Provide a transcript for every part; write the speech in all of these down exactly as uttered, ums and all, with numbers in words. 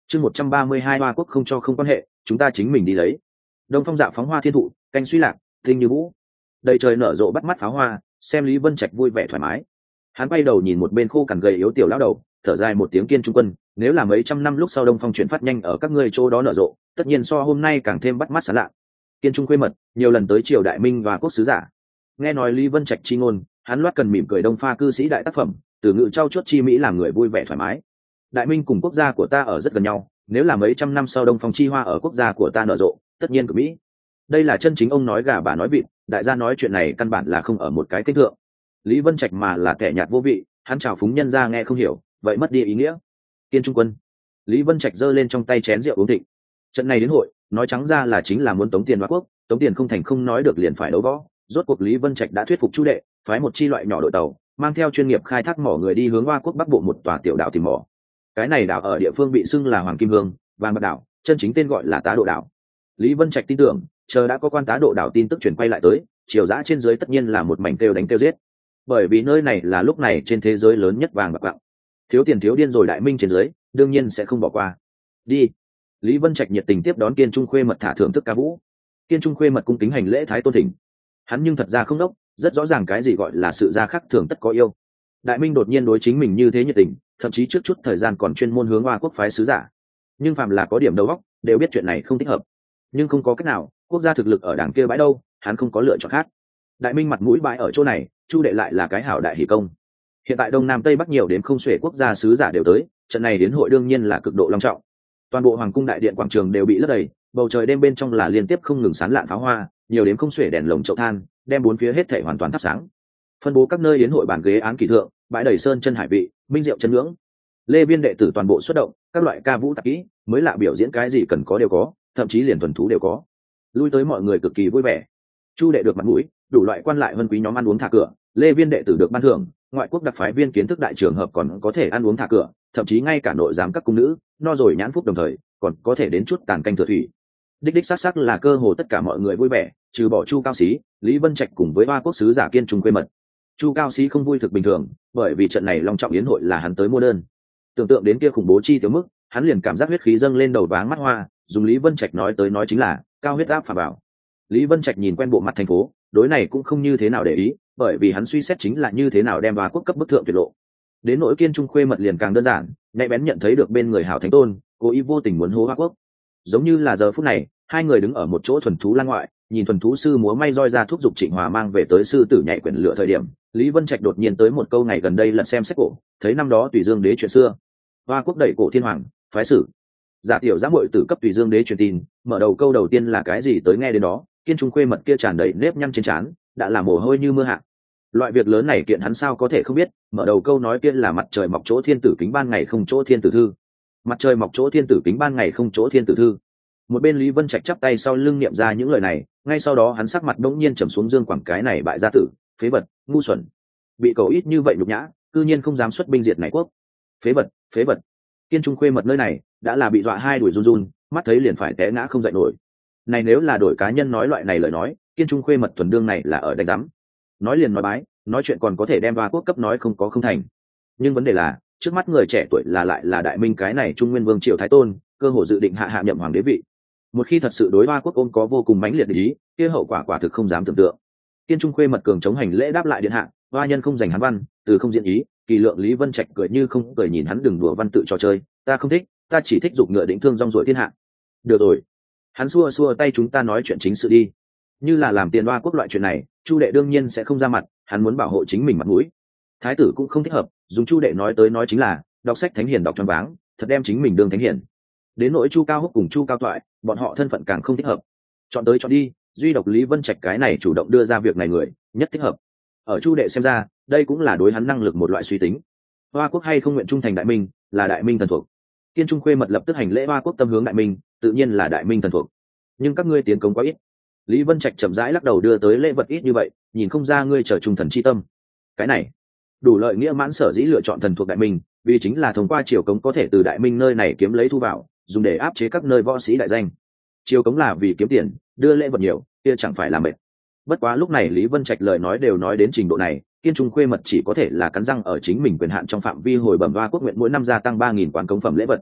chương một trăm ba mươi hai hoa quốc không cho không quan hệ, chúng ta chính mình đi lấy. Đông phong dạ phóng hoa thiên thụ, canh suy lạc, thinh như vũ. Đầy trời nở rộ bắt mắt pháo hoa, xem Lý Vân Trạch vui vẻ thoải mái. Hắn quay đầu nhìn một bên khô cằn gầy yếu tiểu lão đầu, thở dài một tiếng kiên trung quân, nếu là mấy trăm năm lúc sau Đông phong chuyển phát nhanh ở các ngươi chỗ đó nở rộ, tất nhiên so hôm nay càng thêm bắt mắt sáng lạ. Kiên trung quê mật, nhiều lần tới triều đại minh và quốc sứ giả. Nghe nói Lý Vân Trạch chi ngôn, hắn loát cần mỉm cười đông pha cư sĩ đại tác phẩm, từ ngữ trau chuốt chi mỹ làm người vui vẻ thoải mái. Đại minh cùng quốc gia của ta ở rất gần nhau, nếu là mấy trăm năm sau Đông phong chi hoa ở quốc gia của ta nở rộ, tất nhiên của mỹ. Đây là chân chính ông nói gà bà nói vịt, đại gia nói chuyện này căn bản là không ở một cái kích thượng. Lý Vân Trạch mà là kẻ nhạt vô vị, hắn chào phúng nhân ra nghe không hiểu, vậy mất đi ý nghĩa. Kiên trung quân, Lý Vân Trạch giơ lên trong tay chén rượu uống thịnh. Trận này đến hội, nói trắng ra là chính là muốn tống tiền Hoa quốc, tống tiền không thành không nói được liền phải đấu võ. Rốt cuộc Lý Vân Trạch đã thuyết phục Chu đệ, phái một chi loại nhỏ đội tàu, mang theo chuyên nghiệp khai thác mỏ người đi hướng Hoa quốc bắc bộ một tòa tiểu đảo tìm mỏ. Cái này đảo ở địa phương bị xưng là Hoàng Kim Hương, vàng bạc đảo, chân chính tên gọi là Tá Độ đảo. Lý Vân Trạch tin tưởng, chờ đã có quan Tá Độ đảo tin tức truyền quay lại tới, triều dã trên dưới tất nhiên là một mảnh kêu đánh kêu giết. Bởi vì nơi này là lúc này trên thế giới lớn nhất vàng bạc quặng. Thiếu tiền thiếu điên rồi đại minh trên dưới, đương nhiên sẽ không bỏ qua. Đi. Lý Vân Trạch nhiệt tình tiếp đón Kiên Trung Khuê Mật thả thưởng thức ca vũ. Kiên Trung Khuê Mật cung kính hành lễ thái tôn thỉnh. Hắn nhưng thật ra không đốc, rất rõ ràng cái gì gọi là sự gia khắc thường tất có yêu. Đại minh đột nhiên đối chính mình như thế nhiệt tình, thậm chí trước chút thời gian còn chuyên môn hướng Hoa quốc phái sứ giả. Nhưng phàm là có điểm đầu óc, đều biết chuyện này không thích hợp. Nhưng không có cách nào, quốc gia thực lực ở đảng kia bãi đâu, hắn không có lựa chọn khác. Đại minh mặt mũi bãi ở chỗ này, Chu đệ lại là cái hảo đại hỷ công. Hiện tại đông nam tây bắc nhiều đến không xuể quốc gia sứ giả đều tới, trận này đến hội đương nhiên là cực độ long trọng. Toàn bộ hoàng cung đại điện quảng trường đều bị lấp đầy, bầu trời đêm bên trong là liên tiếp không ngừng sán lạn pháo hoa, nhiều đến không xuể đèn lồng chậu than, đem bốn phía hết thảy hoàn toàn thắp sáng. Phân bố các nơi đến hội bàn ghế án kỳ thượng, bãi đầy sơn chân hải vị, minh rượu chân ngưỡng. Lê viên đệ tử toàn bộ xuất động, các loại ca vũ tạp kỹ, mới lạ biểu diễn cái gì cần có đều có, thậm chí liền thuần thú đều có. Lui tới mọi người cực kỳ vui vẻ. Chu đệ được mặt mũi, đủ loại quan lại vân quý nhóm ăn uống thả cửa, Lê viên đệ tử được ban thưởng, ngoại quốc đặc phái viên kiến thức đại trường hợp còn có thể ăn uống thả cửa, thậm chí ngay cả nội giám các cung nữ, no rồi nhãn phúc đồng thời, còn có thể đến chút tàn canh thừa thủy. Đích đích xác xác là cơ hồ tất cả mọi người vui vẻ, trừ bỏ Chu Cao Sĩ, Lý Vân Trạch cùng với Hoa quốc sứ giả Kiên Trung Quê Mật. Chu Cao Sĩ không vui thực bình thường, bởi vì trận này long trọng yến hội là hắn tới mua đơn. Tưởng tượng đến kia khủng bố chi tiểu mức, hắn liền cảm giác huyết khí dâng lên đầu váng mắt hoa, dùng Lý Vân Trạch nói tới nói chính là cao huyết áp phà bảo. Lý Vân Trạch nhìn quen bộ mặt thành phố, đối này cũng không như thế nào để ý, bởi vì hắn suy xét chính là như thế nào đem Hoa quốc cấp bức thượng tuyệt lộ. Đến nỗi Kiên Trung Khuê Mật liền càng đơn giản, nhạy bén nhận thấy được bên người hảo thánh tôn, cố ý vô tình muốn hố Hoa quốc. Giống như là giờ phút này, hai người đứng ở một chỗ thuần thú lan ngoại, nhìn thuần thú sư múa may roi ra thúc giục Trịnh Hòa mang về tới sư tử nhạy quyển lựa thời điểm, Lý Vân Trạch đột nhiên tới một câu ngày gần đây lật xem sách cổ, thấy năm đó Tùy Dương đế chuyện xưa. Hoa quốc đẩy cổ thiên hoàng, phái sử. Giả tiểu giám muội tử cấp Tùy Dương đế truyền tin, mở đầu câu đầu tiên là cái gì tới nghe đến đó, Kiên Trung Khuê Mật kia tràn đầy nếp nhăn trên trán, đã là mồ hôi như mưa hạ. Loại việc lớn này kiện hắn sao có thể không biết, mở đầu câu nói kia là mặt trời mọc chỗ thiên tử kính ban ngày không chỗ thiên tử thư. Mặt trời mọc chỗ thiên tử kính ban ngày không chỗ thiên tử thư. Một bên Lý Vân Trạch chắp tay sau lưng niệm ra những lời này, ngay sau đó hắn sắc mặt đống nhiên trầm xuống dương quảng cái này bại gia tử, phế vật, ngu xuẩn. Bị cầu ít như vậy nhục nhã, cư nhiên không dám xuất binh diệt này quốc. Phế vật, phế vật. Kiên Trung Khuê Mật nơi này, đã là bị dọa hai đuổi run run, mắt thấy liền phải té ngã không dậy nổi. Này nếu là đổi cá nhân nói loại này lời nói, Kiên Trung Khuê Mật thuần đương này là ở đánh giám. Nói liền nói bái, nói chuyện còn có thể đem Hoa quốc cấp nói không có không thành. Nhưng vấn đề là, trước mắt người trẻ tuổi là lại là đại minh cái này Trung Nguyên Vương triều thái tôn, cơ hồ dự định hạ hạ nhậm hoàng đế vị. Một khi thật sự đối Hoa quốc ôm có vô cùng mãnh liệt ý, kia hậu quả quả thực không dám tưởng tượng. Kiên Trung Khuê Mật cường chống hành lễ đáp lại điện hạ, Hoa nhân không dành hắn văn, từ không diễn ý, kỳ lượng Lý Vân Trạch cười như không cười nhìn hắn đừng đùa văn tự trò chơi, ta không thích, ta chỉ thích dục ngựa định thương rong ruổi thiên hạ. Được rồi, hắn xua xua tay chúng ta nói chuyện chính sự đi. Như là làm tiền Hoa quốc loại chuyện này, Chu đệ đương nhiên sẽ không ra mặt, hắn muốn bảo hộ chính mình mặt mũi. Thái tử cũng không thích hợp, dùng Chu đệ nói tới nói chính là đọc sách thánh hiền đọc choáng váng, thật đem chính mình đương thánh hiền. Đến nỗi Chu Cao Húc cùng Chu Cao Toại, bọn họ thân phận càng không thích hợp. Chọn tới chọn đi, duy độc Lý Vân Trạch cái này chủ động đưa ra việc này người, nhất thích hợp. Ở Chu đệ xem ra, đây cũng là đối hắn năng lực một loại suy tính. Hoa quốc hay không nguyện trung thành đại minh, là đại minh thần thuộc. Kiên Trung Khuê Mật lập tức hành lễ Hoa quốc tâm hướng đại minh, tự nhiên là đại minh thần thuộc. Nhưng các ngươi tiến công quá ít. Lý Vân Trạch chậm rãi lắc đầu đưa tới lễ vật ít như vậy, nhìn không ra ngươi trở trung thần chi tâm. Cái này, đủ lợi nghĩa mãn sở dĩ lựa chọn thần thuộc đại minh, vì chính là thông qua triều cống có thể từ đại minh nơi này kiếm lấy thu vào, dùng để áp chế các nơi võ sĩ đại danh. Triều cống là vì kiếm tiền, đưa lễ vật nhiều, kia chẳng phải là mệt. Bất quá lúc này Lý Vân Trạch lời nói đều nói đến trình độ này, Kiên Trung Khuê Mật chỉ có thể là cắn răng ở chính mình quyền hạn trong phạm vi hồi bẩm Hoa quốc nguyện mỗi năm gia tăng ba nghìn quan cống phẩm lễ vật.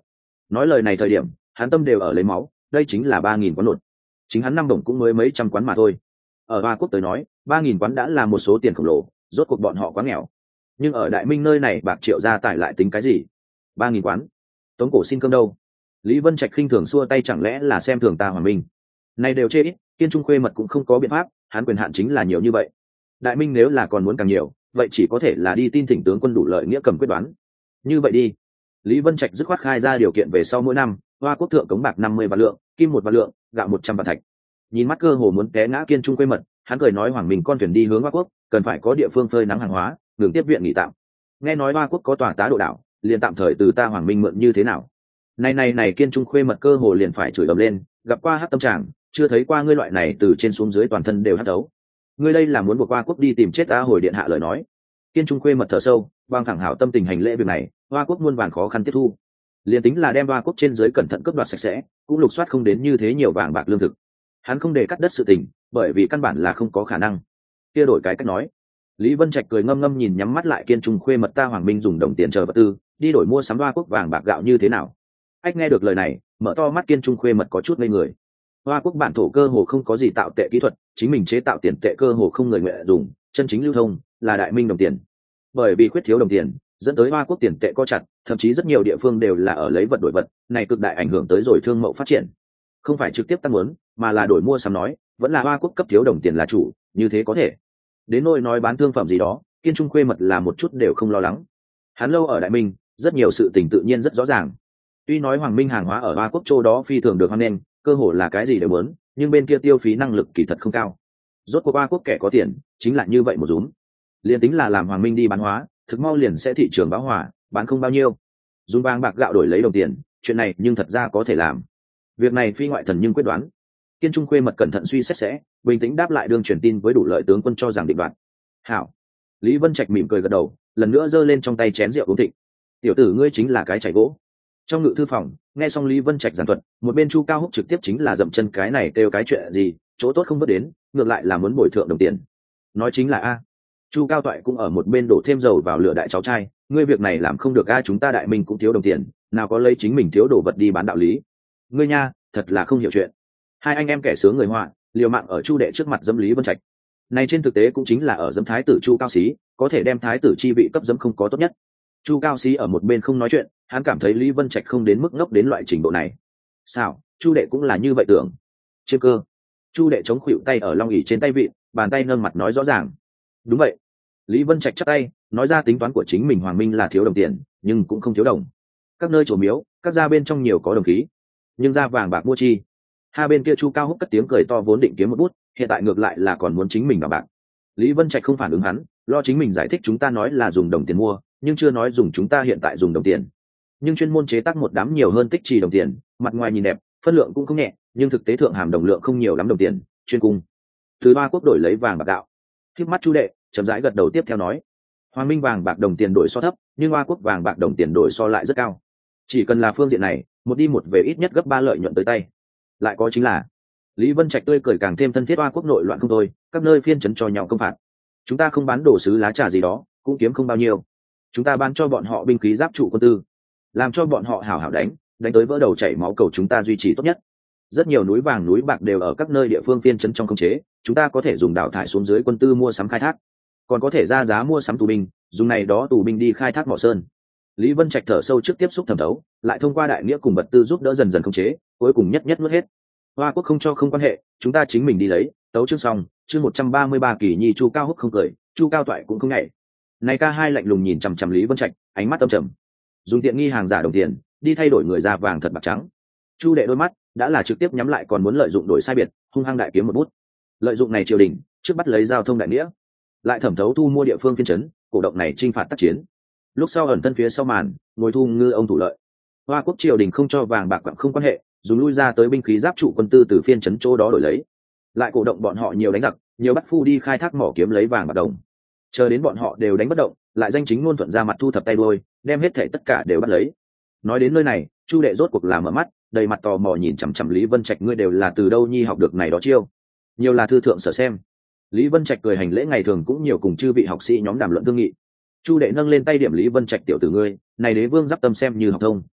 nói lời này thời điểm hắn tâm đều ở lấy máu, đây chính là ba nghìn quán nột, chính hắn năm đồng cũng mới mấy trăm quán mà thôi. Ở Hoa Quốc tới nói ba nghìn quán đã là một số tiền khổng lồ, rốt cuộc bọn họ quá nghèo. Nhưng ở Đại Minh nơi này bạc triệu gia tài lại tính cái gì? Ba nghìn quán, Tống Cổ xin cơm đâu? Lý Vân Trạch khinh thường xua tay, chẳng lẽ là xem thường ta Hoàng Minh? Này đều chê ít, Kiên Trung khuê mật cũng không có biện pháp, hắn quyền hạn chính là nhiều như vậy. Đại Minh nếu là còn muốn càng nhiều, vậy chỉ có thể là đi tin thỉnh tướng quân đủ lợi nghĩa cầm quyết đoán. Như vậy đi. Lý Vân Trạch dứt khoát khai ra điều kiện về sau mỗi năm, Hoa Quốc thượng cống bạc năm mươi vạn lượng, kim một vạn lượng, gạo một trăm vạn thạch. Nhìn mắt cơ hồ muốn té ngã Kiên Trung khuê mật, hắn cười nói Hoàng Minh con thuyền đi hướng Hoa Quốc, cần phải có địa phương phơi nắng hàng hóa, ngừng tiếp viện nghỉ tạm. Nghe nói Hoa Quốc có tòa tá độ đảo, liền tạm thời từ ta Hoàng Minh mượn như thế nào? Này này này Kiên Trung khuê mật cơ hồ liền phải chửi ầm lên, gặp qua hắc tâm tràng, chưa thấy qua ngươi loại này từ trên xuống dưới toàn thân đều hắc đấu. Ngươi đây là muốn buộc Hoa Quốc đi tìm chết ta? Hồi điện hạ lời nói. Kiên Trung khuê mật thở sâu, bang thẳng hảo tâm tình hành lễ việc này, Hoa Quốc muôn vàn khó khăn tiếp thu. Liên tính là đem Hoa Quốc trên dưới cẩn thận cướp đoạt sạch sẽ, cũng lục soát không đến như thế nhiều vàng bạc lương thực. Hắn không để cắt đất sự tình, bởi vì căn bản là không có khả năng. Kia đổi cái cách nói. Lý Vân Trạch cười ngâm ngâm nhìn nhắm mắt lại Kiên Trung khuê mật, ta Hoàng Minh dùng đồng tiền chờ vật tư, đi đổi mua sắm Hoa Quốc vàng bạc gạo như thế nào? Ách nghe được lời này, mở to mắt Kiên Trung khuê mật có chút ngây người. Hoa Quốc bản thổ cơ hồ không có gì tạo tệ kỹ thuật, chính mình chế tạo tiền tệ cơ hồ không người nguyện dùng, chân chính lưu thông là Đại Minh đồng tiền. Bởi vì khuyết thiếu đồng tiền, dẫn tới Hoa Quốc tiền tệ co chặt, thậm chí rất nhiều địa phương đều là ở lấy vật đổi vật, này cực đại ảnh hưởng tới rồi thương mậu phát triển. Không phải trực tiếp tăng muốn, mà là đổi mua sắm nói, vẫn là Hoa Quốc cấp thiếu đồng tiền là chủ, như thế có thể. Đến nỗi nói bán thương phẩm gì đó, Kiên Trung khuê mật là một chút đều không lo lắng. Hắn lâu ở Đại Minh, rất nhiều sự tình tự nhiên rất rõ ràng. Tuy nói Hoàng Minh hàng hóa ở Hoa Quốc châu đó phi thường được hoan nghênh, cơ hồ là cái gì đều muốn, nhưng bên kia tiêu phí năng lực kỳ thật không cao. Rốt cuộc Hoa Quốc kẻ có tiền, chính là như vậy một rúm. Liên tính là làm Hoàng Minh đi bán hóa, thực mau liền sẽ thị trường bão hòa, bán không bao nhiêu. Dùng vàng bạc gạo đổi lấy đồng tiền, chuyện này nhưng thật ra có thể làm. Việc này phi ngoại thần nhưng quyết đoán. Kiên Trung khuê mật cẩn thận suy xét sẽ, bình tĩnh đáp lại đương truyền tin với đủ lợi tướng quân cho rằng định đoạt. Hảo. Lý Vân Trạch mỉm cười gật đầu, lần nữa giơ lên trong tay chén rượu uống thịnh. Tiểu tử ngươi chính là cái chảy gỗ. Trong ngự thư phòng, nghe xong Lý Vân Trạch giảng thuật, một bên Chu Cao Húc trực tiếp chính là dậm chân, cái này kêu cái chuyện gì, chỗ tốt không vớt đến, ngược lại là muốn bồi thượng đồng tiền. Nói chính là a. Chu Cao Toại cũng ở một bên đổ thêm dầu vào lửa, đại cháu trai, ngươi việc này làm không được a, chúng ta Đại Minh cũng thiếu đồng tiền, nào có lấy chính mình thiếu đồ vật đi bán đạo lý. Ngươi nha, thật là không hiểu chuyện. Hai anh em kẻ sướng người họa, liều mạng ở Chu đệ trước mặt dẫm Lý Vân Trạch. Này trên thực tế cũng chính là ở dẫm thái tử Chu Cao Xí, có thể đem thái tử chi vị cấp dẫm không có tốt nhất. Chu Cao Xí ở một bên không nói chuyện, hắn cảm thấy Lý Vân Trạch không đến mức ngốc đến loại trình độ này. Sao, Chu đệ cũng là như vậy tưởng? Chiêm cơ. Chu đệ chống khuỵu tay ở long ỷ trên tay vịn, bàn tay nâng mặt nói rõ ràng. Đúng vậy. Lý Vân Trạch chắp tay, nói ra tính toán của chính mình, Hoàng Minh là thiếu đồng tiền, nhưng cũng không thiếu đồng. Các nơi chùa miếu, các gia bên trong nhiều có đồng khí, nhưng ra vàng bạc mua chi. Hai bên kia Chu Cao Húc cất tiếng cười to, vốn định kiếm một bút, hiện tại ngược lại là còn muốn chính mình bảo bạc. Lý Vân Trạch không phản ứng hắn, lo chính mình giải thích, chúng ta nói là dùng đồng tiền mua, nhưng chưa nói dùng chúng ta hiện tại dùng đồng tiền. Nhưng chuyên môn chế tác một đám nhiều hơn tích trì đồng tiền, mặt ngoài nhìn đẹp, phân lượng cũng không nhẹ, nhưng thực tế thượng hàm đồng lượng không nhiều lắm đồng tiền, chuyên cung. Thứ ba quốc đổi lấy vàng bạc gạo. Khiếp mắt Chu đệ, chậm rãi gật đầu tiếp theo nói, Hoàng Minh vàng bạc đồng tiền đổi so thấp, nhưng Hoa Quốc vàng bạc đồng tiền đổi so lại rất cao. Chỉ cần là phương diện này, một đi một về ít nhất gấp ba lợi nhuận tới tay. Lại có chính là, Lý Vân Trạch tươi cười càng thêm thân thiết, Hoa Quốc nội loạn không thôi, các nơi phiên trấn cho nhau công phạt. Chúng ta không bán đồ sứ lá trà gì đó, cũng kiếm không bao nhiêu. Chúng ta bán cho bọn họ binh khí giáp trụ quân tư, làm cho bọn họ hảo hảo đánh, đánh tới vỡ đầu chảy máu, cầu chúng ta duy trì tốt nhất. Rất nhiều núi vàng núi bạc đều ở các nơi địa phương phiên trấn trong khống chế, chúng ta có thể dùng đào thải xuống dưới quân tư mua sắm khai thác, còn có thể ra giá mua sắm tù binh, dùng này đó tù binh đi khai thác mỏ sơn. Lý Vân Trạch thở sâu trước tiếp xúc thẩm thấu, lại thông qua đại nghĩa cùng vật tư giúp đỡ dần dần khống chế, cuối cùng nhất nhất nuốt hết. Hoa Quốc không cho không quan hệ, chúng ta chính mình đi lấy. Tấu chương xong, chương một trăm ba mươi ba kỳ nhi. Chu Cao Húc không cười, Chu Cao Toại cũng không nhảy. Này ca hai lạnh lùng nhìn chằm chằm Lý Vân Trạch, ánh mắt âm trầm. Dùng tiện nghi hàng giả đồng tiền, đi thay đổi người da vàng thật bạc trắng. Chu đệ đôi mắt đã là trực tiếp nhắm lại, còn muốn lợi dụng đổi sai biệt, hung hăng đại kiếm một bút. Lợi dụng này triều đình, trước bắt lấy giao thông đại nghĩa, lại thẩm thấu thu mua địa phương phiên trấn, cổ động này chinh phạt tác chiến. Lúc sau ẩn thân phía sau màn, ngồi thu ngư ông thủ lợi. Hoa Quốc triều đình không cho vàng bạc không quan hệ, dùng lui ra tới binh khí giáp trụ quân tư từ phiên trấn chỗ đó đổi lấy, lại cổ động bọn họ nhiều đánh giặc, nhiều bắt phu đi khai thác mỏ kiếm lấy vàng bạc đồng. Chờ đến bọn họ đều đánh bất động, lại danh chính ngôn thuận ra mặt thu thập tay đuôi, đem hết thể tất cả đều bắt lấy. Nói đến nơi này, Chu đệ rốt cuộc là mở mắt, đầy mặt tò mò nhìn chằm chằm Lý Vân Trạch, ngươi đều là từ đâu nhi học được này đó chiêu? Nhiều là thư thượng sở xem. Lý Vân Trạch cười hành lễ, ngày thường cũng nhiều cùng chư vị học sĩ nhóm đàm luận thương nghị. Chu đệ nâng lên tay điểm Lý Vân Trạch, tiểu tử ngươi, này đế vương giáp tâm xem như học thông.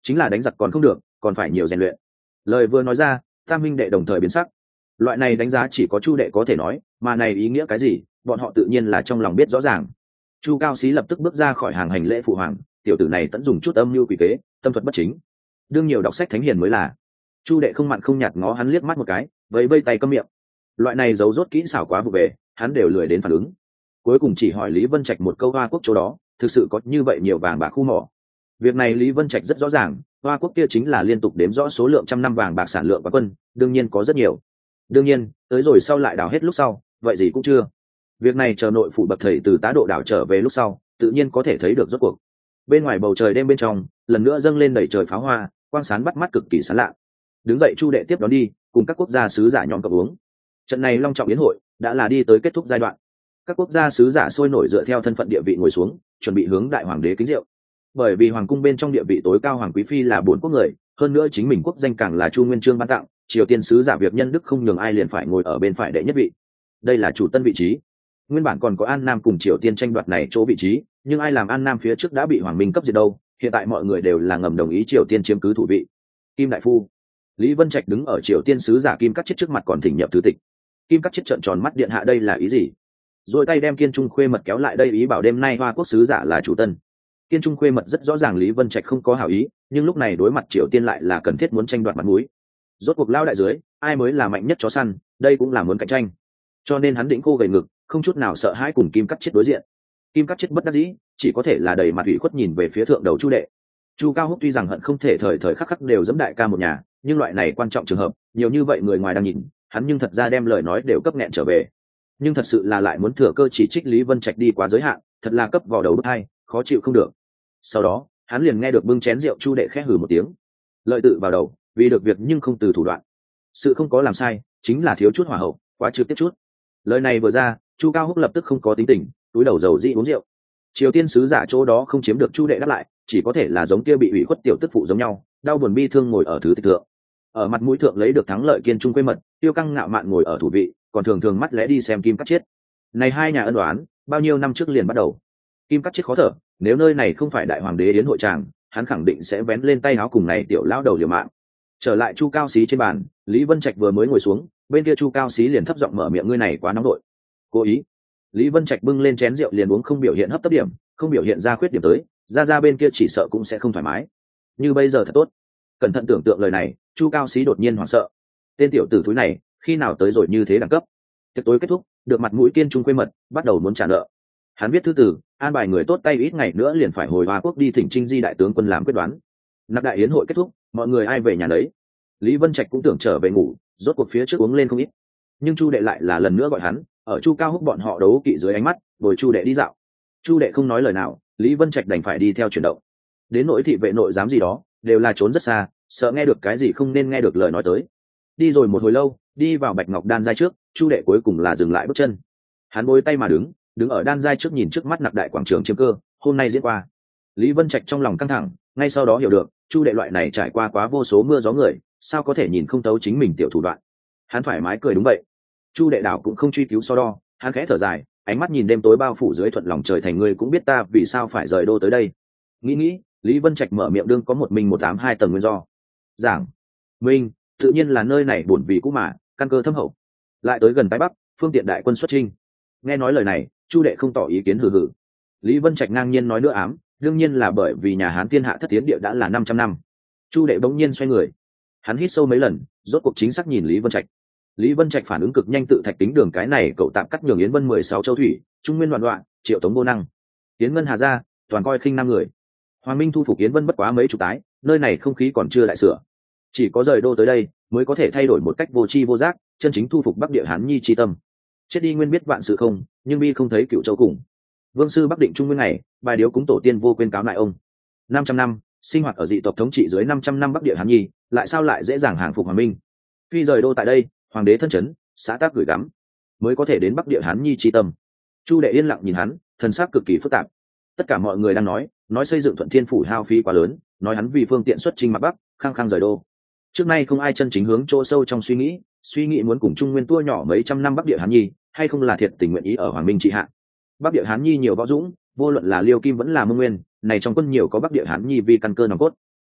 chính là đánh giặc còn không được, còn phải nhiều rèn luyện. Lời vừa nói ra, tam huynh đệ đồng thời biến sắc. Loại này đánh giá chỉ có Chu đệ có thể nói, mà này ý nghĩa cái gì, bọn họ tự nhiên là trong lòng biết rõ ràng. Chu Cao Xí lập tức bước ra khỏi hàng hành lễ phụ hoàng, tiểu tử này tận dùng chút âm mưu quỷ kế, tâm thuật bất chính, đương nhiều đọc sách thánh hiền mới là. Chu đệ không mặn không nhạt ngó hắn liếc mắt một cái, vẫy vây tay câm miệng. Loại này giấu rốt kỹ xảo quá vụ về, hắn đều lười đến phản ứng. Cuối cùng chỉ hỏi Lý Vân Trạch một câu Hoa Quốc chỗ đó thực sự có như vậy nhiều vàng bạc khu mỏ. Việc này Lý Vân Trạch rất rõ ràng, Hoa Quốc kia chính là liên tục đếm rõ số lượng trăm năm vàng bạc sản lượng và quân, đương nhiên có rất nhiều. Đương nhiên, tới rồi sau lại đào hết lúc sau, vậy gì cũng chưa. Việc này chờ nội phụ bậc thầy từ tá độ đảo trở về lúc sau, tự nhiên có thể thấy được rốt cuộc. Bên ngoài bầu trời đêm bên trong, lần nữa dâng lên đầy trời pháo hoa, quang sáng bắt mắt cực kỳ sáng lạ. Đứng dậy Chu đệ tiếp đón đi, cùng các quốc gia sứ giả nhóm cộng uống. Trận này long trọng yến hội đã là đi tới kết thúc giai đoạn. Các quốc gia sứ giả sôi nổi dựa theo thân phận địa vị ngồi xuống, chuẩn bị hướng đại hoàng đế kính rượu. Bởi vì hoàng cung bên trong địa vị tối cao hoàng quý phi là bốn quốc người, hơn nữa chính mình quốc danh càng là Chu Nguyên Chương ban tặng, triều tiên sứ giả việc nhân đức không nhường ai liền phải ngồi ở bên phải đệ nhất vị. Đây là chủ tân vị trí. Nguyên bản còn có An Nam cùng Triều Tiên tranh đoạt này chỗ vị trí, nhưng ai làm An Nam phía trước đã bị Hoàng Minh cấp diệt đâu, hiện tại mọi người đều là ngầm đồng ý Triều Tiên chiếm cứ thủ vị. Kim đại phu. Lý Vân Trạch đứng ở Triều Tiên sứ giả Kim Cắt Chiết trước mặt còn thỉnh nhập thứ tịch. Kim Cắt Chiết trợn tròn mắt điện hạ đây là ý gì? Rồi tay đem Kiên Trung Khuê Mật kéo lại đây ý bảo đêm nay Hoa Quốc sứ giả là chủ tân. Kiên Trung Khuê Mật rất rõ ràng Lý Vân Trạch không có hảo ý, nhưng lúc này đối mặt Triều Tiên lại là cần thiết muốn tranh đoạt mặt mũi. Rốt cuộc lao đại dưới, ai mới là mạnh nhất chó săn, đây cũng là muốn cạnh tranh. Cho nên hắn đĩnh khô gầy ngực, không chút nào sợ hãi cùng Kim Cắt Chiết đối diện. Kim Cắt Chiết bất đắc dĩ, chỉ có thể là đầy mặt ủy khuất nhìn về phía thượng đầu Chu đệ. Chu Cao Húc tuy rằng hận không thể thời thời khắc khắc đều giẫm đại ca một nhà, nhưng loại này quan trọng trường hợp, nhiều như vậy người ngoài đang nhìn, hắn nhưng thật ra đem lời nói đều cấp nghẹn trở về. Nhưng thật sự là lại muốn thừa cơ chỉ trích Lý Vân Trạch đi quá giới hạn, thật là cấp vào đầu bức hai, khó chịu không được. Sau đó, hắn liền nghe được bưng chén rượu Chu đệ khẽ hừ một tiếng. Lợi tự vào đầu, vì được việc nhưng không từ thủ đoạn. Sự không có làm sai, chính là thiếu chút hỏa hậu, quá trực tiếp chút. Lời này vừa ra, Chu Cao Húc lập tức không có tính tình, túi đầu dầu dị uống rượu. Triều Tiên sứ giả chỗ đó không chiếm được Chu đệ đáp lại, chỉ có thể là giống kia bị ủy khuất tiểu tức phụ giống nhau, đau buồn bi thương ngồi ở thứ tịch thượng. Ở mặt mũi thượng lấy được thắng lợi Kiên Trung Quê Mật, Tiêu Căng ngạo mạn ngồi ở thủ vị, còn thường thường mắt lẽ đi xem Kim Cắt Chiết. Này hai nhà ân oán, bao nhiêu năm trước liền bắt đầu. Kim Cắt Chiết khó thở, nếu nơi này không phải đại hoàng đế yến hội tràng, hắn khẳng định sẽ vén lên tay áo cùng này tiểu lão đầu liều mạng. Trở lại Chu Cao Xí trên bàn, Lý Vân Trạch vừa mới ngồi xuống, bên kia Chu Cao Xí liền thấp giọng mở miệng ngươi này quá nóng đội. Cố ý. Lý Vân Trạch bưng lên chén rượu liền uống không biểu hiện hấp tấp điểm, không biểu hiện ra khuyết điểm tới, ra ra bên kia chỉ sợ cũng sẽ không thoải mái. Như bây giờ thật tốt. Cẩn thận tưởng tượng lời này, Chu Cao Xí đột nhiên hoảng sợ. Tên tiểu tử thúi này, khi nào tới rồi như thế đẳng cấp? Tiệc tối kết thúc, được mặt mũi Kiên Trung Quê Mật, bắt đầu muốn trả nợ. Hắn viết thư từ, an bài người tốt tay ít ngày nữa liền phải hồi Hoa Quốc đi thỉnh Trinh Di đại tướng quân làm quyết đoán. Nạp đại yến hội kết thúc, mọi người ai về nhà đấy. Lý Vân Trạch cũng tưởng trở về ngủ, rốt cuộc phía trước uống lên không ít. Nhưng Chu đệ lại là lần nữa gọi hắn, ở Chu Cao Húc bọn họ đấu kỵ dưới ánh mắt, rồi Chu đệ đi dạo. Chu đệ không nói lời nào, Lý Vân Trạch đành phải đi theo chuyển động. Đến nỗi thị vệ nội giám gì đó, đều là trốn rất xa, sợ nghe được cái gì không nên nghe được lời nói tới. Đi rồi một hồi lâu, đi vào Bạch Ngọc Đan giai trước, Chu đệ cuối cùng là dừng lại bước chân. Hắn bối tay mà đứng, đứng ở đan giai trước nhìn trước mắt Nạp đại quảng trường chiếm cơ, hôm nay diễn qua. Lý Vân Trạch trong lòng căng thẳng, ngay sau đó hiểu được, Chu đệ loại này trải qua quá vô số mưa gió người, sao có thể nhìn không thấu chính mình tiểu thủ đoạn. Hắn thoải mái cười đúng vậy. Chu đệ đảo cũng không truy cứu so đo, hắn khẽ thở dài, ánh mắt nhìn đêm tối bao phủ dưới thuận lòng trời thành ngươi cũng biết ta vì sao phải rời đô tới đây. Nghĩ nghĩ, Lý Vân Trạch mở miệng đương có một mình một tám hai tầng nguyên do. Giảng, minh, tự nhiên là nơi này bổn vì cũ mà, căn cơ thâm hậu. Lại tới gần Tái Bắc, phương tiện đại quân xuất chinh. Nghe nói lời này, Chu đệ không tỏ ý kiến hừ hừ. Lý Vân Trạch ngang nhiên nói nữa ám, đương nhiên là bởi vì nhà Hán thiên hạ thất tiến địa đã là năm trăm năm. Chu đệ bỗng nhiên xoay người, hắn hít sâu mấy lần, rốt cuộc chính xác nhìn Lý Vân Trạch. Lý Vân Trạch phản ứng cực nhanh tự thạch tính đường cái này cậu tạm cắt nhường Yến Vân mười sáu châu thủy, trung nguyên loạn đoạn, triệu tống vô năng. Yến Ngân Hà ra, toàn coi khinh năm người. Hoàng Minh thu phục Yến Vân bất quá mấy chục tái, nơi này không khí còn chưa lại sửa. Chỉ có rời đô tới đây, mới có thể thay đổi một cách vô tri vô giác, chân chính thu phục Bắc Địa Hán Nhi chi tâm. Chết đi nguyên biết vạn sự không, nhưng bi không thấy cựu châu cùng. Vương sư Bắc định trung nguyên này, bài điếu cúng tổ tiên vô quên cáo lại ông. năm trăm năm, sinh hoạt ở dị tộc thống trị dưới năm trăm năm Bắc Địa Hán Nhi, lại sao lại dễ dàng hàng phục Hoàng Minh? Phi rời đô tại đây, hoàng đế thân chấn, xã tác gửi gắm, mới có thể đến Bắc Địa Hán Nhi chi tâm. Chu đệ yên lặng nhìn hắn, thần sắc cực kỳ phức tạp. Tất cả mọi người đang nói, nói xây dựng Thuận Thiên phủ hao phí quá lớn, nói hắn vì phương tiện xuất chinh mặt Bắc, khăng khăng rời đô. Trước nay không ai chân chính hướng chỗ sâu trong suy nghĩ, suy nghĩ muốn cùng Trung Nguyên tua nhỏ mấy trăm năm Bắc Địa Hán Nhi, hay không là thiệt tình nguyện ý ở Hoàng Minh trị hạ. Bắc Địa Hán Nhi nhiều võ dũng, vô luận là Liêu Kim vẫn là Mông Nguyên, này trong quân nhiều có Bắc Địa Hán Nhi vì căn cơ nòng cốt.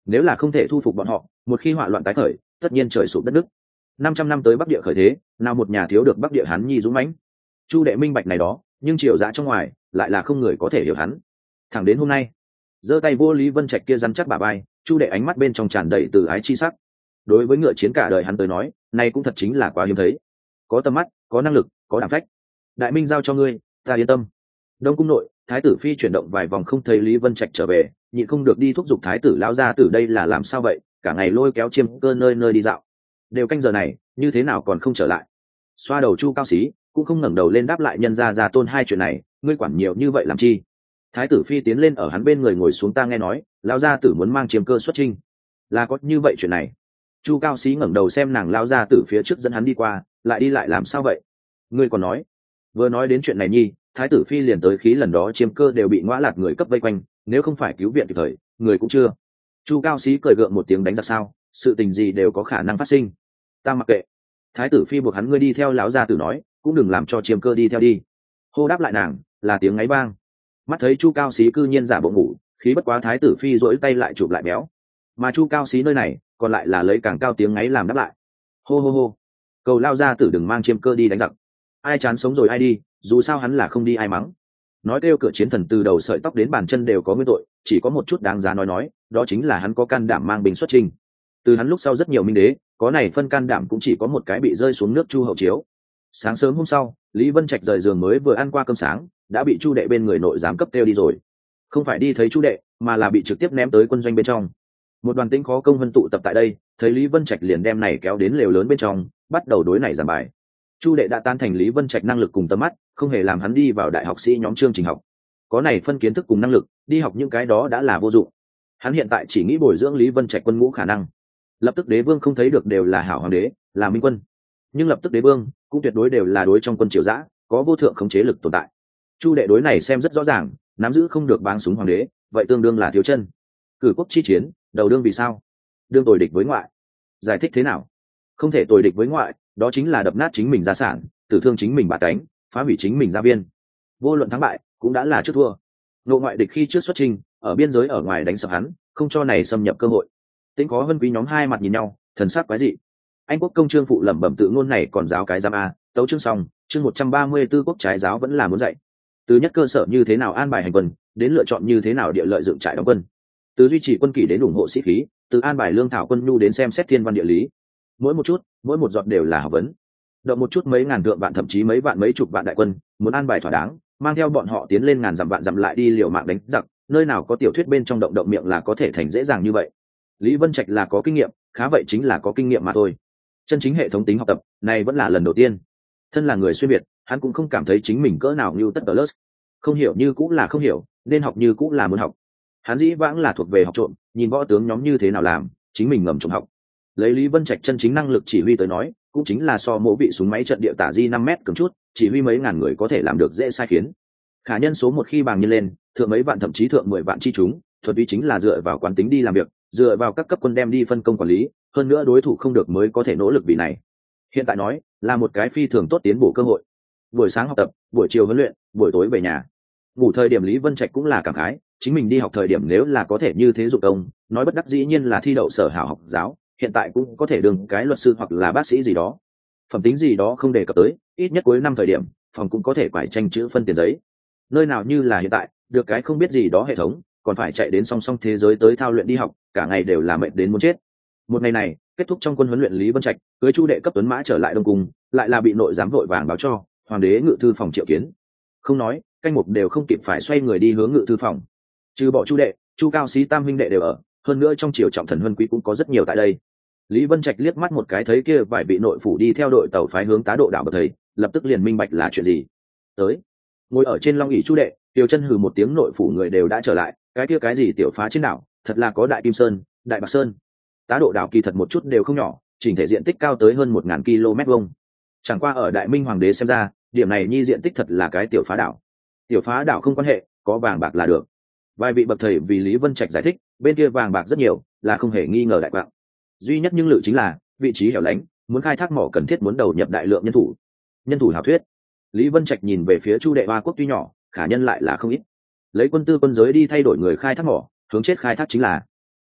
nếu là không thể thu phục bọn họ, một khi hỏa loạn tái khởi, tất nhiên trời sụp đất nứt. năm trăm năm tới bắc địa khởi thế, nào một nhà thiếu được bắc địa hán nhi dũng mãnh. Chu Đệ minh bạch này đó, nhưng triều dã trong ngoài lại là không người có thể hiểu hắn. Thẳng đến hôm nay, giơ tay vô Lý Vân Trạch kia rắn chắc bả vai, Chu Đệ ánh mắt bên trong tràn đầy từ ái chi sắc. Đối với ngựa chiến cả đời hắn tới nói, này cũng thật chính là quá hiếm thấy. Có tầm mắt, có năng lực, có đảm phách. Đại minh giao cho ngươi, ta yên tâm. Đông cung nội, thái tử phi chuyển động vài vòng không thấy Lý Vân Trạch trở về, nhịn không được đi thúc giục thái tử lão gia tử đây là làm sao vậy, cả ngày lôi kéo chiêm cơ nơi nơi đi dạo. Đều canh giờ này, như thế nào còn không trở lại? Xoa đầu Chu Cao Xí, cũng không ngẩng đầu lên đáp lại nhân gia gia tôn hai chuyện này, ngươi quản nhiều như vậy làm chi? Thái tử phi tiến lên ở hắn bên người ngồi xuống, ta nghe nói, lão gia tử muốn mang chiêm cơ xuất chinh. Là có như vậy chuyện này? Chu Cao Xí ngẩng đầu xem nàng lão gia tử phía trước dẫn hắn đi qua, lại đi lại làm sao vậy? Ngươi còn nói? Vừa nói đến chuyện này nhi, thái tử phi liền tới khí lần đó chiêm cơ đều bị ngõa lạt người cấp vây quanh, nếu không phải cứu viện kịp thời, người cũng chưa. Chu Cao Xí cười gượng một tiếng đánh giặc sao, sự tình gì đều có khả năng phát sinh. Ta mặc kệ. Thái tử phi buộc hắn ngươi đi theo lão gia tử nói, cũng đừng làm cho chiêm cơ đi theo đi. Hô đáp lại nàng, là tiếng ngáy vang. Mắt thấy Chu Cao Xí cư nhiên giả bộ ngủ, khí bất quá thái tử phi duỗi tay lại chụp lại béo. Mà Chu Cao Xí nơi này, còn lại là lấy càng cao tiếng ngáy làm đáp lại. Hô hô hô. Cầu lao gia tử đừng mang chiêm cơ đi đánh giặc. Ai chán sống rồi ai đi, dù sao hắn là không đi ai mắng. Nói kêu cửa chiến thần từ đầu sợi tóc đến bàn chân đều có nguyên tội, chỉ có một chút đáng giá nói nói, đó chính là hắn có can đảm mang binh xuất chinh. Từ hắn lúc sau rất nhiều minh đế, có này phân can đảm cũng chỉ có một cái bị rơi xuống nước Chu Hậu Chiếu. Sáng sớm hôm sau, Lý Vân Trạch rời giường mới vừa ăn qua cơm sáng, đã bị Chu Đệ bên người nội giám cấp kêu đi rồi. Không phải đi thấy Chu Đệ, mà là bị trực tiếp ném tới quân doanh bên trong. Một đoàn tinh khó công vân tụ tập tại đây, thấy Lý Vân Trạch liền đem này kéo đến lều lớn bên trong, bắt đầu đối này giảng bài. Chu Đệ đã tan thành Lý Vân Trạch năng lực cùng tầm mắt, không hề làm hắn đi vào đại học sĩ nhóm chương trình học. Có này phân kiến thức cùng năng lực, đi học những cái đó đã là vô dụng. Hắn hiện tại chỉ nghĩ bồi dưỡng Lý Vân Trạch quân ngũ khả năng. Lập tức đế vương không thấy được đều là hảo hoàng đế, là minh quân. Nhưng lập tức đế vương cũng tuyệt đối đều là đối trong quân triều dã, có vô thượng khống chế lực tồn tại. Chu Đệ đối này xem rất rõ ràng, nắm giữ không được báng súng hoàng đế, vậy tương đương là thiếu chân. Cử quốc chi chiến, đầu đương vì sao? Đương tồi địch với ngoại. Giải thích thế nào? Không thể tồi địch với ngoại, đó chính là đập nát chính mình gia sản, tử thương chính mình bả cánh, phá hủy chính mình gia viên. Vô luận thắng bại, cũng đã là trước thua. Nội ngoại địch khi trước xuất trình, ở biên giới ở ngoài đánh sập hắn, không cho này xâm nhập cơ hội. Tĩnh Khó Vân Quý nhóm hai mặt nhìn nhau, thần sắc quái dị. Anh quốc công trương phụ lẩm bẩm tự ngôn này còn giáo cái giam a, tấu chương xong, chương một trăm ba mươi 134 quốc trái giáo vẫn là muốn dạy. Từ nhất cơ sở như thế nào an bài hành quân, đến lựa chọn như thế nào địa lợi dựng trại đóng quân. Từ duy trì quân kỷ đến ủng hộ sĩ khí, từ an bài lương thảo quân nhu đến xem xét thiên văn địa lý. Mỗi một chút, mỗi một giọt đều là học vấn. Động một chút mấy ngàn thượng vạn thậm chí mấy vạn mấy chục vạn đại quân, muốn an bài thỏa đáng, mang theo bọn họ tiến lên ngàn dặm vạn dặm lại đi liều mạng đánh giặc, nơi nào có tiểu thuyết bên trong động động miệng là có thể thành dễ dàng như vậy. Lý Vân Trạch là có kinh nghiệm, khá vậy chính là có kinh nghiệm mà thôi. Chân chính hệ thống tính học tập, này vẫn là lần đầu tiên. Thân là người xuyên Việt, hắn cũng không cảm thấy chính mình cỡ nào như tất ở lớp. Không hiểu như cũng là không hiểu, nên học như cũng là muốn học. Hắn dĩ vãng là thuộc về học trộm, nhìn võ tướng nhóm như thế nào làm, chính mình ngầm trộm học. Lấy Lý Vân Trạch chân chính năng lực chỉ huy tới nói, cũng chính là so mỗ vị súng máy trận địa tả di năm mét cứng chút, chỉ huy mấy ngàn người có thể làm được dễ sai khiến. Khả nhân số một khi bàng nhân lên, thượng mấy vạn thậm chí thượng mười vạn chi chúng, thuật uy chính là dựa vào quán tính đi làm việc, dựa vào các cấp quân đem đi phân công quản lý, hơn nữa đối thủ không được mới có thể nỗ lực vì này. Hiện tại nói là một cái phi thường tốt tiến bộ cơ hội. Buổi sáng học tập, buổi chiều huấn luyện, buổi tối về nhà. Ngủ thời điểm Lý Vân Trạch cũng là cảm khái, chính mình đi học thời điểm nếu là có thể như thế dụng công, nói bất đắc dĩ nhiên là thi đậu sở hảo học giáo, hiện tại cũng có thể đương cái luật sư hoặc là bác sĩ gì đó. Phẩm tính gì đó không đề cập tới, ít nhất cuối năm thời điểm, phòng cũng có thể phải tranh chữ phân tiền giấy. Nơi nào như là hiện tại, được cái không biết gì đó hệ thống, còn phải chạy đến song song thế giới tới thao luyện đi học, cả ngày đều là mệt đến muốn chết. Một ngày này, kết thúc trong quân huấn luyện Lý Vân Trạch, cưới Chu Đệ cấp tuấn mã trở lại Đông Cung, lại là bị nội giám vội vàng báo cho, hoàng đế ngự thư phòng triệu kiến. Không nói, canh mục đều không kịp phải xoay người đi hướng ngự thư phòng. Trừ bỏ Chu Đệ, Chu Cao Xí tam huynh đệ đều ở, hơn nữa trong triều trọng thần huân quý cũng có rất nhiều tại đây. Lý Vân Trạch liếc mắt một cái thấy kia vài bị nội phủ đi theo đội tàu phái hướng tá độ đảo bậc thầy, lập tức liền minh bạch là chuyện gì. Tới, ngồi ở trên long ỷ Chu Đệ, Tiêu chân hừ một tiếng, nội phủ người đều đã trở lại, cái kia cái gì tiểu phá trên đảo, thật là có đại kim sơn, đại bạc sơn. Tá độ đảo kỳ thật một chút đều không nhỏ, chỉnh thể diện tích cao tới hơn một ngàn ki lô mét vuông. Chẳng qua ở Đại Minh hoàng đế xem ra, điểm này nhi diện tích thật là cái tiểu phá đảo. Tiểu phá đảo không quan hệ, có vàng bạc là được. Vài vị bậc thầy vì Lý Vân Trạch giải thích, bên kia vàng bạc rất nhiều, là không hề nghi ngờ đại quạng. Duy nhất nhưng lự chính là vị trí hẻo lánh, muốn khai thác mỏ cần thiết muốn đầu nhập đại lượng nhân thủ. Nhân thủ hảo thuyết. Lý Vân Trạch nhìn về phía Chu Đệ Hoa quốc tuy nhỏ, khả nhân lại là không ít. Lấy quân tư quân giới đi thay đổi người khai thác mỏ, hướng chết khai thác chính là.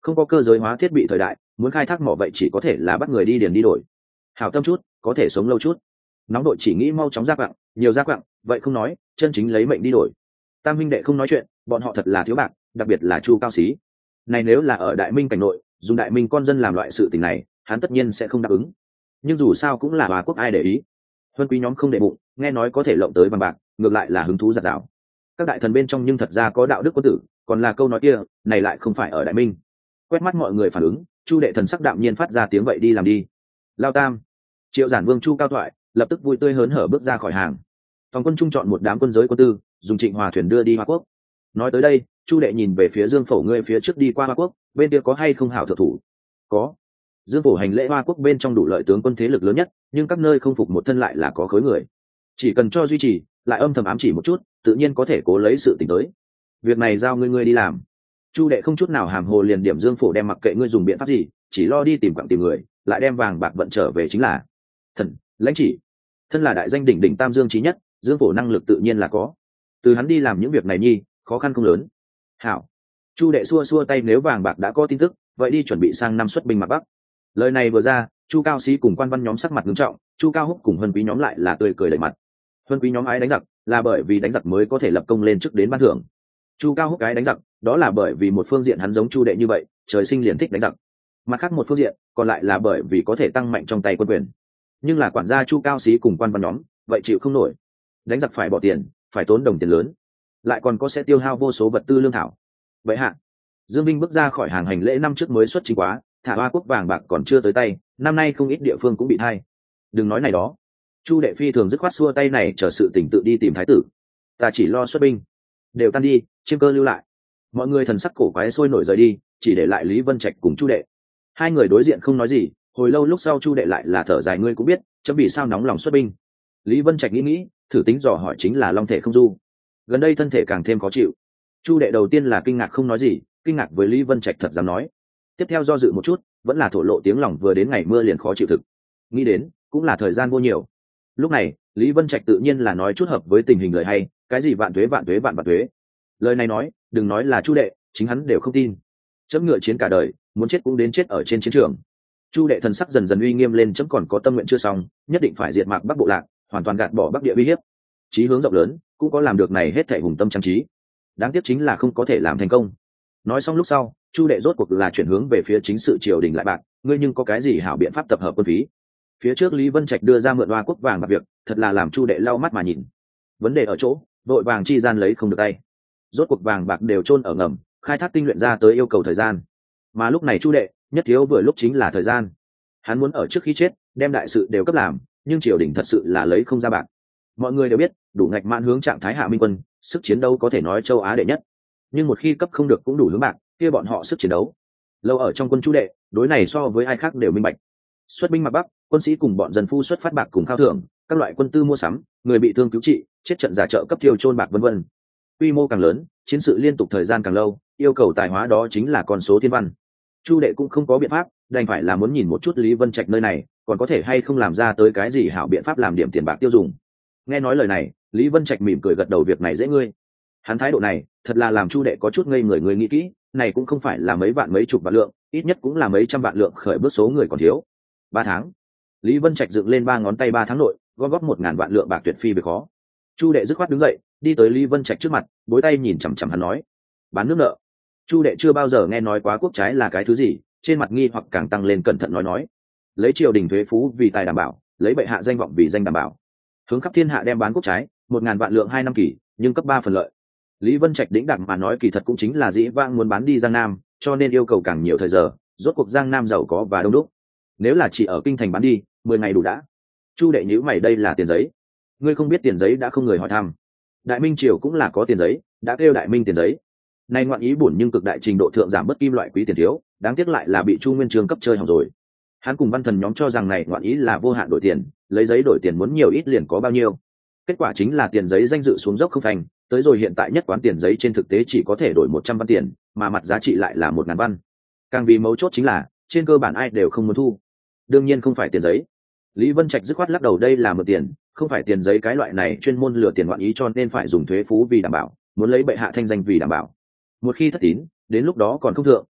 không có cơ giới hóa thiết bị thời đại, muốn khai thác mỏ vậy chỉ có thể là bắt người đi điền đi đổi. Hảo tâm chút có thể sống lâu chút, nóng đội chỉ nghĩ mau chóng ra quặng, nhiều ra quặng vậy không nói, chân chính lấy mệnh đi đổi. Tam huynh đệ không nói chuyện, bọn họ thật là thiếu bạc, đặc biệt là Chu Cao Xí. Này nếu là ở Đại Minh cảnh nội, dùng Đại Minh con dân làm loại sự tình này, hắn tất nhiên sẽ không đáp ứng. Nhưng dù sao cũng là Hoa Quốc, ai để ý. Huân quý nhóm không để bụng, nghe nói có thể lộng tới vàng bạc, ngược lại là hứng thú giạt rào. Các đại thần bên trong nhưng thật ra có đạo đức quân tử, còn là câu nói kia, này lại không phải ở Đại Minh. Quét mắt mọi người phản ứng, Chu đệ thần sắc đạm nhiên phát ra tiếng vậy đi làm đi. Lao Tam, Triệu Giản Vương Chu Cao Thoại lập tức vui tươi hớn hở bước ra khỏi hàng. Toàn quân trung chọn một đám quân giới quân tư, dùng Trịnh Hòa thuyền đưa đi Hoa Quốc. Nói tới đây, Chu đệ nhìn về phía Dương Phổ, ngươi phía trước đi qua Hoa Quốc, bên kia có hay không hảo thượng thủ? Có. Dương Phổ hành lễ, Hoa Quốc bên trong đủ lợi tướng quân thế lực lớn nhất, nhưng các nơi không phục một thân lại là có khối người. Chỉ cần cho duy trì, lại âm thầm ám chỉ một chút, tự nhiên có thể cố lấy sự tình tới. Việc này giao ngươi ngươi đi làm. Chu đệ không chút nào hàm hồ liền điểm Dương Phổ, đem mặc kệ ngươi dùng biện pháp gì, chỉ lo đi tìm quặng tìm người, lại đem vàng bạc vận trở về chính là. Thần, lãnh chỉ. Thân là đại danh đỉnh đỉnh Tam Dương chí nhất, Dương Phổ năng lực tự nhiên là có. Từ hắn đi làm những việc này nhi, khó khăn không lớn. Hảo. Chu đệ xua xua tay, nếu vàng bạc đã có tin tức, vậy đi chuẩn bị sang năm xuất binh mặt Bắc. Lời này vừa ra, Chu Cao Xí cùng quan văn nhóm sắc mặt nghiêm trọng, Chu Cao Húc cùng Huân Quý nhóm lại là tươi cười đầy mặt. Huân Quý nhóm ái đánh giặc, là bởi vì đánh giặc mới có thể lập công lên chức đến ban thưởng. Chu Cao Húc ái đánh giặc, đó là bởi vì một phương diện hắn giống Chu đệ như vậy, trời sinh liền thích đánh giặc. Mặt khác một phương diện, còn lại là bởi vì có thể tăng mạnh trong tay quân quyền. Nhưng là quản gia Chu Cao Xí cùng quan văn nhóm, vậy chịu không nổi. Đánh giặc phải bỏ tiền, phải tốn đồng tiền lớn, lại còn có sẽ tiêu hao vô số vật tư lương thảo. Vậy hạ, Dương Vinh bước ra khỏi hàng hành lễ, năm trước mới xuất chính quá, thả Hoa Quốc vàng bạc còn chưa tới tay, năm nay không ít địa phương cũng bị thay. Đừng nói này đó. Chu đệ phi thường dứt khoát xua tay, này chờ sự tỉnh tự đi tìm thái tử, ta chỉ lo xuất binh. Đều tan đi, chiêm cơ lưu lại. Mọi người thần sắc cổ quái sôi nổi rời đi, chỉ để lại Lý Vân Trạch cùng Chu đệ. Hai người đối diện không nói gì, hồi lâu lúc sau Chu đệ lại là thở dài, ngươi cũng biết chấm vì sao nóng lòng xuất binh. Lý Vân Trạch nghĩ nghĩ, thử tính dò hỏi, chính là long thể không du, gần đây thân thể càng thêm khó chịu. Chu đệ đầu tiên là kinh ngạc không nói gì, kinh ngạc với Lý Vân Trạch thật dám nói. Tiếp theo do dự một chút, vẫn là thổ lộ tiếng lòng, vừa đến ngày mưa liền khó chịu thực. Nghĩ đến cũng là thời gian vô nhiều. Lúc này Lý Vân Trạch tự nhiên là nói chút hợp với tình hình lời hay, cái gì vạn tuế vạn tuế vạn vạn tuế. Lời này nói, đừng nói là Chu đệ, chính hắn đều không tin. Chấm ngựa chiến cả đời, muốn chết cũng đến chết ở trên chiến trường. Chu đệ thần sắc dần dần uy nghiêm lên, chấm còn có tâm nguyện chưa xong, nhất định phải diệt mạc Bắc bộ lạc, hoàn toàn gạt bỏ Bắc địa uy hiếp. Chí hướng rộng lớn, cũng có làm được này hết thảy hùng tâm trang trí. Đáng tiếc chính là không có thể làm thành công. Nói xong lúc sau, Chu đệ rốt cuộc là chuyển hướng về phía chính sự triều đình, lại bạc, ngươi nhưng có cái gì hảo biện pháp tập hợp quân phí? Phía trước Lý Vân Trạch đưa ra mượn Hoa Quốc vàng bạc việc, thật là làm Chu đệ lau mắt mà nhìn. Vấn đề ở chỗ, vội vàng chi gian lấy không được tay. Rốt cuộc vàng bạc đều chôn ở ngầm, khai thác tinh luyện ra tới yêu cầu thời gian. Mà lúc này Chu đệ, nhất thiếu vừa lúc chính là thời gian. Hắn muốn ở trước khi chết, đem đại sự đều cấp làm, nhưng triều đình thật sự là lấy không ra bạc. Mọi người đều biết, đủ ngạch mãn hướng trạng thái hạ minh quân, sức chiến đấu có thể nói châu Á đệ nhất. Nhưng một khi cấp không được cũng đủ hướng bạc, kia bọn họ sức chiến đấu lâu ở trong quân Chu đệ, đối này so với ai khác đều minh bạch. Xuất binh mặt Bắc, quân sĩ cùng bọn dân phu xuất phát bạc cùng khao thưởng, các loại quân tư mua sắm, người bị thương cứu trị, chết trận giả trợ cấp thiêu chôn bạc vân vân. Quy mô càng lớn, chiến sự liên tục thời gian càng lâu, yêu cầu tài hóa đó chính là con số thiên văn. Chu đệ cũng không có biện pháp, đành phải là muốn nhìn một chút Lý Vân Trạch nơi này còn có thể hay không làm ra tới cái gì hảo biện pháp làm điểm tiền bạc tiêu dùng. Nghe nói lời này, Lý Vân Trạch mỉm cười gật đầu, việc này dễ ngươi. Hắn thái độ này thật là làm Chu đệ có chút ngây người, người nghĩ kỹ, này cũng không phải là mấy vạn mấy chục vạn lượng, ít nhất cũng là mấy trăm vạn lượng, khởi bước số người còn thiếu. Ba tháng. Lý Vân Trạch dựng lên ba ngón tay, ba tháng nội gom góp một ngàn vạn lượng bạc tuyệt phi việc khó. Chu đệ dứt khoát đứng dậy, đi tới Lý Vân Trạch trước mặt, bối tay nhìn chằm chằm hắn nói, bán nước nợ. Chu đệ chưa bao giờ nghe nói quá quốc trái là cái thứ gì, trên mặt nghi hoặc càng tăng lên, cẩn thận nói nói, lấy triều đình thuế phú vì tài đảm bảo, lấy bệ hạ danh vọng vì danh đảm bảo, hướng khắp thiên hạ đem bán quốc trái một ngàn vạn lượng hai năm kỳ, nhưng cấp ba phần lợi. Lý Vân Trạch đĩnh đạc mà nói, kỳ thật cũng chính là dĩ vãng muốn bán đi Giang Nam, cho nên yêu cầu càng nhiều thời giờ, rốt cuộc Giang Nam giàu có và đông đúc. Nếu là chỉ ở kinh thành bán đi, mười ngày đủ đã. Chu đệ nhíu mày, đây là tiền giấy. Ngươi không biết tiền giấy đã không người hỏi thăm. Đại Minh triều cũng là có tiền giấy, đã kêu Đại Minh tiền giấy. Nay ngoạn ý bổn nhưng cực đại trình độ thượng giảm bất kim loại quý tiền thiếu, đáng tiếc lại là bị Chu Nguyên Chương cấp chơi hỏng rồi. Hắn cùng văn thần nhóm cho rằng này ngoạn ý là vô hạn đổi tiền, lấy giấy đổi tiền muốn nhiều ít liền có bao nhiêu. Kết quả chính là tiền giấy danh dự xuống dốc không thành, tới rồi hiện tại nhất quán tiền giấy trên thực tế chỉ có thể đổi một trăm văn tiền, mà mặt giá trị lại là một ngàn văn. Càng vì mấu chốt chính là, trên cơ bản ai đều không muốn thu. Đương nhiên không phải tiền giấy. Lý Vân Trạch dứt khoát lắc đầu, đây là mượn tiền, không phải tiền giấy, cái loại này chuyên môn lừa tiền ngoạn ý, cho nên phải dùng thuế phú vì đảm bảo, muốn lấy bệ hạ thanh danh vì đảm bảo. Một khi thất tín, đến lúc đó còn không thượng,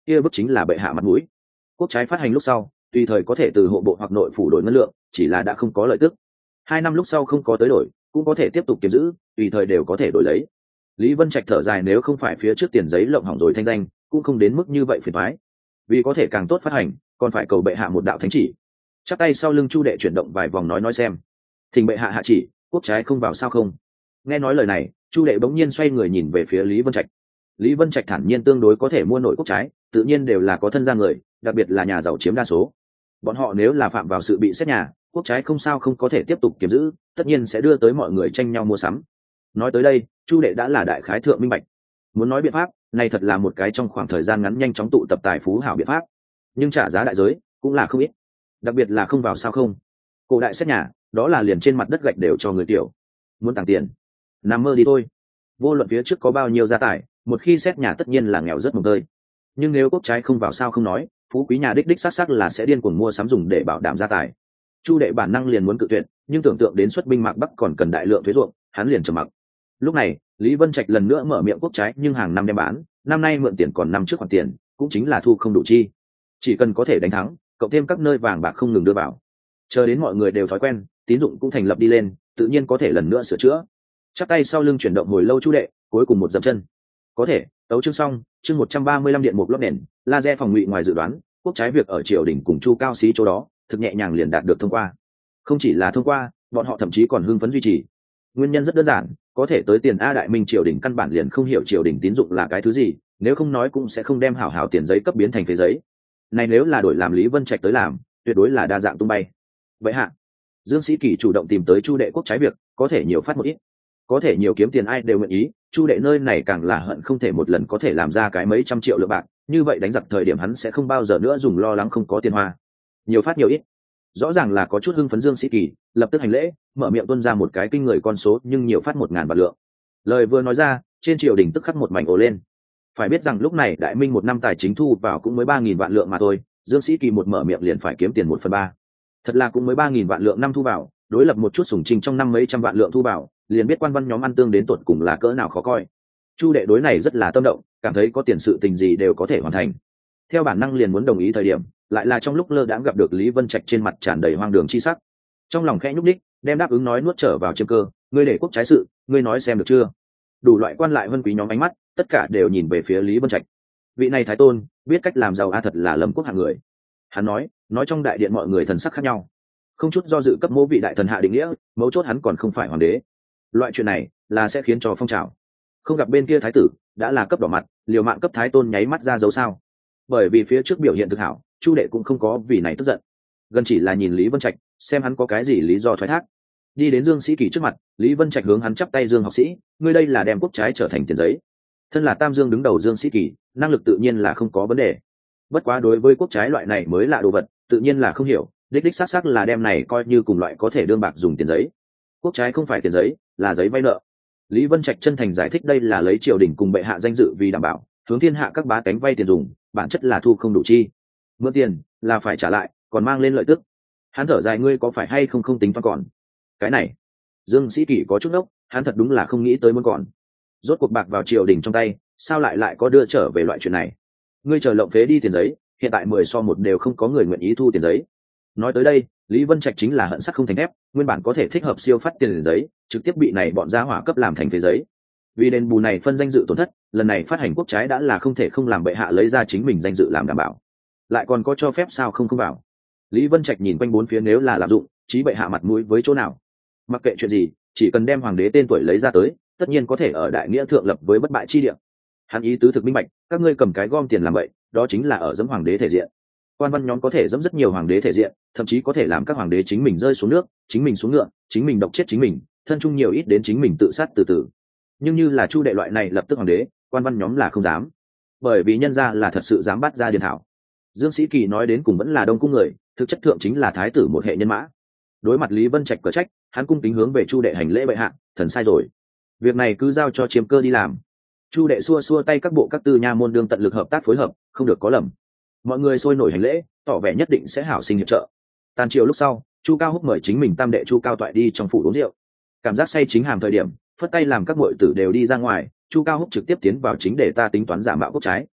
kia bức chính là bệ hạ mặt mũi. Quốc trái phát hành lúc sau tùy thời có thể từ hộ bộ hoặc nội phủ đổi ngân lượng, chỉ là đã không có lợi tức. Hai năm lúc sau không có tới đổi cũng có thể tiếp tục kiếm giữ, tùy thời đều có thể đổi lấy. Lý Vân Trạch thở dài, nếu không phải phía trước tiền giấy lộng hỏng rồi thanh danh cũng không đến mức như vậy phiền toái. Vì có thể càng tốt phát hành còn phải cầu bệ hạ một đạo thánh chỉ. Chắp tay sau lưng Chu Đệ chuyển động vài vòng nói nói xem, thỉnh bệ hạ hạ chỉ, quốc trái không vào sao không. Nghe nói lời này, Chu Đệ bỗng nhiên xoay người nhìn về phía Lý Vân Trạch. Lý Vân Trạch thản nhiên tương đối có thể mua nổi quốc trái, tự nhiên đều là có thân gia người, đặc biệt là nhà giàu chiếm đa số. Bọn họ nếu là phạm vào sự bị xét nhà, quốc trái không sao không có thể tiếp tục kiếm giữ, tất nhiên sẽ đưa tới mọi người tranh nhau mua sắm. Nói tới đây, Chu Đệ đã là đại khái thượng minh bạch. Muốn nói biện pháp, này thật là một cái trong khoảng thời gian ngắn nhanh chóng tụ tập tài phú hảo biện pháp, nhưng trả giá đại giới cũng là không ít, đặc biệt là không vào sao không. Cổ đại xét nhà, đó là liền trên mặt đất gạch đều cho người tiểu. Muốn tàng tiền, nằm mơ đi thôi. Vô luận phía trước có bao nhiêu gia tài, một khi xét nhà tất nhiên là nghèo rất mồng tơi. Nhưng nếu quốc trái không vào sao không nói, phú quý nhà đích đích xác xác là sẽ điên cuồng mua sắm dùng để bảo đảm gia tài. Chu Đệ bản năng liền muốn cự tuyệt, nhưng tưởng tượng đến xuất binh mạc bắc còn cần đại lượng thuế ruộng, hắn liền trầm mặc. Lúc này Lý Vân Trạch lần nữa mở miệng, quốc trái nhưng hàng năm đem bán, năm nay mượn tiền còn năm trước khoản tiền, cũng chính là thu không đủ chi. Chỉ cần có thể đánh thắng, cộng thêm các nơi vàng bạc không ngừng đưa vào, chờ đến mọi người đều thói quen, tín dụng cũng thành lập đi lên, tự nhiên có thể lần nữa sửa chữa. Chắp tay sau lưng chuyển động hồi lâu Chu Đệ, cuối cùng một dậm chân. Có thể, tấu chương xong, chương một trăm ba mươi lăm điện mục lót nền, laser phòng ngụy ngoài dự đoán, quốc trái việc ở triều đình cùng Chu Cao Xí chỗ đó, thực nhẹ nhàng liền đạt được thông qua. Không chỉ là thông qua, bọn họ thậm chí còn hưng phấn duy trì. Nguyên nhân rất đơn giản, có thể tới tiền a đại minh triều đình căn bản liền không hiểu triều đình tín dụng là cái thứ gì, nếu không nói cũng sẽ không đem hảo hảo tiền giấy cấp biến thành phế giấy. Này nếu là đổi làm Lý Vân Trạch tới làm, tuyệt đối là đa dạng tung bay. Vậy hạ, Dương Sĩ Kỳ chủ động tìm tới Chu Đệ quốc trái việc, có thể nhiều phát một ít, có thể nhiều kiếm tiền ai đều nguyện ý. Chu Đệ nơi này càng là hận không thể một lần có thể làm ra cái mấy trăm triệu lượng bạc, như vậy đánh giặc thời điểm hắn sẽ không bao giờ nữa dùng lo lắng không có tiền hoa. Nhiều phát nhiều ít, rõ ràng là có chút hưng phấn. Dương Sĩ Kỳ lập tức hành lễ, mở miệng tuân ra một cái kinh người con số, nhưng nhiều phát một ngàn vạn lượng. Lời vừa nói ra, trên triều đình tức khắc một mảnh ồ lên. Phải biết rằng lúc này đại minh một năm tài chính thu vào cũng mới ba nghìn vạn lượng mà thôi, Dương Sĩ Kỳ một mở miệng liền phải kiếm tiền một phần ba, thật là cũng mới ba nghìn vạn lượng năm thu vào, đối lập một chút sủng trình trong năm mấy trăm vạn lượng thu vào, liền biết quan văn nhóm ăn tương đến tột cùng là cỡ nào khó coi. Chu Đệ đối này rất là tâm động, cảm thấy có tiền sự tình gì đều có thể hoàn thành, theo bản năng liền muốn đồng ý. Thời điểm lại là trong lúc lơ đãng gặp được Lý Vân Trạch trên mặt tràn đầy hoang đường chi sắc, trong lòng khẽ nhúc đích, đem đáp ứng nói nuốt trở vào chiêm cơ. Ngươi để quốc trái sự, ngươi nói xem được chưa? Đủ loại quan lại vân quý nhóm ánh mắt tất cả đều nhìn về phía Lý Vân Trạch. Vị này thái tôn biết cách làm giàu a, thật là lâm quốc hạng người. Hắn nói nói trong đại điện mọi người thần sắc khác nhau, không chút do dự cấp mỗ vị đại thần hạ định nghĩa, mấu chốt hắn còn không phải hoàng đế. Loại chuyện này là sẽ khiến cho phong trào. Không gặp bên kia thái tử đã là cấp đỏ mặt, liều mạng cấp thái tôn nháy mắt ra dấu sao. Bởi vì phía trước biểu hiện thực hảo, Chu Đệ cũng không có vì này tức giận, gần chỉ là nhìn Lý Vân Trạch xem hắn có cái gì lý do thoái thác. Đi đến Dương Sĩ Kỳ trước mặt, Lý Vân Trạch hướng hắn chắp tay, Dương học sĩ, ngươi đây là đem quốc trái trở thành tiền giấy. Thân là Tam Dương đứng đầu Dương Sĩ Kỳ, năng lực tự nhiên là không có vấn đề, bất quá đối với quốc trái loại này mới lạ đồ vật tự nhiên là không hiểu, đích đích xác xác là đem này coi như cùng loại có thể đương bạc dùng tiền giấy. Quốc trái không phải tiền giấy, là giấy vay nợ. Lý Vân Trạch chân thành giải thích, đây là lấy triều đình cùng bệ hạ danh dự vì đảm bảo, hướng thiên hạ các bá tánh vay tiền dùng, bản chất là thu không đủ chi, mượn tiền là phải trả lại, còn mang lên lợi tức. Hắn thở dài, ngươi có phải hay không không tính toán còn cái này? Dương Sĩ Kỳ có chút ốc, hắn thật đúng là không nghĩ tới muốn còn. Rốt cuộc bạc vào triều đình trong tay, sao lại lại có đưa trở về loại chuyện này? Ngươi chờ lộng phế đi tiền giấy, hiện tại mười so một đều không có người nguyện ý thu tiền giấy. Nói tới đây, Lý Vân Trạch chính là hận sắt không thành thép, nguyên bản có thể thích hợp siêu phát tiền giấy, trực tiếp bị này bọn gia hỏa cấp làm thành phế giấy. Vì đền bù này phân danh dự tổn thất, lần này phát hành quốc trái đã là không thể không làm bệ hạ lấy ra chính mình danh dự làm đảm bảo, lại còn có cho phép sao không không vào. Lý Vân Trạch nhìn quanh bốn phía, nếu là lạm dụng, chí bệ hạ mặt mũi với chỗ nào? Mặc kệ chuyện gì, chỉ cần đem hoàng đế tên tuổi lấy ra tới, tất nhiên có thể ở đại nghĩa thượng lập với bất bại chi địa. Hắn ý tứ thực minh bạch, các ngươi cầm cái gom tiền làm vậy, đó chính là ở dẫm hoàng đế thể diện. Quan văn nhóm có thể dẫm rất nhiều hoàng đế thể diện, thậm chí có thể làm các hoàng đế chính mình rơi xuống nước, chính mình xuống ngựa, chính mình độc chết chính mình, thân chung nhiều ít đến chính mình tự sát từ từ. Nhưng như là Chu Đệ loại này lập tức hoàng đế, quan văn nhóm là không dám, bởi vì nhân gia là thật sự dám bắt ra điền thảo. Dương Sĩ Kỳ nói đến cùng vẫn là đông cung người, thực chất thượng chính là thái tử một hệ nhân mã. Đối mặt Lý Vân Trạch cở trách, hắn cung kính hướng về Chu Đệ hành lễ, bệ hạ, thần sai rồi, việc này cứ giao cho chiêm cơ đi làm. Chu Đệ xua xua tay, các bộ các tư nha môn đương tận lực hợp tác phối hợp, không được có lầm. Mọi người sôi nổi hành lễ, tỏ vẻ nhất định sẽ hảo sinh hiệp trợ. Tàn chiều lúc sau, Chu Cao Húc mời chính mình tam đệ Chu Cao Toại đi trong phủ uống rượu. Cảm giác say chính hàm thời điểm, phất tay làm các muội tử đều đi ra ngoài, Chu Cao Húc trực tiếp tiến vào chính để ta tính toán giả mạo quốc trái.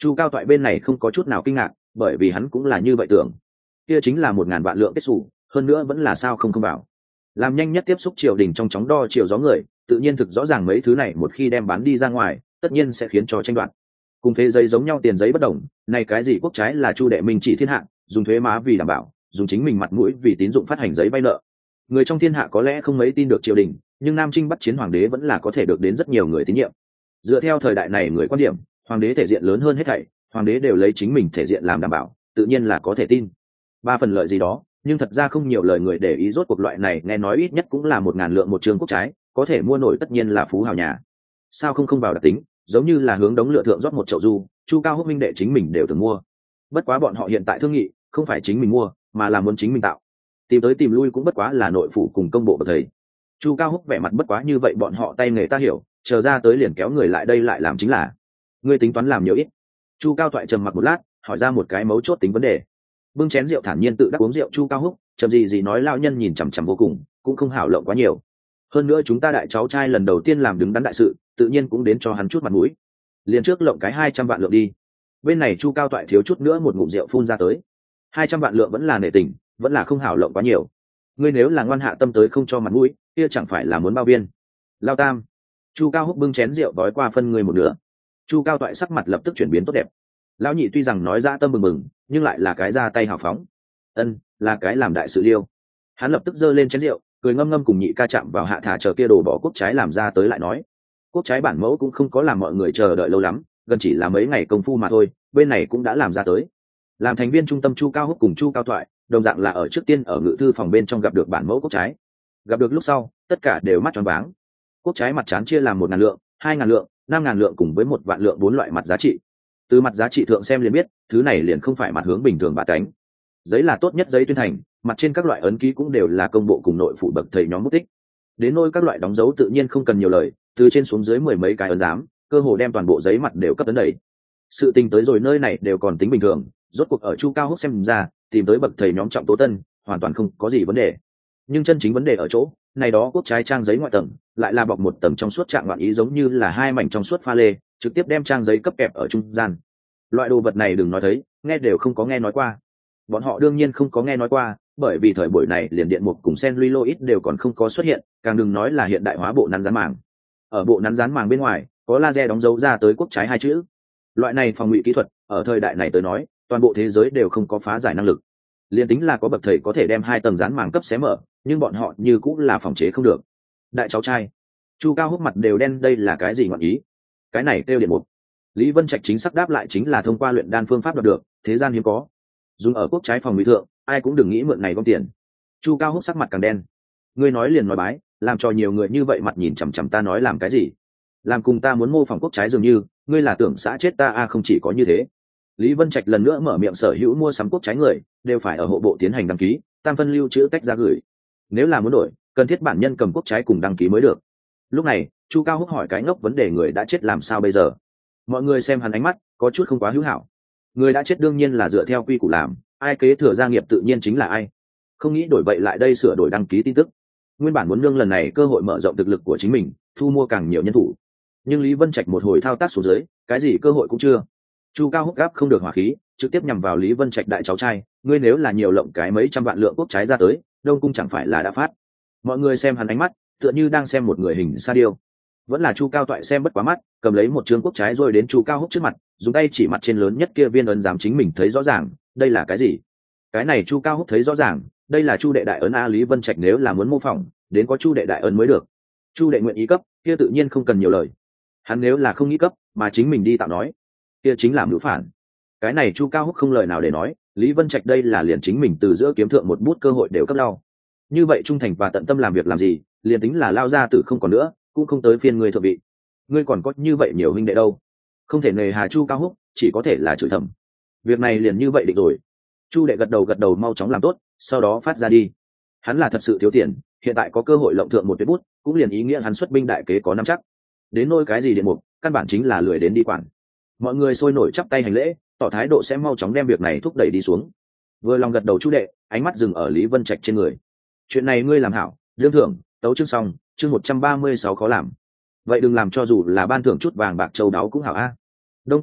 Chu Cao Toại bên này không có chút nào kinh ngạc, bởi vì hắn cũng là như vậy tưởng. Kia chính là một ngàn vạn lượng kết xù, hơn nữa vẫn là sao không không vào. Làm nhanh nhất tiếp xúc triều đình trong chóng đo chiều gió người, tự nhiên thực rõ ràng mấy thứ này một khi đem bán đi ra ngoài, tất nhiên sẽ khiến cho tranh đoạt. Cùng thế giấy giống nhau tiền giấy bất đồng, này cái gì quốc trái là Chu Đệ Minh chỉ thiên hạ, dùng thuế má vì đảm bảo, dùng chính mình mặt mũi vì tín dụng phát hành giấy vay nợ. Người trong thiên hạ có lẽ không mấy tin được triều đình, nhưng Nam Trinh Bắc Chiến hoàng đế vẫn là có thể được đến rất nhiều người tín nhiệm. Dựa theo thời đại này người quan điểm, hoàng đế thể diện lớn hơn hết thảy, hoàng đế đều lấy chính mình thể diện làm đảm bảo, tự nhiên là có thể tin. Ba phần lợi gì đó, nhưng thật ra không nhiều lời người để ý, rốt cuộc loại này nghe nói ít nhất cũng là một ngàn lượng một trường quốc trái, có thể mua nổi tất nhiên là phú hào nhà. Sao không không vào đặc tính, giống như là hướng đống lửa thượng rót một chậu du, Chu Cao Húc minh đệ chính mình đều từng mua. Bất quá bọn họ hiện tại thương nghị, không phải chính mình mua, mà là muốn chính mình tạo. Tìm tới tìm lui cũng bất quá là nội phủ cùng công bộ bậc thầy. Chu Cao Húc vẻ mặt bất quá như vậy, bọn họ tay nghề ta hiểu, chờ ra tới liền kéo người lại đây lại làm chính là. Ngươi tính toán làm nhiều ít? Chu Cao Toại trầm mặc một lát, hỏi ra một cái mấu chốt tính vấn đề. Bưng chén rượu thản nhiên tự đắc uống rượu. Chu Cao Húc chậm gì gì nói, lão nhân nhìn chằm chằm vô cùng, cũng không hảo lộng quá nhiều. Hơn nữa chúng ta đại cháu trai lần đầu tiên làm đứng đắn đại sự, tự nhiên cũng đến cho hắn chút mặt mũi. Liền trước lộng cái hai trăm vạn lượng đi. Bên này Chu Cao Toại thiếu chút nữa một ngụm rượu phun ra tới. Hai trăm vạn lượng vẫn là nể tình, vẫn là không hảo lộng quá nhiều. Ngươi nếu là ngoan hạ tâm tới không cho mặt mũi, kia chẳng phải là muốn bao biên. Lao Tam. Chu Cao Húc bưng chén rượu đói qua phân người một nửa. Chu Cao Toại sắc mặt lập tức chuyển biến tốt đẹp. Lão nhị tuy rằng nói ra tâm mừng mừng, nhưng lại là cái ra tay hào phóng. Ân, là cái làm đại sự liêu. Hắn lập tức giơ lên chén rượu, cười ngâm ngâm cùng nhị ca chạm vào hạ thả chờ kia đồ bỏ quốc trái làm ra tới lại nói. Quốc trái bản mẫu cũng không có làm mọi người chờ đợi lâu lắm, gần chỉ là mấy ngày công phu mà thôi, bên này cũng đã làm ra tới. Làm thành viên trung tâm Chu Cao Húc cùng Chu Cao Toại, đồng dạng là ở trước tiên ở ngự thư phòng bên trong gặp được bản mẫu quốc trái. Gặp được lúc sau, tất cả đều mắt tròn váng. Quốc trái mặt trán chia làm một ngàn lượng, hai ngàn lượng, năm ngàn lượng cùng với một vạn lượng bốn loại mặt giá trị. Từ mặt giá trị thượng xem liền biết, thứ này liền không phải mặt hướng bình thường bà cánh. Giấy là tốt nhất giấy tuyên thành, mặt trên các loại ấn ký cũng đều là công bộ cùng nội phụ bậc thầy nhóm bút tích. Đến nôi các loại đóng dấu tự nhiên không cần nhiều lời, từ trên xuống dưới mười mấy cái ấn giám, cơ hồ đem toàn bộ giấy mặt đều cấp tấn đầy. Sự tình tới rồi nơi này đều còn tính bình thường, rốt cuộc ở Chu Cao Húc xem ra, tìm tới bậc thầy nhóm trọng tố tân, hoàn toàn không có gì vấn đề. Nhưng chân chính vấn đề ở chỗ, này đó quốc trái trang giấy ngoại tầng, lại là bọc một tầng trong suốt trạng loạn ý, giống như là hai mảnh trong suốt pha lê, trực tiếp đem trang giấy cấp kẹp ở trung gian. Loại đồ vật này đừng nói thấy, nghe đều không có nghe nói qua. Bọn họ đương nhiên không có nghe nói qua, bởi vì thời buổi này liền điện mục cùng celluloid đều còn không có xuất hiện, càng đừng nói là hiện đại hóa bộ nắn dán màng. Ở bộ nắn dán màng bên ngoài, có laser đóng dấu ra tới quốc trái hai chữ. Loại này phòng ngụy kỹ thuật, ở thời đại này tới nói, toàn bộ thế giới đều không có phá giải năng lực. Liên tính là có bậc thầy có thể đem hai tầng dán màng cấp xé mở, nhưng bọn họ như cũng là phòng chế không được. Đại cháu trai, Chu Cao Húc mặt đều đen, đây là cái gì ngọn ý? Cái này kêu điện mục. Lý Vân Trạch chính xác đáp lại, chính là thông qua luyện đan phương pháp đoạt được, thế gian hiếm có. Dùng ở quốc trái phòng ngụy thượng, ai cũng đừng nghĩ mượn này gom tiền. Chu Cao Húc sắc mặt càng đen. Ngươi nói liền nói bái, làm cho nhiều người như vậy mặt nhìn chằm chằm ta nói làm cái gì? Làm cùng ta muốn mô phỏng quốc trái dường như, ngươi là tưởng xã chết ta a? Không chỉ có như thế. Lý Vân Trạch lần nữa mở miệng, sở hữu mua sắm quốc trái người đều phải ở hộ bộ tiến hành đăng ký, tam phân lưu trữ cách ra gửi. Nếu là muốn đổi, cần thiết bản nhân cầm quốc trái cùng đăng ký mới được. Lúc này, Chu Cao Húc hỏi cái ngốc vấn đề, người đã chết làm sao bây giờ? Mọi người xem hắn ánh mắt có chút không quá hữu hảo. Người đã chết đương nhiên là dựa theo quy củ làm, ai kế thừa gia nghiệp tự nhiên chính là ai. Không nghĩ đổi vậy lại đây sửa đổi đăng ký tin tức. Nguyên bản muốn nương lần này cơ hội mở rộng thực lực của chính mình, thu mua càng nhiều nhân thủ. Nhưng Lý Vân Trạch một hồi thao tác xuống dưới, cái gì cơ hội cũng chưa. Chu Cao Húc gáp không được hỏa khí, trực tiếp nhằm vào Lý Vân Trạch, đại cháu trai, ngươi nếu là nhiều lộng cái mấy trăm vạn lượng quốc trái ra tới, Đông cung chẳng phải là đã phát. Mọi người xem hắn ánh mắt, tựa như đang xem một người hình sa điêu. Vẫn là Chu Cao Toại xem bất quá mắt, cầm lấy một trương quốc trái rồi đến Chu Cao Húc trước mặt, dùng tay chỉ mặt trên lớn nhất kia viên ấn giám, chính mình thấy rõ ràng, đây là cái gì? Cái này Chu Cao Húc thấy rõ ràng, đây là Chu đệ đại ấn a. Lý Vân Trạch nếu là muốn mô phỏng, đến có Chu đệ đại ấn mới được. Chu đệ nguyện ý cấp, kia tự nhiên không cần nhiều lời. Hắn nếu là không nghĩ cấp, mà chính mình đi tạo nói, kia chính là mưu phản. Cái này Chu Cao Húc không lời nào để nói, Lý Vân Trạch đây là liền chính mình từ giữa kiếm thượng một bút cơ hội đều cấp đau. Như vậy trung thành và tận tâm làm việc làm gì, liền tính là lao ra tử không còn nữa, cũng không tới phiên ngươi thượng vị. Ngươi còn có như vậy nhiều huynh đệ đâu, không thể nề hà Chu Cao Húc, chỉ có thể là chửi thầm. Việc này liền như vậy định rồi. Chu đệ gật đầu gật đầu, mau chóng làm tốt, sau đó phát ra đi. Hắn là thật sự thiếu tiền, hiện tại có cơ hội lộng thượng một tuyệt bút, cũng liền ý nghĩa hắn xuất binh đại kế có nắm chắc. Đến nôi cái gì điện mục, căn bản chính là lười đến đi quản. Mọi người sôi nổi chắp tay hành lễ, tỏ thái độ sẽ mau chóng đem việc này thúc đẩy đi xuống. Vừa lòng gật đầu Chu đệ, ánh mắt dừng ở Lý Vân Trạch trên người. Chuyện này ngươi làm hảo, lương thưởng tấu chương xong, chương một trăm ba mươi sáu khó làm. Vậy đừng làm cho dù là ban thưởng chút vàng bạc châu đáo cũng hảo a. Đông cung nội,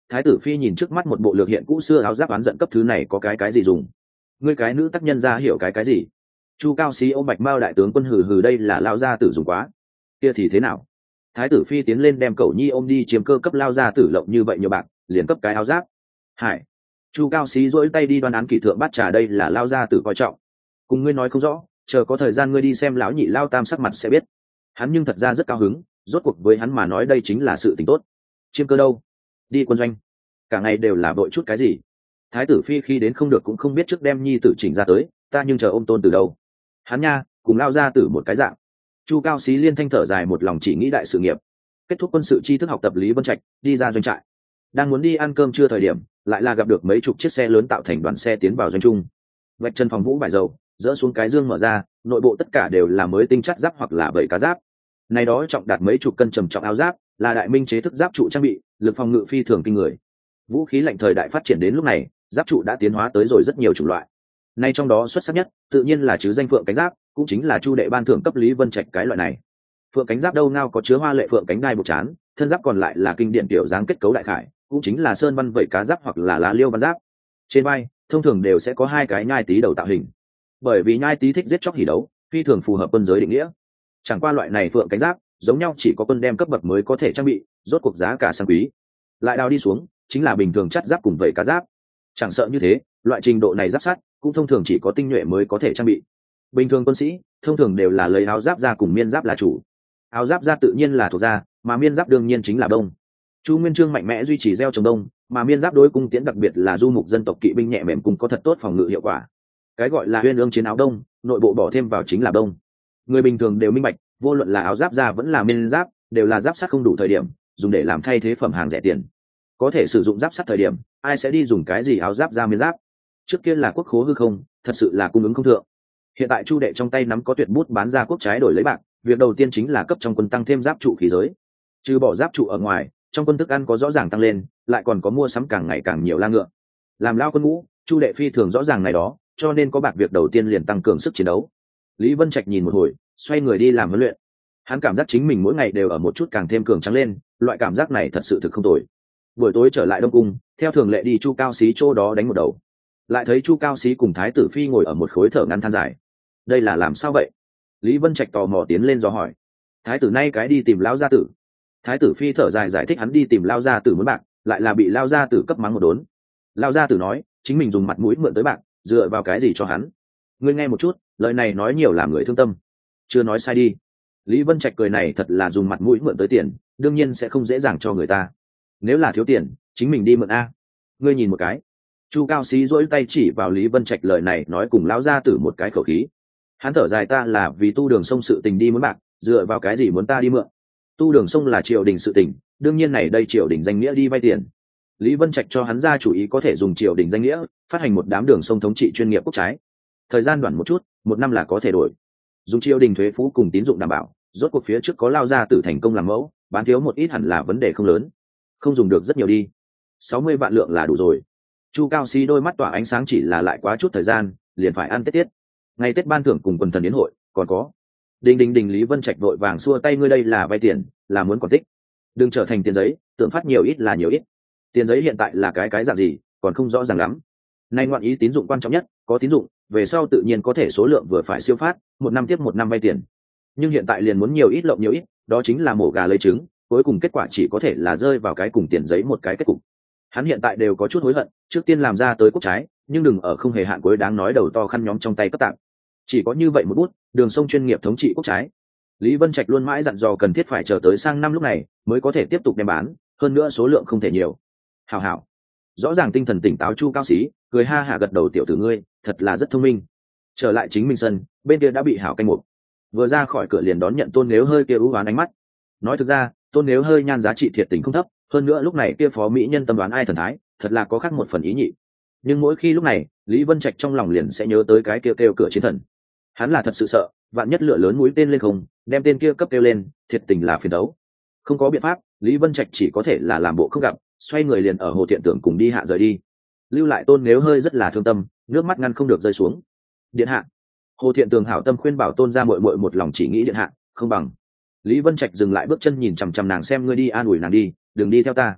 Thái tử phi nhìn trước mắt một bộ lược hiện cũ xưa áo giáp oán giận cấp thứ này có cái cái gì dùng? Ngươi cái nữ tác nhân ra hiểu cái cái gì? Chu Cao Xí ôm Bạch Mao đại tướng quân hừ hừ đây là lao gia tử dùng quá. Kia thì thế nào? Thái tử phi tiến lên đem Cẩu Nhi ôm đi chiếm cơ cấp lao gia tử lộng như vậy nhiều bạc, liền cấp cái áo giáp. Hải. Chu Cao Xí duỗi tay đi đoan án kỷ thượng bát trà đây là lao gia tử coi trọng. Cùng ngươi nói không rõ, chờ có thời gian ngươi đi xem lão nhị lao tam sắc mặt sẽ biết. Hắn nhưng thật ra rất cao hứng, rốt cuộc với hắn mà nói đây chính là sự tình tốt. Chiêm cơ đâu? Đi quân doanh. Cả ngày đều là vội chút cái gì? Thái tử phi khi đến không được cũng không biết trước đem nhi tử chỉnh ra tới, ta nhưng chờ ôm tôn từ đâu. Hắn nha, cùng lao ra tử một cái dạng. Chu Cao Xí liên thanh thở dài một lòng chỉ nghĩ đại sự nghiệp. Kết thúc quân sự tri thức học tập Lý Vân Trạch, đi ra doanh trại. Đang muốn đi ăn cơm trưa thời điểm, lại là gặp được mấy chục chiếc xe lớn tạo thành đoàn xe tiến vào doanh trung. Vạch chân phòng vũ vải dầu, dỡ xuống cái dương mở ra, nội bộ tất cả đều là mới tinh chất giáp hoặc là vảy cá giáp. Này đó trọng đạt mấy chục cân trầm trọng áo giáp, là đại minh chế thức giáp trụ trang bị, lực phòng ngự phi thường kinh người. Vũ khí lạnh thời đại phát triển đến lúc này, giáp trụ đã tiến hóa tới rồi rất nhiều chủng loại. Nay trong đó xuất sắc nhất, tự nhiên là chứ danh phượng cánh giáp, cũng chính là Chu đệ ban thưởng cấp Lý Vân Trạch cái loại này. Phượng cánh giáp đâu ngao có chứa hoa lệ phượng cánh đai buộc chán, thân giáp còn lại là kinh điển tiểu dáng kết cấu đại khải, cũng chính là sơn văn vẩy cá giáp hoặc là lá liêu văn giáp. Trên vai, thông thường đều sẽ có hai cái nhai tí đầu tạo hình. Bởi vì nhai tí thích giết chóc hỉ đấu, phi thường phù hợp quân giới định nghĩa. Chẳng qua loại này phượng cánh giáp, giống nhau chỉ có quân đem cấp bậc mới có thể trang bị, rốt cuộc giá cả sang quý. Lại đào đi xuống, chính là bình thường chắt giáp cùng vẩy cá giáp. Chẳng sợ như thế, loại trình độ này giáp sắt cũng thông thường chỉ có tinh nhuệ mới có thể trang bị. Bình thường quân sĩ thông thường đều là lấy áo giáp ra cùng miên giáp là chủ. Áo giáp ra tự nhiên là thuộc da, mà miên giáp đương nhiên chính là đông. Chu Nguyên Chương mạnh mẽ duy trì gieo trồng đông, mà miên giáp đối cung tiễn đặc biệt là du mục dân tộc kỵ binh nhẹ mềm cùng có thật tốt phòng ngự hiệu quả. Cái gọi là huyên ương chiến áo đông, nội bộ bỏ thêm vào chính là đông. Người bình thường đều minh bạch, vô luận là áo giáp ra vẫn là miên giáp, đều là giáp sắt không đủ thời điểm, dùng để làm thay thế phẩm hàng rẻ tiền. Có thể sử dụng giáp sắt thời điểm, ai sẽ đi dùng cái gì áo giáp ra miên giáp? Trước kia là quốc khố hư không, thật sự là cung ứng không thượng. Hiện tại Chu đệ trong tay nắm có tuyệt bút bán ra quốc trái đổi lấy bạc, việc đầu tiên chính là cấp trong quân tăng thêm giáp trụ khí giới. Trừ bỏ giáp trụ ở ngoài, trong quân thức ăn có rõ ràng tăng lên, lại còn có mua sắm càng ngày càng nhiều la ngựa. Làm lao quân ngũ, Chu đệ phi thường rõ ràng này đó, cho nên có bạc việc đầu tiên liền tăng cường sức chiến đấu. Lý Vân Trạch nhìn một hồi, xoay người đi làm huấn luyện. Hắn cảm giác chính mình mỗi ngày đều ở một chút càng thêm cường trắng lên, loại cảm giác này thật sự thực không tồi. Buổi tối trở lại Đông cung, theo thường lệ đi Chu Cao Xí chỗ đó đánh một đầu. Lại thấy Chu Cao Xí cùng Thái tử phi ngồi ở một khối thở ngắn than dài. Đây là làm sao vậy? Lý Vân Trạch tò mò tiến lên do hỏi. Thái tử nay cái đi tìm lao gia tử. Thái tử phi thở dài giải thích hắn đi tìm lao gia tử muốn bạc, lại là bị lao gia tử cấp mắng một đốn. Lao gia tử nói, chính mình dùng mặt mũi mượn tới bạc, dựa vào cái gì cho hắn? Ngươi nghe một chút, lời này nói nhiều làm người thương tâm. Chưa nói sai đi. Lý Vân Trạch cười này thật là dùng mặt mũi mượn tới tiền, đương nhiên sẽ không dễ dàng cho người ta. Nếu là thiếu tiền, chính mình đi mượn a. Ngươi nhìn một cái. Chu Cao Xí duỗi tay chỉ vào Lý Vân Trạch lời này nói cùng lão gia tử một cái khẩu khí. Hắn thở dài ta là vì tu đường sông sự tình đi muốn bạc, dựa vào cái gì muốn ta đi mượn? Tu đường sông là triều đình sự tình, đương nhiên này đây triều đình danh nghĩa đi vay tiền. Lý Vân Trạch cho hắn ra chủ ý có thể dùng triều đình danh nghĩa phát hành một đám đường sông thống trị chuyên nghiệp quốc trái. Thời gian đoạn một chút, một năm là có thể đổi. Dùng triều đình thuế phú cùng tín dụng đảm bảo, rốt cuộc phía trước có lao ra tử thành công làm mẫu, bán thiếu một ít hẳn là vấn đề không lớn. Không dùng được rất nhiều đi. sáu mươi vạn lượng là đủ rồi. Chu Cao Xí đôi mắt tỏa ánh sáng chỉ là lại quá chút thời gian, liền phải ăn Tết tiết. Ngày Tết ban thưởng cùng quần thần yến hội, còn có. Đình đình đình Lý Vân Trạch vội vàng xua tay ngươi đây là vay tiền, là muốn còn tích. Đừng trở thành tiền giấy, tưởng phát nhiều ít là nhiều ít. Tiền giấy hiện tại là cái cái dạng gì, còn không rõ ràng lắm. Nay ngoạn ý tín dụng quan trọng nhất, có tín dụng, về sau tự nhiên có thể số lượng vừa phải siêu phát, một năm tiếp một năm vay tiền. Nhưng hiện tại liền muốn nhiều ít lộng nhiều ít, đó chính là mổ gà lấy trứng, cuối cùng kết quả chỉ có thể là rơi vào cái cùng tiền giấy một cái kết cục. Hắn hiện tại đều có chút hối hận, trước tiên làm ra tới quốc trái, nhưng đừng ở không hề hạn cuối đáng nói đầu to khăn nhóm trong tay cấp tạm. Chỉ có như vậy một bút, đường sông chuyên nghiệp thống trị quốc trái. Lý Vân Trạch luôn mãi dặn dò cần thiết phải chờ tới sang năm lúc này mới có thể tiếp tục đem bán, hơn nữa số lượng không thể nhiều. Hảo hảo. Rõ ràng tinh thần tỉnh táo Chu Cao Xí, cười ha hả gật đầu tiểu tử ngươi, thật là rất thông minh. Trở lại chính mình sân, bên kia đã bị hảo canh một. Vừa ra khỏi cửa liền đón nhận Tôn Nếu hơi kia ưu oán ánh mắt. Nói thực ra, Tôn Nếu hơi nhan giá trị thiệt tình không thấp, hơn nữa lúc này kia phó mỹ nhân tâm đoán ai thần thái, thật là có khác một phần ý nhị. Nhưng mỗi khi lúc này, Lý Vân Trạch trong lòng liền sẽ nhớ tới cái kêu kêu cửa chiến thần. Hắn là thật sự sợ, vạn nhất lửa lớn mũi tên lên không, đem tên kia cấp kêu lên, thiệt tình là phiền đấu. Không có biện pháp, Lý Vân Trạch chỉ có thể là làm bộ không gặp, xoay người liền ở Hồ Thiện Tưởng cùng đi hạ rời đi. Lưu lại Tôn Nếu hơi rất là thương tâm, nước mắt ngăn không được rơi xuống. Điện hạ. Hồ Thiện Tường hảo tâm khuyên bảo Tôn ra muội muội một lòng chỉ nghĩ điện hạ, không bằng. Lý Vân Trạch dừng lại bước chân nhìn chằm chằm nàng xem ngươi đi an ủi nàng đi, đừng đi theo ta.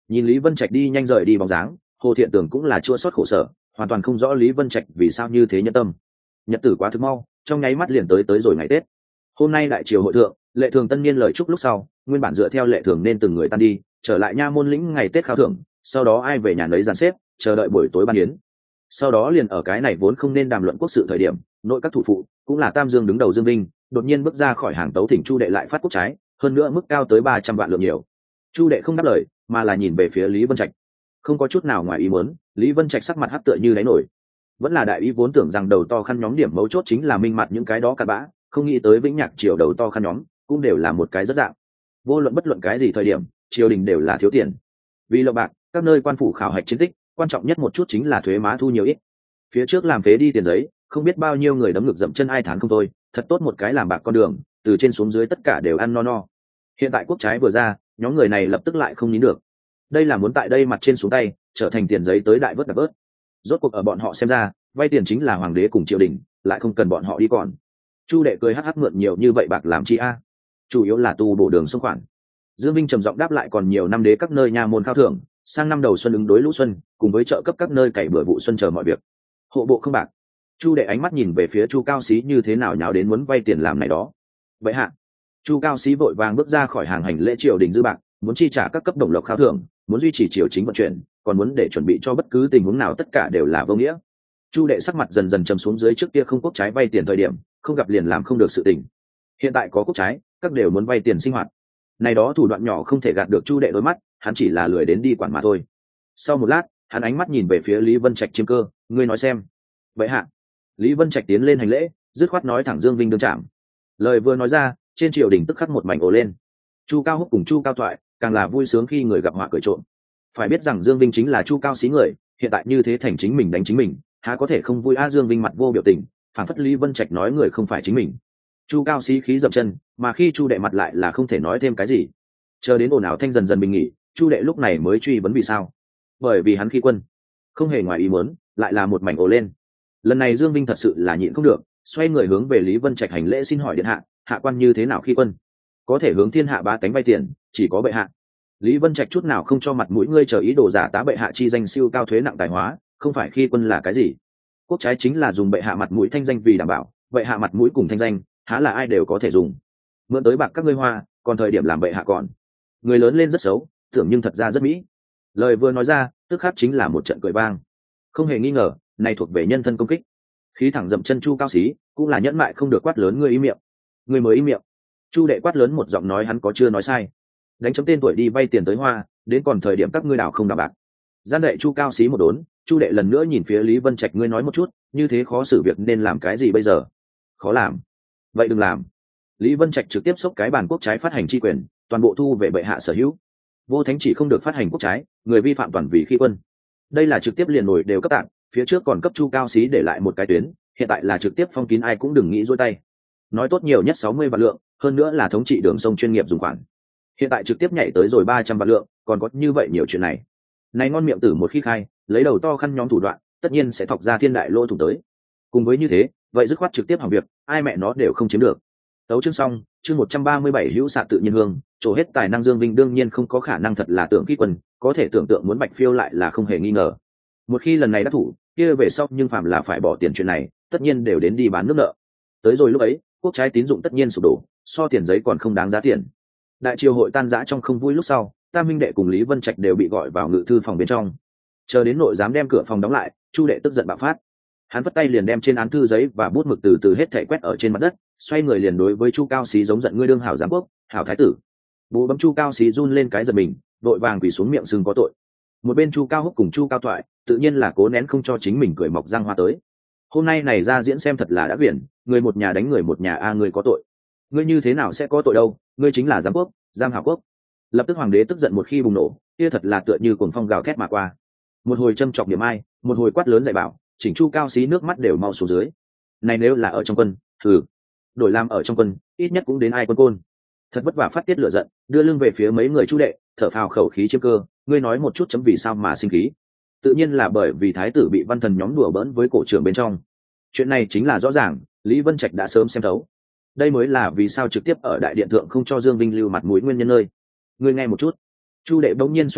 Nhìn Lý Vân Trạch đi nhanh rời đi bóng dáng, Hồ Thiện Tường cũng là chua xót khổ sở, hoàn toàn không rõ Lý Vân Trạch vì sao như thế nhẫn tâm. Nhật tử quá thực mau, trong nháy mắt liền tới tới rồi ngày Tết. Hôm nay đại triều hội thượng, lệ thường tân niên lời chúc lúc sau, nguyên bản dựa theo lệ thường nên từng người tan đi, trở lại nha môn lĩnh ngày Tết khao thưởng, sau đó ai về nhà nấy dàn xếp, chờ đợi buổi tối ban yến. Sau đó liền ở cái này vốn không nên đàm luận quốc sự thời điểm, nội các thủ phụ, cũng là Tam Dương đứng đầu Dương Vinh, đột nhiên bước ra khỏi hàng tấu thỉnh Chu đệ lại phát quốc trái, hơn nữa mức cao tới ba trăm vạn lượng nhiều. Chu đệ không đáp lời, mà là nhìn về phía Lý Vân Trạch. Không có chút nào ngoài ý muốn, Lý Vân Trạch sắc mặt hắc tựa như đáy nổi. Vẫn là đại ý vốn tưởng rằng đầu to khăn nhóm điểm mấu chốt chính là minh mặt những cái đó cặn bã, không nghĩ tới Vĩnh Nhạc triều đầu to khăn nhóm cũng đều là một cái rất dạng. Vô luận bất luận cái gì thời điểm, triều đình đều là thiếu tiền. Vì lộc bạc, các nơi quan phủ khảo hạch chiến tích, quan trọng nhất một chút chính là thuế má thu nhiều ít. Phía trước làm phế đi tiền giấy, không biết bao nhiêu người đấm ngực dậm chân ai thán không thôi, thật tốt một cái làm bạc con đường, từ trên xuống dưới tất cả đều ăn no no. Hiện tại quốc trái vừa ra, nhóm người này lập tức lại không nín được. Đây là muốn tại đây mặt trên xuống tay, trở thành tiền giấy tới đại vớt đặc vớt. Rốt cuộc ở bọn họ xem ra, vay tiền chính là hoàng đế cùng triều đình, lại không cần bọn họ đi còn. Chu đệ cười hắc hắc mượn nhiều như vậy bạc làm chi a? Chủ yếu là tu bổ đường sông khoản. Dương Vinh trầm giọng đáp lại còn nhiều năm đế các nơi nha môn khao thưởng, sang năm đầu xuân ứng đối lũ xuân, cùng với trợ cấp các nơi cày bừa vụ xuân chờ mọi việc. Hộ bộ không bạc. Chu đệ ánh mắt nhìn về phía Chu Cao Xí như thế nào nháo đến muốn vay tiền làm này đó. Vậy hạ. Chu Cao Xí vội vàng bước ra khỏi hàng hành lễ triều đình dư bạc, muốn chi trả các cấp đồng lộc khao thưởng, muốn duy trì triều chính vận chuyển, còn muốn để chuẩn bị cho bất cứ tình huống nào tất cả đều là vô nghĩa. Chu đệ sắc mặt dần dần trầm xuống dưới trước kia không quốc trái vay tiền thời điểm, không gặp liền làm không được sự tình. Hiện tại có quốc trái, các đều muốn vay tiền sinh hoạt. Này đó thủ đoạn nhỏ không thể gạt được Chu đệ đôi mắt, hắn chỉ là lười đến đi quản mà thôi. Sau một lát, hắn ánh mắt nhìn về phía Lý Vân Trạch chiêm cơ, ngươi nói xem. Vậy hạ. Lý Vân Trạch tiến lên hành lễ, dứt khoát nói thẳng Dương Vinh đương trạm. Lời vừa nói ra, trên triều đình tức khắc một mảnh ồ lên. Chu Cao Húc cùng Chu Cao Thoại, càng là vui sướng khi người gặp họa cười trộm. Phải biết rằng Dương Vinh chính là Chu Cao Xí người, hiện tại như thế thành chính mình đánh chính mình, há có thể không vui a? Dương Vinh mặt vô biểu tình, phản phất Lý Vân Trạch nói người không phải chính mình. Chu Cao Xí khí dậm chân, mà khi Chu đệ mặt lại là không thể nói thêm cái gì. Chờ đến ồn ào thanh dần dần bình nghỉ, Chu đệ lúc này mới truy vấn vì sao. Bởi vì hắn khi quân, không hề ngoài ý muốn, lại là một mảnh ồ lên. Lần này Dương Vinh thật sự là nhịn không được, xoay người hướng về Lý Vân Trạch hành lễ xin hỏi điện hạ, hạ quan như thế nào khi quân? Có thể hướng thiên hạ ba tánh vay tiền, chỉ có bệ hạ. Lý Vân Trạch chút nào không cho mặt mũi ngươi chờ ý đồ giả tá bệ hạ chi danh siêu cao thuế nặng tài hóa, không phải khi quân là cái gì? Quốc trái chính là dùng bệ hạ mặt mũi thanh danh vì đảm bảo, bệ hạ mặt mũi cùng thanh danh, há là ai đều có thể dùng. Mượn tới bạc các ngươi hoa, còn thời điểm làm bệ hạ còn. Người lớn lên rất xấu, tưởng nhưng thật ra rất mỹ. Lời vừa nói ra, tức khắc chính là một trận cười vang. Không hề nghi ngờ, này thuộc về nhân thân công kích. Khí thẳng dậm chân Chu Cao Xí, cũng là nhẫn mại không được quát lớn ngươi ý miệng. Ngươi mới ý miệng. Chu đệ quát lớn một giọng nói hắn có chưa nói sai. Đánh chấm tên tuổi đi vay tiền tới hoa, đến còn thời điểm các ngươi đảo không đảm bạc. Gian dạy Chu Cao Xí một đốn, Chu đệ lần nữa nhìn phía Lý Vân Trạch ngươi nói một chút, như thế khó xử việc nên làm cái gì bây giờ? Khó làm. Vậy đừng làm. Lý Vân Trạch trực tiếp xốc cái bản quốc trái phát hành chi quyền, toàn bộ thu về bệ hạ sở hữu. Vô thánh chỉ không được phát hành quốc trái, người vi phạm toàn vì khi quân. Đây là trực tiếp liền nổi đều cấp tạng, phía trước còn cấp Chu Cao Xí để lại một cái tuyến, hiện tại là trực tiếp phong kín ai cũng đừng nghĩ dối tay. Nói tốt nhiều nhất sáu mươi vạn lượng, hơn nữa là thống trị đường sông chuyên nghiệp dùng khoản. Hiện tại trực tiếp nhảy tới rồi ba trăm vạn lượng, còn có như vậy nhiều chuyện này. Này ngon miệng tử một khi khai, lấy đầu to khăn nhóm thủ đoạn, tất nhiên sẽ thọc ra thiên đại lô thủ tới. Cùng với như thế, vậy dứt khoát trực tiếp hỏng việc, ai mẹ nó đều không chiếm được. Tấu chương xong, chương một trăm ba mươi bảy hữu xạ tự nhiên hương, trổ hết tài năng Dương Vinh đương nhiên không có khả năng thật là tưởng kỹ quân, có thể tưởng tượng muốn bạch phiêu lại là không hề nghi ngờ. Một khi lần này đắc thủ, kia về sau nhưng phạm là phải bỏ tiền chuyện này, tất nhiên đều đến đi bán nước nợ. Tới rồi lúc ấy, quốc trái tín dụng tất nhiên sụp đổ, so tiền giấy còn không đáng giá tiền. Đại triều hội tan rã trong không vui lúc sau, Tam Minh đệ cùng Lý Vân Trạch đều bị gọi vào ngự thư phòng bên trong. Chờ đến nội giám đem cửa phòng đóng lại, Chu đệ tức giận bạo phát. Hắn vất tay liền đem trên án thư giấy và bút mực từ từ hết thảy quét ở trên mặt đất, xoay người liền đối với Chu Cao Xí giống giận ngươi đương hảo giám quốc, hảo thái tử. Bố bấm Chu Cao Xí run lên cái giật mình, vội vàng quỳ xuống miệng sưng có tội. Một bên Chu Cao Húc cùng Chu Cao Thoại, tự nhiên là cố nén không cho chính mình cười mọc răng hoa tới. Hôm nay này ra diễn xem thật là đã quyển, người một nhà đánh người một nhà a ngươi có tội. Ngươi như thế nào sẽ có tội đâu, ngươi chính là giám quốc, giam hảo quốc. Lập tức hoàng đế tức giận một khi bùng nổ, kia thật là tựa như cuồng phong gào thét mà qua. Một hồi châm chọc niệm ai, một hồi quát lớn dạy bảo, chỉnh Chu Cao Xí nước mắt đều mau xuống dưới. Này nếu là ở trong quân, thử đổi làm ở trong quân, ít nhất cũng đến ai quân côn. Thật vất vả phát tiết lửa giận, đưa lưng về phía mấy người Chu đệ, thở phào khẩu khí chiếm cơ, ngươi nói một chút chấm vì sao mà sinh khí. Tự nhiên là bởi vì thái tử bị văn thần nhóm đùa bỡn với cổ trưởng bên trong. Chuyện này chính là rõ ràng, Lý Vân Trạch đã sớm xem thấu. Đây mới là vì sao trực tiếp ở đại điện thượng không cho Dương Vinh lưu mặt mũi nguyên nhân nơi. Ngươi nghe một chút. Chu đệ bỗng nhiên xoay người,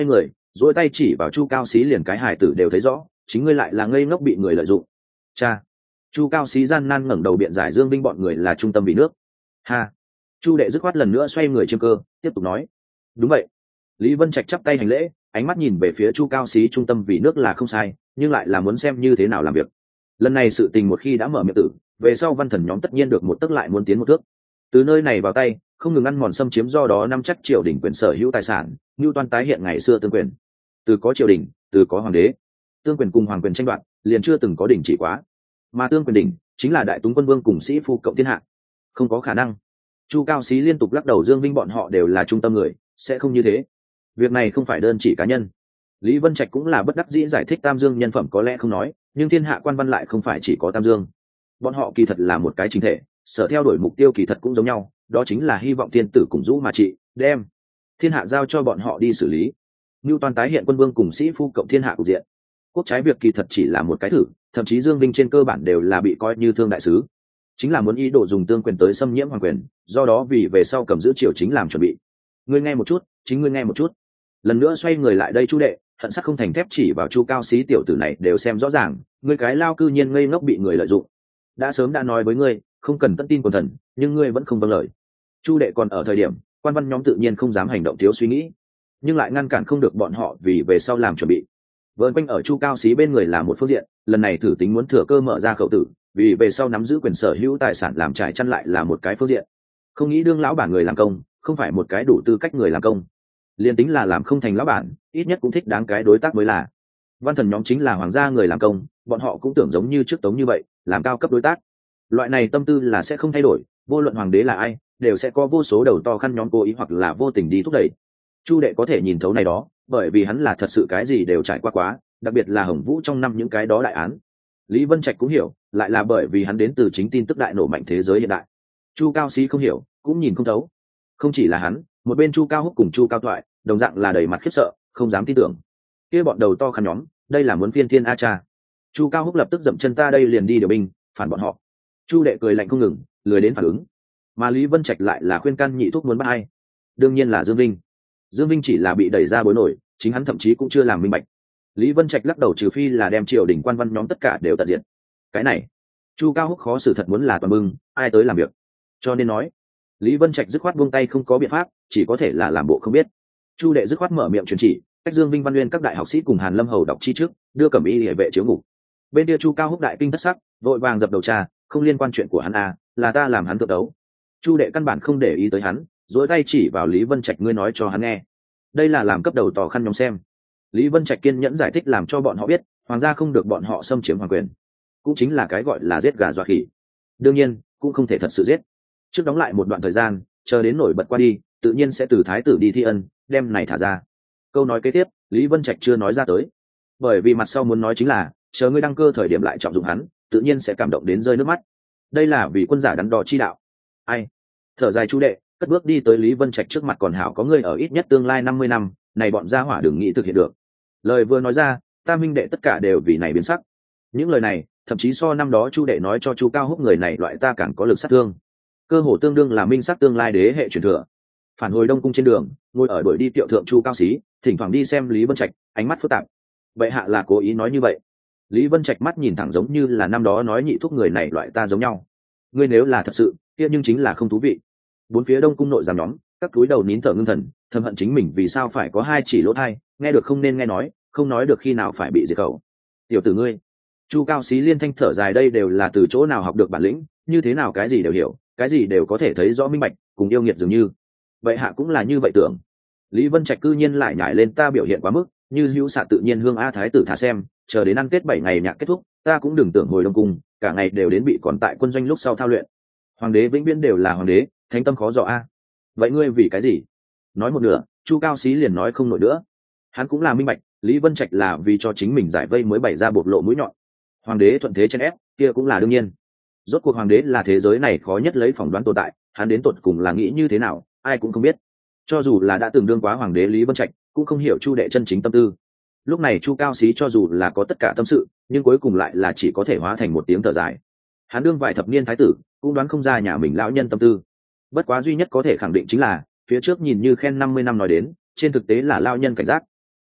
duỗi tay chỉ vào chu cao xí, liền cái hải tử đều thấy rõ, chính ngươi lại là ngây ngốc bị người lợi dụng. Cha. Chu cao xí gian nan ngẩng đầu biện giải Dương Vinh bọn người là trung tâm vì nước. Ha. Chu đệ dứt khoát lần nữa xoay người chiêm cơ, tiếp tục nói. Đúng vậy. Lý Vân Trạch chắp tay hành lễ, ánh mắt nhìn về phía chu cao xí, trung tâm vì nước là không sai, nhưng lại là muốn xem như thế nào làm việc. Lần này sự tình một khi đã mở miệng tử, về sau văn thần nhóm tất nhiên được một tấc lại muốn tiến một thước. Từ nơi này vào tay, không ngừng ăn mòn xâm chiếm, do đó năm chắc triều đình quyền sở hữu tài sản, như toan tái hiện ngày xưa tương quyền. Từ có triều đình, từ có hoàng đế, tương quyền cùng hoàng quyền tranh đoạt, liền chưa từng có đỉnh chỉ quá. Mà tương quyền đỉnh chính là đại túng quân vương cùng sĩ phu cộng thiên hạ. Không có khả năng. Chu cao xí liên tục lắc đầu, Dương Vinh bọn họ đều là trung tâm người, sẽ không như thế. Việc này không phải đơn chỉ cá nhân. Lý Vân Trạch cũng là bất đắc dĩ giải thích, Tam Dương nhân phẩm có lẽ không nói, nhưng thiên hạ quan văn lại không phải chỉ có Tam Dương. Bọn họ kỳ thật là một cái chính thể, sở theo đuổi mục tiêu kỳ thật cũng giống nhau, đó chính là hy vọng thiên tử cùng dũ mà trị, đem thiên hạ giao cho bọn họ đi xử lý. Như toàn tái hiện quân vương cùng sĩ phu cộng thiên hạ cục diện. Quốc trái việc kỳ thật chỉ là một cái thử, thậm chí Dương Vinh trên cơ bản đều là bị coi như thương đại sứ, chính là muốn ý đồ dùng tương quyền tới xâm nhiễm hoàng quyền, do đó vì về sau cầm giữ triều chính làm chuẩn bị. Ngươi nghe một chút, chính ngươi nghe một chút. Lần nữa xoay người lại đây chu đệ, hận sắc không thành thép chỉ vào chu cao xí, tiểu tử này đều xem rõ ràng, ngươi cái lao cư nhiên ngây ngốc bị người lợi dụng. Đã sớm đã nói với ngươi, không cần tất tin quần thần, nhưng ngươi vẫn không vâng lời. Chu đệ còn ở thời điểm, quan văn nhóm tự nhiên không dám hành động thiếu suy nghĩ, nhưng lại ngăn cản không được bọn họ vì về sau làm chuẩn bị. Vợn quanh ở chu cao xí bên người là một phương diện, lần này thử tính muốn thừa cơ mở ra khẩu tử, vì về sau nắm giữ quyền sở hữu tài sản làm trải chăn lại là một cái phương diện. Không nghĩ đương lão bản người làm công, không phải một cái đủ tư cách người làm công. Liên tính là làm không thành lão bản, ít nhất cũng thích đáng cái đối tác mới là. Văn thần nhóm chính là hoàng gia người làm công, bọn họ cũng tưởng giống như trước Tống như vậy, làm cao cấp đối tác. Loại này tâm tư là sẽ không thay đổi, vô luận hoàng đế là ai, đều sẽ có vô số đầu to khăn nhóm cố ý hoặc là vô tình đi thúc đẩy. Chu đệ có thể nhìn thấu này đó, bởi vì hắn là thật sự cái gì đều trải qua quá, đặc biệt là Hồng Vũ trong năm những cái đó đại án. Lý Vân Trạch cũng hiểu, lại là bởi vì hắn đến từ chính tin tức đại nổ mạnh thế giới hiện đại. Chu cao sĩ không hiểu, cũng nhìn không thấu. Không chỉ là hắn, một bên Chu cao húc cùng Chu cao toại đồng dạng là đầy mặt khiếp sợ, không dám tin tưởng. Kia bọn đầu to khăn nhóm, đây là muốn phiên thiên a cha. Chu cao húc lập tức dậm chân, ta đây liền đi điều binh phản bọn họ. Chu đệ cười lạnh không ngừng, lười đến phản ứng. Mà Lý Vân Trạch lại là khuyên can nhị thúc muốn bắt ai, đương nhiên là Dương Vinh. Dương Vinh chỉ là bị đẩy ra bối nổi, chính hắn thậm chí cũng chưa làm minh bạch. Lý Vân Trạch lắc đầu, trừ phi là đem triều đình quan văn nhóm tất cả đều tận diệt. Cái này Chu cao húc khó xử thật muốn là toàn bưng, ai tới làm việc. Cho nên nói Lý Vân Trạch dứt khoát buông tay, không có biện pháp, chỉ có thể là làm bộ không biết. Chu đệ dứt khoát mở miệng truyền chỉ, cách Dương Vinh Văn Nguyên các đại học sĩ cùng Hàn Lâm Hầu đọc chi trước, đưa cẩm y hệ vệ chiếu ngục. Bên kia Chu cao húc đại kinh thất sắc, vội vàng dập đầu trà, không liên quan chuyện của hắn à, là ta làm hắn tự đấu. Chu đệ căn bản không để ý tới hắn, duỗi tay chỉ vào Lý Vân Trạch, ngươi nói cho hắn nghe, đây là làm cấp đầu tỏ khăn nhóm xem. Lý Vân Trạch kiên nhẫn giải thích, làm cho bọn họ biết, hoàng gia không được bọn họ xâm chiếm hoàng quyền, cũng chính là cái gọi là giết gà dọa khỉ. Đương nhiên, cũng không thể thật sự giết. Trước đóng lại một đoạn thời gian, chờ đến nổi bật qua đi, tự nhiên sẽ từ thái tử đi thi ân, đem này thả ra. Câu nói kế tiếp, Lý Vân Trạch chưa nói ra tới, bởi vì mặt sau muốn nói chính là, chờ ngươi đăng cơ thời điểm lại trọng dụng hắn, tự nhiên sẽ cảm động đến rơi nước mắt. Đây là vì quân giả đắn đo chi đạo. Ai? Thở dài Chu đệ, cất bước đi tới Lý Vân Trạch trước mặt, còn hảo có ngươi ở, ít nhất tương lai năm mươi năm, này bọn gia hỏa đừng nghĩ thực hiện được. Lời vừa nói ra, tam minh đệ tất cả đều vì này biến sắc. Những lời này, thậm chí so năm đó Chu đệ nói cho Chu cao húc người này loại ta càng có lực sát thương. Cơ hồ tương đương là minh sắc tương lai đế hệ truyền thừa. Phản hồi Đông cung trên đường, ngồi ở đuổi đi tiệu thượng Chu cao xí, thỉnh thoảng đi xem Lý Vân Trạch, ánh mắt phức tạp. Bệ hạ là cố ý nói như vậy. Lý Vân Trạch mắt nhìn thẳng, giống như là năm đó nói nhị thúc người này loại ta giống nhau. Ngươi nếu là thật sự, kia nhưng chính là không thú vị. Bốn phía Đông cung nội giám nhóm, các túi đầu nín thở ngưng thần, thầm hận chính mình vì sao phải có hai chỉ lỗ thai, nghe được không nên nghe nói, không nói được khi nào phải bị diệt khẩu. Tiểu tử ngươi. Chu cao xí liên thanh thở dài, đây đều là từ chỗ nào học được bản lĩnh, như thế nào cái gì đều hiểu, cái gì đều có thể thấy rõ minh bạch, cùng yêu nghiệt dường như. Vậy hạ cũng là như vậy tưởng. Lý Vân Trạch cư nhiên lại nhảy lên, ta biểu hiện quá mức, như hữu xạ tự nhiên hương a thái tử thả xem, chờ đến ăn Tết bảy ngày nhạc kết thúc, ta cũng đừng tưởng hồi Đông cung, cả ngày đều đến bị còn tại quân doanh lúc sau thao luyện. Hoàng đế vĩnh viễn đều là hoàng đế, thánh tâm khó dò a. Vậy ngươi vì cái gì? Nói một nửa, Chu cao xí liền nói không nổi nữa. Hắn cũng là minh bạch, Lý Vân Trạch là vì cho chính mình giải vây mới bày ra bộc lộ mũi nhọn. Hoàng đế thuận thế chen ép, kia cũng là đương nhiên. Rốt cuộc hoàng đế là thế giới này khó nhất lấy phỏng đoán tồn tại, hắn đến tột cùng là nghĩ như thế nào, ai cũng không biết. Cho dù là đã từng đương quá hoàng đế Lý Vân Trạch, cũng không hiểu Chu đệ chân chính tâm tư. Lúc này Chu cao xí cho dù là có tất cả tâm sự, nhưng cuối cùng lại là chỉ có thể hóa thành một tiếng thở dài. Hắn đương vài thập niên thái tử, cũng đoán không ra nhà mình lão nhân tâm tư. Bất quá duy nhất có thể khẳng định chính là, phía trước nhìn như khen năm mươi năm nói đến, trên thực tế là lão nhân cảnh giác.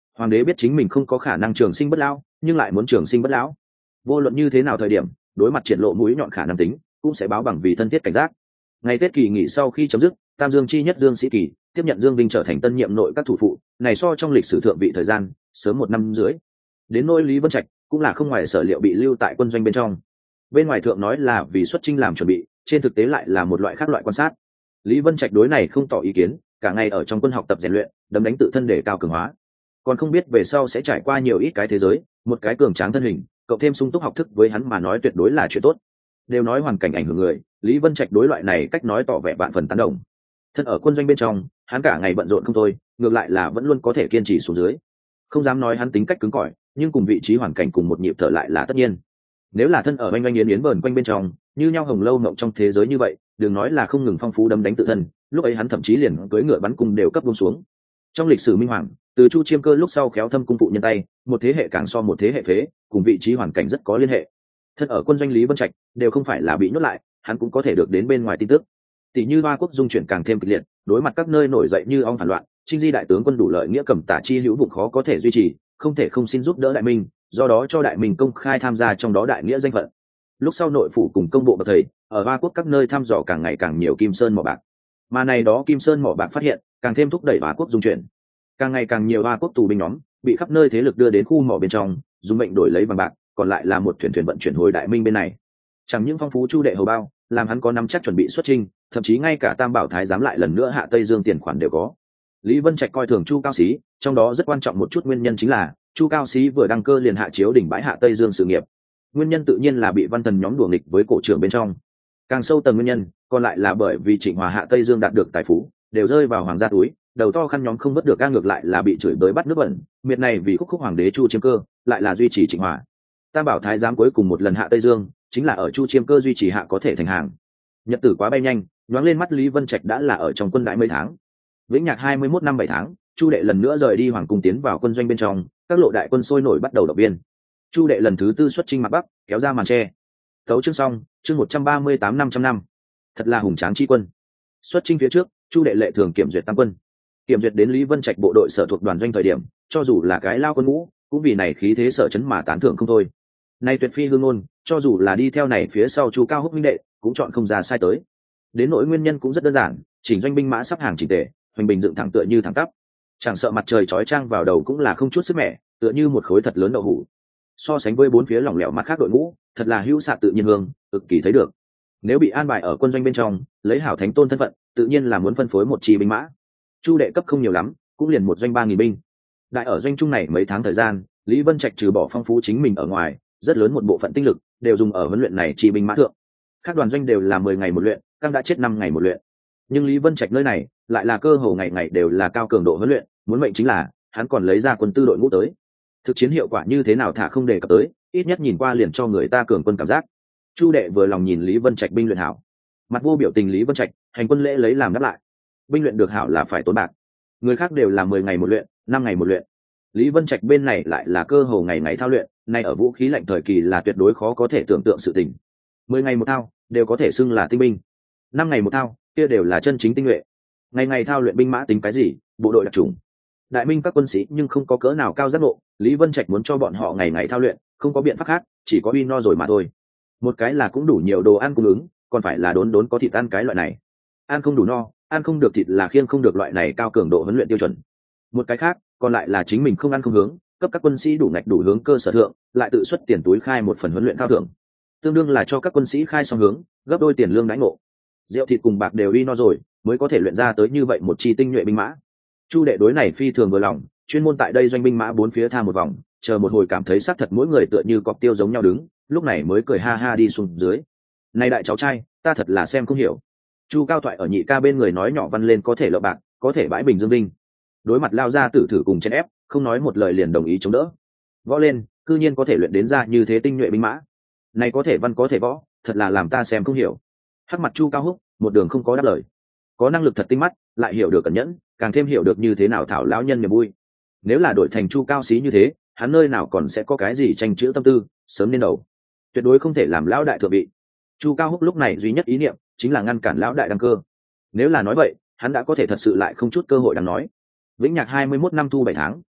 Hoàng đế biết chính mình không có khả năng trường sinh bất lão, nhưng lại muốn trường sinh bất lão. Vô luận như thế nào thời điểm, đối mặt triển lộ mũi nhọn khả năng tính, cũng sẽ báo bằng vì thân thiết cảnh giác. Ngày Tết kỳ nghỉ sau khi chấm dứt, Tam Dương chi nhất Dương Sĩ Kỳ tiếp nhận Dương Vinh trở thành tân nhiệm nội các thủ phụ, này so trong lịch sử thượng vị thời gian sớm một năm dưới. Đến nôi Lý Vân Trạch cũng là không ngoài sở liệu bị lưu tại quân doanh bên trong. Bên ngoài thượng nói là vì xuất chinh làm chuẩn bị, trên thực tế lại là một loại khác loại quan sát. Lý Vân Trạch đối này không tỏ ý kiến, cả ngày ở trong quân học tập rèn luyện, đấm đánh tự thân để cao cường hóa. Còn không biết về sau sẽ trải qua nhiều ít cái thế giới, một cái cường tráng thân hình, cộng thêm sung túc học thức với hắn mà nói tuyệt đối là chuyện tốt. Đều nói hoàn cảnh ảnh hưởng người, Lý Vân Trạch đối loại này cách nói tỏ vẻ vạn phần tán đồng. Thân ở quân doanh bên trong, hắn cả ngày bận rộn không thôi, ngược lại là vẫn luôn có thể kiên trì xuống dưới. Không dám nói hắn tính cách cứng cỏi, nhưng cùng vị trí hoàn cảnh cùng một nhịp thở lại là tất nhiên. Nếu là thân ở oanh oanh yến yến vờn quanh bên trong, như nhau hồng lâu mộng trong thế giới như vậy, đừng nói là không ngừng phong phú đấm đánh tự thân, lúc ấy hắn thậm chí liền cưỡi ngựa bắn cung đều cấp buông xuống. Trong lịch sử minh hoàng, từ Chu Chiêm Cơ lúc sau khéo thâm cung phụ nhân tay, một thế hệ càng so một thế hệ phế, cùng vị trí hoàn cảnh rất có liên hệ. Thân ở quân doanh Lý Vân Trạch đều không phải là bị nhốt lại, hắn cũng có thể được đến bên ngoài tin tức. Tỷ như Hoa quốc dung chuyển càng thêm kịch liệt, đối mặt các nơi nổi dậy như ong phản loạn, Trinh Di đại tướng quân đủ lợi nghĩa cầm tả chi hữu bụng khó có thể duy trì, không thể không xin giúp đỡ đại minh, do đó cho đại minh công khai tham gia trong đó đại nghĩa danh phận. Lúc sau nội phủ cùng công bộ bậc thầy ở Hoa quốc các nơi thăm dò càng ngày càng nhiều kim sơn mỏ bạc, mà này đó kim sơn mỏ bạc phát hiện càng thêm thúc đẩy Hoa quốc dung chuyển, càng ngày càng nhiều Hoa quốc tù binh nhóm bị khắp nơi thế lực đưa đến khu mỏ bên trong, dùng mệnh đổi lấy vàng bạc, còn lại là một thuyền thuyền vận chuyển hồi đại minh bên này. Chẳng những phong phú chu đệ hầu bao, làm hắn có nắm chắc chuẩn bị xuất chinh, thậm chí ngay cả Tam Bảo Thái giám lại lần nữa hạ Tây Dương tiền khoản đều có. Lý Vân Trạch coi thường Chu Cao Xí, trong đó rất quan trọng một chút nguyên nhân chính là Chu Cao Xí vừa đăng cơ liền hạ chiếu đỉnh bãi hạ Tây Dương sự nghiệp. Nguyên nhân tự nhiên là bị văn thần nhóm đùa nghịch với cổ trưởng bên trong. Càng sâu tầng nguyên nhân, còn lại là bởi vì Trịnh Hòa hạ Tây Dương đạt được tài phú, đều rơi vào hoàng gia túi, đầu to khăn nhóm không vớt được, ga ngược lại là bị chửi bới bắt nước bẩn, miệt này vì khúc khúc hoàng đế Chu Chiêm Cơ, lại là duy trì Trịnh Hòa. Tam Bảo Thái giám cuối cùng một lần hạ Tây Dương, chính là ở Chu Chiêm Cơ duy trì hạ có thể thành hàng. Nhật tử quá bay nhanh, nhoáng lên mắt Lý Vân Trạch đã là ở trong quân đại mấy tháng. Vĩnh Nhạc hai mươi mốt năm bảy tháng, Chu đệ lần nữa rời đi hoàng cung tiến vào quân doanh bên trong, các lộ đại quân sôi nổi bắt đầu động viên. Chu đệ lần thứ tư xuất chinh mặt bắc, kéo ra màn tre. Tấu chương xong, chương một trăm ba mươi tám năm trăm năm. Thật là hùng tráng chi quân. Xuất chinh phía trước, Chu đệ lệ thường kiểm duyệt tăng quân. Kiểm duyệt đến Lý Vân Trạch bộ đội sở thuộc đoàn doanh thời điểm, cho dù là cái lao quân ngũ, cũng vì này khí thế sở chấn mà tán thưởng không thôi. Nay tuyệt phi hương ngôn, cho dù là đi theo này phía sau Chu Cao Húc minh đệ, cũng chọn không ra sai tới. Đến nỗi nguyên nhân cũng rất đơn giản, chỉnh doanh binh mã sắp hàng chỉnh tề, hoành bình dựng thẳng tựa như thẳng tắp, chẳng sợ mặt trời chói chang vào đầu cũng là không chút sức mẻ, tựa như một khối thật lớn đậu hũ. So sánh với bốn phía lỏng lẻo mặt khác đội ngũ, thật là hữu xạ tự nhiên hương, cực kỳ thấy được. Nếu bị an bài ở quân doanh bên trong, lấy hảo thánh tôn thân phận, tự nhiên là muốn phân phối một chi binh mã. Chu đệ cấp không nhiều lắm, cũng liền một doanh ba nghìn binh. Đại ở doanh trung này mấy tháng thời gian, Lý Vân Trạch trừ bỏ phong phú chính mình ở ngoài, rất lớn một bộ phận tinh lực đều dùng ở huấn luyện này chi binh mã thượng. Các đoàn doanh đều là mười ngày một luyện, căng đã chết năm ngày một luyện. Nhưng Lý Vân Trạch nơi này lại là cơ hồ ngày ngày đều là cao cường độ huấn luyện, muốn mệnh chính là hắn còn lấy ra quân tư đội ngũ tới. Thực chiến hiệu quả như thế nào thả không đề cập tới, ít nhất nhìn qua liền cho người ta cường quân cảm giác. Chu đệ vừa lòng nhìn Lý Vân Trạch binh luyện hảo, mặt vô biểu tình Lý Vân Trạch hành quân lễ lấy làm đáp lại. Binh luyện được hảo là phải tốn bạc, người khác đều là mười ngày một luyện, năm ngày một luyện, Lý Vân Trạch bên này lại là cơ hồ ngày ngày thao luyện, nay ở vũ khí lạnh thời kỳ là tuyệt đối khó có thể tưởng tượng sự tình. Mười ngày một thao đều có thể xưng là tinh binh, năm ngày một thao kia đều là chân chính tinh nhuệ. Ngày ngày thao luyện binh mã tính cái gì, bộ đội đặc trùng. Đại minh các quân sĩ nhưng không có cỡ nào cao giác ngộ, Lý Vân Trạch muốn cho bọn họ ngày ngày thao luyện, không có biện pháp khác, chỉ có uy no rồi mà thôi. Một cái là cũng đủ nhiều đồ ăn cung ứng, còn phải là đốn đốn có thịt ăn cái loại này. Ăn không đủ no, ăn không được thịt là khiêng không được loại này cao cường độ huấn luyện tiêu chuẩn. Một cái khác, còn lại là chính mình không ăn không hướng, cấp các quân sĩ đủ ngạch đủ hướng cơ sở thượng, lại tự xuất tiền túi khai một phần huấn luyện cao thưởng, tương đương là cho các quân sĩ khai song hướng, gấp đôi tiền lương đãi ngộ. Rượu thịt cùng bạc đều uy no rồi, mới có thể luyện ra tới như vậy một chi tinh nhuệ binh mã. Chu đệ đối này phi thường vừa lòng, chuyên môn tại đây doanh binh mã bốn phía tha một vòng, chờ một hồi cảm thấy xác thật mỗi người tựa như cọp tiêu giống nhau đứng, lúc này mới cười ha ha đi xuống dưới. Này đại cháu trai, ta thật là xem không hiểu. Chu Cao Thoại ở nhị ca bên người nói nhỏ văn lên có thể lợ bạc, có thể bãi bình dương binh. Đối mặt lao ra tử thử cùng chen ép, không nói một lời liền đồng ý chống đỡ. Võ lên, cư nhiên có thể luyện đến ra như thế tinh nhuệ binh mã. Này có thể văn có thể võ, thật là làm ta xem không hiểu. Hắc mặt Chu Cao Húc, một đường không có đáp lời. Có năng lực thật tinh mắt, lại hiểu được cẩn nhẫn, càng thêm hiểu được như thế nào thảo lão nhân niềm vui. Nếu là đổi thành Chu Cao Xí như thế, hắn nơi nào còn sẽ có cái gì tranh chữ tâm tư, sớm nên đầu. Tuyệt đối không thể làm lão đại thượng vị. Chu Cao Húc lúc này duy nhất ý niệm chính là ngăn cản lão đại đăng cơ. Nếu là nói vậy, hắn đã có thể thật sự lại không chút cơ hội đang nói. Vĩnh Nhạc hai mươi mốt năm thu bảy tháng,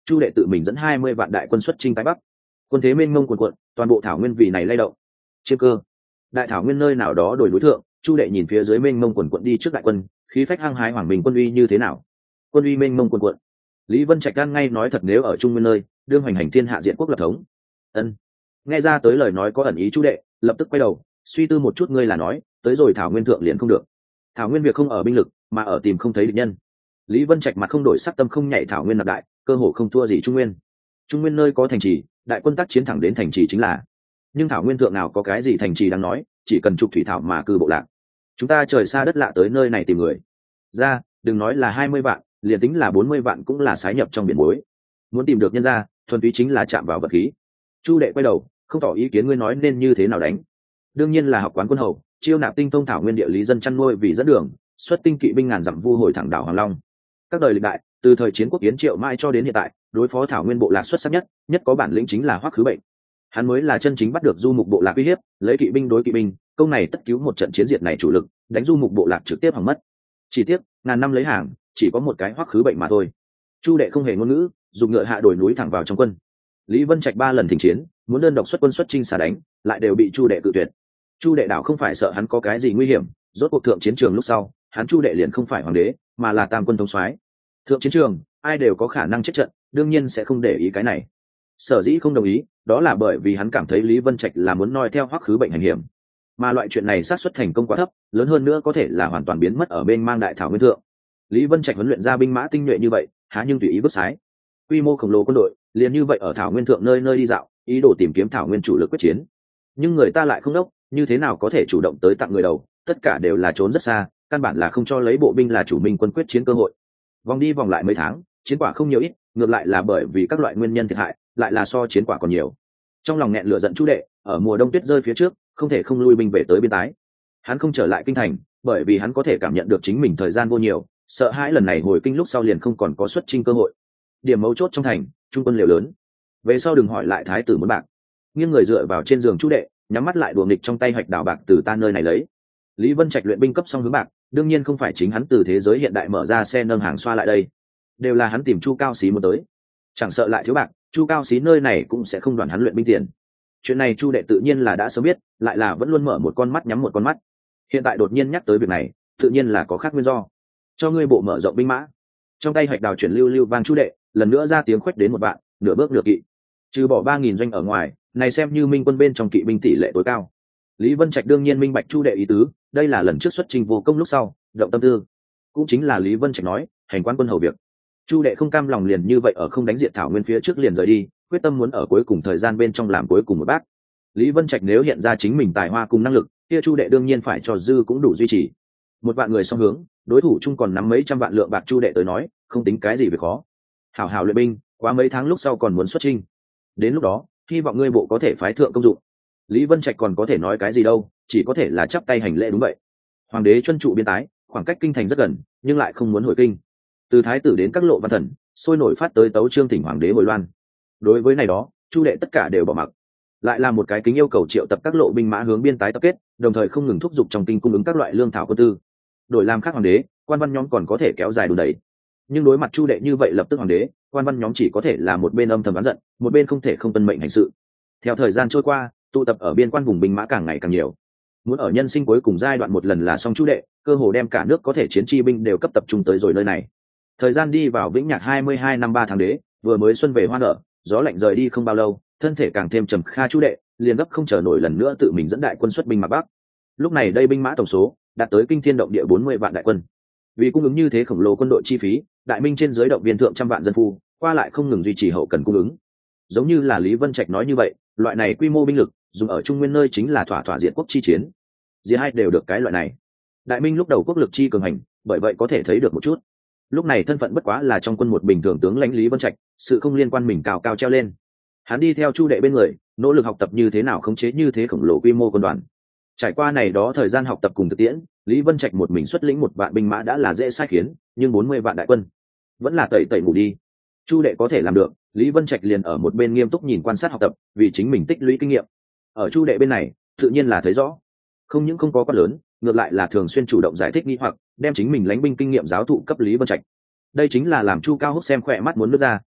chu đệ tự mình dẫn hai mươi vạn đại quân xuất chinh tái bắc. Quân thế mênh mông cuồn cuộn, toàn bộ thảo nguyên vì này lay động. Chiêm cơ, đại thảo nguyên nơi nào đó đổi đối thượng, chu đệ nhìn phía dưới mênh mông cuồn cuộn đi trước đại quân, khí phách hăng hái hoàng bình quân uy như thế nào? Quân uy mênh mông cuồn cuộn. Lý Vân Trạch gan ngay nói thật, nếu ở trung nguyên nơi, đương hoành hành thiên hạ diện quốc lập thống. Ân. Nghe ra tới lời nói có ẩn ý, chu đệ lập tức quay đầu, suy tư một chút, ngươi là nói, tới rồi thảo nguyên thượng liền không được. Thảo nguyên việc không ở binh lực, mà ở tìm không thấy địch nhân. Lý Vân Trạch mặt không đổi sắc, tâm không nhảy, thảo nguyên nạp đại, cơ hồ không thua gì trung nguyên. Trung nguyên nơi có thành trì, đại quân tác chiến thẳng đến thành trì chính là. Nhưng thảo nguyên thượng nào có cái gì thành trì đáng nói, chỉ cần trục thủy thảo mà cư bộ lạc. Chúng ta trời xa đất lạ tới nơi này tìm người ra, đừng nói là hai mươi vạn, liền tính là bốn mươi vạn cũng là sái nhập trong biển bối. Muốn tìm được nhân ra, thuần túy chính là chạm vào vật khí. Chu đệ quay đầu, không tỏ ý kiến, ngươi nói nên như thế nào đánh? Đương nhiên là học quán quân hầu, chiêu nạp tinh thông thảo nguyên địa lý dân chăn nuôi vì dẫn đường, xuất tinh kỵ binh ngàn dặm vu hồi thẳng đảo Hoàng Long. Các đời lịch đại, từ thời chiến quốc Yến Triệu mãi cho đến hiện tại, đối phó thảo nguyên bộ lạc xuất sắc nhất, nhất có bản lĩnh chính là Hoắc Khứ Bệnh. Hắn mới là chân chính bắt được du mục bộ lạc uy hiếp, lấy kỵ binh đối kỵ binh, công này tất cứu một trận chiến diệt này chủ lực, đánh du mục bộ lạc trực tiếp hỏng mất. Chỉ tiếc, ngàn năm lấy hàng, chỉ có một cái Hoắc Khứ Bệnh mà thôi. Chu đệ không hề ngôn ngữ, dùng ngựa hạ đồi núi thẳng vào trong quân. Lý Vân Trạch ba lần thỉnh chiến, muốn đơn độc xuất quân xuất chinh xả đánh, lại đều bị Chu đệ cự tuyệt. Chu đệ đảo không phải sợ hắn có cái gì nguy hiểm, rốt cuộc thượng chiến trường lúc sau, hắn Chu đệ liền không phải hoàng đế, mà là tam quân thống soái. Thượng chiến trường, ai đều có khả năng chết trận, đương nhiên sẽ không để ý cái này. Sở dĩ không đồng ý, đó là bởi vì hắn cảm thấy Lý Vân Trạch là muốn noi theo Hoắc Khứ Bệnh hành hiểm, mà loại chuyện này xác suất thành công quá thấp, lớn hơn nữa có thể là hoàn toàn biến mất ở bên mang đại thảo nguyên thượng. Lý Vân Trạch huấn luyện ra binh mã tinh nhuệ như vậy, há nhưng tùy ý vứt sái. Quy mô khổng lồ quân đội, liền như vậy ở thảo nguyên thượng nơi nơi đi dạo, ý đồ tìm kiếm thảo nguyên chủ lực quyết chiến. Nhưng người ta lại không đốc, như thế nào có thể chủ động tới tặng người đầu, tất cả đều là trốn rất xa, căn bản là không cho lấy bộ binh là chủ minh quân quyết chiến cơ hội. Vòng đi vòng lại mấy tháng, chiến quả không nhiều ít, ngược lại là bởi vì các loại nguyên nhân thiệt hại, lại là so chiến quả còn nhiều. Trong lòng nghẹn lửa giận Chu đệ, ở mùa đông tuyết rơi phía trước, không thể không lui binh về tới biên tái. Hắn không trở lại kinh thành, bởi vì hắn có thể cảm nhận được chính mình thời gian vô nhiều, sợ hãi lần này hồi kinh lúc sau liền không còn có xuất chinh cơ hội. Điểm mấu chốt trong thành, trung quân liều lớn. Về sau đừng hỏi lại thái tử muốn bạc. Nghiêng người dựa vào trên giường Chu đệ, nhắm mắt lại đùa nghịch trong tay hạch đào bạc từ ta nơi này lấy. Lý Vân Trạch luyện binh cấp xong hướng bạc, đương nhiên không phải chính hắn từ thế giới hiện đại mở ra xe nâng hàng xoa lại đây, đều là hắn tìm Chu Cao Xí muốn tới. Chẳng sợ lại thiếu bạc, Chu Cao Xí nơi này cũng sẽ không đoàn hắn luyện binh tiền. Chuyện này Chu đệ tự nhiên là đã sớm biết, lại là vẫn luôn mở một con mắt nhắm một con mắt. Hiện tại đột nhiên nhắc tới việc này, tự nhiên là có khác nguyên do. Cho ngươi bộ mở rộng binh mã. Trong tay hạch đào chuyển lưu lưu vang Chu đệ, lần nữa ra tiếng khuếch đến một bạn, nửa bước nửa kỵ. Trừ bỏ ba nghìn doanh ở ngoài, này xem như minh quân bên trong kỵ binh tỷ lệ tối cao. Lý Vân Trạch đương nhiên minh bạch Chu đệ ý tứ, đây là lần trước xuất trình vô công lúc sau, động tâm tư. Cũng chính là Lý Vân Trạch nói, hành quan quân hầu việc. Chu đệ không cam lòng liền như vậy ở không đánh diệt thảo nguyên phía trước liền rời đi, quyết tâm muốn ở cuối cùng thời gian bên trong làm cuối cùng một bác. Lý Vân Trạch nếu hiện ra chính mình tài hoa cùng năng lực, kia Chu đệ đương nhiên phải cho dư cũng đủ duy trì. Một vạn người song hướng, đối thủ chung còn nắm mấy trăm vạn lượng bạc, Chu đệ tới nói, không tính cái gì về khó. Hảo hảo luyện binh, qua mấy tháng lúc sau còn muốn xuất chinh. Đến lúc đó, hy vọng ngươi bộ có thể phái thượng công dụng. Lý Vân Trạch còn có thể nói cái gì đâu, chỉ có thể là chắp tay hành lễ. Đúng vậy. Hoàng đế chuyên trụ biên tái, khoảng cách kinh thành rất gần, nhưng lại không muốn hồi kinh. Từ thái tử đến các lộ văn thần, sôi nổi phát tới tấu chương thỉnh hoàng đế hồi loan. Đối với này đó, Chu đệ tất cả đều bỏ mặc. Lại là một cái kính yêu cầu triệu tập các lộ binh mã hướng biên tái tập kết, đồng thời không ngừng thúc giục trong kinh cung ứng các loại lương thảo quân tư. Đổi làm khác hoàng đế, quan văn nhóm còn có thể kéo dài đùn đẩy. Nhưng đối mặt Chu đệ như vậy lập tức hoàng đế, quan văn nhóm chỉ có thể là một bên âm thầm oán giận, một bên không thể không tuân mệnh hành sự. Theo thời gian trôi qua, tụ tập ở biên quan vùng binh mã càng ngày càng nhiều. Muốn ở nhân sinh cuối cùng giai đoạn một lần là xong, Chu đệ cơ hồ đem cả nước có thể chiến chi binh đều cấp tập trung tới rồi nơi này. Thời gian đi vào vĩnh nhạc hai mươi hai năm ba tháng đế, vừa mới xuân về hoa nở, gió lạnh rời đi không bao lâu, thân thể càng thêm trầm kha Chu đệ liền gấp không chờ nổi lần nữa tự mình dẫn đại quân xuất binh mạc bắc. Lúc này đây binh mã tổng số đạt tới kinh thiên động địa bốn mươi vạn đại quân. Vì cung ứng như thế khổng lồ quân đội chi phí, đại minh trên dưới động viên thượng trăm vạn dân phu, qua lại không ngừng duy trì hậu cần cung ứng. Giống như là Lý Vân Trạch nói như vậy, loại này quy mô binh lực dùng ở trung nguyên nơi chính là thỏa thỏa diện quốc chi chiến. Diệt hai đều được cái loại này. Đại minh lúc đầu quốc lực chi cường hành, bởi vậy có thể thấy được một chút. Lúc này thân phận bất quá là trong quân một bình thường tướng lãnh Lý Vân Trạch, sự không liên quan mình cao cao treo lên. Hắn đi theo Chu đệ bên người, nỗ lực học tập như thế nào khống chế như thế khổng lồ quy mô quân đoàn. Trải qua này đó thời gian học tập cùng thực tiễn, Lý Vân Trạch một mình xuất lĩnh một vạn binh mã đã là dễ sai khiến, nhưng bốn mươi vạn đại quân vẫn là tẩy tẩy ngủ đi. Chu đệ có thể làm được, Lý Vân Trạch liền ở một bên nghiêm túc nhìn quan sát học tập, vì chính mình tích lũy kinh nghiệm. Ở Chu đệ bên này, tự nhiên là thấy rõ, không những không có quá lớn, ngược lại là thường xuyên chủ động giải thích nghi hoặc, đem chính mình lãnh binh kinh nghiệm giáo thụ cấp Lý Vân Trạch. Đây chính là làm Chu Cao Húc xem khỏe mắt muốn nước ra,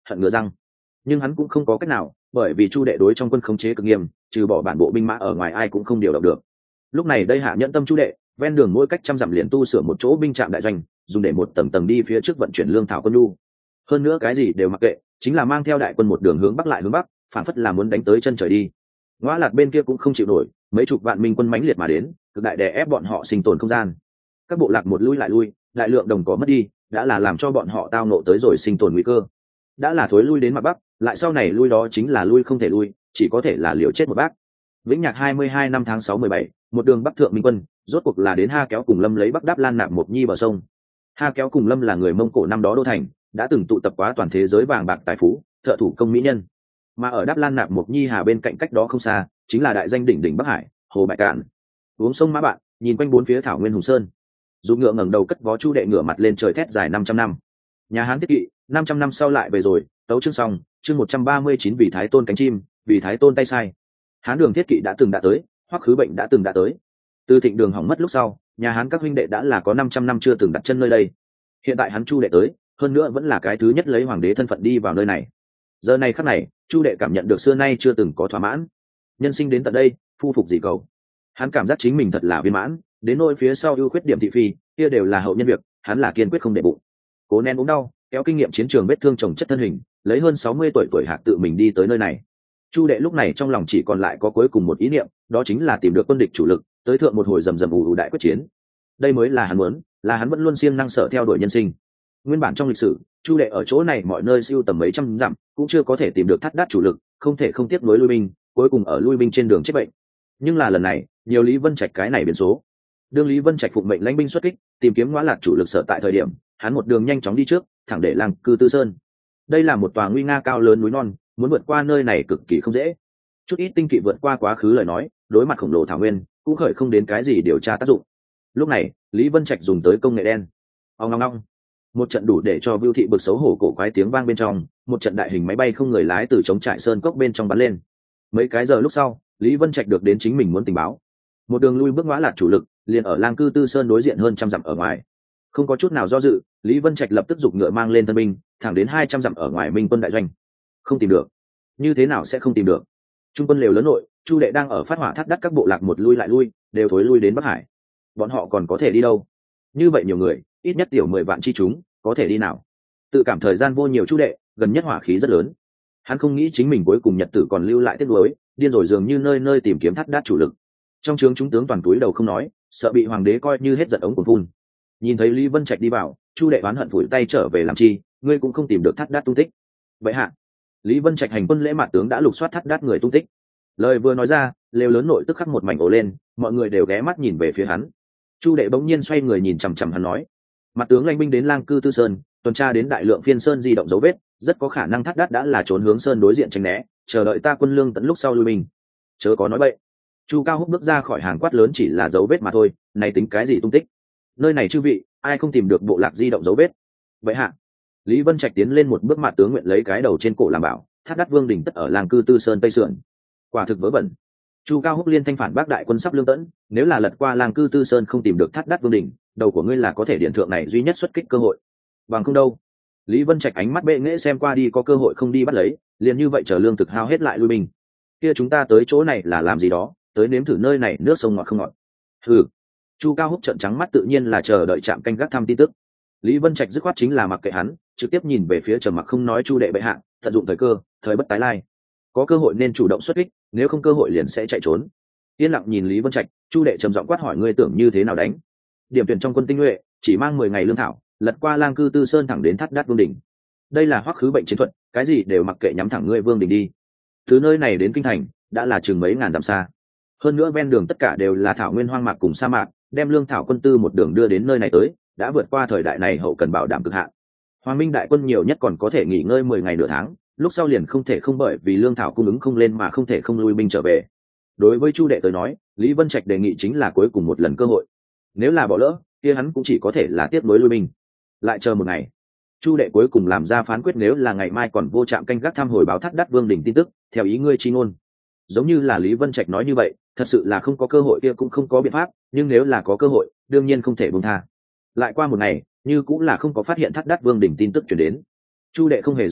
hận ngứa răng. Nhưng hắn cũng không có cách nào, bởi vì chu đệ đối trong quân khống chế cực nghiêm, trừ bỏ bản bộ binh mã ở ngoài ai cũng không điều động được. Lúc này đây hạ nhẫn tâm chu đệ, ven đường mỗi cách trăm dặm liền tu sửa một chỗ binh trạm đại doanh, dùng để một tầng tầng đi phía trước vận chuyển lương thảo quân nhu. Hơn nữa cái gì đều mặc kệ, chính là mang theo đại quân một đường hướng bắc lại hướng bắc, phản phất là muốn đánh tới chân trời đi. Ngõ Lạt bên kia cũng không chịu nổi, mấy chục vạn minh quân mãnh liệt mà đến, cực đại đè ép bọn họ sinh tồn không gian. Các bộ lạc một lui lại lui, đại lượng đồng cỏ mất đi, đã là làm cho bọn họ tao nộ tới rồi sinh tồn nguy cơ. Đã là thối lui đến mặt bắc, lại sau này lui đó chính là lui không thể lui, chỉ có thể là liều chết một bác. Vĩnh Nhạc hai mươi hai năm tháng sáu mười bảy, một đường bắc thượng minh quân, rốt cuộc là đến Ha Kéo cùng Lâm lấy bắc đáp Lan Nạp Mộc Nhi bờ sông. Ha Kéo cùng Lâm là người Mông Cổ năm đó đô thành, đã từng tụ tập quá toàn thế giới vàng bạc tài phú, thợ thủ công mỹ nhân. Mà ở đáp Lan Nạp Mộc Nhi hà bên cạnh cách đó không xa, chính là đại danh đỉnh đỉnh Bắc Hải, Hồ Bạch Cạn. Uống sông Mã Bạn, nhìn quanh bốn phía thảo nguyên hùng sơn. Dùng ngựa ngẩng đầu cất vó chu đệ ngửa mặt lên trời thét dài năm trăm năm. Nhà Hán thiết kỵ, năm trăm năm sau lại về rồi, tấu chương xong, chương một trăm ba mươi chín vì Thái Tôn cánh chim, vì Thái Tôn tay sai. Hán Đường thiết kỵ đã từng đã tới, Hoắc Khứ Bệnh đã từng đã tới. Từ Thịnh Đường hỏng mất lúc sau, nhà Hán các huynh đệ đã là có năm trăm năm chưa từng đặt chân nơi đây. Hiện tại hắn chu đệ tới, hơn nữa vẫn là cái thứ nhất lấy hoàng đế thân phận đi vào nơi này. Giờ này khắc này, chu đệ cảm nhận được xưa nay chưa từng có thỏa mãn. Nhân sinh đến tận đây, phu phục gì cầu. Hắn cảm giác chính mình thật là viên mãn, đến nỗi phía sau ưu khuyết điểm thị phi, kia đều là hậu nhân việc, hắn là kiên quyết không để bụng. Cố nén ốm đau, kéo kinh nghiệm chiến trường vết thương chồng chất thân hình, lấy hơn sáu mươi tuổi tuổi hạc tự mình đi tới nơi này. Chu đệ lúc này trong lòng chỉ còn lại có cuối cùng một ý niệm, đó chính là tìm được quân địch chủ lực, tới thượng một hồi rầm rầm ù ù đại quyết chiến. Đây mới là hắn muốn, là hắn vẫn luôn siêng năng sở theo đuổi nhân sinh. Nguyên bản trong lịch sử, chu đệ ở chỗ này mọi nơi siêu tầm mấy trăm dặm, cũng chưa có thể tìm được thắt đát chủ lực, không thể không tiếp nối lui binh, cuối cùng ở lui binh trên đường chết bệnh. Nhưng là lần này, nhiều Lý Vân Trạch cái này biến số. Đương Lý Vân Trạch phụng mệnh lãnh binh xuất kích, tìm kiếm Ngõ Lạt chủ lực sở tại thời điểm, hắn một đường nhanh chóng đi trước, thẳng để Lăng Cư Tư Sơn. Đây là một tòa nguy nga cao lớn núi non, muốn vượt qua nơi này cực kỳ không dễ. Chút ít tinh kỵ vượt qua quá khứ lời nói, đối mặt khổng lồ thảo nguyên, cũng khởi không đến cái gì điều tra tác dụng. Lúc này, Lý Vân Trạch dùng tới công nghệ đen. Ong ong ong. Một trận đủ để cho Vưu Thị bực xấu hổ cổ quái tiếng vang bên trong, một trận đại hình máy bay không người lái từ chống trải sơn cốc bên trong bắn lên. Mấy cái giờ lúc sau, Lý Vân Trạch được đến chính mình muốn tình báo. Một đường lui bước Ngõ Lạt chủ lực, liền ở Lang Cư Tư Sơn đối diện hơn trăm dặm ở ngoài. Không có chút nào do dự, Lý Vân Trạch lập tức giục ngựa mang lên thân binh, thẳng đến hai trăm dặm ở ngoài Minh quân đại doanh. Không tìm được. Như thế nào sẽ không tìm được? Trung quân lều lớn nội, chu đệ đang ở phát hỏa thắt đắt các bộ lạc một lui lại lui, đều thối lui đến Bắc Hải. Bọn họ còn có thể đi đâu? Như vậy nhiều người, ít nhất tiểu mười vạn chi chúng, có thể đi nào? Tự cảm thời gian vô nhiều chu đệ, gần nhất hỏa khí rất lớn. Hắn không nghĩ chính mình cuối cùng nhật tử còn lưu lại tiếc nuối, điên rồi dường như nơi nơi tìm kiếm thắt đắt chủ lực. Trong trướng chúng tướng toàn túi đầu không nói, sợ bị hoàng đế coi như hết giận ống của phun. Nhìn thấy Lý Vân Trạch đi vào, chu đệ oán hận phủi tay trở về làm chi, ngươi cũng không tìm được thắt đắt tung tích. Vậy hạ, Lý Vân Trạch hành quân lễ mặt tướng đã lục soát thắt đắt người tung tích. Lời vừa nói ra, lều lớn nội tức khắc một mảnh ồ lên, mọi người đều ghé mắt nhìn về phía hắn. Chu đệ bỗng nhiên xoay người nhìn chằm chằm hắn nói: mặt tướng lãnh binh đến Lang Cư Tư Sơn, tuần tra đến đại lượng phiên sơn di động dấu vết, rất có khả năng thắt đắt đã là trốn hướng sơn đối diện tránh né, chờ đợi ta quân lương tận lúc sau lui binh. Chớ có nói bậy. Chu Cao Húc bước ra khỏi hàng quát lớn, chỉ là dấu vết mà thôi, này tính cái gì tung tích? Nơi này chư vị, ai không tìm được bộ lạc di động dấu vết? Vậy hạ. Lý Vân Trạch tiến lên một bước, mặt tướng nguyện lấy cái đầu trên cổ làm bảo, thắt đắt vương đỉnh tất ở Lang Cư Tư Sơn tây sườn. Quả thực vớ vẩn. Chu Cao Húc liên thanh phản bác đại quân sắp lương tẫn, nếu là lật qua Lang Cư Tư Sơn không tìm được thắt đắt vương đỉnh, đầu của ngươi là có thể điện thượng này duy nhất xuất kích cơ hội. Bằng không đâu. Lý Vân Trạch ánh mắt bệ nghễ xem qua đi, có cơ hội không đi bắt lấy, liền như vậy chờ lương thực hao hết lại lui binh. Kia chúng ta tới chỗ này là làm gì đó, tới nếm thử nơi này nước sông ngọt không ngọt. Hừ. Chu Cao Húc trợn trắng mắt, tự nhiên là chờ đợi trạm canh gác thăm tin tức. Lý Vân Trạch dứt khoát chính là mặc kệ hắn, trực tiếp nhìn về phía Trầm Mặc không nói chu đệ bệ hạ, tận dụng thời cơ, thời bất tái lai. Có cơ hội nên chủ động xuất kích, nếu không cơ hội liền sẽ chạy trốn. Yên lặng nhìn Lý Vân Trạch, chu đệ trầm giọng quát hỏi: ngươi tưởng như thế nào đánh? Điểm tuyển trong quân tinh nhuệ, chỉ mang mười ngày lương thảo, lật qua Lang Cư Tư Sơn thẳng đến thắt đắt vương đỉnh. Đây là Hoắc Khứ Bệnh chiến thuật, cái gì đều mặc kệ, nhắm thẳng ngươi vương đỉnh đi. Từ nơi này đến kinh thành, đã là chừng mấy ngàn dặm xa. Hơn nữa ven đường tất cả đều là thảo nguyên hoang mạc cùng sa mạc, đem lương thảo quân tư một đường đưa đến nơi này tới, đã vượt qua thời đại này hậu cần bảo đảm cực hạn. Hoàng Minh đại quân nhiều nhất còn có thể nghỉ ngơi mười ngày nửa tháng, lúc sau liền không thể không bởi vì lương thảo cung ứng không lên mà không thể không lui binh trở về. Đối với chu đệ tới nói, Lý Vân Trạch đề nghị chính là cuối cùng một lần cơ hội. Nếu là bỏ lỡ, kia hắn cũng chỉ có thể là tiếp nối lui binh. Lại chờ một ngày. Chu đệ cuối cùng làm ra phán quyết, nếu là ngày mai còn vô trạm canh gác thăm hồi báo thắt đắt vương đỉnh tin tức, theo ý ngươi chi ngôn. Giống như là Lý Vân Trạch nói như vậy, thật sự là không có cơ hội kia cũng không có biện pháp, nhưng nếu là có cơ hội, đương nhiên không thể buông tha. Lại qua một ngày, như cũng là không có phát hiện thắt đắt vương đỉnh tin tức truyền đến. Chu đệ không hề do dự,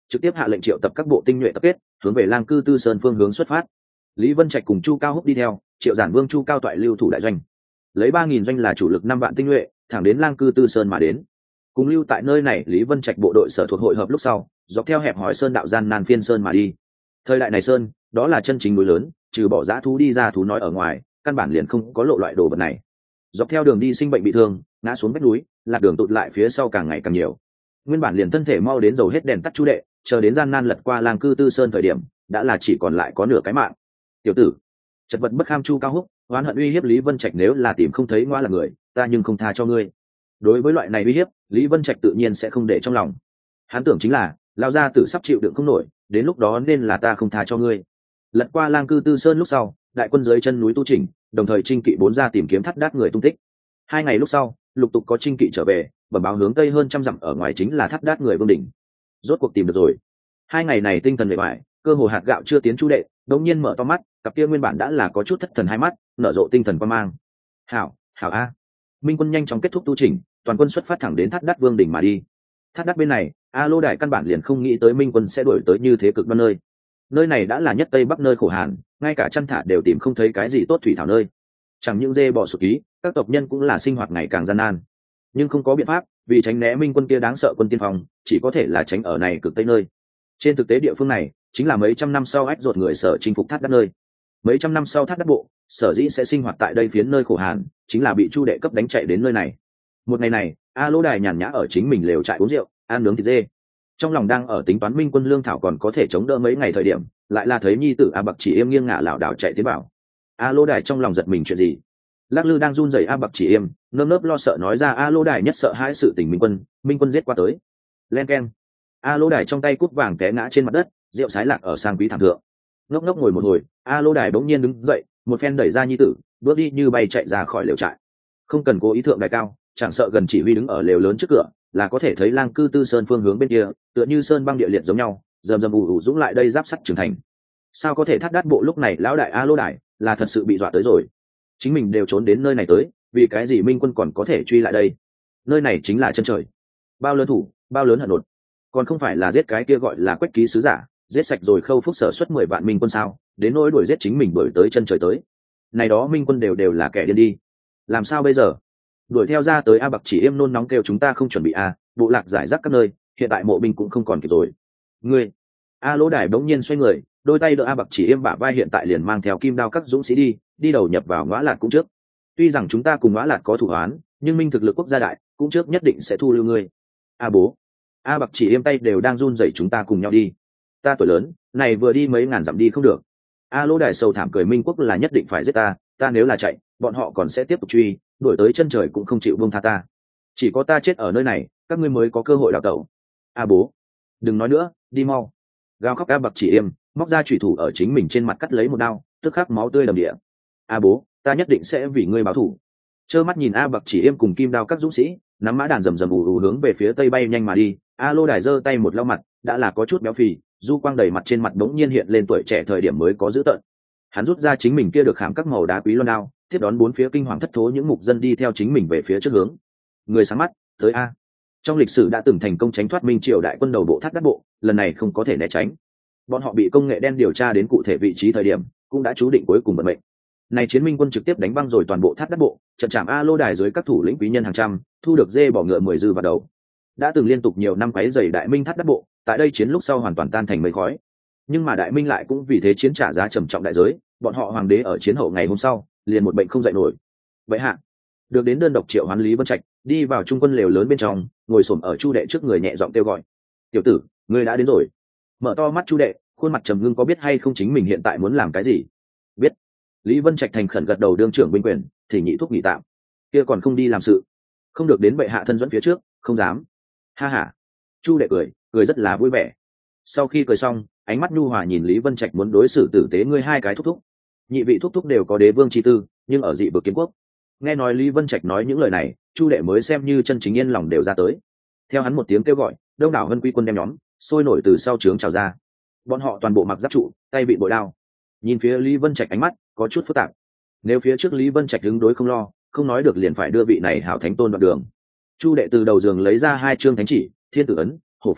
trực tiếp hạ lệnh triệu tập các bộ tinh nhuệ tập kết, hướng về Lang Cư Tư Sơn phương hướng xuất phát. Lý Vân Trạch cùng Chu Cao Húc đi theo, triệu giản vương Chu Cao toại lưu thủ đại doanh, lấy ba nghìn doanh là chủ lực năm vạn tinh nhuệ, thẳng đến Lang Cư Tư Sơn mà đến. Cùng lưu tại nơi này Lý Vân Trạch bộ đội sở thuộc hội hợp lúc sau, dọc theo hẹp hỏi sơn đạo gian nan phiên sơn mà đi. Thời đại này sơn, đó là chân chính núi lớn, trừ bỏ dã thú đi ra thú nói ở ngoài, căn bản liền không có lộ loại đồ vật này. Dọc theo đường đi sinh bệnh bị thương, ngã xuống vách núi, lạc đường tụt lại phía sau càng ngày càng nhiều. Nguyên bản liền thân thể mau đến dầu hết đèn tắt chu đệ, chờ đến gian nan lật qua Lang Cư Tư Sơn thời điểm, đã là chỉ còn lại có nửa cái mạng. Tiểu tử, chật vật bất kham Chu Cao Húc, oán hận uy hiếp Lý Vân Trạch, nếu là tìm không thấy ngoa là người, ta nhưng không tha cho ngươi. Đối với loại này uy hiếp, Lý Vân Trạch tự nhiên sẽ không để trong lòng. Hắn tưởng chính là, lao ra tử sắp chịu đựng không nổi, đến lúc đó nên là ta không tha cho ngươi. Lật qua Lang Cư Tư Sơn lúc sau, đại quân dưới chân núi tu chỉnh, đồng thời trinh kỵ bốn ra tìm kiếm thắt đát người tung tích. Hai ngày lúc sau, lục tục có trinh kỵ trở về, bẩm báo hướng tây hơn trăm dặm ở ngoài chính là thắt đát người vương đỉnh. Rốt cuộc tìm được rồi. Hai ngày này tinh thần bề bại, cơ hồ hạt gạo chưa tiến chu đệ, đột nhiên mở to mắt, cặp kia nguyên bản đã là có chút thất thần hai mắt, nở rộ tinh thần quan mang. Hảo, hảo a. Minh quân nhanh chóng kết thúc tu chỉnh, toàn quân xuất phát thẳng đến thắt đát vương đỉnh mà đi. Thắt đát bên này, A Lô Đại căn bản liền không nghĩ tới Minh quân sẽ đuổi tới như thế cực đoan nơi. Nơi này đã là nhất tây bắc nơi khổ hàn, ngay cả chăn thả đều tìm không thấy cái gì tốt thủy thảo nơi. Chẳng những dê bò sụt ký, các tộc nhân cũng là sinh hoạt ngày càng gian nan. Nhưng không có biện pháp, vì tránh né Minh quân kia đáng sợ quân tiên phong, chỉ có thể là tránh ở này cực tây nơi. Trên thực tế địa phương này chính là mấy trăm năm sau ách ruột người sở chinh phục thắt đát nơi. Mấy trăm năm sau thắt đát bộ sở dĩ sẽ sinh hoạt tại đây phiến nơi khổ hàn, chính là bị chu đệ cấp đánh chạy đến nơi này. Một ngày này, A Lô Đài nhàn nhã ở chính mình lều trại uống rượu, ăn nướng thịt dê. Trong lòng đang ở tính toán Minh quân lương thảo còn có thể chống đỡ mấy ngày thời điểm, lại là thấy nhi tử A Bạc Chỉ Yêm nghiêng ngả lảo đảo chạy tiến vào. A Lô Đài trong lòng giật mình chuyện gì? Lắc lư đang run rẩy A Bạc Chỉ Yêm, nơm nớp lo sợ nói ra A Lô Đài nhất sợ hãi sự tình Minh quân, Minh quân giết qua tới. Len keng. A Lô Đài trong tay cúp vàng té ngã trên mặt đất, rượu sái lạc ở sang quý thảm thượng. Ngốc ngốc ngồi một hồi, A Lô Đài bỗng nhiên đứng dậy, một phen đẩy ra nhi tử, bước đi như bay chạy ra khỏi lều trại. Không cần cố ý thượng đài cao, chẳng sợ gần chỉ huy đứng ở lều lớn trước cửa, là có thể thấy Lang Cư Tư Sơn phương hướng bên kia, tựa như sơn băng địa liệt giống nhau, rầm rầm ù ù dũng lại đây giáp sắt trưởng thành. Sao có thể thắt đát bộ lúc này lão đại A Lô Đài là thật sự bị dọa tới rồi. Chính mình đều trốn đến nơi này tới, vì cái gì Minh quân còn có thể truy lại đây? Nơi này chính là chân trời. Bao lớn thủ, bao lớn hận nột. Còn không phải là giết cái kia gọi là Quách ký sứ giả, giết sạch rồi khâu phúc sở xuất mười vạn Minh quân sao? Đến nỗi đuổi giết chính mình đuổi tới chân trời tới. Này đó Minh quân đều đều là kẻ điên đi. Làm sao bây giờ? Đuổi theo ra tới A Bạc Chỉ Yêm nôn nóng kêu chúng ta không chuẩn bị a, bộ lạc giải rác các nơi, hiện tại mộ binh cũng không còn kịp rồi. Ngươi, A Lỗ Đài bỗng nhiên xoay người, đôi tay đỡ A Bạc Chỉ Yêm bả vai, hiện tại liền mang theo kim đao các dũng sĩ đi, đi đầu nhập vào Ngõa Lạt cũng trước. Tuy rằng chúng ta cùng Ngõa Lạt có thủ án, nhưng minh thực lực quốc gia đại, cũng trước nhất định sẽ thu lưu ngươi. A bố, A Bạc Chỉ Yêm tay đều đang run rẩy, chúng ta cùng nhau đi. Ta tuổi lớn, này vừa đi mấy ngàn dặm đi không được. A Lỗ Đài sầu thảm cười, Minh quốc là nhất định phải giết ta, ta nếu là chạy, bọn họ còn sẽ tiếp tục truy, đuổi tới chân trời cũng không chịu buông tha ta. Chỉ có ta chết ở nơi này, các ngươi mới có cơ hội đào tẩu. A bố, đừng nói nữa, đi mau. Gào khóc A Bạc Chỉ Yêm, móc ra chủy thủ ở chính mình trên mặt cắt lấy một đao, tức khắc máu tươi đầm địa. A bố, ta nhất định sẽ vì ngươi báo thù. Trơ mắt nhìn A Bạc Chỉ Yêm cùng kim đao các dũng sĩ nắm mã đàn rầm rầm ù ù hướng về phía tây bay nhanh mà đi. A Lô Đài giơ tay một lau mặt, đã là có chút béo phì, du quang đầy mặt, trên mặt bỗng nhiên hiện lên tuổi trẻ thời điểm mới có dữ tợn. Hắn rút ra chính mình kia được khảm các màu đá quý loan đao, tiếp đón bốn phía kinh hoàng thất thố những mục dân đi theo chính mình về phía trước hướng. Người sáng mắt, tới a. Trong lịch sử đã từng thành công tránh thoát Minh triều đại quân đầu bộ thắt đát bộ, lần này không có thể né tránh. Bọn họ bị công nghệ đen điều tra đến cụ thể vị trí thời điểm, cũng đã chú định cuối cùng vận mệnh. Này chiến Minh quân trực tiếp đánh băng rồi toàn bộ thắt đát bộ, trận chạm A Lô Đài dưới các thủ lĩnh quý nhân hàng trăm, thu được dê bỏ ngựa mười dư vào đầu. Đã từng liên tục nhiều năm quấy rầy đại Minh thắt đát bộ, tại đây chiến lúc sau hoàn toàn tan thành mây khói. Nhưng mà đại Minh lại cũng vì thế chiến trả giá trầm trọng đại giới, bọn họ hoàng đế ở chiến hậu ngày hôm sau liền một bệnh không dậy nổi. Vậy hạ được đến đơn độc triệu hoán Lý Vân Trạch đi vào trung quân lều lớn bên trong, ngồi xổm ở chu đệ trước người nhẹ giọng kêu gọi, tiểu tử, ngươi đã đến rồi. Mở to mắt chu đệ, khuôn mặt trầm ngưng, có biết hay không chính mình hiện tại muốn làm cái gì? Biết. Lý Vân Trạch thành khẩn gật đầu, đương trưởng binh quyền thì nhị thuốc nghỉ tạm, kia còn không đi làm sự, không được đến bệ hạ thân dẫn phía trước, không dám. Ha ha. Chu đệ cười cười rất là vui vẻ. Sau khi cười xong, ánh mắt nhu hòa nhìn Lý Vân Trạch, muốn đối xử tử tế ngươi hai cái thúc thúc. Nhị vị thúc thúc đều có đế vương chi tư, nhưng ở dị vực kiến quốc. Nghe nói Lý Vân Trạch nói những lời này, chu đệ mới xem như chân chính yên lòng đều ra tới. Theo hắn một tiếng kêu gọi, đông đảo hân quý quân đem nhóm sôi nổi từ sau trướng trào ra. Bọn họ toàn bộ mặc giáp trụ, tay bị bội đao, nhìn phía Lý Vân Trạch ánh mắt có chút phức tạp. Nếu phía trước Lý Vân Trạch đứng đối không lo, không nói được liền phải đưa vị này hảo thánh tôn đoạn đường. Chu đệ từ đầu giường lấy ra hai chương thánh chỉ, thiên tử ấn, hổ phù,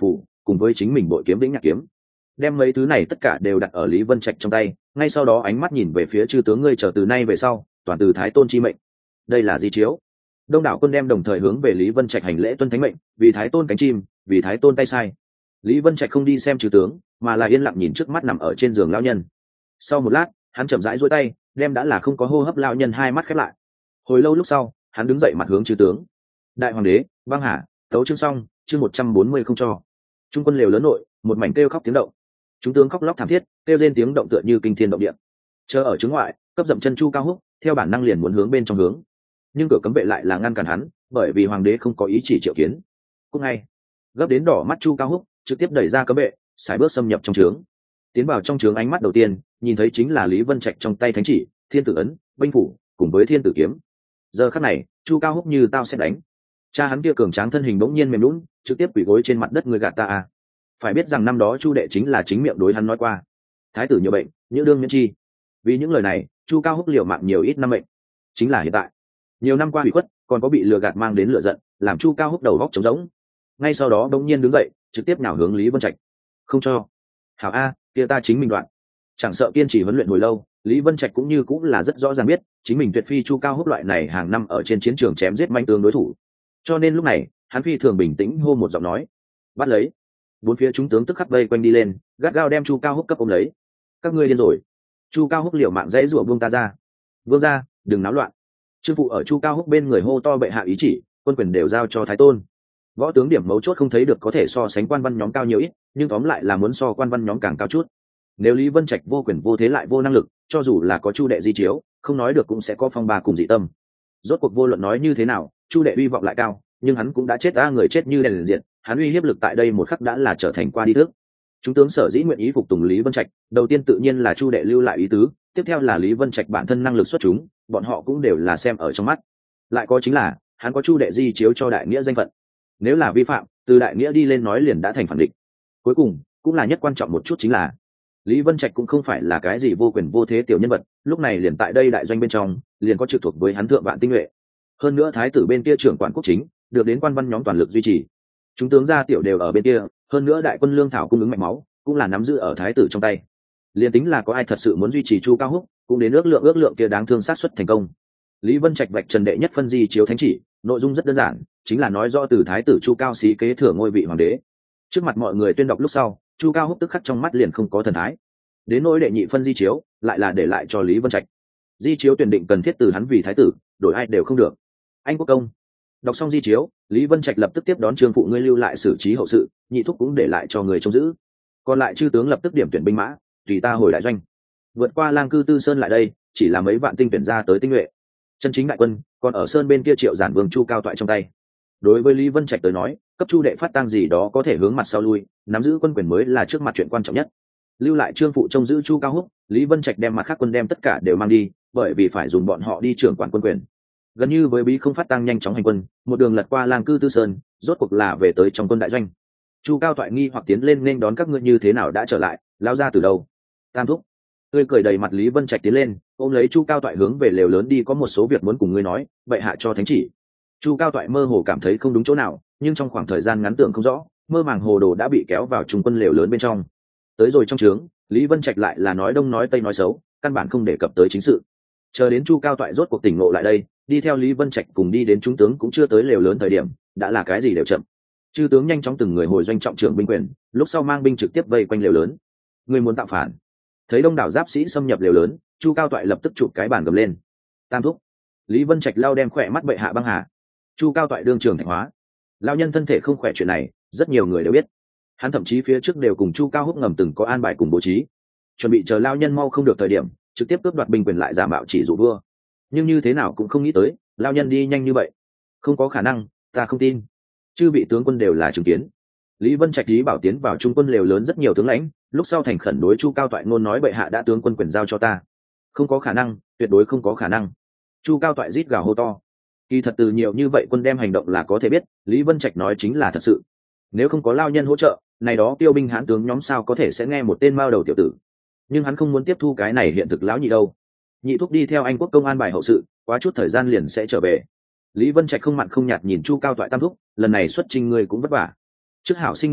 cùng với chính mình bội kiếm vĩnh nhạc kiếm, đem mấy thứ này tất cả đều đặt ở Lý Vân Trạch trong tay. Ngay sau đó ánh mắt nhìn về phía chư tướng, ngươi chờ từ nay về sau toàn từ Thái Tôn chi mệnh. Đây là di chiếu. Đông đảo quân đem đồng thời hướng về Lý Vân Trạch hành lễ tuân thánh mệnh, vì Thái Tôn cánh chim, vì Thái Tôn tay sai. Lý Vân Trạch không đi xem chư tướng, mà là yên lặng nhìn trước mắt nằm ở trên giường lão nhân. Sau một lát, hắn chậm rãi duỗi tay, đem đã là không có hô hấp lão nhân hai mắt khép lại. Hồi lâu lúc sau, hắn đứng dậy mặt hướng chư tướng. Đại hoàng đế, băng hà, tấu chương xong, chương một trăm bốn mươi không cho. Trung quân lều lớn nội, một mảnh kêu khóc tiếng động. Chúng tướng khóc lóc thảm thiết, kêu rên tiếng động tựa như kinh thiên động địa. Chờ ở chứng ngoại, cấp dậm chân Chu Cao Húc, theo bản năng liền muốn hướng bên trong hướng, nhưng cửa cấm vệ lại là ngăn cản hắn, bởi vì hoàng đế không có ý chỉ triệu kiến. Cũng ngay, gấp đến đỏ mắt Chu Cao Húc, trực tiếp đẩy ra cấm vệ, sải bước xâm nhập trong trướng. Tiến vào trong trướng, ánh mắt đầu tiên nhìn thấy chính là Lý Vân Trạch trong tay thánh chỉ, thiên tử ấn, binh phủ, cùng với thiên tử kiếm. Giờ khắc này, Chu Cao Húc như tao sẽ đánh. Cha hắn kia cường tráng thân hình bỗng nhiên mềm nhũn, trực tiếp quỳ gối trên mặt đất, người gạt ta à. Phải biết rằng năm đó Chu đệ chính là chính miệng đối hắn nói qua, thái tử nhiều bệnh, những đương miễn chi. Vì những lời này, Chu Cao Húc liều mạng nhiều ít năm mệnh. Chính là hiện tại, nhiều năm qua bị khuất, còn có bị lừa gạt mang đến lửa giận, làm Chu Cao Húc đầu góc trống rỗng. Ngay sau đó bỗng nhiên đứng dậy, trực tiếp nhào hướng Lý Vân Trạch. Không cho. Hảo a, kia ta chính mình đoạn. Chẳng sợ kiên trì huấn luyện hồi lâu, Lý Vân Trạch cũng như cũng là rất rõ ràng biết, chính mình tuyệt phi Chu Cao Húc loại này hàng năm ở trên chiến trường chém giết manh tướng đối thủ. Cho nên lúc này, hắn phi thường bình tĩnh hô một giọng nói: "Bắt lấy!" Bốn phía chúng tướng tức khắc vây quanh đi lên, gắt gao đem Chu Cao Húc cấp ôm lấy. "Các ngươi điên rồi!" Chu Cao Húc liều mạng dãy rủa, "Buông ta ra! Vương gia, đừng náo loạn!" Trương phụ ở Chu Cao Húc bên người hô to, "Bệ hạ ý chỉ, quân quyền đều giao cho Thái Tôn." Võ tướng điểm mấu chốt không thấy được có thể so sánh quan văn nhóm cao nhiều ít, nhưng tóm lại là muốn so quan văn nhóm càng cao chút. Nếu Lý Vân Trạch vô quyền vô thế lại vô năng lực, cho dù là có Chu đệ di chiếu, không nói được cũng sẽ có phong ba cùng dị tâm. Rốt cuộc vô luận nói như thế nào, Chu đệ uy vọng lại cao, nhưng hắn cũng đã chết, ta người chết như đèn liền diện, hắn uy hiếp lực tại đây một khắc đã là trở thành qua đi thức. Chúng tướng sở dĩ nguyện ý phục tùng Lý Vân Trạch, đầu tiên tự nhiên là Chu đệ lưu lại ý tứ, tiếp theo là Lý Vân Trạch bản thân năng lực xuất chúng, bọn họ cũng đều là xem ở trong mắt. Lại có chính là, hắn có Chu đệ di chiếu cho đại nghĩa danh phận. Nếu là vi phạm, từ đại nghĩa đi lên nói liền đã thành phản địch. Cuối cùng, cũng là nhất quan trọng một chút chính là, Lý Vân Trạch cũng không phải là cái gì vô quyền vô thế tiểu nhân vật, lúc này liền tại đây đại doanh bên trong, liền có trực thuộc với hắn thượng vạn tinh nhuệ. Hơn nữa thái tử bên kia trưởng quản quốc chính, được đến quan văn nhóm toàn lực duy trì. Chúng tướng gia tiểu đều ở bên kia, hơn nữa đại quân lương thảo cung ứng mạch máu, cũng là nắm giữ ở thái tử trong tay. Liên tính là có ai thật sự muốn duy trì Chu Cao Húc, cũng đến ước lượng ước lượng kia đáng thương sát suất thành công. Lý Vân Trạch vạch trần đệ nhất phân di chiếu thánh chỉ, nội dung rất đơn giản, chính là nói rõ từ thái tử Chu Cao xí kế thừa ngôi vị hoàng đế. Trước mặt mọi người tuyên đọc lúc sau, Chu Cao Húc tức khắc trong mắt liền không có thần thái. Đến nỗi đệ nhị phân di chiếu, lại là để lại cho Lý Vân Trạch. Di chiếu tuyển định cần thiết từ hắn vì thái tử, đổi ai đều không được. Anh quốc công. Đọc xong di chiếu, Lý Vân Trạch lập tức tiếp đón Trương phụ, ngươi lưu lại xử trí hậu sự, nhị thúc cũng để lại cho người trông giữ. Còn lại chư tướng lập tức điểm tuyển binh mã, tùy ta hồi đại doanh. Vượt qua Lang Cư Tư Sơn lại đây, chỉ là mấy vạn tinh tuyển ra tới tinh nhuệ. Chân chính đại quân còn ở sơn bên kia Triệu Giản Vương Chu Cao Toại trong tay. Đối với Lý Vân Trạch tới nói, cấp Chu đệ phát tang gì đó có thể hướng mặt sau lui, nắm giữ quân quyền mới là trước mặt chuyện quan trọng nhất. Lưu lại Trương phụ trông giữ Chu Cao Húc, Lý Vân Trạch đem mặt khác quân đem tất cả đều mang đi, bởi vì phải dùng bọn họ đi trưởng quản quân quyền. Gần như với bí không phát tang nhanh chóng hành quân, một đường lật qua Lang Cư Tư Sơn, rốt cuộc là về tới trong quân đại doanh. Chu Cao Toại nghi hoặc tiến lên nên đón, các ngươi như thế nào đã trở lại, lao ra từ đâu? Tam thúc. Tươi cười đầy mặt Lý Vân Trạch tiến lên, ôm lấy Chu Cao Toại hướng về lều lớn đi, có một số việc muốn cùng ngươi nói, bệ hạ cho thánh chỉ. Chu Cao Toại mơ hồ cảm thấy không đúng chỗ nào, nhưng trong khoảng thời gian ngắn tưởng không rõ, mơ màng hồ đồ đã bị kéo vào trung quân lều lớn bên trong. Tới rồi trong trướng, Lý Vân Trạch lại là nói đông nói tây nói xấu, căn bản không đề cập tới chính sự. Chờ đến Chu Cao Toại rốt cuộc tỉnh ngộ lại đây, đi theo Lý Vân Trạch cùng đi đến trung tướng cũng chưa tới lều lớn thời điểm, đã là cái gì đều chậm. Chư tướng nhanh chóng từng người hồi doanh trọng trưởng binh quyền, lúc sau mang binh trực tiếp vây quanh lều lớn. Người muốn tạo phản. Thấy đông đảo giáp sĩ xâm nhập lều lớn, Chu Cao Toại lập tức chụp cái bàn gầm lên. Tam thúc. Lý Vân Trạch lao đem khỏe mắt, bệ hạ băng hà. Chu Cao Toại đương trường thành hóa. Lao nhân thân thể không khỏe chuyện này, rất nhiều người đều biết. Hắn thậm chí phía trước đều cùng Chu Cao Húc ngầm từng có an bài cùng bố trí, chuẩn bị chờ lao nhân mau không được thời điểm, trực tiếp cướp đoạt binh quyền lại giả mạo chỉ dụ vua. Nhưng như thế nào cũng không nghĩ tới, lao nhân đi nhanh như vậy. Không có khả năng, ta không tin. Chư vị tướng quân đều là chứng kiến. Lý Vân Trạch ý bảo tiến vào trung quân lều lớn rất nhiều tướng lãnh, lúc sau thành khẩn đối Chu Cao Toại ngôn nói, bệ hạ đã tướng quân quyền giao cho ta. Không có khả năng, tuyệt đối không có khả năng. Chu Cao Toại rít gào hô to. Kỳ thật từ nhiều như vậy quân đem hành động là có thể biết, Lý Vân Trạch nói chính là thật sự. Nếu không có lao nhân hỗ trợ, này đó tiêu binh hãn tướng nhóm sao có thể sẽ nghe một tên mao đầu tiểu tử. Nhưng hắn không muốn tiếp thu cái này hiện thực lão nhị đâu. Nhị thúc đi theo Anh quốc công an bài hậu sự, quá chút thời gian liền sẽ trở về. Lý Vân Trạch không mặn không nhạt nhìn Chu Cao Toại, tam thúc, lần này xuất trình người cũng vất vả. Trước hảo sinh nghỉ tạm,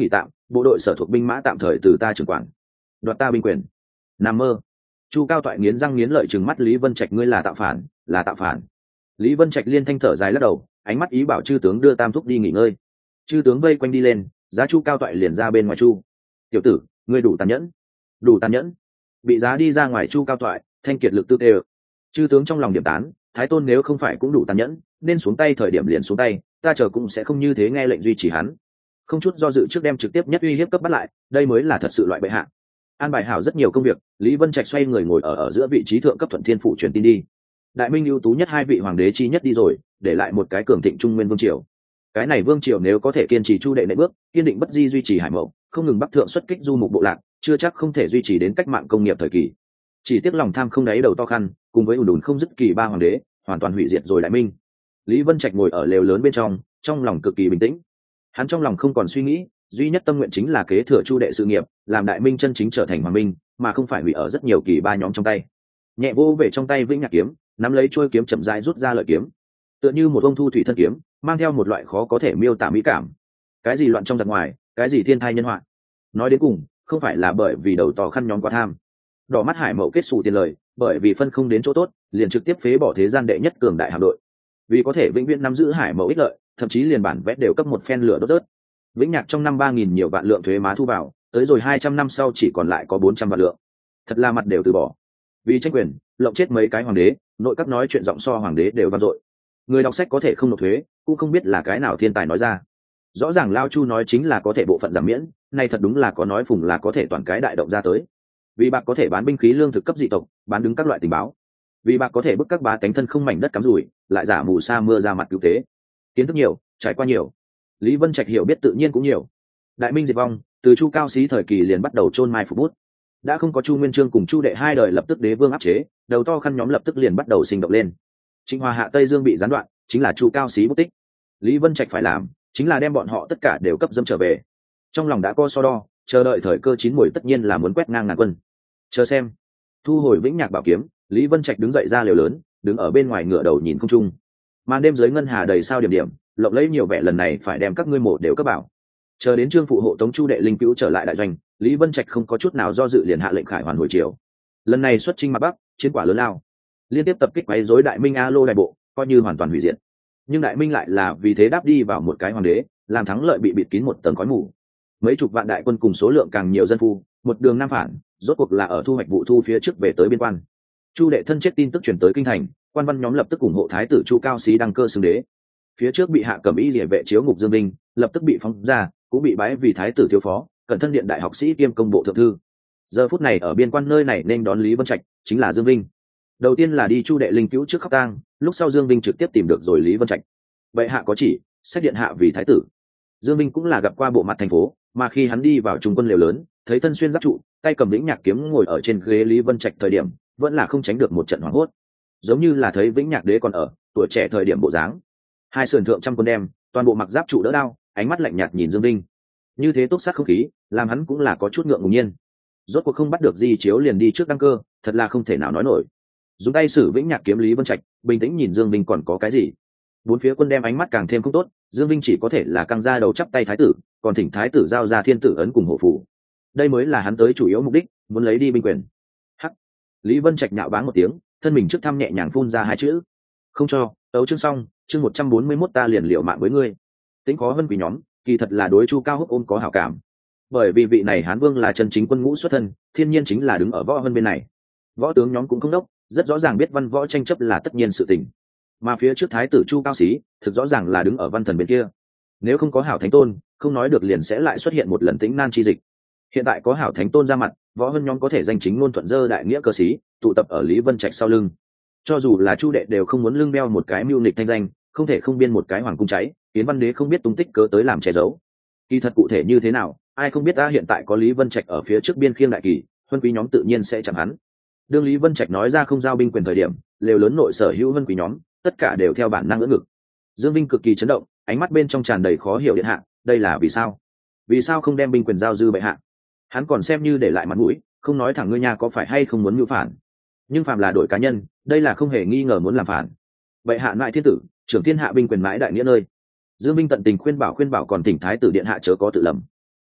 bộ đội sở thuộc binh mã tạm thời từ ta trưởng quản, đoạt ta binh quyền. Nằm mơ. Chu Cao Toại nghiến răng nghiến lợi trừng mắt Lý Vân Trạch, ngươi là tạo phản, là tạo phản. Lý Vân Trạch liên thanh thở dài lắc đầu, ánh mắt ý bảo chư tướng đưa Tam Thúc đi nghỉ ngơi. Chư tướng vây quanh đi lên, giá Chu Cao Toại liền ra bên ngoài chu. Tiểu tử, ngươi đủ tàn nhẫn, đủ tàn nhẫn. Bị giá đi ra ngoài Chu Cao Toại, thanh kiệt lực tư tê. Chư tướng trong lòng điểm tán, Thái Tôn nếu không phải cũng đủ tàn nhẫn, nên xuống tay thời điểm liền xuống tay, ta chờ cũng sẽ không như thế nghe lệnh duy trì hắn. Không chút do dự trước đem trực tiếp nhất uy hiếp cấp bắt lại, đây mới là thật sự loại bệ hạ. An bài hảo rất nhiều công việc, Lý Vân Trạch xoay người ngồi ở ở giữa vị trí thượng cấp thuận thiên phụ truyền tin đi. Đại minh ưu tú nhất hai vị hoàng đế chi nhất đi rồi, để lại một cái cường thịnh trung nguyên vương triều. Cái này vương triều nếu có thể kiên trì chu đệ nệ bước, kiên định bất di duy trì hải mậu, không ngừng bắc thượng xuất kích du mục bộ lạc, chưa chắc không thể duy trì đến cách mạng công nghiệp thời kỳ. Chỉ tiếc lòng tham không đáy đầu to khăn, cùng với ùn ùn không dứt kỳ ba hoàng đế, hoàn toàn hủy diệt rồi đại minh. Lý Vân Trạch ngồi ở lều lớn bên trong, trong lòng cực kỳ bình tĩnh. Hắn trong lòng không còn suy nghĩ, duy nhất tâm nguyện chính là kế thừa chu đệ sự nghiệp, làm đại minh chân chính trở thành hoàng minh, mà không phải hủy ở rất nhiều kỳ ba nhóm trong tay. Nhẹ vô về trong tay vĩnh nhạc kiếm, nắm lấy chuôi kiếm chậm rãi rút ra lợi kiếm, tựa như một ông thu thủy thân kiếm, mang theo một loại khó có thể miêu tả mỹ cảm. Cái gì loạn trong giặc ngoài, cái gì thiên thai nhân họa, nói đến cùng không phải là bởi vì đầu tò khăn nhóm quá tham, đỏ mắt hải mậu kết xù tiền lời, bởi vì phân không đến chỗ tốt, liền trực tiếp phế bỏ thế gian đệ nhất cường đại hạm đội, vì có thể vĩnh viễn nắm giữ hải mậu ích lợi, thậm chí liền bản vẽ đều cấp một phen lửa đốt rớt. Vĩnh Nhạc trong năm ba nghìn nhiều vạn lượng thuế má thu vào, tới rồi hai trăm năm sau chỉ còn lại có bốn trăm vạn lượng, thật là mặt đều từ bỏ. Vì tranh quyền, lộng chết mấy cái hoàng đế, nội các nói chuyện giọng so hoàng đế đều vang dội. Người đọc sách có thể không nộp thuế, cũng không biết là cái nào thiên tài nói ra. Rõ ràng Lao Chu nói chính là có thể bộ phận giảm miễn, này thật đúng là có nói phùng là có thể toàn cái đại động ra tới. Vì bạc có thể bán binh khí lương thực cấp dị tộc, bán đứng các loại tình báo. Vì bạc có thể bức các bá tánh thân không mảnh đất cắm rủi, lại giả mù sa mưa ra mặt cứu tế. Kiến thức nhiều, trải qua nhiều, Lý Vân Trạch hiểu biết tự nhiên cũng nhiều. Đại minh diệt vong, từ Chu Cao Xí thời kỳ liền bắt đầu chôn mai phục bút. Đã không có Chu Nguyên Chương cùng Chu Đệ hai đời lập tức đế vương áp chế, đầu to khăn nhóm lập tức liền bắt đầu sinh động lên. Trịnh Hòa hạ Tây Dương bị gián đoạn, chính là Chu Cao Xí bút tích. Lý Vân Trạch phải làm, chính là đem bọn họ tất cả đều cấp dâm trở về. Trong lòng đã có so đo, chờ đợi thời cơ chín muồi tất nhiên là muốn quét ngang ngàn quân. Chờ xem. Thu hồi Vĩnh Nhạc bảo kiếm, Lý Vân Trạch đứng dậy ra lều lớn, đứng ở bên ngoài ngựa đầu nhìn không trung. Màn đêm dưới ngân hà đầy sao điểm điểm, lộng lẫy nhiều vẻ, lần này phải đem các ngươi mộ đều cấp bảo. Chờ đến Trương phụ hộ tống Chu Đệ linh cứu trở lại đại doanh, Lý Vân Trạch không có chút nào do dự liền hạ lệnh khải hoàn hồi triều. Lần này xuất chinh mặt bắc, chiến quả lớn lao, liên tiếp tập kích quấy rối đại minh a lô đại bộ, coi như hoàn toàn hủy diệt. Nhưng đại minh lại là vì thế đáp đi vào một cái hoàng đế, làm thắng lợi bị bịt kín một tầng khói mù. Mấy chục vạn đại quân cùng số lượng càng nhiều dân phu, một đường nam phản, rốt cuộc là ở thu hoạch vụ thu phía trước về tới biên quan. Chu Đệ thân chết tin tức truyền tới kinh thành, quan văn nhóm lập tức ủng hộ thái tử Chu Cao Xí đăng cơ xưng đế. Phía trước bị hạ cẩm y liề vệ chiếu ngục Dương Vinh, lập tức bị phóng ra, cũng bị bái vì thái tử thiếu phó, cẩn thân điện đại học sĩ kiêm công bộ thượng thư. Giờ phút này ở biên quan nơi này nên đón Lý Vân Trạch, chính là Dương Vinh. Đầu tiên là đi Chu Đệ linh cứu trước khóc tang, lúc sau Dương Vinh trực tiếp tìm được rồi Lý Vân Trạch. Bệ hạ có chỉ, xét điện hạ vì thái tử. Dương Vinh cũng là gặp qua bộ mặt thành phố, mà khi hắn đi vào trung quân lều lớn, thấy thân xuyên giáp trụ, tay cầm Vĩnh Nhạc kiếm ngồi ở trên ghế Lý Vân Trạch thời điểm, vẫn là không tránh được một trận hoảng hốt, giống như là thấy Vĩnh Nhạc đế còn ở tuổi trẻ thời điểm bộ dáng. Hai sườn thượng trăm quân đem, toàn bộ mặc giáp trụ đỡ đao, ánh mắt lạnh nhạt nhìn Dương Vinh, như thế túc sát không khí, làm hắn cũng là có chút ngượng ngùng nhiên. Rốt cuộc không bắt được Di Chiếu liền đi trước đăng cơ, thật là không thể nào nói nổi. Dùng tay sử Vĩnh Nhạc kiếm Lý Vân Trạch, bình tĩnh nhìn Dương Vinh còn có cái gì. Bốn phía quân đem ánh mắt càng thêm không tốt, Dương Vinh chỉ có thể là căng ra đầu chắp tay thái tử, còn thỉnh thái tử giao ra thiên tử ấn cùng hộ phủ. Đây mới là hắn tới chủ yếu mục đích, muốn lấy đi binh quyền. Hắc. Lý Vân Trạch nhạo báng một tiếng, thân mình trước thăm nhẹ nhàng phun ra hai chữ: không cho. Tấu chương xong, chương một trăm bốn mươi mốt ta liền liệu mạng với ngươi. Tính khó hơn quỷ nhóm, kỳ thật là đối Chu Cao Húc ôm có hảo cảm, bởi vì vị này Hán Vương là chân chính quân ngũ xuất thân, thiên nhiên chính là đứng ở võ hơn bên này. Võ tướng nhóm cũng không đốc, rất rõ ràng biết văn võ tranh chấp là tất nhiên sự tình, mà phía trước thái tử Chu Cao Xí thực rõ ràng là đứng ở văn thần bên kia. Nếu không có hảo thánh tôn, không nói được liền sẽ lại xuất hiện một lần tĩnh nan chi dịch. Hiện tại có hảo thánh tôn ra mặt, võ hơn nhóm có thể danh chính ngôn thuận dơ đại nghĩa cơ sĩ, tụ tập ở Lý Vân Trạch sau lưng. Cho dù là Chu Đệ đều không muốn lưng đeo một cái mưu nịch thanh danh, không thể không biên một cái hoàng cung cháy, Yến Văn Đế không biết tung tích cớ tới làm che giấu. Kỳ thật cụ thể như thế nào, ai không biết. Ta hiện tại có Lý Vân Trạch ở phía trước biên khiêng đại kỳ, huân quý nhóm tự nhiên sẽ chẳng hắn. Đương Lý Vân Trạch nói ra không giao binh quyền thời điểm, lều lớn nội sở hữu huân quý nhóm tất cả đều theo bản năng ưỡn ngực. Dương Vinh cực kỳ chấn động, ánh mắt bên trong tràn đầy khó hiểu điện hạ, đây là vì sao? Vì sao không đem binh quyền giao dư bệ hạ? Hắn còn xem như để lại mặt mũi, không nói thẳng ngươi nhà có phải hay không muốn mưu phản. Nhưng phàm là đội cá nhân, đây là không hề nghi ngờ muốn làm phản. Bệ hạ lại thiên tử, trưởng thiên hạ binh quyền mãi đại nghĩa nơi. Dương Vinh tận tình khuyên bảo khuyên bảo còn thỉnh thái tử điện hạ chớ có tự lầm.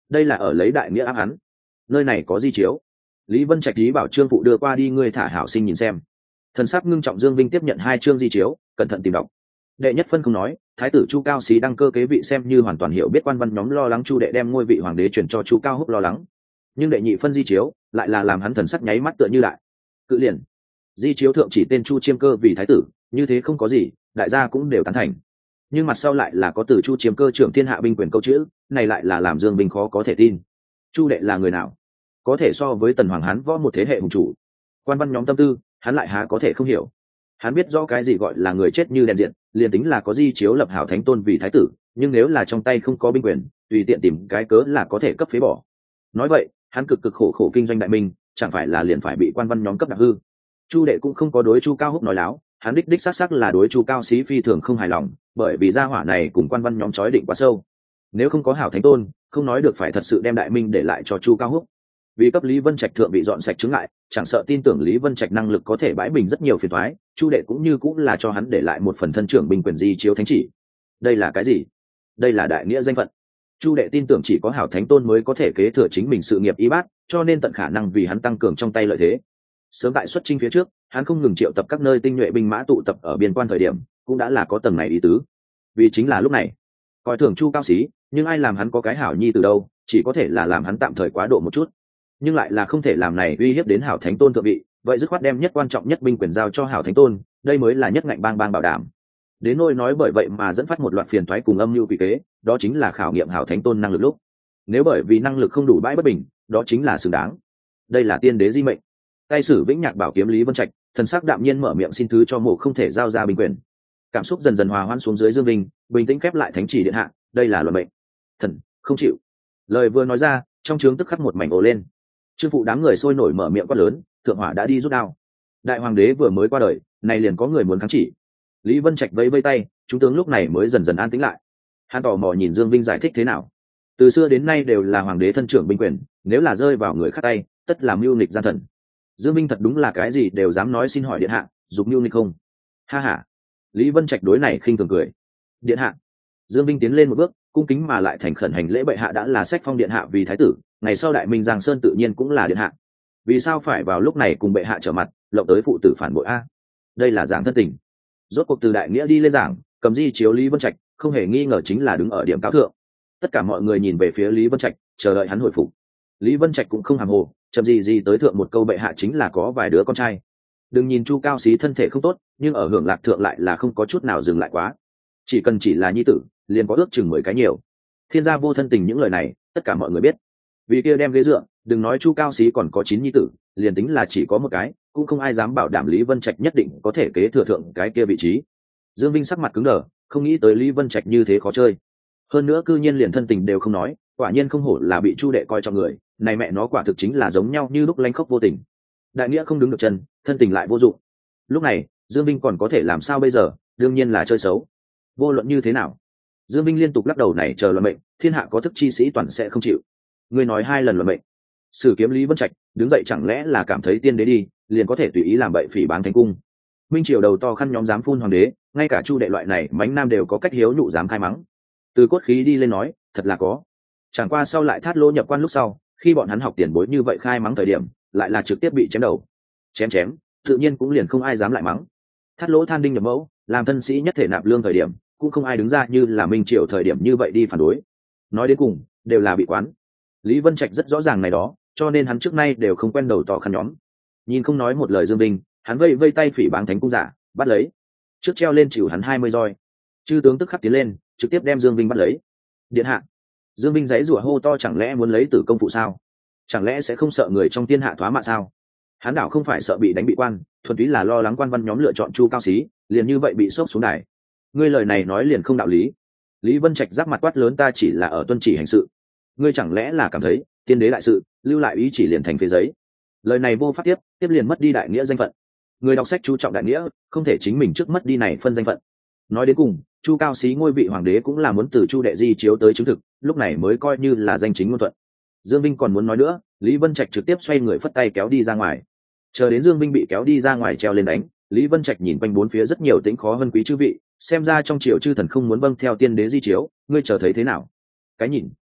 đây là ở lấy đại nghĩa áp hắn. Nơi này có di chiếu. Lý Vân Trạch ý bảo trương phụ đưa qua đi, ngươi thả hảo sinh nhìn xem. Thần sắc ngưng trọng Dương Vinh tiếp nhận hai chương di chiếu, cẩn thận tìm đọc. Đệ nhất phân không nói, thái tử Chu Cao Xí đăng cơ kế vị xem như hoàn toàn hiểu biết quan văn nhóm lo lắng Chu đệ đem ngôi vị hoàng đế chuyển cho Chu Cao Húc lo lắng. Nhưng đệ nhị phân di chiếu lại là làm hắn thần sắc nháy mắt tựa như lại. Cự liền. Di chiếu thượng chỉ tên Chu Chiêm Cơ vì thái tử, như thế không có gì, đại gia cũng đều tán thành. Nhưng mặt sau lại là có từ Chu Chiêm Cơ trưởng thiên hạ binh quyền câu chữ, này lại là làm Dương Vinh khó có thể tin. Chu đệ là người nào? Có thể so với Tần Hoàng Hán võ một thế hệ hùng chủ. Quan văn nhóm tâm tư, hắn lại há có thể không hiểu. Hắn biết rõ cái gì gọi là người chết như đèn diện, liền tính là có di chiếu lập hảo thánh tôn vì thái tử, nhưng nếu là trong tay không có binh quyền, tùy tiện tìm cái cớ là có thể cấp phế bỏ. Nói vậy, hắn cực cực khổ khổ kinh doanh đại minh, chẳng phải là liền phải bị quan văn nhóm cấp đạp hư. Chu đệ cũng không có đối Chu Cao Húc nói láo, hắn đích đích xác xác là đối Chu Cao Xí phi thường không hài lòng, bởi vì gia hỏa này cùng quan văn nhóm chói định quá sâu. Nếu không có hảo thánh tôn, không nói được phải thật sự đem đại minh để lại cho Chu Cao Húc. Vì cấp Lý Vân Trạch thượng bị dọn sạch chứng lại, chẳng sợ tin tưởng Lý Vân Trạch năng lực có thể bãi bình rất nhiều phiền toái, Chu đệ cũng như cũng là cho hắn để lại một phần thân trưởng binh quyền di chiếu thánh chỉ. Đây là cái gì? Đây là đại nghĩa danh phận. Chu đệ tin tưởng chỉ có hảo thánh tôn mới có thể kế thừa chính mình sự nghiệp y bát, cho nên tận khả năng vì hắn tăng cường trong tay lợi thế. Sớm tại xuất chinh phía trước, hắn không ngừng triệu tập các nơi tinh nhuệ binh mã tụ tập ở biên quan thời điểm, cũng đã là có tầng này ý tứ. Vì chính là lúc này, coi thường Chu Cao Xí, nhưng ai làm hắn có cái hảo nhi từ đâu, chỉ có thể là làm hắn tạm thời quá độ một chút, nhưng lại là không thể làm này uy hiếp đến hảo thánh tôn thượng vị, vậy dứt khoát đem nhất quan trọng nhất binh quyền giao cho hảo thánh tôn, đây mới là nhất ngạnh bang bang bảo đảm. Đến nỗi nói bởi vậy mà dẫn phát một loạt phiền toái cùng âm mưu quỷ kế, đó chính là khảo nghiệm hảo thánh tôn năng lực lúc. Nếu bởi vì năng lực không đủ bãi bất bình, đó chính là xứng đáng. Đây là tiên đế di mệnh. Tay sử vĩnh nhạc bảo kiếm Lý Vân Trạch, thần sắc đạm nhiên mở miệng xin thứ cho mộ không thể giao ra binh quyền. Cảm xúc dần dần hòa hoãn xuống dưới Dương Vinh, bình tĩnh khép lại thánh chỉ điện hạ, đây là luật mệnh. Thần không chịu. Lời vừa nói ra, trong trướng tức khắc một mảnh ồ lên. Trương phụ đám người sôi nổi mở miệng quát lớn, thượng hỏa đã đi rút đao. Đại hoàng đế vừa mới qua đời, này liền có người muốn kháng chỉ. Lý Vân Trạch vẫy vẫy tay, chúng tướng lúc này mới dần dần an tĩnh lại. Hắn tò mò nhìn Dương Vinh giải thích thế nào. Từ xưa đến nay đều là hoàng đế thân trưởng binh quyền, nếu là rơi vào người khác tay, tất làm mưu nghịch gian thần. Dương Vinh thật đúng là cái gì đều dám nói, xin hỏi điện hạ, dục mưu nghịch không? Ha ha. Lý Vân Trạch đối này khinh thường cười. Điện hạ. Dương Vinh tiến lên một bước, cung kính mà lại thành khẩn hành lễ, bệ hạ đã là sách phong điện hạ vì thái tử, ngày sau đại minh Giang Sơn tự nhiên cũng là điện hạ. Vì sao phải vào lúc này cùng bệ hạ trở mặt, lộng tới phụ tử phản bội a? Đây là giảng thân tình. Rốt cuộc từ đại nghĩa đi lên giảng, cầm di chiếu Lý Vân Trạch, không hề nghi ngờ chính là đứng ở điểm cao thượng. Tất cả mọi người nhìn về phía Lý Vân Trạch, chờ đợi hắn hồi phục. Lý Vân Trạch cũng không hàm hồ, chậm gì gì tới thượng một câu, bệ hạ chính là có vài đứa con trai. Đừng nhìn Chu Cao Xí thân thể không tốt, nhưng ở hưởng lạc thượng lại là không có chút nào dừng lại quá. Chỉ cần chỉ là nhi tử, liền có ước chừng mười cái nhiều. Thiên gia vô thân tình những lời này, tất cả mọi người biết. Vì kia đem ghế dựa, đừng nói Chu Cao Xí còn có chín nhi tử, liền tính là chỉ có một cái, cũng không ai dám bảo đảm Lý Vân Trạch nhất định có thể kế thừa thượng cái kia vị trí. Dương Vinh sắc mặt cứng đờ, không nghĩ tới Lý Vân Trạch như thế khó chơi. Hơn nữa cư nhiên liền thân tình đều không nói, quả nhiên không hổ là bị Chu đệ coi trọng người, này mẹ nó quả thực chính là giống nhau như lúc lanh khóc vô tình. Đại nghĩa không đứng được chân, thân tình lại vô dụng. Lúc này, Dương Vinh còn có thể làm sao bây giờ, đương nhiên là chơi xấu. Vô luận như thế nào, Dương Vinh liên tục lắc đầu, này chờ luận mệnh, thiên hạ có thức chi sĩ toàn sẽ không chịu. Ngươi nói hai lần luận mệnh. Sử kiếm Lý Vân Trạch đứng dậy, chẳng lẽ là cảm thấy tiên đế đi, liền có thể tùy ý làm bậy phỉ báng thánh cung. Minh triều đầu to khăn nhóm dám phun hoàng đế, ngay cả Chu đệ loại này mánh nam đều có cách hiếu nhụ dám khai mắng. Từ cốt khí đi lên nói, thật là có. Chẳng qua sau lại thát lỗ nhập quan lúc sau, khi bọn hắn học tiền bối như vậy khai mắng thời điểm, lại là trực tiếp bị chém đầu. Chém chém, tự nhiên cũng liền không ai dám lại mắng. Thát lỗ than đinh nhập mẫu, làm thân sĩ nhất thể nạp lương thời điểm, cũng không ai đứng ra như là Minh triều thời điểm như vậy đi phản đối. Nói đến cùng, đều là bị quán. Lý Vân Trạch rất rõ ràng này đó, cho nên hắn trước nay đều không quen đầu to khăn nhóm. Nhìn không nói một lời Dương Vinh, hắn vây vây tay phỉ báng thánh cung giả, bắt lấy. Trước treo lên chịu hắn hai mươi roi. Chư tướng tức khắc tiến lên, trực tiếp đem Dương Vinh bắt lấy. Điện hạ. Dương Vinh giãy giụa hô to, chẳng lẽ muốn lấy tử công phụ sao? Chẳng lẽ sẽ không sợ người trong thiên hạ thoá mạ sao? Hắn đảo không phải sợ bị đánh bị quan, thuần túy là lo lắng quan văn nhóm lựa chọn Chu Cao Xí, liền như vậy bị sốc xuống đài. Ngươi lời này nói liền không đạo lý. Lý Vân Trạch giáp mặt quát lớn, ta chỉ là ở tuân chỉ hành sự. Ngươi chẳng lẽ là cảm thấy tiên đế đại sự, lưu lại ý chỉ liền thành phế giấy? Lời này vô pháp tiếp, tiếp liền mất đi đại nghĩa danh phận. Người đọc sách chú trọng đại nghĩa, không thể chính mình trước mất đi này phân danh phận. Nói đến cùng, Chu Cao Xí ngôi vị hoàng đế cũng là muốn từ Chu đệ di chiếu tới chứng thực, lúc này mới coi như là danh chính ngôn thuận. Dương Vinh còn muốn nói nữa, Lý Vân Trạch trực tiếp xoay người phất tay kéo đi ra ngoài. Chờ đến Dương Vinh bị kéo đi ra ngoài treo lên đánh, Lý Vân Trạch nhìn quanh bốn phía rất nhiều tính khó hơn quý chư vị, xem ra trong triều chư thần không muốn vâng theo tiên đế di chiếu, ngươi chờ thấy thế nào? Cái nhìn.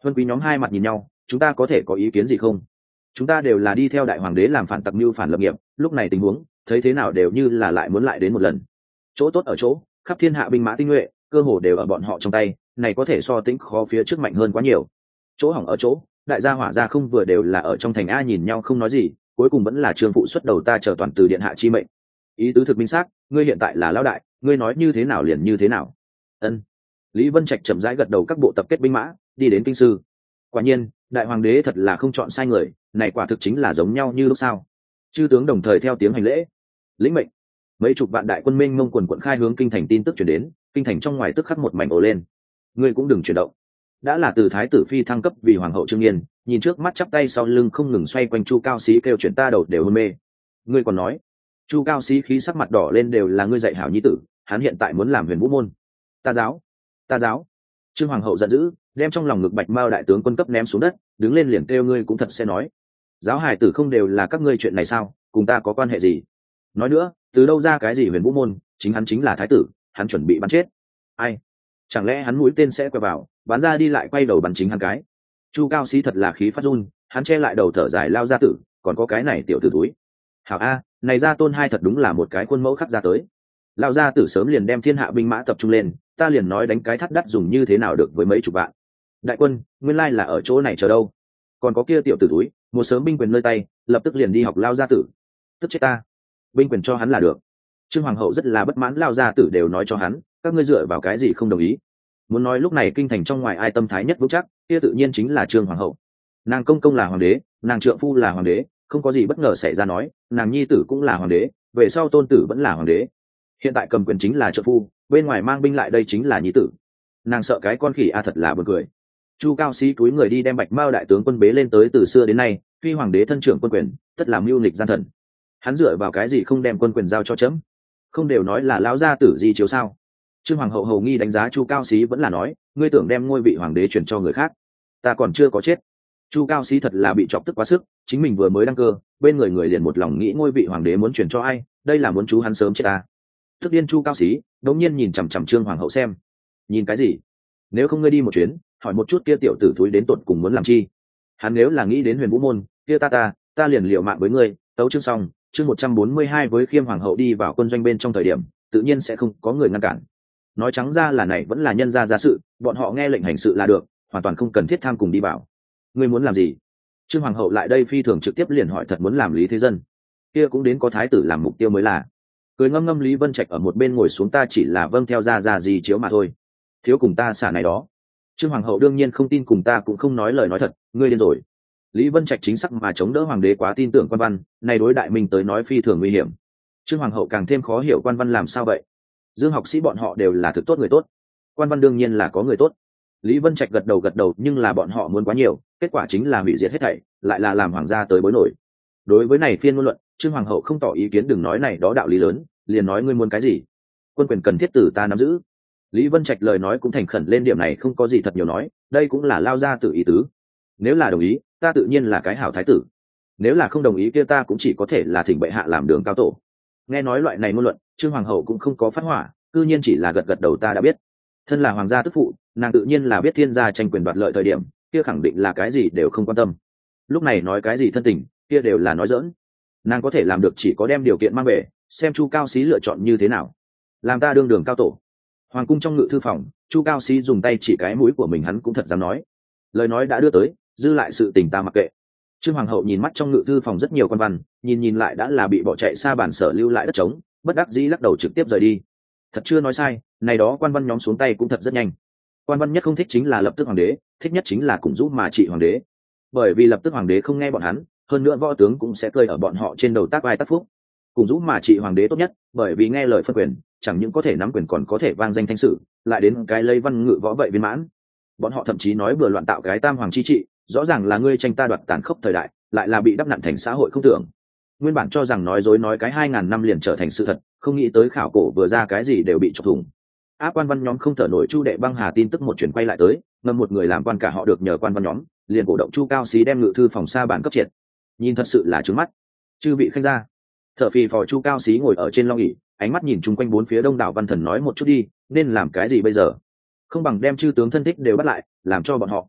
Huân quý nhóm hai mặt nhìn nhau, chúng ta có thể có ý kiến gì không? Chúng ta đều là đi theo đại hoàng đế làm phản tặc mưu phản lập nghiệp, lúc này tình huống thấy thế nào đều như là lại muốn lại đến một lần. Chỗ tốt ở chỗ khắp thiên hạ binh mã tinh nhuệ cơ hồ đều ở bọn họ trong tay, này có thể so tính khó phía trước mạnh hơn quá nhiều. Chỗ hỏng ở chỗ đại gia hỏa gia không vừa đều là ở trong thành a, nhìn nhau không nói gì, cuối cùng vẫn là Trương phụ xuất đầu ta chờ toàn từ điện hạ chi mệnh. Ý tứ thực minh xác, ngươi hiện tại là lão đại, ngươi nói như thế nào liền như thế nào. Ân. Lý Vân Trạch chậm rãi gật đầu, các bộ tập kết binh mã đi đến kinh sư. Quả nhiên đại hoàng đế thật là không chọn sai người, này quả thực chính là giống nhau như lúc sao. Chư tướng đồng thời theo tiếng hành lễ lĩnh mệnh. Mấy chục vạn đại quân mênh mông quần quận khai hướng kinh thành, tin tức chuyển đến kinh thành trong ngoài tức khắc một mảnh ồ lên. Ngươi cũng đừng chuyển động. Đã là từ thái tử phi thăng cấp vì hoàng hậu Trương Nghiên nhìn trước mắt chắp tay sau lưng không ngừng xoay quanh Chu Cao Xí kêu chuyện ta đầu đều hôn mê. Ngươi còn nói. Chu Cao Xí khí sắc mặt đỏ lên, đều là ngươi dạy hảo nhi tử, hắn hiện tại muốn làm huyền vũ môn. Ta giáo, ta giáo. Trương hoàng hậu giận dữ, đem trong lòng ngực bạch mao đại tướng quân cấp ném xuống đất, đứng lên liền kêu ngươi cũng thật sẽ nói. Giáo hài tử không đều là các ngươi chuyện này sao, cùng ta có quan hệ gì? Nói nữa, từ đâu ra cái gì huyền vũ môn, chính hắn chính là thái tử, hắn chuẩn bị bắn chết. Ai? Chẳng lẽ hắn mũi tên sẽ quay vào, bắn ra đi lại quay đầu bắn chính hắn cái? Chu Cao Xí thật là khí phát run, hắn che lại đầu thở dài, lao ra tử, còn có cái này tiểu tử túi. Hảo a, này ra tôn hai thật đúng là một cái khuôn mẫu khắc ra tới. Lao ra tử sớm liền đem thiên hạ binh mã tập trung lên, ta liền nói đánh cái thắt đắt dùng như thế nào được với mấy chục vạn. Đại quân nguyên lai là ở chỗ này chờ đâu, còn có kia tiểu tử túi một sớm binh quyền nơi tay, lập tức liền đi học lao gia tử. Tức chết ta, binh quyền cho hắn là được. Trương hoàng hậu rất là bất mãn, lao gia tử đều nói cho hắn, các ngươi dựa vào cái gì không đồng ý? Muốn nói lúc này kinh thành trong ngoài ai tâm thái nhất vững chắc, kia tự nhiên chính là Trương hoàng hậu. Nàng công công là hoàng đế, nàng trượng phu là hoàng đế, không có gì bất ngờ xảy ra, nói nàng nhi tử cũng là hoàng đế, về sau tôn tử vẫn là hoàng đế. Hiện tại cầm quyền chính là trượng phu, bên ngoài mang binh lại đây chính là nhi tử. Nàng sợ cái con khỉ a, thật là buồn cười. Chu Cao Xí túi người đi đem bạch mao đại tướng quân bế lên tới, từ xưa đến nay phi hoàng đế thân trưởng quân quyền, tất là mưu nghịch gian thần. Hắn dựa vào cái gì không đem quân quyền giao cho chấm? Không đều nói là lão gia tử di chiếu sao? Trương hoàng hậu hầu nghi đánh giá Chu Cao Xí, vẫn là nói ngươi tưởng đem ngôi vị hoàng đế chuyển cho người khác, ta còn chưa có chết. Chu Cao Xí thật là bị chọc tức quá sức, chính mình vừa mới đăng cơ, bên người người liền một lòng nghĩ ngôi vị hoàng đế muốn chuyển cho ai, đây là muốn chú hắn sớm chết ta. Tức điên Chu Cao Xí đống nhiên nhìn chằm chằm Trương hoàng hậu xem. Nhìn cái gì? Nếu không ngươi đi một chuyến, hỏi một chút kia tiểu tử thúi đến tột cùng muốn làm chi. Hắn nếu là nghĩ đến huyền vũ môn, kia ta ta ta liền liều mạng với ngươi. Tấu chương xong. Chương một trăm bốn mươi hai. Với Khiêm hoàng hậu đi vào quân doanh bên trong thời điểm, tự nhiên sẽ không có người ngăn cản. Nói trắng ra là này vẫn là nhân gia gia sự, bọn họ nghe lệnh hành sự là được, hoàn toàn không cần thiết tham cùng đi vào. Ngươi muốn làm gì? Trương hoàng hậu lại đây phi thường trực tiếp liền hỏi, thật muốn làm lý thế dân, kia cũng đến có thái tử làm mục tiêu mới là. Cười ngâm ngâm Lý Vân Trạch ở một bên ngồi xuống, ta chỉ là vâng theo gia gia gì chiếu mà thôi, thiếu cùng ta xả này đó. Trương hoàng hậu đương nhiên không tin, cùng ta cũng không nói lời nói thật, ngươi điên rồi. Lý Vân Trạch chính xác mà chống đỡ hoàng đế quá tin tưởng quan văn, này đối đại minh tới nói phi thường nguy hiểm. Trương hoàng hậu càng thêm khó hiểu, quan văn làm sao vậy? Dương học sĩ bọn họ đều là thực tốt người tốt, quan văn đương nhiên là có người tốt. Lý Vân Trạch gật đầu gật đầu, nhưng là bọn họ muốn quá nhiều, kết quả chính là hủy diệt hết thảy, lại là làm hoàng gia tới bối nổi. Đối với này phiên ngôn luận, Trương hoàng hậu không tỏ ý kiến, đừng nói này đó đạo lý lớn, liền nói ngươi muốn cái gì, quân quyền cần thiết từ ta nắm giữ. Lý Vân Trạch lời nói cũng thành khẩn lên, điểm này không có gì thật nhiều nói, đây cũng là lao ra tự ý tứ. Nếu là đồng ý, ta tự nhiên là cái hảo thái tử, nếu là không đồng ý kia ta cũng chỉ có thể là thỉnh bệ hạ làm đường cao tổ. Nghe nói loại này ngôn luận, Trương hoàng hậu cũng không có phát hỏa, cư nhiên chỉ là gật gật đầu, ta đã biết. Thân là hoàng gia tức phụ, nàng tự nhiên là biết thiên gia tranh quyền đoạt lợi thời điểm, kia khẳng định là cái gì đều không quan tâm. Lúc này nói cái gì thân tình, kia đều là nói giỡn. Nàng có thể làm được chỉ có đem điều kiện mang về, xem Chu Cao Xí lựa chọn như thế nào, làm ta đương đường cao tổ. Hoàng cung trong ngự thư phòng, Chu Cao Xí dùng tay chỉ cái mũi của mình, hắn cũng thật dám nói. Lời nói đã đưa tới, dư lại sự tình ta mặc kệ. Trương hoàng hậu nhìn mắt trong ngự thư phòng rất nhiều quan văn, nhìn nhìn lại đã là bị bỏ chạy xa bản sở lưu lại đất trống, bất đắc dĩ lắc đầu trực tiếp rời đi. Thật chưa nói sai, này đó quan văn nhóm xuống tay cũng thật rất nhanh. Quan văn nhất không thích chính là lập tức hoàng đế, thích nhất chính là cùng giúp mà trị hoàng đế. Bởi vì lập tức hoàng đế không nghe bọn hắn, hơn nữa võ tướng cũng sẽ cơi ở bọn họ trên đầu tác vai tác phúc. Cùng giúp mà trị hoàng đế tốt nhất, bởi vì nghe lời phân quyền, chẳng những có thể nắm quyền còn có thể vang danh thanh sử, lại đến cái lây văn ngự võ vậy viên mãn. Bọn họ thậm chí nói bừa loạn tạo cái tam hoàng chi trị, rõ ràng là ngươi tranh ta đoạt tàn khốc thời đại, lại là bị đắp nặn thành xã hội không tưởng. Nguyên bản cho rằng nói dối nói cái hai ngàn năm liền trở thành sự thật, không nghĩ tới khảo cổ vừa ra cái gì đều bị chọc thủng. Áp quan văn nhóm không thở nổi, Chu Đệ Băng Hà tin tức một chuyển quay lại tới, ngầm một người làm quan cả họ được nhờ quan văn nhóm, liền cổ động Chu Cao Xí đem ngự thư phòng xa bản cấp triệt. Nhìn thật sự là trướng mắt. Chư vị khanh gia. Thở phì phò Chu Cao Xí ngồi ở trên long ỷ, ánh mắt nhìn chung quanh bốn phía đông đảo văn thần, nói một chút đi, nên làm cái gì bây giờ? Không bằng đem chư tướng thân thích đều bắt lại, làm cho bọn họ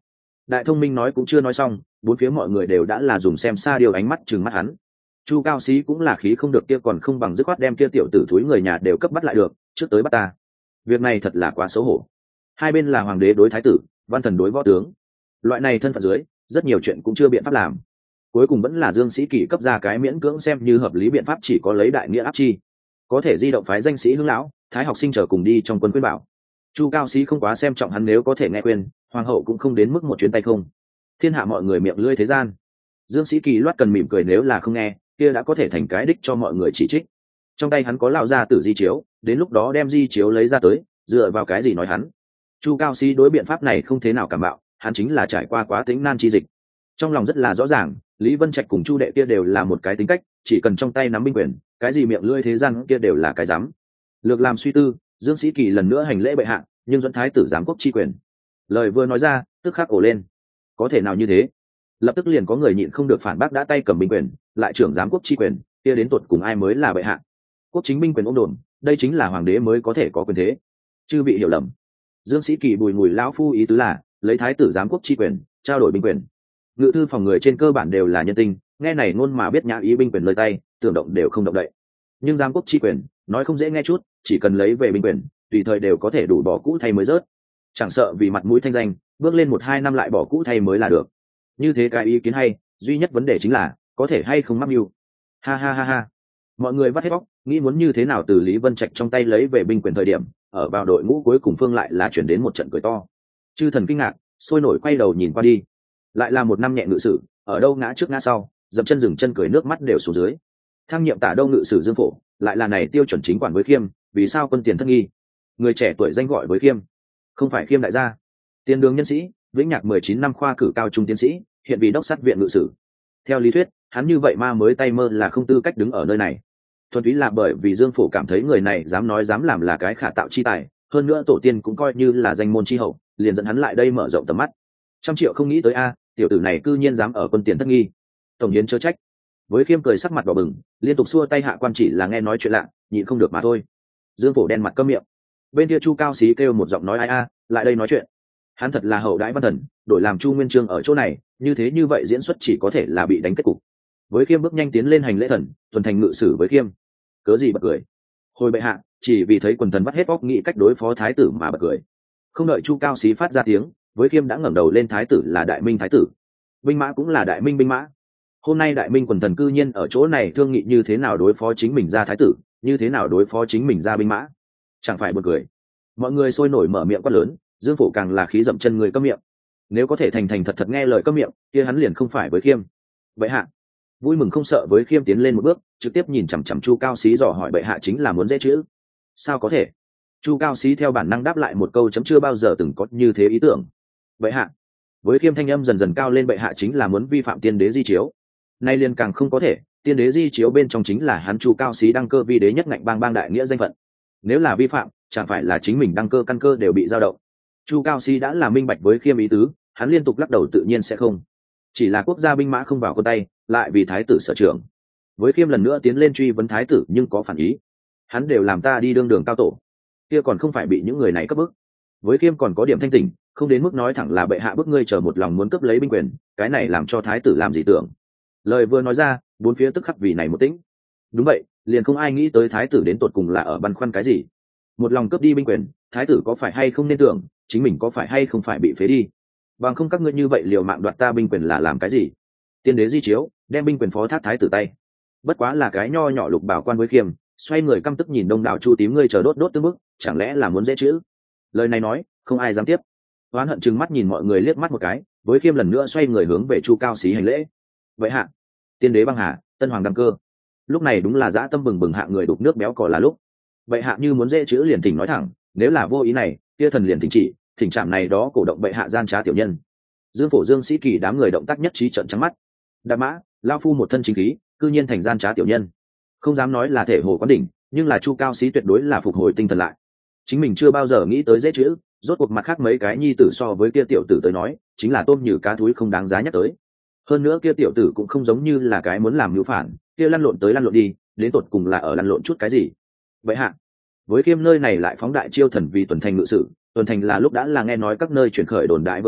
Đại thông minh nói cũng chưa nói xong, bốn phía mọi người đều đã là dùng xem xa điều ánh mắt trừng mắt hắn. Chu Cao Xí cũng là khí không được kia còn không bằng dứt khoát đem kia tiểu tử thúi người nhà đều cấp bắt lại được, trước tới bắt ta. Việc này thật là quá xấu hổ. Hai bên là hoàng đế đối thái tử, văn thần đối võ tướng. Loại này thân phận dưới, rất nhiều chuyện cũng chưa biện pháp làm. Cuối cùng vẫn là Dương Sĩ Kỳ cấp ra cái miễn cưỡng xem như hợp lý biện pháp, chỉ có lấy đại nghĩa áp chi. Có thể di động phái danh sĩ Hưng lão, Thái học sinh chờ cùng đi trong quân khuyên bảo. Chu Cao Xí không quá xem trọng hắn, nếu có thể nghe khuyên, hoàng hậu cũng không đến mức một chuyến tay không. Thiên hạ mọi người miệng lưỡi thế gian. Dương Sĩ Kỳ loát cần mỉm cười, nếu là không nghe, kia đã có thể thành cái đích cho mọi người chỉ trích. Trong tay hắn có lão gia tử di chiếu, đến lúc đó đem di chiếu lấy ra tới, dựa vào cái gì nói hắn. Chu Cao Xí đối biện pháp này không thế nào cảm bạo, hắn chính là trải qua quá tính nan chi dịch. Trong lòng rất là rõ ràng, Lý Vân Trạch cùng Chu Đệ kia đều là một cái tính cách, chỉ cần trong tay nắm binh quyền, cái gì miệng lưỡi thế gian kia đều là cái dám. Lược làm suy tư, Dương Sĩ Kỳ lần nữa hành lễ bệ hạ, nhưng dẫn thái tử giám quốc chi quyền. Lời vừa nói ra, tức khắc ổ lên. Có thể nào như thế? Lập tức liền có người nhịn không được phản bác, đã tay cầm binh quyền, lại trưởng giám quốc chi quyền, kia đến tột cùng ai mới là bệ hạ? Quốc chính binh quyền ôm đồn, đây chính là hoàng đế mới có thể có quyền thế. Chư bị hiểu lầm. Dương Sĩ Kỳ bùi ngùi lão phu ý tứ là lấy thái tử giám quốc chi quyền trao đổi binh quyền. Ngự thư phòng người trên cơ bản đều là nhân tinh, nghe này ngôn mà biết nhã ý binh quyền lời tay, tưởng động đều không động đậy. Nhưng giám quốc chi quyền nói không dễ nghe chút, chỉ cần lấy về binh quyền, tùy thời đều có thể đủ bỏ cũ thay mới rớt. Chẳng sợ vì mặt mũi thanh danh, bước lên một hai năm lại bỏ cũ thay mới là được. Như thế cái ý kiến hay, duy nhất vấn đề chính là có thể hay không mắc mưu. Ha ha ha ha. Mọi người vắt hết bóc, nghĩ muốn như thế nào từ Lý Vân Trạch trong tay lấy về binh quyền thời điểm, ở vào đội ngũ cuối cùng phương lại là chuyển đến một trận cười to. Chư thần kinh ngạc, sôi nổi quay đầu nhìn qua đi. Lại là một năm nhẹ ngự sử, ở đâu ngã trước ngã sau, dậm chân dừng chân cười, nước mắt đều xuống dưới. Thăng nhiệm tả đâu ngự sử Dương Phổ, lại là này tiêu chuẩn chính quản với Khiêm, vì sao quân tiền thất nghi? Người trẻ tuổi danh gọi với Khiêm, không phải Khiêm đại gia. Tiền đường nhân sĩ, Vĩnh Nhạc mười chín năm khoa cử cao trung tiến sĩ, hiện vì đốc sát viện ngự sử. Theo lý thuyết, hắn như vậy ma mới tay mơ là không tư cách đứng ở nơi này. Thuần túy là bởi vì Dương Phổ cảm thấy người này dám nói dám làm là cái khả tạo chi tài, hơn nữa tổ tiên cũng coi như là danh môn chi hậu, liền dẫn hắn lại đây mở rộng tầm mắt. Trăm triệu không nghĩ tới a, tiểu tử này cư nhiên dám ở quân tiền thất nghi. Tổng hiến chớ trách. Với Khiêm cười sắc mặt đỏ bừng, liên tục xua tay hạ quan, chỉ là nghe nói chuyện lạ, nhịn không được mà thôi. Dương Phổ đen mặt câm miệng. Bên kia Chu Cao Xí kêu một giọng nói ai a, lại đây nói chuyện. Hắn thật là hậu đãi văn thần, đổi làm Chu Nguyên Chương ở chỗ này, như thế như vậy diễn xuất chỉ có thể là bị đánh kết cục. Với Khiêm bước nhanh tiến lên hành lễ thần, tuần thành ngự sử với Khiêm. Cớ gì bật cười? Hồi bệ hạ, chỉ vì thấy quần thần vắt hết óc nghĩ cách đối phó thái tử mà bật cười. Không đợi Chu Cao Xí phát ra tiếng, với Khiêm đã ngẩng đầu lên, thái tử là đại minh thái tử, binh mã cũng là đại minh binh mã. Hôm nay đại minh quần thần cư nhiên ở chỗ này thương nghị như thế nào đối phó chính mình ra thái tử, như thế nào đối phó chính mình ra binh mã, chẳng phải buồn cười? Mọi người sôi nổi mở miệng quát lớn, Dương Phổ càng là khí dậm chân người câm miệng. Nếu có thể thành thành thật thật nghe lời câm miệng, kia hắn liền không phải với Khiêm. Bệ hạ. Vui mừng không sợ với Khiêm tiến lên một bước, trực tiếp nhìn chằm chằm Chu Cao Xí dò hỏi, bệ hạ chính là muốn dễ chữ? Sao có thể? Chu Cao Xí theo bản năng đáp lại một câu chấm chưa bao giờ từng có như thế ý tưởng. Bệ hạ. Với Khiêm thanh âm dần dần cao lên, bệ hạ chính là muốn vi phạm tiên đế di chiếu. Nay liền càng không có thể, tiên đế di chiếu bên trong chính là hắn Chu Cao Xí đăng cơ vi đế nhất ngạnh bang bang đại nghĩa danh phận. Nếu là vi phạm, chẳng phải là chính mình đăng cơ căn cơ đều bị dao động. Chu Cao Xí đã là minh bạch với Khiêm ý tứ, hắn liên tục lắc đầu, tự nhiên sẽ không. Chỉ là quốc gia binh mã không vào quân tay, lại vì thái tử sở trưởng. Với Khiêm lần nữa tiến lên truy vấn thái tử, nhưng có phản ý. Hắn đều làm ta đi đương đường cao tổ, kia còn không phải bị những người này cấp bức. Với Khiêm còn có điểm thanh tỉnh, không đến mức nói thẳng là bệ hạ bức ngươi chờ một lòng muốn cướp lấy binh quyền, cái này làm cho thái tử làm gì tưởng. Lời vừa nói ra, bốn phía tức khắc vì này một tĩnh. Đúng vậy, liền không ai nghĩ tới thái tử đến tột cùng là ở băn khoăn cái gì. Một lòng cướp đi binh quyền, thái tử có phải hay không nên tưởng, chính mình có phải hay không phải bị phế đi. Bằng không các ngươi như vậy liều mạng đoạt ta binh quyền là làm cái gì? Tiên đế di chiếu, đem binh quyền phó thác thái tử tay. Bất quá là cái nho nhỏ lục bảo quan với Khiêm, xoay người căm tức nhìn đông đảo Chu tím, ngươi chờ đốt đốt tương bức, chẳng lẽ là muốn dễ chữ? Lời này nói, không ai dám tiếp. Oán hận trừng mắt nhìn mọi người liếc mắt một cái, với Khiêm lần nữa xoay người hướng về Chu Cao Xí hành lễ. Vậy hạ, tiên đế băng hà, tân hoàng đăng cơ. Lúc này đúng là dã tâm bừng bừng hạ người đục nước béo cò là lúc. Vậy hạ như muốn dễ chữ liền thỉnh nói thẳng, nếu là vô ý này, kia thần liền thỉnh chỉ, thỉnh trạm này đó cổ động bệ hạ gian trá tiểu nhân. Dương Phổ, Dương Sĩ Kỳ đám người động tác nhất trí trợn trắng mắt. Đạp mã, lao phu một thân chính khí, cư nhiên thành gian trá tiểu nhân. Không dám nói là thể hồ quán đỉnh, nhưng là Chu Cao Xí tuyệt đối là phục hồi tinh thần lại. Chính mình chưa bao giờ nghĩ tới dễ chữ, rốt cuộc mặt khác mấy cái nhi tử so với kia tiểu tử tới nói, chính là tôm như cá thúi không đáng giá nhắc tới. Hơn nữa kia tiểu tử cũng không giống như là cái muốn làm mưu phản, kia lăn lộn tới lăn lộn đi, đến tột cùng là ở lăn lộn chút cái gì. Vậy hạ, với Khiêm nơi này lại phóng đại chiêu thần vì tuần thành ngự sử, tuần thành là lúc đã là nghe nói các nơi chuyển khởi đồn đại vớ vẩn,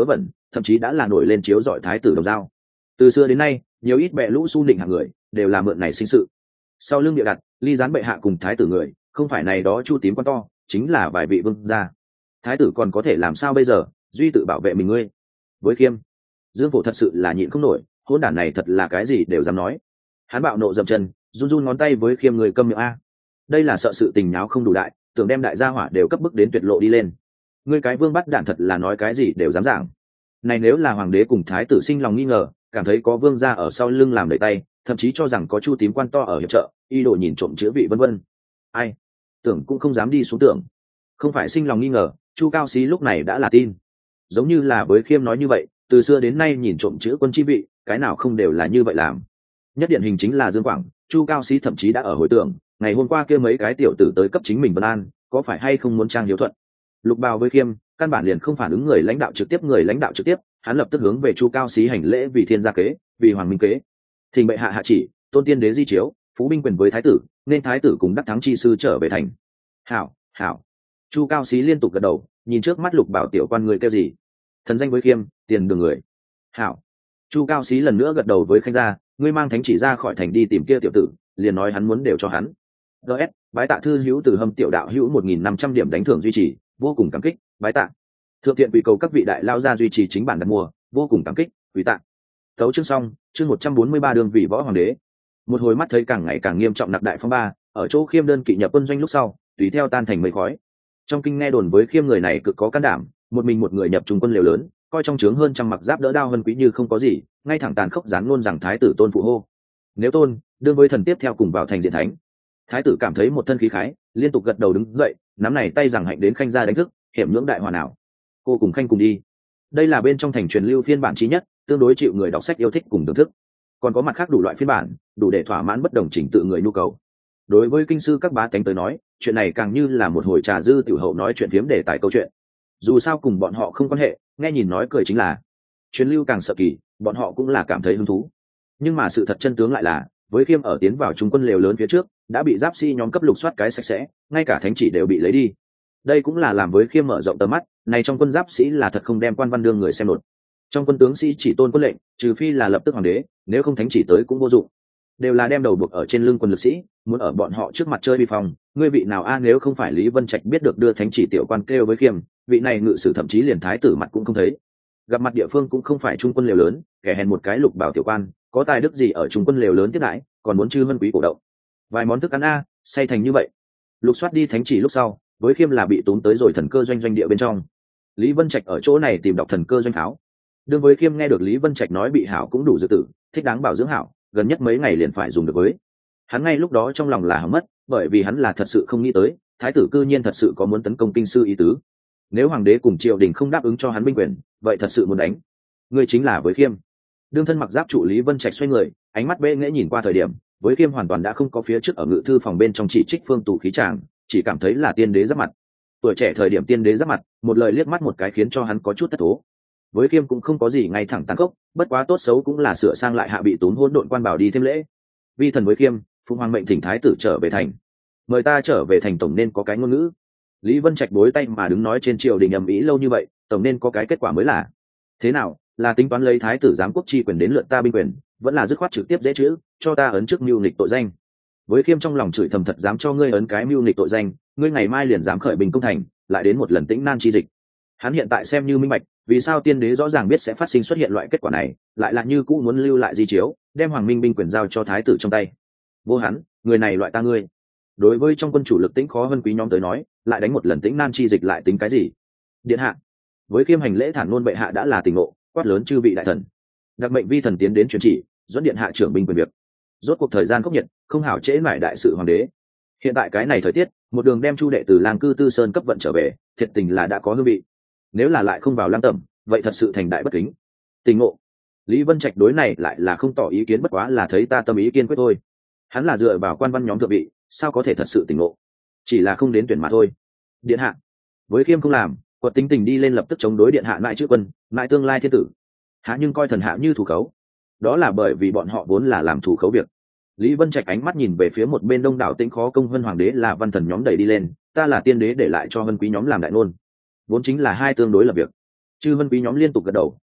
thậm chí đã là nổi lên chiếu giỏi thái tử đồng dao. Từ xưa đến nay nhiều ít bệ lũ su nịnh hạng người đều là mượn này sinh sự. Sau lưng địa đặt ly gián bệ hạ cùng thái tử người, không phải này đó chu tím quan to, chính là vài vị vương gia. Thái tử còn có thể làm sao bây giờ, duy tự bảo vệ mình ngươi. Với Khiêm, Dương Phổ thật sự là nhịn không nổi, hỗn đản này thật là cái gì đều dám nói. Hắn bạo nộ dậm chân, run run ngón tay với Khiêm người câm miệng a. Đây là sợ sự tình nháo không đủ đại, tưởng đem đại gia hỏa đều cấp bức đến tuyệt lộ đi lên. Ngươi cái vương bắt đản thật là nói cái gì đều dám giảng. Này nếu là hoàng đế cùng thái tử sinh lòng nghi ngờ, cảm thấy có vương gia ở sau lưng làm đẩy tay, thậm chí cho rằng có chu tím quan to ở hiệp trợ, y đồ nhìn trộm chữa vị vân vân. Ai tưởng cũng không dám đi xuống tưởng. Không phải sinh lòng nghi ngờ, chu cao sĩ lúc này đã là tin. Giống như là với Khiêm nói như vậy, từ xưa đến nay nhìn trộm chữ quân chi vị, cái nào không đều là như vậy làm. Nhất điển hình chính là Dương Quảng, chu cao sĩ thậm chí đã ở hồi tưởng, ngày hôm qua kia mấy cái tiểu tử tới cấp chính mình vân an, có phải hay không muốn trang hiếu thuận. Lục Bào với Khiêm căn bản liền không phản ứng người lãnh đạo trực tiếp người lãnh đạo trực tiếp, hắn lập tức hướng về chu cao sĩ hành lễ vì thiên gia kế, vì hoàng minh kế. Thỉnh bệ hạ hạ chỉ, tôn tiên đế di chiếu, phú binh quyền với thái tử, nên thái tử cùng đắc thắng chi sư trở về thành. Hảo, hảo. Chu cao sĩ liên tục gật đầu, nhìn trước mắt Lục Bảo tiểu quan người kêu gì? Thần danh với Khiêm, tiền đường người. Hảo. Chu cao sĩ lần nữa gật đầu với Khanh gia, ngươi mang thánh chỉ ra khỏi thành đi tìm kia tiểu tử, liền nói hắn muốn đều cho hắn. ds bái tạ thư hữu từ hâm tiểu đạo hữu một nghìn năm trăm điểm đánh thưởng duy trì, vô cùng cảm kích, bái tạ. Thượng thiện quỷ cầu các vị đại lao ra duy trì chính bản đặt mua, vô cùng cảm kích, quý tạ. Tấu chương xong, chương một trăm bốn mươi ba đường vị võ hoàng đế. Một hồi mắt thấy càng ngày càng nghiêm trọng nặc đại phong ba, ở chỗ Khiêm đơn kỵ nhập quân doanh lúc sau, tùy theo tan thành mây khói. Trong kinh nghe đồn với Khiêm người này cực có can đảm, một mình một người nhập trung quân liều lớn, coi trong trướng hơn trăm mặc giáp đỡ đao hơn quý như không có gì, ngay thẳng tàn khốc dán luôn rằng thái tử tôn phụ hô. Nếu tôn, đương với thần tiếp theo cùng vào thành diện thánh. Thái tử cảm thấy một thân khí khái, liên tục gật đầu đứng dậy, nắm này tay rằng hạnh đến Khanh gia đánh thức, hiểm nhưỡng đại hòa nào. Cô cùng Khanh cùng đi. Đây là bên trong thành truyền lưu phiên bản chí nhất, tương đối chịu người đọc sách yêu thích cùng thưởng thức. Còn có mặt khác đủ loại phiên bản, đủ để thỏa mãn bất đồng chỉnh tự người nhu cầu. Đối với kinh sư các bá tánh tới nói, chuyện này càng như là một hồi trà dư tiểu hậu nói chuyện phiếm đề tài câu chuyện. Dù sao cùng bọn họ không quan hệ, nghe nhìn nói cười chính là. Truyền lưu càng sợ kỳ, bọn họ cũng là cảm thấy hứng thú. Nhưng mà sự thật chân tướng lại là, với Khiêm ở tiến vào trung quân lều lớn phía trước, đã bị giáp sĩ nhóm cấp lục soát cái sạch sẽ, ngay cả thánh chỉ đều bị lấy đi. Đây cũng là làm với Khiêm mở rộng tầm mắt, này trong quân giáp sĩ là thật không đem quan văn đương người xem nột. Trong quân tướng sĩ chỉ tôn quân lệnh, trừ phi là lập tức hoàng đế, nếu không thánh chỉ tới cũng vô dụng. Đều là đem đầu buộc ở trên lưng quân lực sĩ, muốn ở bọn họ trước mặt chơi bi phòng, ngươi vị nào a nếu không phải Lý Vân Trạch biết được đưa thánh chỉ tiểu quan kêu với Khiêm, vị này ngự sử thậm chí liền thái tử mặt cũng không thấy. Gặp mặt địa phương cũng không phải trung quân lều lớn, kẻ hèn một cái Lục Bảo tiểu quan, có tài đức gì ở trung quân lều lớn tiếp đãi, còn muốn chư vân quý cổ động. Vài món thức ăn a, say thành như vậy. Lục soát đi thánh chỉ lúc sau, với Khiêm là bị tốn tới rồi thần cơ doanh doanh địa bên trong. Lý Vân Trạch ở chỗ này tìm đọc thần cơ doanh pháo. Đương với Khiêm nghe được Lý Vân Trạch nói bị hảo cũng đủ dự tử, thích đáng bảo dưỡng hảo, gần nhất mấy ngày liền phải dùng được với. Hắn ngay lúc đó trong lòng là hỏng mất, bởi vì hắn là thật sự không nghĩ tới, thái tử cư nhiên thật sự có muốn tấn công kinh sư ý tứ. Nếu hoàng đế cùng triều đình không đáp ứng cho hắn binh quyền, vậy thật sự muốn đánh. Người chính là với Khiêm. Đương thân mặc giáp trụ Lý Vân Trạch xoay người, ánh mắt bệ nghễ nhìn qua thời điểm, với Khiêm hoàn toàn đã không có phía trước ở ngự thư phòng bên trong chỉ trích phương tù khí tràng, chỉ cảm thấy là tiên đế giáp mặt. Tuổi trẻ thời điểm tiên đế giáp mặt, một lời liếc mắt một cái khiến cho hắn có chút thất thố. Với Khiêm cũng không có gì ngay thẳng tàn khốc, bất quá tốt xấu cũng là sửa sang lại hạ bị tốn hỗn độn quan bảo đi thêm lễ. Vi thần với Khiêm, phụng hoàng mệnh thỉnh thái tử trở về thành. Mời ta trở về thành tổng nên có cái ngôn ngữ. Lý Vân Trạch bối tay mà đứng nói trên triều đình ầm ĩ lâu như vậy, tổng nên có cái kết quả mới là. Thế nào, là tính toán lấy thái tử giám quốc chi quyền đến lượt ta binh quyền, vẫn là dứt khoát trực tiếp dễ chữ, cho ta ấn trước mưu nghịch tội danh. Với Khiêm trong lòng chửi thầm thật dám cho ngươi ấn cái mưu nghịch tội danh, ngươi ngày mai liền dám khởi bình công thành, lại đến một lần tĩnh nan chi dịch. Hắn hiện tại xem như minh bạch, vì sao tiên đế rõ ràng biết sẽ phát sinh xuất hiện loại kết quả này, lại là như cũ muốn lưu lại di chiếu, đem hoàng minh binh quyền giao cho thái tử trong tay. Vô hắn, người này loại ta ngươi. Đối với trong quân chủ lực tĩnh khó hơn quý nhóm tới nói, lại đánh một lần tĩnh nan chi dịch lại tính cái gì? Điện hạ. Với Khiêm hành lễ thản ngôn bệ hạ đã là tình ngộ, quát lớn chư vị đại thần. Đặc mệnh vi thần tiến đến truyền chỉ, dẫn điện hạ trưởng binh quyền việc. Rốt cuộc thời gian khốc nhiệt, không hảo trễ mãi đại sự hoàng đế. Hiện tại cái này thời tiết, một đường đem chu đệ từ làng cư tư sơn cấp vận trở về, thiệt tình là đã có hương vị. Nếu là lại không vào lăng tẩm, vậy thật sự thành đại bất kính. Tình ngộ. Lý Vân Trạch đối này lại là không tỏ ý kiến, bất quá là thấy ta tâm ý kiên quyết thôi. Hắn là dựa vào quan văn nhóm thượng vị, sao có thể thật sự tình ngộ? Chỉ là không đến tuyển mà thôi. Điện hạ. Với Khiêm không làm, quật tính tình đi lên lập tức chống đối điện hạ mãi chữ quân, mãi tương lai thiên tử. Hạ nhưng coi thần hạ như thủ khấu. Đó là bởi vì bọn họ vốn là làm thủ khấu việc. Lý Vân Trạch ánh mắt nhìn về phía một bên đông đảo tĩnh khó công hơn hoàng đế là văn thần nhóm đẩy đi lên, ta là tiên đế để lại cho vân quý nhóm làm đại ngôn, vốn chính là hai tương đối lập việc. Chư vân quý nhóm liên tục gật đầu,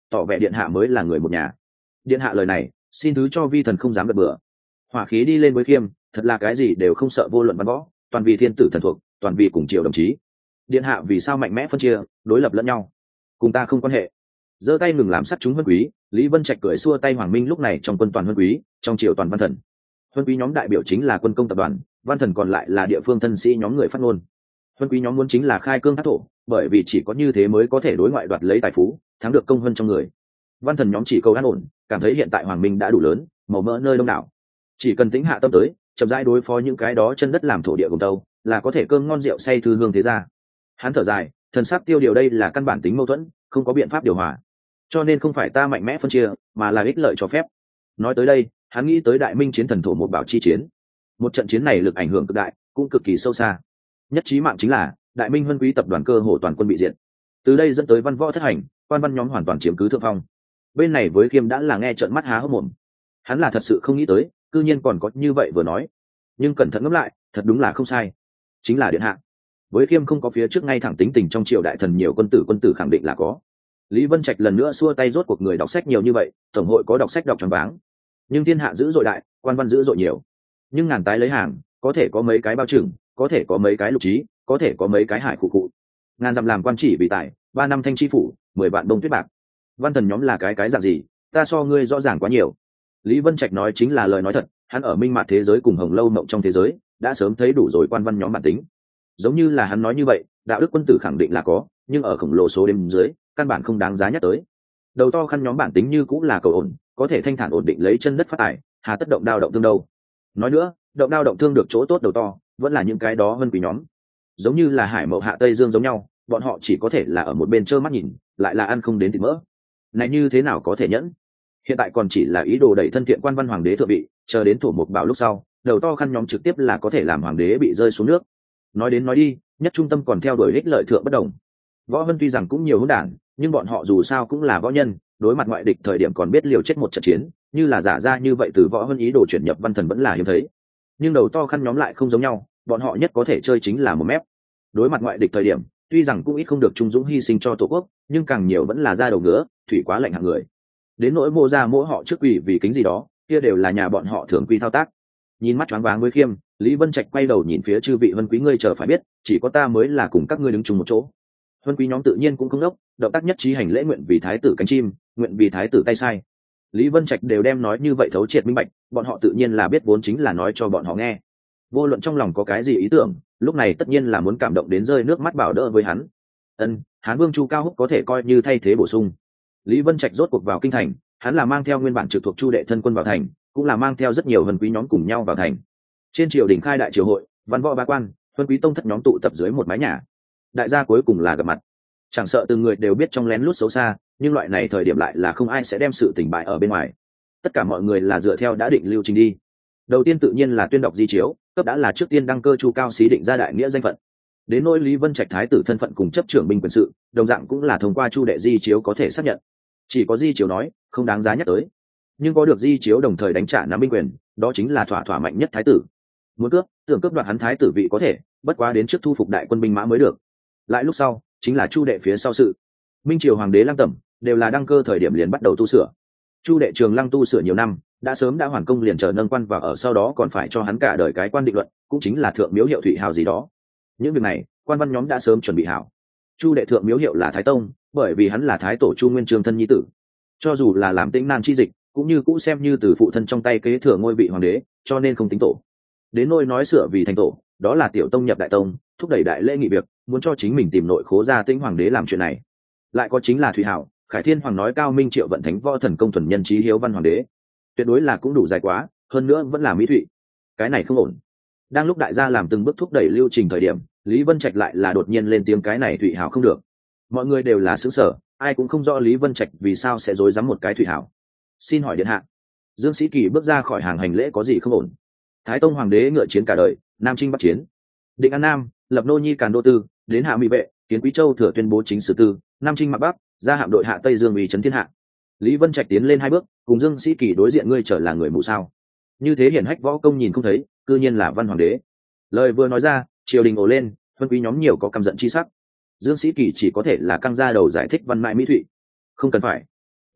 tỏ vẻ điện hạ mới là người một nhà. Điện hạ lời này xin thứ cho vi thần không dám gật bừa. Hỏa khí đi lên với khiêm, thật là cái gì đều không sợ, vô luận văn võ, toàn vì thiên tử thần thuộc, toàn vì cùng triều đồng chí. Điện hạ vì sao mạnh mẽ phân chia, đối lập lẫn nhau, cùng ta không quan hệ. Giơ tay ngừng làm sắc chúng huân quý. Lý Vân Trạch cười xua tay. Hoàng Minh lúc này trong quân toàn huân quý, trong triều toàn văn thần. Huân quý nhóm đại biểu chính là quân công tập đoàn, văn thần còn lại là địa phương thân sĩ nhóm người phát ngôn. Huân quý nhóm muốn chính là khai cương thác thổ, bởi vì chỉ có như thế mới có thể đối ngoại đoạt lấy tài phú, thắng được công hơn trong người. Văn thần nhóm chỉ cầu an ổn, cảm thấy hiện tại Hoàng Minh đã đủ lớn, màu mỡ nơi đông đảo, chỉ cần tính hạ tâm tới, chậm rãi đối phó những cái đó chân đất làm thổ địa cùng đâu, là có thể cơm ngon rượu say thư hương thế ra. Hắn thở dài, thần sắc tiêu điều, đây là căn bản tính mâu thuẫn, không có biện pháp điều hòa, cho nên không phải ta mạnh mẽ phân chia, mà là ích lợi cho phép. Nói tới đây, hắn nghĩ tới đại minh chiến thần thổ một bảo chi chiến. Một trận chiến này lực ảnh hưởng cực đại, cũng cực kỳ sâu xa. Nhất chí mạng chính là đại minh huân quý tập đoàn cơ hồ toàn quân bị diệt. Từ đây dẫn tới văn võ thất hành, quan văn nhóm hoàn toàn chiếm cứ thượng phong. Bên này với Khiêm đã là nghe trợn mắt há hốc mồm. Hắn là thật sự không nghĩ tới, cư nhiên còn có như vậy vừa nói. Nhưng cẩn thận ngẫm lại, thật đúng là không sai. Chính là điện hạ. Với Khiêm không có phía trước ngay thẳng tính tình trong triều đại thần nhiều quân tử quân tử khẳng định là có. Lý Vân Trạch lần nữa xua tay, rốt cuộc người đọc sách nhiều như vậy, tổng hội có đọc sách đọc choáng váng. Nhưng thiên hạ dữ dội đại, quan văn dữ dội nhiều. Nhưng ngàn tái lấy hàng, có thể có mấy cái bao trừng, có thể có mấy cái lục trí, có thể có mấy cái hải cụ cụ. Ngàn dặm làm quan chỉ vì tài, ba năm thanh chi phủ, mười vạn đông tuyết bạc. Văn thần nhóm là cái cái dạng gì, ta so ngươi rõ ràng quá nhiều. Lý Vân Trạch nói chính là lời nói thật, hắn ở minh mạt thế giới cùng hồng lâu mộng trong thế giới, đã sớm thấy đủ rồi quan văn nhóm bản tính. Giống như là hắn nói như vậy, đạo đức quân tử khẳng định là có, nhưng ở khổng lồ số đêm dưới, căn bản không đáng giá nhắc tới. Đầu to khăn nhóm bản tính như cũng là cầu ổn, có thể thanh thản ổn định lấy chân đất phát tài, hà tất động đao động thương đâu. Nói nữa, động đao động thương được chỗ tốt đầu to, vẫn là những cái đó hơn quý nhóm. Giống như là hải mậu hạ tây dương giống nhau, bọn họ chỉ có thể là ở một bên trơ mắt nhìn, lại là ăn không đến thịt mỡ. Này như thế nào có thể nhẫn? Hiện tại còn chỉ là ý đồ đẩy thân thiện quan văn hoàng đế thượng vị, chờ đến thổ một bảo lúc sau, đầu to khăn nhóm trực tiếp là có thể làm hoàng đế bị rơi xuống nước. Nói đến nói đi, nhất trung tâm còn theo đuổi ích lợi thượng bất đồng. Võ Vân tuy rằng cũng nhiều hỗn đản, nhưng bọn họ dù sao cũng là võ nhân, đối mặt ngoại địch thời điểm còn biết liều chết một trận chiến, như là giả ra như vậy từ Võ Vân ý đồ chuyển nhập văn thần vẫn là hiếm thấy. Nhưng đầu to khăn nhóm lại không giống nhau, bọn họ nhất có thể chơi chính là một mép. Đối mặt ngoại địch thời điểm, tuy rằng cũng ít không được trung dũng hy sinh cho tổ quốc, nhưng càng nhiều vẫn là ra đầu ngứa, thủy quá lạnh hạng người. Đến nỗi mô ra mỗi họ trước quỷ vì kính gì đó, kia đều là nhà bọn họ thường quy thao tác. Nhìn mắt choáng váng với Khiêm, Lý Vân Trạch quay đầu nhìn phía chư vị Vân quý, ngươi chờ phải biết, chỉ có ta mới là cùng các ngươi đứng chung một chỗ. Vân quý nhóm tự nhiên cũng không đốc, động tác nhất trí hành lễ, nguyện vì thái tử cánh chim, nguyện vì thái tử tay sai. Lý Vân Trạch đều đem nói như vậy thấu triệt minh bạch, bọn họ tự nhiên là biết vốn chính là nói cho bọn họ nghe. Vô luận trong lòng có cái gì ý tưởng, lúc này tất nhiên là muốn cảm động đến rơi nước mắt bảo đỡ với hắn. Ân, Hán Vương Chu Cao Húc có thể coi như thay thế bổ sung. Lý Vân Trạch rốt cuộc vào kinh thành, hắn là mang theo nguyên bản trực thuộc Chu đệ thân quân vào thành, cũng là mang theo rất nhiều Vân quý nhóm cùng nhau vào thành. Trên triều đình khai đại triều hội, văn võ ba quan, Vân quý tông thất nhóm tụ tập dưới một mái nhà. Đại gia cuối cùng là gặp mặt. Chẳng sợ từng người đều biết trong lén lút xấu xa, nhưng loại này thời điểm lại là không ai sẽ đem sự tình bại ở bên ngoài. Tất cả mọi người là dựa theo đã định lưu trình đi. Đầu tiên tự nhiên là tuyên đọc di chiếu, cấp đã là trước tiên đăng cơ Chu Cao Xí định ra đại nghĩa danh phận. Đến nỗi Lý Vân Trạch thái tử thân phận cùng chấp trưởng binh quyền sự, đồng dạng cũng là thông qua Chu đệ di chiếu có thể xác nhận. Chỉ có di chiếu nói, không đáng giá nhắc tới. Nhưng có được di chiếu đồng thời đánh trả nắm binh quyền, đó chính là thỏa thỏa mạnh nhất thái tử. Muốn cướp, tưởng cướp đoạt hắn thái tử vị có thể, bất quá đến trước thu phục đại quân binh mã mới được. Lại lúc sau, chính là Chu đệ phía sau sự. Minh triều hoàng đế Lăng Tẩm đều là đăng cơ thời điểm liền bắt đầu tu sửa. Chu đệ Trường Lăng tu sửa nhiều năm, đã sớm đã hoàn công liền chờ nâng quan vào, ở sau đó còn phải cho hắn cả đời cái quan định luận, cũng chính là thượng miếu hiệu thụy hào gì đó. Những việc này, quan văn nhóm đã sớm chuẩn bị hảo. Chu đệ thượng miếu hiệu là Thái Tông, bởi vì hắn là thái tổ Chu Nguyên Chương thân nhi tử. Cho dù là làm Tĩnh Nan chi dịch, cũng như cũ xem như từ phụ thân trong tay kế thừa ngôi vị hoàng đế, cho nên không tính tổ. Đến nỗi nói sửa vì thành tổ, đó là tiểu tông nhập đại tông, thúc đẩy đại lễ nghị việc, muốn cho chính mình tìm nội khố ra Tĩnh hoàng đế làm chuyện này. Lại có chính là Thụy Hảo, Khải Thiên Hoàng nói cao minh triệu vận thánh võ thần công thuần nhân trí hiếu văn hoàng đế, tuyệt đối là cũng đủ dài quá, hơn nữa vẫn là mỹ thụy. Cái này không ổn. Đang lúc đại gia làm từng bước thúc đẩy lưu trình thời điểm, Lý Vân Trạch lại là đột nhiên lên tiếng, cái này Thụy Hảo không được. Mọi người đều là xứ sở, ai cũng không rõ Lý Vân Trạch vì sao sẽ dối dám một cái Thụy Hảo. Xin hỏi điện hạ. Dương Sĩ Kỳ bước ra khỏi hàng hành lễ, có gì không ổn? Thái Tông hoàng đế ngựa chiến cả đời, nam chinh bắc chiến, định an nam, lập nô nhi càn đô tư, đến hạ mỹ vệ, kiến Quý Châu thừa tuyên bố chính sử tư, nam chinh mặc bắc, ra hạm đội hạ tây dương uy trấn thiên hạ. Lý Vân Trạch tiến lên hai bước, cùng Dương Sĩ Kỳ đối diện, ngươi trở là người mù sao? Như thế hiển hách võ công nhìn không thấy, cư nhiên là văn hoàng đế. Lời vừa nói ra, triều đình ồ lên, Vân quý nhóm nhiều có căm giận chi sắc. Dương Sĩ Kỳ chỉ có thể là căng ra đầu giải thích văn mại mỹ thụy. Không cần phải.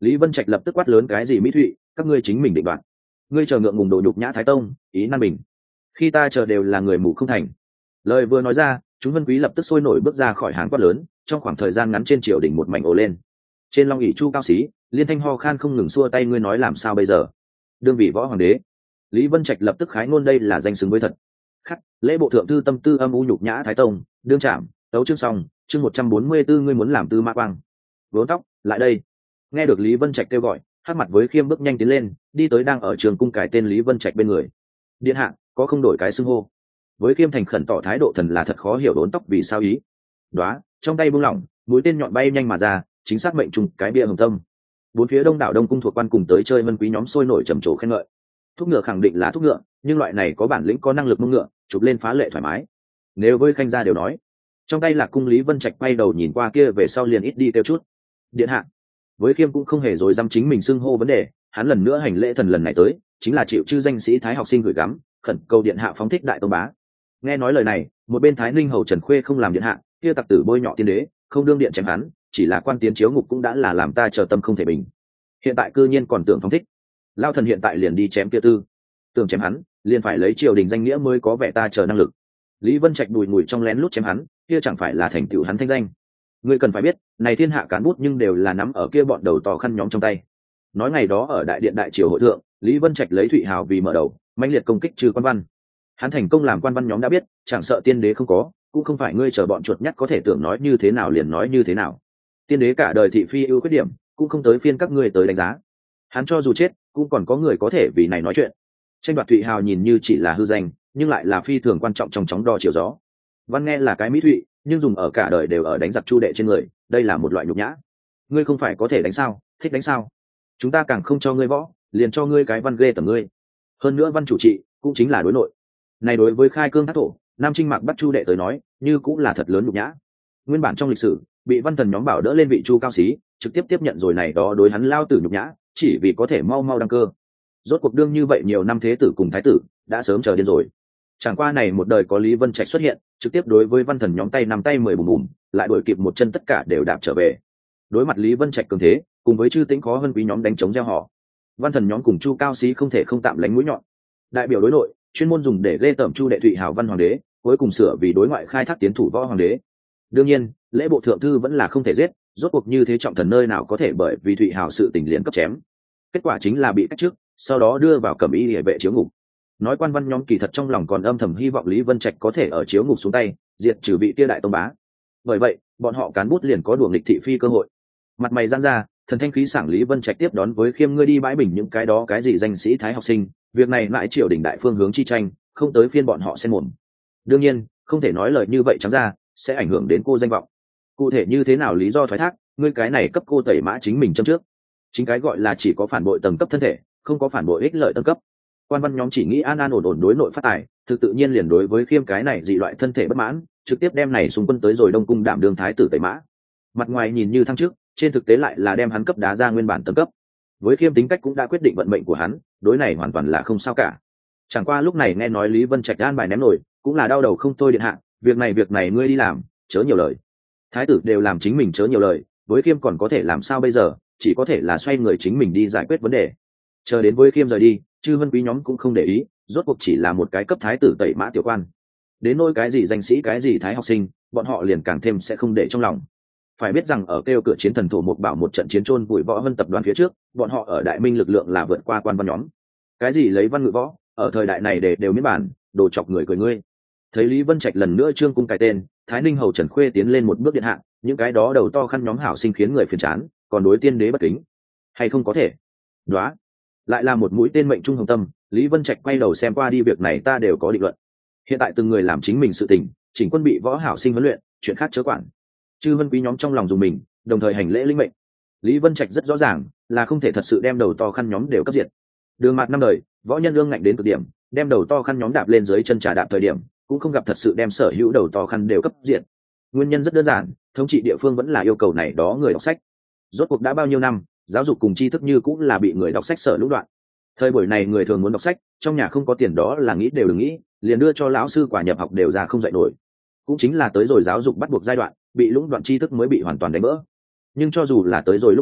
Lý Vân Trạch lập tức quát lớn cái gì mỹ thụy, các ngươi chính mình định đoạt. Ngươi chờ ngượng ngùng đồ nhục nhã Thái Tông, ý nan bình. Khi ta chờ đều là người mù không thành. Lời vừa nói ra, chúng Vân Quý lập tức sôi nổi bước ra khỏi hàng quát lớn, trong khoảng thời gian ngắn trên triều đình một mảnh ồ lên. Trên long ỷ chu cao sĩ, Liên Thanh ho khan không ngừng xua tay, ngươi nói làm sao bây giờ? Đương vị võ hoàng đế. Lý Vân Trạch lập tức khái ngôn, đây là danh xứng với thật. Khắc, lễ bộ thượng thư tâm tư âm u nhục nhã Thái Tông, đương trạm, tấu chương xong, chương một trăm bốn mươi 144 ngươi muốn làm Tư Mã Quang. Vốn tóc, lại đây. Nghe được Lý Vân Trạch kêu gọi, hát mặt với Khiêm bước nhanh tiến lên, đi tới đang ở trường cung cải tên Lý Vân Trạch bên người. Điện hạ, có không đổi cái xưng hô? Với Khiêm thành khẩn tỏ thái độ thần là thật khó hiểu đốn tóc vì sao ý. Đóa, trong tay buông lỏng, mũi tên nhọn bay nhanh mà ra, chính xác mệnh trùng cái bia hồng tâm. Bốn phía đông đảo đông cung thuộc quan cùng tới chơi Vân Quý nhóm sôi nổi trầm trồ khen ngợi. Thúc ngựa khẳng định là thúc ngựa, nhưng loại này có bản lĩnh có năng lực mông ngựa, chụp lên phá lệ thoải mái. Nếu với khanh gia đều nói, trong tay là cung Lý Vân Trạch quay đầu nhìn qua kia về sau liền ít đi tiêu chút. Điện hạ, với Khiêm cũng không hề dối dăm chính mình xưng hô vấn đề, hắn lần nữa hành lễ thần lần này tới, chính là chịu chư danh sĩ thái học sinh gửi gắm, khẩn cầu điện hạ phóng thích đại tông bá. Nghe nói lời này, một bên thái ninh hầu Trần Khuê không làm điện hạ, kia tặc tử bôi nhọ tiên đế, không đương điện chém hắn, chỉ là quan tiến chiếu ngục cũng đã là làm ta chờ tâm không thể bình. Hiện tại cư nhiên còn tưởng phóng thích, lao thần hiện tại liền đi chém kia tư, tưởng chém hắn, liền phải lấy triều đình danh nghĩa mới có vẻ ta chờ năng lực. Lý Vân Trạch đùi ngùi trong lén lút chém hắn, kia chẳng phải là thành tựu hắn thanh danh. Ngươi cần phải biết, này thiên hạ cán bút nhưng đều là nắm ở kia bọn đầu to khăn nhóm trong tay. Nói ngày đó ở đại điện đại triều hội thượng, Lý Vân Trạch lấy Thụy Hào vì mở đầu, mãnh liệt công kích trừ quan văn. Hắn thành công làm quan văn nhóm đã biết, chẳng sợ tiên đế không có, cũng không phải ngươi chờ bọn chuột nhắt có thể tưởng nói như thế nào liền nói như thế nào. Tiên đế cả đời thị phi ưu khuyết điểm, cũng không tới phiên các ngươi tới đánh giá. Hắn cho dù chết, cũng còn có người có thể vì này nói chuyện. Tranh đoạt Thụy Hào nhìn như chỉ là hư danh, nhưng lại là phi thường quan trọng trong chóng đo chiều gió. Văn nghe là cái mỹ thụy, nhưng dùng ở cả đời đều ở đánh giặc chu đệ trên người, đây là một loại nhục nhã. Ngươi không phải có thể đánh sao, thích đánh sao? Chúng ta càng không cho ngươi võ, liền cho ngươi cái văn ghê tởm ngươi. Hơn nữa văn chủ trị cũng chính là đối nội. Này đối với khai cương thác thổ, Nam Trinh Mạc bắt chu đệ tới nói, như cũng là thật lớn nhục nhã. Nguyên bản trong lịch sử, bị văn thần nhóm bảo đỡ lên vị chu cao sĩ, trực tiếp tiếp nhận rồi này đó đối hắn lao tử nhục nhã, chỉ vì có thể mau mau đăng cơ. Rốt cuộc đương như vậy nhiều năm thế tử cùng thái tử, đã sớm chờ điên rồi. Chẳng qua này một đời có Lý Vân Trạch xuất hiện, trực tiếp đối với văn thần nhóm tay nắm tay mười bùm bùm, lại đuổi kịp một chân tất cả đều đạp trở về. Đối mặt Lý Vân Trạch cường thế, cùng với chư tĩnh khó hơn quý nhóm đánh chống gieo họ, văn thần nhóm cùng chu cao sĩ không thể không tạm lánh mũi nhọn. Đại biểu đối nội, chuyên môn dùng để ghê tởm chu đệ Thụy Hào văn hoàng đế, cuối cùng sửa vì đối ngoại khai thác tiến thủ võ hoàng đế. Đương nhiên, lễ bộ thượng thư vẫn là không thể giết, rốt cuộc như thế trọng thần nơi nào có thể bởi vì Thụy Hào sự tình liền cấp chém. Kết quả chính là bị cách chức, sau đó đưa vào cẩm y hệ vệ chiếu ngục. Nói quan văn nhóm kỳ thật trong lòng còn âm thầm hy vọng Lý Vân Trạch có thể ở chiếu ngục xuống tay, diệt trừ vị kia đại tông bá. Bởi vậy, bọn họ cán bút liền có đuổi nghịch thị phi cơ hội. Mặt mày giãn ra, thần thanh khí sảng Lý Vân Trạch tiếp đón với Khiêm, ngươi đi bãi bình những cái đó cái gì danh sĩ thái học sinh, việc này lại triều đình đại phương hướng chi tranh, không tới phiên bọn họ xen mồm. Đương nhiên, không thể nói lời như vậy trắng ra, sẽ ảnh hưởng đến cô danh vọng. Cụ thể như thế nào lý do thoái thác, ngươi cái này cấp cô tẩy mã chính mình châm trước. Chính cái gọi là chỉ có phản bội tầng cấp thân thể, không có phản bội ích lợi tân cấp. Quan văn nhóm chỉ nghĩ an an ổn ổn đối nội phát tài, thực tự nhiên liền đối với Khiêm cái này dị loại thân thể bất mãn, trực tiếp đem này xung quân tới rồi Đông cung đảm đương thái tử tẩy mã. Mặt ngoài nhìn như thăng chức, trên thực tế lại là đem hắn cấp đá ra nguyên bản tầng cấp. Với Khiêm tính cách cũng đã quyết định vận mệnh của hắn, đối này hoàn toàn là không sao cả. Chẳng qua lúc này nghe nói Lý Vân Trạch an bài ném nổi, cũng là đau đầu không thôi điện hạ, việc này việc này ngươi đi làm, chớ nhiều lời. Thái tử đều làm chính mình chớ nhiều lời, với Khiêm còn có thể làm sao bây giờ, chỉ có thể là xoay người chính mình đi giải quyết vấn đề. Chờ đến với Khiêm rời đi, chư vân quý nhóm cũng không để ý, rốt cuộc chỉ là một cái cấp thái tử tẩy mã tiểu quan. Đến nỗi cái gì danh sĩ cái gì thái học sinh, bọn họ liền càng thêm sẽ không để trong lòng. Phải biết rằng ở kêu cửa chiến thần thổ một bảo một trận chiến chôn vùi võ vân tập đoàn phía trước, bọn họ ở đại minh lực lượng là vượt qua quan văn nhóm. Cái gì lấy văn ngự võ, ở thời đại này để đều miễn bản, đồ chọc người cười ngươi. Thấy Lý Vân Trạch lần nữa trương cung cài tên, Thái Ninh hầu Trần Khuê tiến lên một bước điện hạ, những cái đó đầu to khăn nhóm hảo sinh khiến người phiền chán, còn đối tiên đế bất kính, hay không có thể. Đoá, lại là một mũi tên mệnh trung hồng tâm. Lý Vân Trạch quay đầu xem qua đi, việc này ta đều có định luận. Hiện tại từng người làm chính mình sự tình, chỉnh quân bị võ hảo sinh huấn luyện, chuyện khác chớ quản. Chư vân quý nhóm trong lòng dùng mình, đồng thời hành lễ linh mệnh. Lý Vân Trạch rất rõ ràng là không thể thật sự đem đầu to khăn nhóm đều cấp diệt. Đường mạt năm đời, võ nhân ương ngạnh đến cực điểm, đem đầu to khăn nhóm đạp lên dưới chân trà đạp thời điểm, cũng không gặp thật sự đem sở hữu đầu to khăn đều cấp diệt. Nguyên nhân rất đơn giản, thống trị địa phương vẫn là yêu cầu này đó người đọc sách. Rốt cuộc đã bao nhiêu năm, giáo dục cùng tri thức như cũng là bị người đọc sách sở lũng đoạn. Thời buổi này người thường muốn đọc sách, trong nhà không có tiền đó là nghĩ đều đừng nghĩ, liền đưa cho lão sư quả nhập học đều ra không dạy nổi. Cũng chính là tới rồi giáo dục bắt buộc giai đoạn, bị lũng đoạn tri thức mới bị hoàn toàn đánh vỡ. Nhưng cho dù là tới rồi lúc ấy,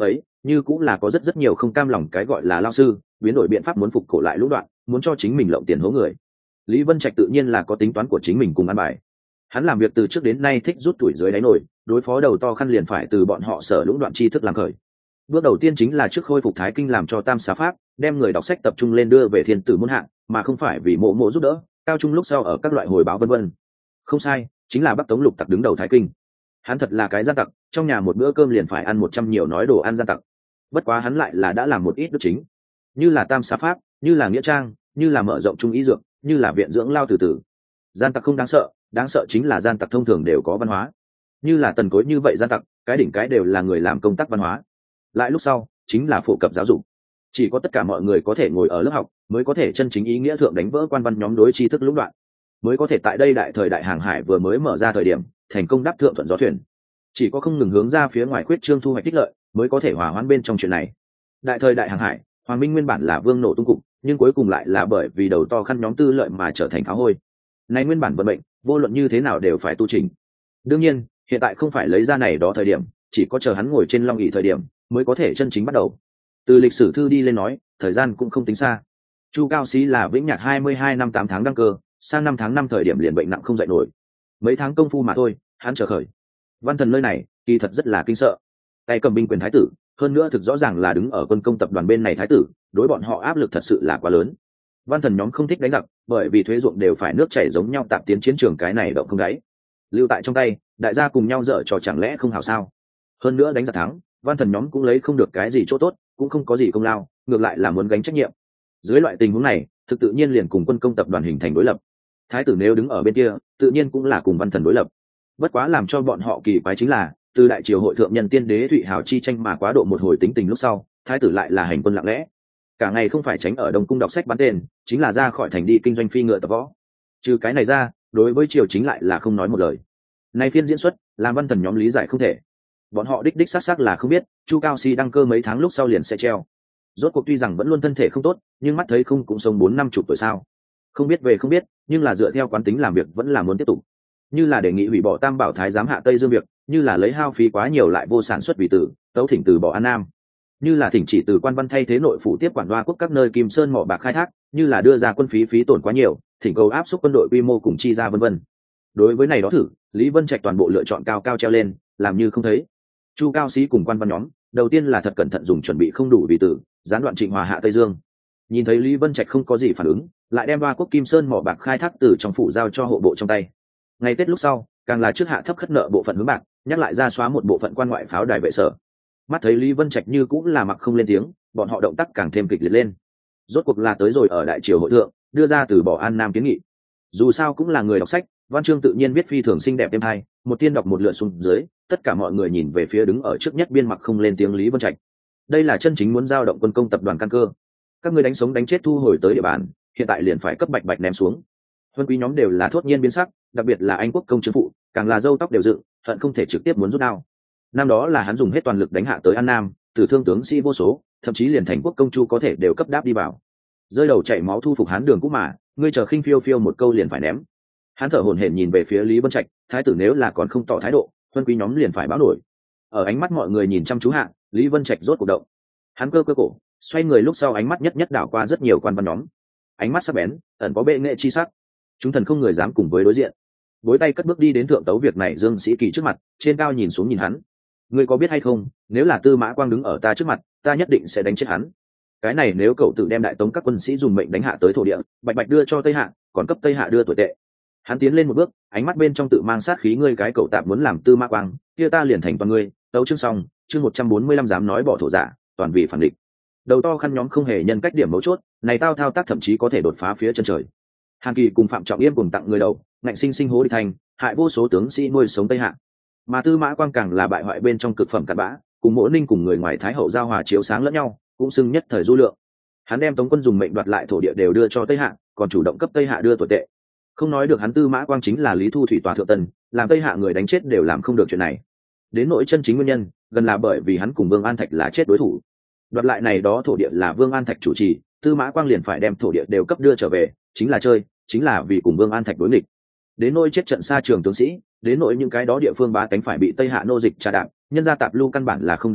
như cũng là có rất rất nhiều không cam lòng cái gọi là lao sư biến đổi biện pháp muốn phục cổ lại lũ đoạn, muốn cho chính mình lộng tiền hố người. Lý Vân Trạch tự nhiên là có tính toán của chính mình cùng ăn bài. Hắn làm việc từ trước đến nay thích rút tuổi dưới đáy nổi, đối phó đầu to khăn liền phải từ bọn họ sở lũng đoạn tri thức làm khởi. Bước đầu tiên chính là trước khôi phục thái kinh làm cho tam xá pháp, đem người đọc sách tập trung lên đưa về thiên tử muôn hạng, mà không phải vì mộ mộ giúp đỡ cao trung lúc sau ở các loại hồi báo vân vân. Không sai, chính là Bắc Tống Lục Tặc đứng đầu thái kinh. Hắn thật là cái gian tặc, trong nhà một bữa cơm liền phải ăn một trăm nhiều nói đồ ăn gian tặc. Bất quá hắn lại là đã làm một ít đức chính, như là tam xá pháp, như là nghĩa trang, như là mở rộng trung ý dược, như là viện dưỡng lao từ từ. Gian tặc không đáng sợ, đáng sợ chính là gian tặc thông thường đều có văn hóa, như là Tần Cối như vậy gian tặc, cái đỉnh cái đều là người làm công tác văn hóa. Lại lúc sau chính là phổ cập giáo dục, chỉ có tất cả mọi người có thể ngồi ở lớp học mới có thể chân chính ý nghĩa thượng đánh vỡ quan văn nhóm đối tri thức lũng đoạn, mới có thể tại đây đại thời đại hàng hải vừa mới mở ra thời điểm thành công đáp thượng thuận gió thuyền. Chỉ có không ngừng hướng ra phía ngoài khuyết trương thu hoạch tích lợi mới có thể hòa hoãn bên trong chuyện này. Đại thời đại hàng hải, Hoàng Minh nguyên bản là vương nổ tung cục, nhưng cuối cùng lại là bởi vì đầu to khăn nhóm tư lợi mà trở thành phá hôi. Này nguyên bản vận mệnh, vô luận như thế nào đều phải tu chỉnh. Đương nhiên, hiện tại không phải lấy ra này đó thời điểm, chỉ có chờ hắn ngồi trên long ỷ thời điểm mới có thể chân chính bắt đầu. Từ lịch sử thư đi lên nói, thời gian cũng không tính xa. Chu Cao Xí là Vĩnh Nhạc hai mươi hai năm tám tháng đăng cơ, sang năm tháng năm thời điểm liền bệnh nặng không dậy nổi. Mấy tháng công phu mà thôi, hắn trở khởi. Văn Thần nơi này, kỳ thật rất là kinh sợ. Tay cầm binh quyền thái tử, hơn nữa thực rõ ràng là đứng ở quân công tập đoàn bên này thái tử, đối bọn họ áp lực thật sự là quá lớn. Văn Thần nhóm không thích đánh giặc, bởi vì thuế ruộng đều phải nước chảy giống nhau tạm tiến chiến trường, cái này động không đáy. Lưu tại trong tay, đại gia cùng nhau dở trò chẳng lẽ không hảo sao? Hơn nữa đánh giặc thắng, Văn Thần nhóm cũng lấy không được cái gì chỗ tốt, cũng không có gì công lao, ngược lại là muốn gánh trách nhiệm. Dưới loại tình huống này, thực tự nhiên liền cùng quân công tập đoàn hình thành đối lập. Thái tử nếu đứng ở bên kia, tự nhiên cũng là cùng Văn Thần đối lập. Bất quá làm cho bọn họ kỳ quái chính là, từ đại triều hội thượng nhân tiên đế Thụy Hào chi tranh mà quá độ một hồi tính tình lúc sau, thái tử lại là hành quân lặng lẽ, cả ngày không phải tránh ở Đông cung đọc sách bán tên, chính là ra khỏi thành đi kinh doanh phi ngựa tập võ. Trừ cái này ra, đối với triều chính lại là không nói một lời. Này phiên diễn xuất, làm Văn Thần nhóm lý giải không thể. Bọn họ đích đích xác xác là không biết, Chu Cao Xí đăng cơ mấy tháng lúc sau liền sẽ treo. Rốt cuộc tuy rằng vẫn luôn thân thể không tốt, nhưng mắt thấy không cũng sống bốn năm chục tuổi sao? Không biết về không biết, nhưng là dựa theo quán tính làm việc vẫn là muốn tiếp tục. Như là đề nghị hủy bỏ Tam Bảo Thái giám hạ Tây Dương việc, như là lấy hao phí quá nhiều lại vô sản xuất vì tử, tấu thỉnh từ bỏ An Nam. Như là thỉnh chỉ từ quan văn thay thế nội phủ tiếp quản Hoa quốc các nơi kim sơn mỏ bạc khai thác, như là đưa ra quân phí phí tổn quá nhiều, thỉnh cầu áp suất quân đội quy mô cùng chi ra vân vân. Đối với này đó thử, Lý Vân Trạch toàn bộ lựa chọn cao cao treo lên, làm như không thấy. Chu Cao Xí cùng quan văn nhóm, đầu tiên là thật cẩn thận dùng chuẩn bị không đủ vì tử, gián đoạn Trịnh Hòa hạ Tây Dương. Nhìn thấy Lý Vân Trạch không có gì phản ứng, lại đem Hoa quốc kim sơn mỏ bạc khai thác từ trong phủ giao cho hộ bộ trong tay. Ngày Tết lúc sau, càng là trước hạ thấp khất nợ bộ phận hướng bạc, nhắc lại ra xóa một bộ phận quan ngoại pháo đài vệ sở. Mắt thấy Lý Vân Trạch như cũng là mặc không lên tiếng, bọn họ động tác càng thêm kịch liệt lên. Rốt cuộc là tới rồi ở đại triều hội thượng, đưa ra từ bỏ An Nam kiến nghị. Dù sao cũng là người đọc sách, văn chương tự nhiên viết phi thường xinh đẹp êm hay, một tiên đọc một lượt xuống dưới, tất cả mọi người nhìn về phía đứng ở trước nhất biên mặc không lên tiếng Lý Vân Trạch. Đây là chân chính muốn giao động quân công tập đoàn căn cơ. Các ngươi đánh sống đánh chết thu hồi tới địa bàn, hiện tại liền phải cấp bạch bạch ném xuống. Huân quý nhóm đều là thốt nhiên biến sắc, đặc biệt là anh quốc công chứng phụ, càng là râu tóc đều dựng, hận không thể trực tiếp muốn rút đao. Năm đó là hắn dùng hết toàn lực đánh hạ tới An Nam, từ thương tướng sĩ vô số, thậm chí liền thành quốc công chu có thể đều cấp đáp đi vào. Rơi đầu chảy máu thu phục Hán đường cũ mà, ngươi chờ khinh phiêu phiêu một câu liền phải ném. Hắn thở hổn hển nhìn về phía Lý Vân Trạch, thái tử nếu là còn không tỏ thái độ, huân quý nhóm liền phải báo nổi. Ở ánh mắt mọi người nhìn chăm chú hạ, Lý Vân Trạch rốt cuộc động. Hắn cơ cơ cổ, xoay người lúc sau ánh mắt nhất nhất đảo qua rất nhiều quan văn nhóm. Ánh mắt sắc bén, ẩn có bệ nghệ chi sắc. Chúng thần không người dám cùng với đối diện. Bối tay cất bước đi đến thượng tấu việc này Dương Sĩ Kỳ trước mặt, trên cao nhìn xuống nhìn hắn. Ngươi có biết hay không, nếu là Tư Mã Quang đứng ở ta trước mặt, ta nhất định sẽ đánh chết hắn. Cái này nếu cậu tự đem đại tống các quân sĩ dùng mệnh đánh hạ tới thổ địa, bạch bạch đưa cho Tây Hạ, còn cấp Tây Hạ đưa tuổi tệ. Hắn tiến lên một bước, ánh mắt bên trong tự mang sát khí, ngươi cái cậu tạm muốn làm Tư Mã Quang, kia ta liền thành toàn ngươi. Tấu chương xong, chương một trăm bốn mươi lăm dám nói bỏ thổ giả, toàn vì phản địch. Đầu to khăn nhóm không hề nhân cách điểm mấu chốt, này tao thao tác thậm chí có thể đột phá phía chân trời. Hàn Kỳ cùng Phạm Trọng Yêm cùng tặng người đầu, ngạnh sinh sinh hố đi thành, hại vô số tướng sĩ nuôi sống Tây Hạ. Mà Tư Mã Quang càng là bại hoại bên trong cực phẩm cặn bã, cùng Mỗ Ninh cùng người ngoài Thái hậu giao hòa chiếu sáng lẫn nhau, cũng xưng nhất thời du lượng. Hắn đem Tống quân dùng mệnh đoạt lại thổ địa đều đưa cho Tây Hạ, còn chủ động cấp Tây Hạ đưa tuổi tệ. Không nói được hắn Tư Mã Quang chính là Lý Thu Thủy tòa thượng tần, làm Tây Hạ người đánh chết đều làm không được chuyện này. Đến nỗi chân chính nguyên nhân, gần là bởi vì hắn cùng Vương An Thạch là chết đối thủ. Đoạt lại này đó thổ địa là Vương An Thạch chủ trì, Tư Mã Quang liền phải đem thổ địa đều cấp đưa trở về, chính là chơi, chính là vì cùng Vương An Thạch đối nghịch. Đến nỗi chết trận xa trường tướng sĩ, đến nỗi những cái đó địa phương bá tánh phải bị Tây Hạ nô dịch trà đạp, nhân gia tạp lưu căn bản là không để bụng,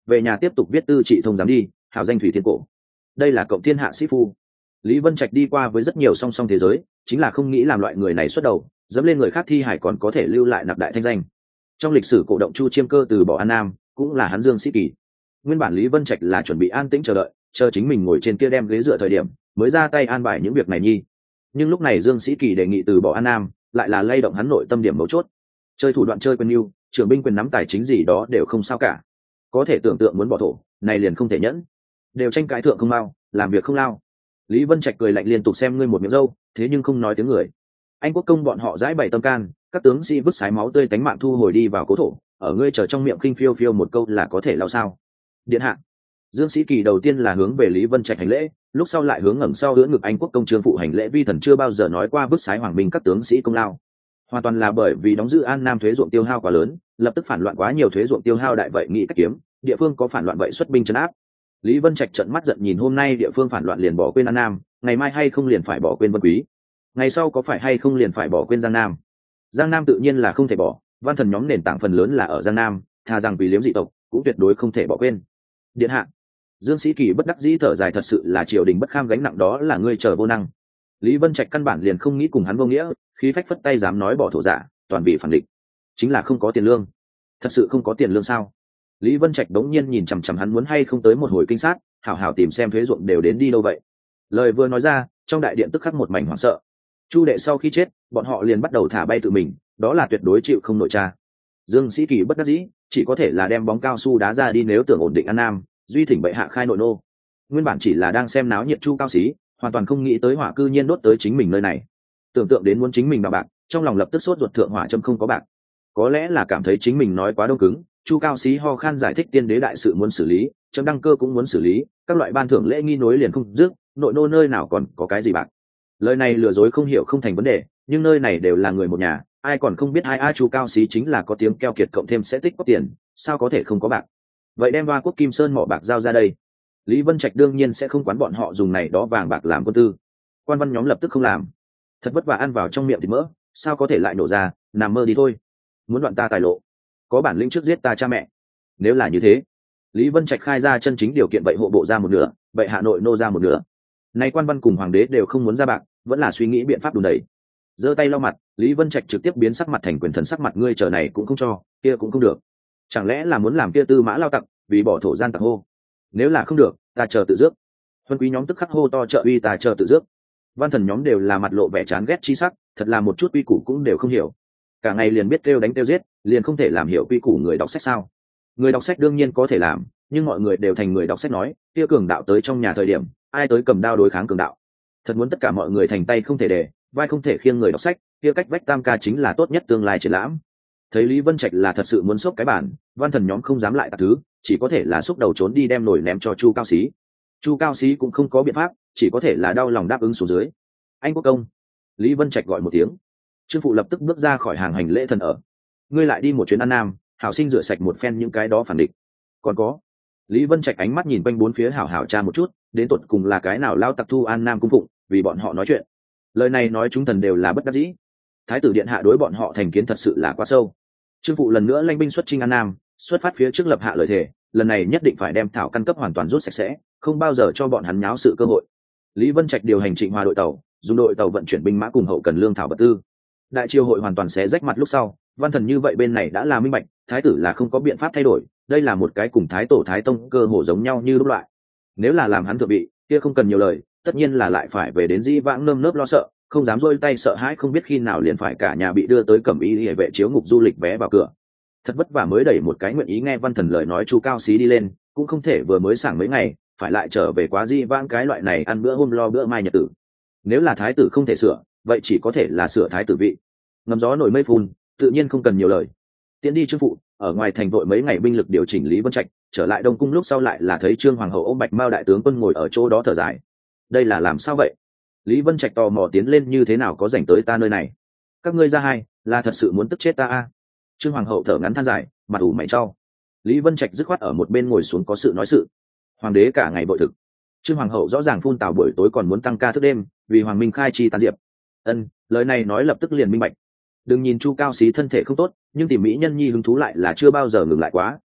về nhà tiếp tục viết tư trị thông giám đi, hảo danh thủy thiên cổ. Đây là cộng thiên hạ sĩ phu. Lý Vân Trạch đi qua với rất nhiều song song thế giới, chính là không nghĩ làm loại người này xuất đầu, dẫm lên người khác thi hải còn có thể lưu lại nạp đại thanh danh. Trong lịch sử cổ động Chu Chiêm Cơ từ bỏ An Nam, cũng là hắn Dương Sĩ Kỳ. Nguyên bản Lý Vân Trạch là chuẩn bị an tĩnh chờ đợi, chờ chính mình ngồi trên kia đem ghế dựa thời điểm, mới ra tay an bài những việc này nhi. Nhưng lúc này Dương Sĩ Kỳ đề nghị từ bỏ An Nam, lại là lay động hắn nội tâm điểm mấu chốt. Chơi thủ đoạn chơi quyền mưu, trưởng binh quyền nắm tài chính gì đó đều không sao cả. Có thể tưởng tượng muốn bỏ thổ, này liền không thể nhẫn. Đều tranh cãi thượng không mau, làm việc không lao. Lý Vân Trạch cười lạnh liên tục xem ngươi một miệng dâu, thế nhưng không nói tiếng người. Anh quốc công bọn họ giải bày tâm can, các tướng sĩ vứt sái máu tươi tánh mạng thu hồi đi vào cố thổ, ở ngươi chờ trong miệng khinh phiêu phiêu một câu là có thể lao sao? Điện hạ. Dương Sĩ Kỳ đầu tiên là hướng về Lý Vân Trạch hành lễ, lúc sau lại hướng ngẩng sau đỡ ngực anh quốc công trương phụ hành lễ, vi thần chưa bao giờ nói qua vứt sái hoàng minh các tướng sĩ công lao. Hoàn toàn là bởi vì đóng giữ An Nam thuế ruộng tiêu hao quá lớn, lập tức phản loạn quá nhiều thuế ruộng tiêu hao đại vậy nghĩ cách kiếm, địa phương có phản loạn vậy xuất binh trấn áp. Lý Vân Trạch trợn mắt giận nhìn hôm nay địa phương phản loạn liền bỏ quên An Nam, ngày mai hay không liền phải bỏ quên Vân Quý, ngày sau có phải hay không liền phải bỏ quên Giang Nam. Giang Nam tự nhiên là không thể bỏ, văn thần nhóm nền tảng phần lớn là ở Giang Nam, thà rằng vì liếm dị tộc cũng tuyệt đối không thể bỏ quên. Điện hạ. Dương Sĩ Kỳ bất đắc dĩ thở dài, thật sự là triều đình bất kham gánh nặng đó là ngươi chờ vô năng. Lý Vân Trạch căn bản liền không nghĩ cùng hắn vô nghĩa, khí phách phất tay dám nói bỏ thổ giả, toàn bị phản địch. Chính là không có tiền lương. Thật sự không có tiền lương sao? Lý Vân Trạch đống nhiên nhìn chằm chằm hắn muốn hay không tới một hồi kinh sát, hảo hảo tìm xem thuế ruộng đều đến đi đâu vậy. Lời vừa nói ra, trong đại điện tức khắc một mảnh hoảng sợ. Chu đệ sau khi chết, bọn họ liền bắt đầu thả bay tự mình, đó là tuyệt đối chịu không nội tra. Dương Sĩ Kỳ bất đắc dĩ, chỉ có thể là đem bóng cao su đá ra đi, nếu tưởng ổn định An Nam, duy thỉnh bệ hạ khai nội nô. Nguyên bản chỉ là đang xem náo nhiệt Chu Cao Xí, hoàn toàn không nghĩ tới hỏa cư nhiên đốt tới chính mình nơi này. Tưởng tượng đến muốn chính mình đào bạc, trong lòng lập tức sốt ruột, thượng hỏa châm không có bạc. Có lẽ là cảm thấy chính mình nói quá đông cứng, Chu Cao Xí ho khan giải thích tiên đế đại sự muốn xử lý, chấm đăng cơ cũng muốn xử lý, các loại ban thưởng lễ nghi nối liền không dứt, nội nô nơi nào còn có cái gì bạc. Lời này lừa dối không hiểu không thành vấn đề, nhưng nơi này đều là người một nhà, ai còn không biết ai a. Chu Cao Xí chính là có tiếng keo kiệt cộng thêm sẽ tích có tiền, sao có thể không có bạc. Vậy đem Hoa Quốc Kim Sơn mỏ bạc giao ra đây. Lý Vân Trạch đương nhiên sẽ không quán bọn họ dùng này đó vàng bạc làm quân tư. Quan văn nhóm lập tức không làm. Thật vất vả ăn vào trong miệng thì mỡ, sao có thể lại nổ ra, nằm mơ đi thôi. Muốn đoạn ta tài lộ, có bản lĩnh trước giết ta cha mẹ. Nếu là như thế, Lý Vân Trạch khai ra chân chính điều kiện, vậy hộ bộ ra một nửa, vậy hạ nội nô ra một nửa. Nay quan văn cùng hoàng đế đều không muốn ra bạc, vẫn là suy nghĩ biện pháp đùn đẩy. Giơ tay lau mặt, Lý Vân Trạch trực tiếp biến sắc mặt thành quyền thần sắc mặt, ngươi chờ này cũng không cho, kia cũng không được. Chẳng lẽ là muốn làm kia tư mã lao tặc, vì bỏ thổ gian tặc hô. Nếu là không được, ta chờ tự dước. Huân quý nhóm tức khắc hô to trợ uy, ta chờ tự dước. Văn thần nhóm đều là mặt lộ vẻ chán ghét chi sắc, thật là một chút quy củ cũng đều không hiểu. Cả ngày liền biết kêu đánh kêu giết, liền không thể làm hiểu quy củ người đọc sách sao? Người đọc sách đương nhiên có thể làm, nhưng mọi người đều thành người đọc sách nói, kia cường đạo tới trong nhà thời điểm, ai tới cầm đao đối kháng cường đạo. Thật muốn tất cả mọi người thành tay không thể để, vai không thể khiêng người đọc sách, kia cách vách tam ca chính là tốt nhất tương lai triển lãm. Thấy Lý Vân Trạch là thật sự muốn xốc cái bản, văn thần nhóm không dám lại tạc thứ, chỉ có thể là xúc đầu trốn đi đem nổi ném cho Chu Cao Xí. Chu Cao Xí cũng không có biện pháp, chỉ có thể là đau lòng đáp ứng xuống dưới. Anh quốc công. Lý Vân Trạch gọi một tiếng. Trương phụ lập tức bước ra khỏi hàng hành lễ thần ở. Ngươi lại đi một chuyến An Nam, hảo sinh rửa sạch một phen những cái đó phản địch. Còn có. Lý Vân Trạch ánh mắt nhìn quanh bốn phía hảo hảo tra một chút, đến tột cùng là cái nào lao tặc thu An Nam cung phụng, vì bọn họ nói chuyện. Lời này nói chúng thần đều là bất đắc dĩ. Thái tử điện hạ đối bọn họ thành kiến thật sự là quá sâu. Trương phụ lần nữa lãnh binh xuất chinh An Nam, xuất phát phía trước lập hạ lời thề, lần này nhất định phải đem thảo căn cấp hoàn toàn rút sạch sẽ, không bao giờ cho bọn hắn nháo sự cơ hội. Lý Vân Trạch điều hành Trịnh Hòa đội tàu, dùng đội tàu vận chuyển binh mã cùng hậu cần lương thảo vật tư. Đại triều hội hoàn toàn xé rách mặt lúc sau, văn thần như vậy bên này đã là minh bạch, thái tử là không có biện pháp thay đổi, đây là một cái cùng thái tổ thái tông cơ hồ giống nhau như lúc loại. Nếu là làm hắn thượng vị, kia không cần nhiều lời, tất nhiên là lại phải về đến dĩ vãng nơm nớp lo sợ, không dám rôi tay sợ hãi không biết khi nào liền phải cả nhà bị đưa tới cẩm y hệ vệ chiếu ngục du lịch vé vào cửa. Thật vất vả mới đẩy một cái nguyện ý nghe văn thần lời nói Chu Cao Xí đi lên, cũng không thể vừa mới sảng mấy ngày, phải lại trở về quá dĩ vãng cái loại này ăn bữa hôm lo bữa mai nhật tử. Nếu là thái tử không thể sửa, vậy chỉ có thể là sửa thái tử vị. Ngầm gió nổi mây phun, tự nhiên không cần nhiều lời. Tiến đi Trương phụ, ở ngoài thành vội mấy ngày binh lực điều chỉnh Lý Vân Trạch, trở lại Đông cung lúc sau lại là thấy Trương hoàng hậu ôm Bạch Mao đại tướng quân ngồi ở chỗ đó thở dài. Đây là làm sao vậy? Lý Vân Trạch tò mò tiến lên, như thế nào có rảnh tới ta nơi này? Các ngươi ra hai, là thật sự muốn tức chết ta a? Trương hoàng hậu thở ngắn than dài, mặt ủ mày trao. Lý Vân Trạch dứt khoát ở một bên ngồi xuống có sự nói sự. Hoàng đế cả ngày bội thực. Trương hoàng hậu rõ ràng phun tào buổi tối còn muốn tăng ca thức đêm, vì hoàng minh khai chi tán diệp. Ân, lời này nói lập tức liền minh bạch. Đừng nhìn Chu Cao Xí thân thể không tốt, nhưng tìm mỹ nhân nhi hứng thú lại là chưa bao giờ ngừng lại quá,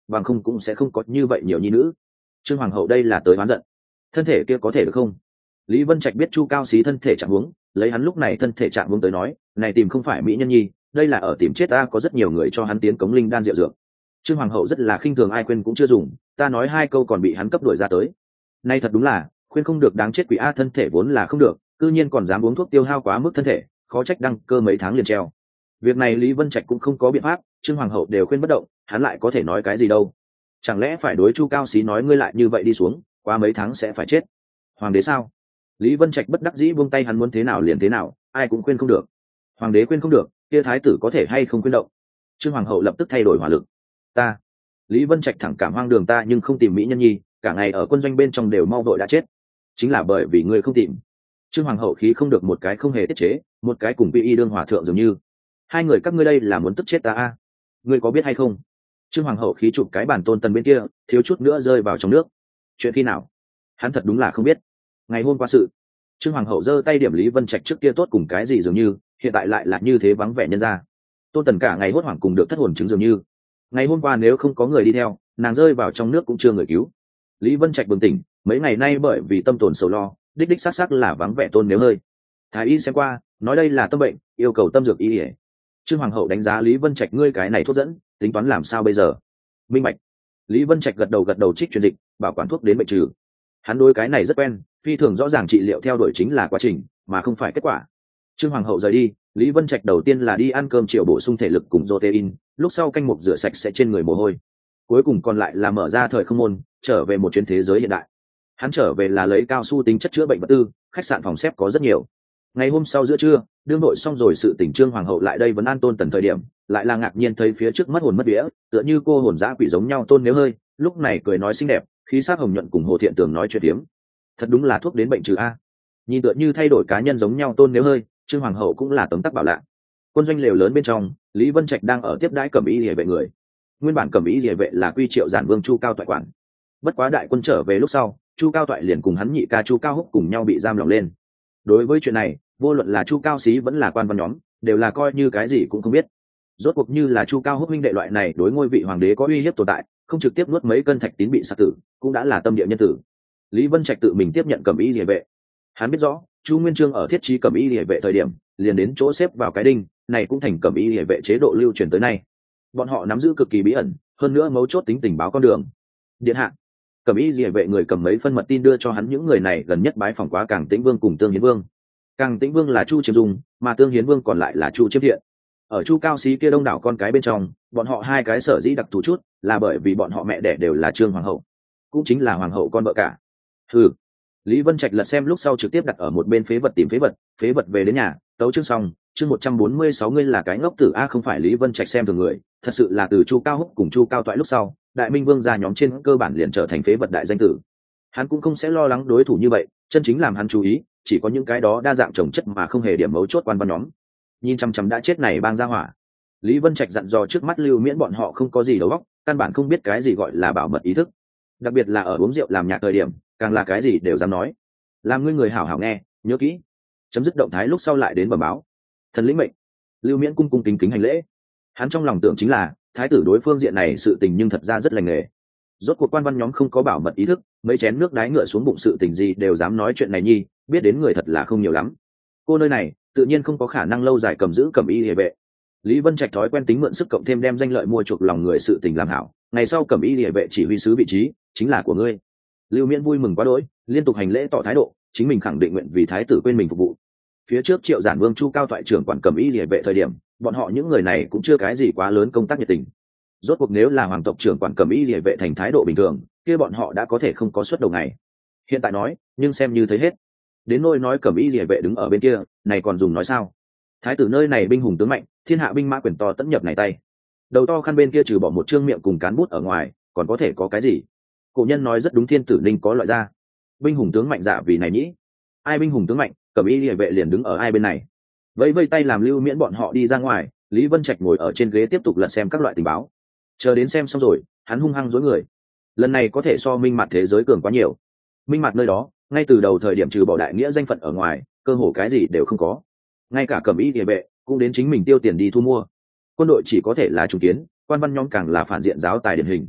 bằng không cũng sẽ không có như vậy nhiều nhi nữ. Trương hoàng hậu đây là tới oán giận, thân thể kia có thể được không? Lý Vân Trạch biết Chu Cao Xí thân thể trạng huống, lấy hắn lúc này thân thể trạng huống tới nói, này tìm không phải mỹ nhân nhi, đây là ở tìm chết ta, có rất nhiều người cho hắn tiến cống linh đan rượu dược. Trương hoàng hậu rất là khinh thường ai quên cũng chưa dùng, ta nói hai câu còn bị hắn cấp đuổi ra tới. Nay thật đúng là, khuyên không được đáng chết quỷ a, thân thể vốn là không được, cư nhiên còn dám uống thuốc tiêu hao quá mức thân thể, khó trách đăng cơ mấy tháng liền treo. Việc này Lý Vân Trạch cũng không có biện pháp, Trương hoàng hậu đều khuyên bất động, hắn lại có thể nói cái gì đâu? Chẳng lẽ phải đối Chu Cao Xí nói ngươi lại như vậy đi xuống, qua mấy tháng sẽ phải chết? Hoàng đế sao? Lý Vân Trạch bất đắc dĩ buông tay, hắn muốn thế nào liền thế nào, ai cũng khuyên không được. Hoàng đế khuyên không được, kia thái tử có thể hay không khuyên động? Trương hoàng hậu lập tức thay đổi hỏa lực. Ta, Lý Vân Trạch thẳng cảm hoang đường, ta nhưng không tìm mỹ nhân nhi, cả ngày ở quân doanh bên trong đều mau vội đã chết, chính là bởi vì ngươi không tìm. Trương hoàng hậu khí không được, một cái không hề tiết chế, một cái cùng y đương hòa thượng dường như. Hai người các ngươi đây là muốn tức chết ta a? Ngươi có biết hay không? Trương hoàng hậu khí chụp cái bản Tôn Tần bên kia, thiếu chút nữa rơi vào trong nước. Chuyện khi nào? Hắn thật đúng là không biết. Ngày hôm qua sự. Trương hoàng hậu giơ tay điểm Lý Vân Trạch trước kia tốt cùng cái gì dường như, hiện tại lại là như thế vắng vẻ nhân ra. Tôn Tần cả ngày hốt hoảng cùng được thất hồn chứng dường như. Ngày hôm qua nếu không có người đi theo, nàng rơi vào trong nước cũng chưa người cứu. Lý Vân Trạch bừng tỉnh, mấy ngày nay bởi vì tâm tồn sầu lo, đích đích xác xác là vắng vẻ Tôn nếu hơi. Thái y xem qua, nói đây là tâm bệnh, yêu cầu tâm dược y ỉa. Trương hoàng hậu đánh giá Lý Vân Trạch, ngươi cái này thuốc dẫn, tính toán làm sao bây giờ? Minh bạch. Lý Vân Trạch gật đầu gật đầu, trích truyền dịch, bảo quản thuốc đến bệnh trừ. Hắn đối cái này rất quen, phi thường rõ ràng trị liệu theo đuổi chính là quá trình, mà không phải kết quả. Trương hoàng hậu rời đi, Lý Vân Trạch đầu tiên là đi ăn cơm chiều bổ sung thể lực cùng protein, lúc sau canh mục rửa sạch sẽ trên người mồ hôi. Cuối cùng còn lại là mở ra thời không môn, trở về một chuyến thế giới hiện đại. Hắn trở về là lấy cao su tính chất chữa bệnh vật tư, khách sạn phòng xếp có rất nhiều. Ngày hôm sau giữa trưa, đương đội xong rồi sự tỉnh, Trương hoàng hậu lại đây vấn an Tôn Tần thời điểm, lại là ngạc nhiên thấy phía trước mất hồn mất vía, tựa như cô hồn dã quỷ giống nhau Tôn nếu hơi, lúc này cười nói xinh đẹp, khí sắc hồng nhuận cùng Hồ Thiện Tường nói chuyện tiếm. Thật đúng là thuốc đến bệnh trừ a. Nhìn tựa như thay đổi cá nhân giống nhau Tôn nếu hơi, Trương hoàng hậu cũng là tấm tắc bảo lạ. Quân doanh lều lớn bên trong, Lý Vân Trạch đang ở tiếp đãi cẩm y liề vệ người. Nguyên bản cẩm y liề vệ là Quy Triệu Giản Vương Chu Cao Toại quản. Bất quá đại quân trở về lúc sau, Chu Cao Toại liền cùng hắn nhị ca Chu Cao Húc cùng nhau bị giam lỏng lên. Đối với chuyện này, vô luận là Chu Cao Xí vẫn là quan văn nhóm, đều là coi như cái gì cũng không biết. Rốt cuộc như là Chu Cao Húc huynh đệ loại này đối ngôi vị hoàng đế có uy hiếp tồn tại, không trực tiếp nuốt mấy cân thạch tín bị sát tử, cũng đã là tâm địa nhân tử. Lý Vân Trạch tự mình tiếp nhận cẩm y liề vệ. Hắn biết rõ, Chu Nguyên Chương ở thiết trí cẩm y liề vệ thời điểm, liền đến chỗ xếp vào cái đinh, này cũng thành cẩm y liề vệ chế độ lưu truyền tới nay. Bọn họ nắm giữ cực kỳ bí ẩn, hơn nữa mấu chốt tính tình báo con đường. Điện hạ, cẩm y liề vệ người cầm mấy phân mật tin đưa cho hắn, những người này gần nhất bái phỏng quá Càng Tĩnh Vương cùng Tương Hiến Vương. Càng Tĩnh Vương là Chu Chiêm Dung, mà Tương Hiến Vương còn lại là Chu Chiêm Thiện. Ở Chu Cao Xí kia đông đảo con cái bên trong, bọn họ hai cái sở dĩ đặc thù chút, là bởi vì bọn họ mẹ đẻ đều là Trương hoàng hậu, cũng chính là hoàng hậu con vợ cả. Hừ. Lý Vân Trạch lật xem lúc sau trực tiếp đặt ở một bên phế vật tìm phế vật, phế vật về đến nhà, tấu chương xong, chương một trăm bốn mươi sáu, ngươi là cái ngốc tử a. Không phải Lý Vân Trạch xem thường người, thật sự là từ Chu Cao Húc cùng Chu Cao Toại lúc sau, Đại Minh Vương gia nhóm trên cơ bản liền trở thành phế vật đại danh tử. Hắn cũng không sẽ lo lắng đối thủ như vậy, chân chính làm hắn chú ý, chỉ có những cái đó đa dạng trồng chất mà không hề điểm mấu chốt quan văn nhóm. Nhìn chăm chăm đã chết này bang ra hỏa. Lý Vân Trạch dặn dò trước mắt Lưu Miễn bọn họ không có gì đầu óc, căn bản không biết cái gì gọi là bảo mật ý thức. Đặc biệt là ở uống rượu làm nhạc thời điểm, càng là cái gì đều dám nói. Làm ngươi người hảo hảo nghe, nhớ kỹ. Chấm dứt động thái lúc sau lại đến bẩm báo. Thần lĩnh mệnh. Lưu Miễn cung cung kính kính hành lễ. Hắn trong lòng tưởng chính là, thái tử đối phương diện này sự tình nhưng thật ra rất lành nghề. Rốt cuộc quan văn nhóm không có bảo mật ý thức, mấy chén nước đái ngựa xuống bụng sự tình gì đều dám nói chuyện này nhi, biết đến người thật là không nhiều lắm. Cô nơi này, tự nhiên không có khả năng lâu dài cầm giữ cẩm y liề vệ. Lý Vân Trạch thói quen tính mượn sức cộng thêm đem danh lợi mua chuộc lòng người sự tình làm hảo, ngày sau cẩm y liề vệ chỉ huy sứ vị trí chính là của ngươi. Lưu Miễn vui mừng quá đỗi, liên tục hành lễ tỏ thái độ, chính mình khẳng định nguyện vì thái tử quên mình phục vụ. Phía trước Triệu Giản Vương Chu Cao Toại trưởng quản cẩm y liề vệ thời điểm, bọn họ những người này cũng chưa cái gì quá lớn công tác nhiệt tình. Rốt cuộc nếu là hoàng tộc trưởng quản cẩm y liề vệ thành thái độ bình thường, kia bọn họ đã có thể không có suất đầu ngày. Hiện tại nói, nhưng xem như thấy hết. Đến nôi nói cẩm y liề vệ đứng ở bên kia, này còn dùng nói sao? Thái tử nơi này binh hùng tướng mạnh, thiên hạ binh mã quyền to tẫn nhập này tay. Đầu to khăn bên kia trừ bỏ một trương miệng cùng cán bút ở ngoài, còn có thể có cái gì? Cổ nhân nói rất đúng, thiên tử ninh có loại ra. Binh hùng tướng mạnh dạ vì này nhĩ. Ai binh hùng tướng mạnh, cẩm y liề vệ liền đứng ở ai bên này. Vẫy vây tay làm Lưu Miễn bọn họ đi ra ngoài, Lý Vân Trạch ngồi ở trên ghế tiếp tục lật xem các loại tình báo. Chờ đến xem xong rồi, hắn hung hăng dối người. Lần này có thể so Minh Mặt thế giới cường quá nhiều. Minh Mặt nơi đó, ngay từ đầu thời điểm trừ bỏ đại nghĩa danh phận ở ngoài, cơ hồ cái gì đều không có. Ngay cả cẩm y địa vệ cũng đến chính mình tiêu tiền đi thu mua. Quân đội chỉ có thể là chủ kiến, quan văn nhóm càng là phản diện giáo tài điển hình.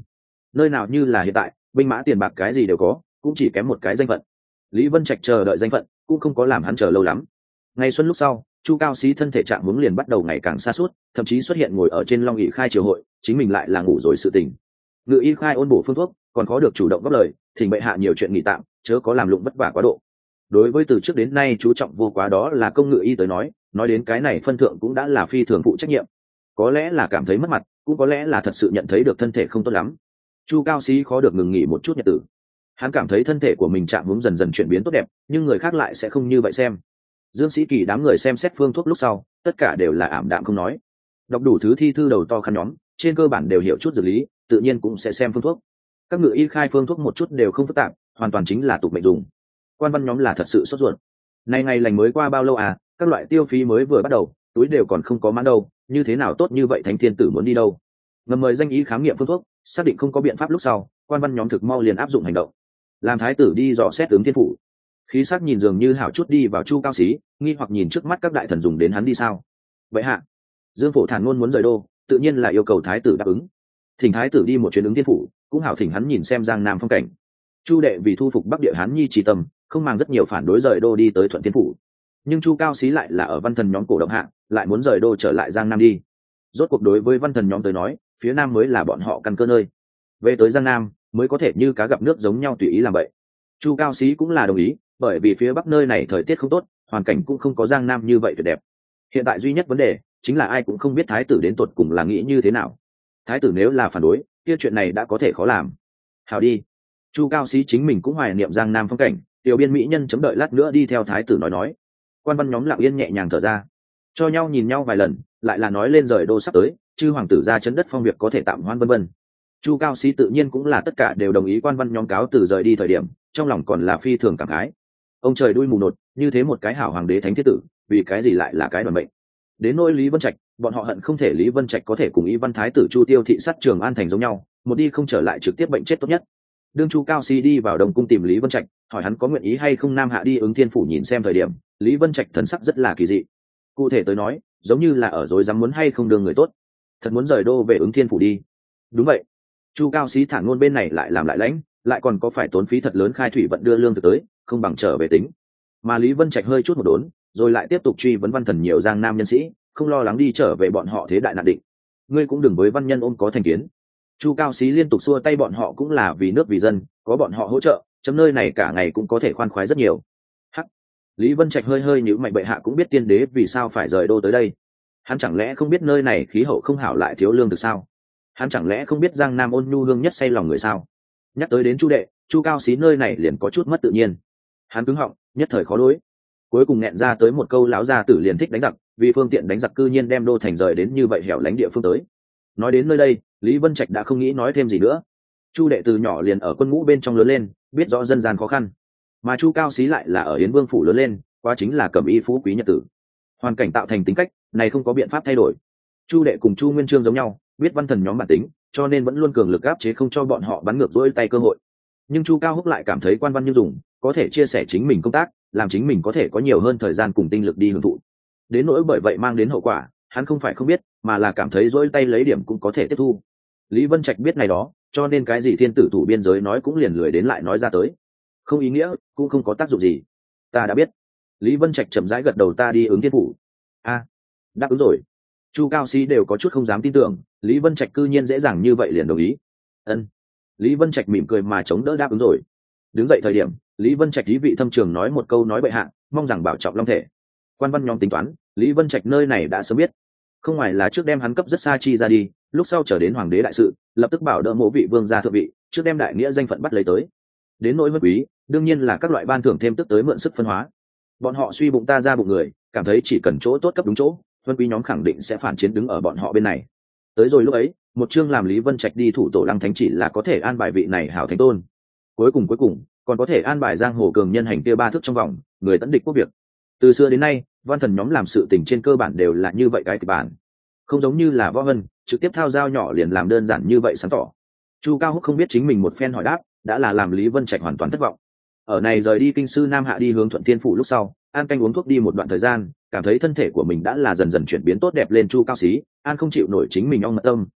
nơi nào như là hiện tại, binh mã tiền bạc cái gì đều có, cũng chỉ kém một cái danh phận. Lý Vân Trạch chờ đợi danh phận cũng không có làm hắn chờ lâu lắm. Ngày xuân lúc sau, Chu Cao Xí thân thể trạng hướng liền bắt đầu ngày càng sa sút, thậm chí xuất hiện ngồi ở trên long ỷ khai triều hội, chính mình lại là ngủ rồi sự tình. Ngự y khai ôn bổ phương thuốc, còn có được chủ động góp lời, thỉnh bệ hạ nhiều chuyện nghỉ tạm, chớ có làm lụng vất vả quá độ. Đối với từ trước đến nay chú trọng vô quá đó là công ngự y tới nói, nói đến cái này phân thượng cũng đã là phi thường phụ trách nhiệm. Có lẽ là cảm thấy mất mặt, cũng có lẽ là thật sự nhận thấy được thân thể không tốt lắm. Chu Cao Xí khó được ngừng nghỉ một chút nhật tử. Hắn cảm thấy thân thể của mình chạm hướng dần dần chuyển biến tốt đẹp, nhưng người khác lại sẽ không như vậy xem. Dương Sĩ Kỳ đám người xem xét phương thuốc lúc sau, tất cả đều là ảm đạm không nói. Đọc đủ thứ thi thư đầu to khăn nhóm, trên cơ bản đều hiểu chút dược lý, tự nhiên cũng sẽ xem phương thuốc. Các ngự y khai phương thuốc một chút đều không phức tạp, hoàn toàn chính là tục mệnh dùng. Quan văn nhóm là thật sự sốt ruột. Nay ngày lành mới qua bao lâu à, các loại tiêu phí mới vừa bắt đầu, túi đều còn không có mãn đâu, như thế nào tốt như vậy Thánh Thiên Tử muốn đi đâu? Ngầm mời danh y khám nghiệm phương thuốc, xác định không có biện pháp lúc sau, quan văn nhóm thực mau liền áp dụng hành động. Làm thái tử đi dò xét ứng thiên phủ. Khí sắc nhìn dường như hảo chút đi vào Chu Cao Xí, nghi hoặc nhìn trước mắt các đại thần dùng đến hắn đi sao? Vậy hạ, Dương Phổ thản ngôn muốn rời đô, tự nhiên là yêu cầu thái tử đáp ứng. Thỉnh thái tử đi một chuyến ứng thiên phủ, cũng hảo thỉnh hắn nhìn xem Giang Nam phong cảnh. Chu đệ vì thu phục Bắc Địa Hán Nhi trì tâm, không mang rất nhiều phản đối rời đô đi tới Thuận Thiên phủ. Nhưng Chu Cao Xí lại là ở văn thần nhóm cổ động hạ, lại muốn rời đô trở lại Giang Nam đi. Rốt cuộc đối với văn thần nhóm tới nói, phía Nam mới là bọn họ căn cơ nơi. Về tới Giang Nam, mới có thể như cá gặp nước giống nhau tùy ý làm vậy. Chu Cao Xí cũng là đồng ý, bởi vì phía Bắc nơi này thời tiết không tốt, hoàn cảnh cũng không có Giang Nam như vậy tuyệt đẹp. Hiện tại duy nhất vấn đề chính là ai cũng không biết thái tử đến tột cùng là nghĩ như thế nào. Thái tử nếu là phản đối, kia chuyện này đã có thể khó làm. Hào đi. Chu Cao Xí chính mình cũng hoài niệm Giang Nam phong cảnh, tiểu biên mỹ nhân chấm đợi lát nữa đi theo thái tử nói nói. Quan văn nhóm lặng yên nhẹ nhàng thở ra, cho nhau nhìn nhau vài lần, lại là nói lên rời đô sắp tới, chư hoàng tử ra chấn đất phong việc có thể tạm hoãn vân vân. Chu Cao Xí tự nhiên cũng là tất cả đều đồng ý quan văn nhóm cáo từ rời đi thời điểm, trong lòng còn là phi thường cảm khái. Ông trời đuôi mù nột, như thế một cái hảo hoàng đế thánh thiết tử, vì cái gì lại là cái đoàn mệnh. Đến nỗi Lý Vân Trạch, bọn họ hận không thể Lý Vân Trạch có thể cùng ý văn thái tử Chu Tiêu thị sát Trường An thành giống nhau, một đi không trở lại trực tiếp bệnh chết tốt nhất. Đương Chu Cao Xí đi vào Đông cung tìm Lý Vân Trạch, hỏi hắn có nguyện ý hay không Nam hạ đi ứng thiên phủ nhìn xem thời điểm, Lý Vân Trạch thần sắc rất là kỳ dị. Cụ thể tới nói, giống như là ở dối dám muốn hay không đường người tốt, thật muốn rời đô về ứng thiên phủ đi. Đúng vậy. Chu Cao Xí thẳng luôn bên này lại làm lại lãnh, lại còn có phải tốn phí thật lớn khai thủy vận đưa lương thực tới, không bằng trở về tính. Mà Lý Vân Trạch hơi chút một đốn, rồi lại tiếp tục truy vấn văn thần nhiều Giang Nam nhân sĩ, không lo lắng đi trở về bọn họ thế đại nạn định. Ngươi cũng đừng với văn nhân ôm có thành kiến. Chu Cao Xí liên tục xua tay bọn họ cũng là vì nước vì dân, có bọn họ hỗ trợ, chấm nơi này cả ngày cũng có thể khoan khoái rất nhiều. Hắc. Lý Vân Trạch hơi hơi nhíu mày, bệ hạ cũng biết tiên đế vì sao phải rời đô tới đây. Hắn chẳng lẽ không biết nơi này khí hậu không hảo lại thiếu lương thực sao? Hắn chẳng lẽ không biết Giang Nam ôn nhu hương nhất say lòng người sao? Nhắc tới đến Chu đệ, Chu Cao Xí nơi này liền có chút mất tự nhiên. Hắn cứng họng, nhất thời khó đối. Cuối cùng nghẹn ra tới một câu lão gia tử liền thích đánh giặc, vì phương tiện đánh giặc cư nhiên đem đô thành rời đến như vậy hẻo lánh địa phương tới. Nói đến nơi đây, Lý Vân Trạch đã không nghĩ nói thêm gì nữa. Chu đệ từ nhỏ liền ở quân ngũ bên trong lớn lên, biết rõ dân gian khó khăn, mà Chu Cao Xí lại là ở Yến Vương phủ lớn lên, quá chính là cẩm y phú quý nhật tử. Hoàn cảnh tạo thành tính cách này không có biện pháp thay đổi. Chu đệ cùng Chu Nguyên Chương giống nhau, biết văn thần nhóm bản tính, cho nên vẫn luôn cường lực áp chế không cho bọn họ bắn ngược dỗi tay cơ hội. Nhưng Chu Cao Húc lại cảm thấy quan văn như dùng, có thể chia sẻ chính mình công tác, làm chính mình có thể có nhiều hơn thời gian cùng tinh lực đi hưởng thụ. Đến nỗi bởi vậy mang đến hậu quả, hắn không phải không biết, mà là cảm thấy dỗi tay lấy điểm cũng có thể tiếp thu. Lý Vân Trạch biết này đó, cho nên cái gì thiên tử thủ biên giới nói cũng liền lười đến lại nói ra tới. Không ý nghĩa, cũng không có tác dụng gì. Ta đã biết. Lý Vân Trạch chậm rãi gật đầu, ta đi ứng thiên phủ. A, đáp ứng rồi. Chu Cao Xí đều có chút không dám tin tưởng, Lý Vân Trạch cư nhiên dễ dàng như vậy liền đồng ý. Ân. Lý Vân Trạch mỉm cười mà chống đỡ đáp ứng rồi. Đứng dậy thời điểm, Lý Vân Trạch ý vị thâm trường nói một câu nói bệ hạ, mong rằng bảo trọng long thể. Quan văn nhóm tính toán, Lý Vân Trạch nơi này đã sớm biết, không ngoài là trước đem hắn cấp rất xa chi ra đi, lúc sau trở đến hoàng đế đại sự, lập tức bảo đỡ mộ vị vương gia thượng vị, trước đem đại nghĩa danh phận bắt lấy tới. Đến nỗi vân quý, đương nhiên là các loại ban thưởng thêm tức tới mượn sức phân hóa. Bọn họ suy bụng ta ra bụng người, cảm thấy chỉ cần chỗ tốt cấp đúng chỗ, vân quý nhóm khẳng định sẽ phản chiến đứng ở bọn họ bên này. Tới rồi lúc ấy, một chương làm Lý Vân Trạch đi thủ tổ lăng thánh chỉ là có thể an bài vị này hảo thánh tôn. Cuối cùng cuối cùng, còn có thể an bài giang hồ cường nhân hành kia ba thước trong vòng, người tấn địch quốc việc. Từ xưa đến nay, văn thần nhóm làm sự tình trên cơ bản đều là như vậy cái kịch bản. Không giống như là võ vân, trực tiếp thao dao nhỏ liền làm đơn giản như vậy sáng tỏ. Chu Cao Húc không biết chính mình một phen hỏi đáp, đã là làm Lý Vân Trạch hoàn toàn thất vọng. Ở này rời đi kinh sư Nam hạ đi hướng Thuận Thiên phủ lúc sau, an canh uống thuốc đi một đoạn thời gian, cảm thấy thân thể của mình đã là dần dần chuyển biến tốt đẹp lên. Chu Cao Xí, an không chịu nổi chính mình ong mật tâm,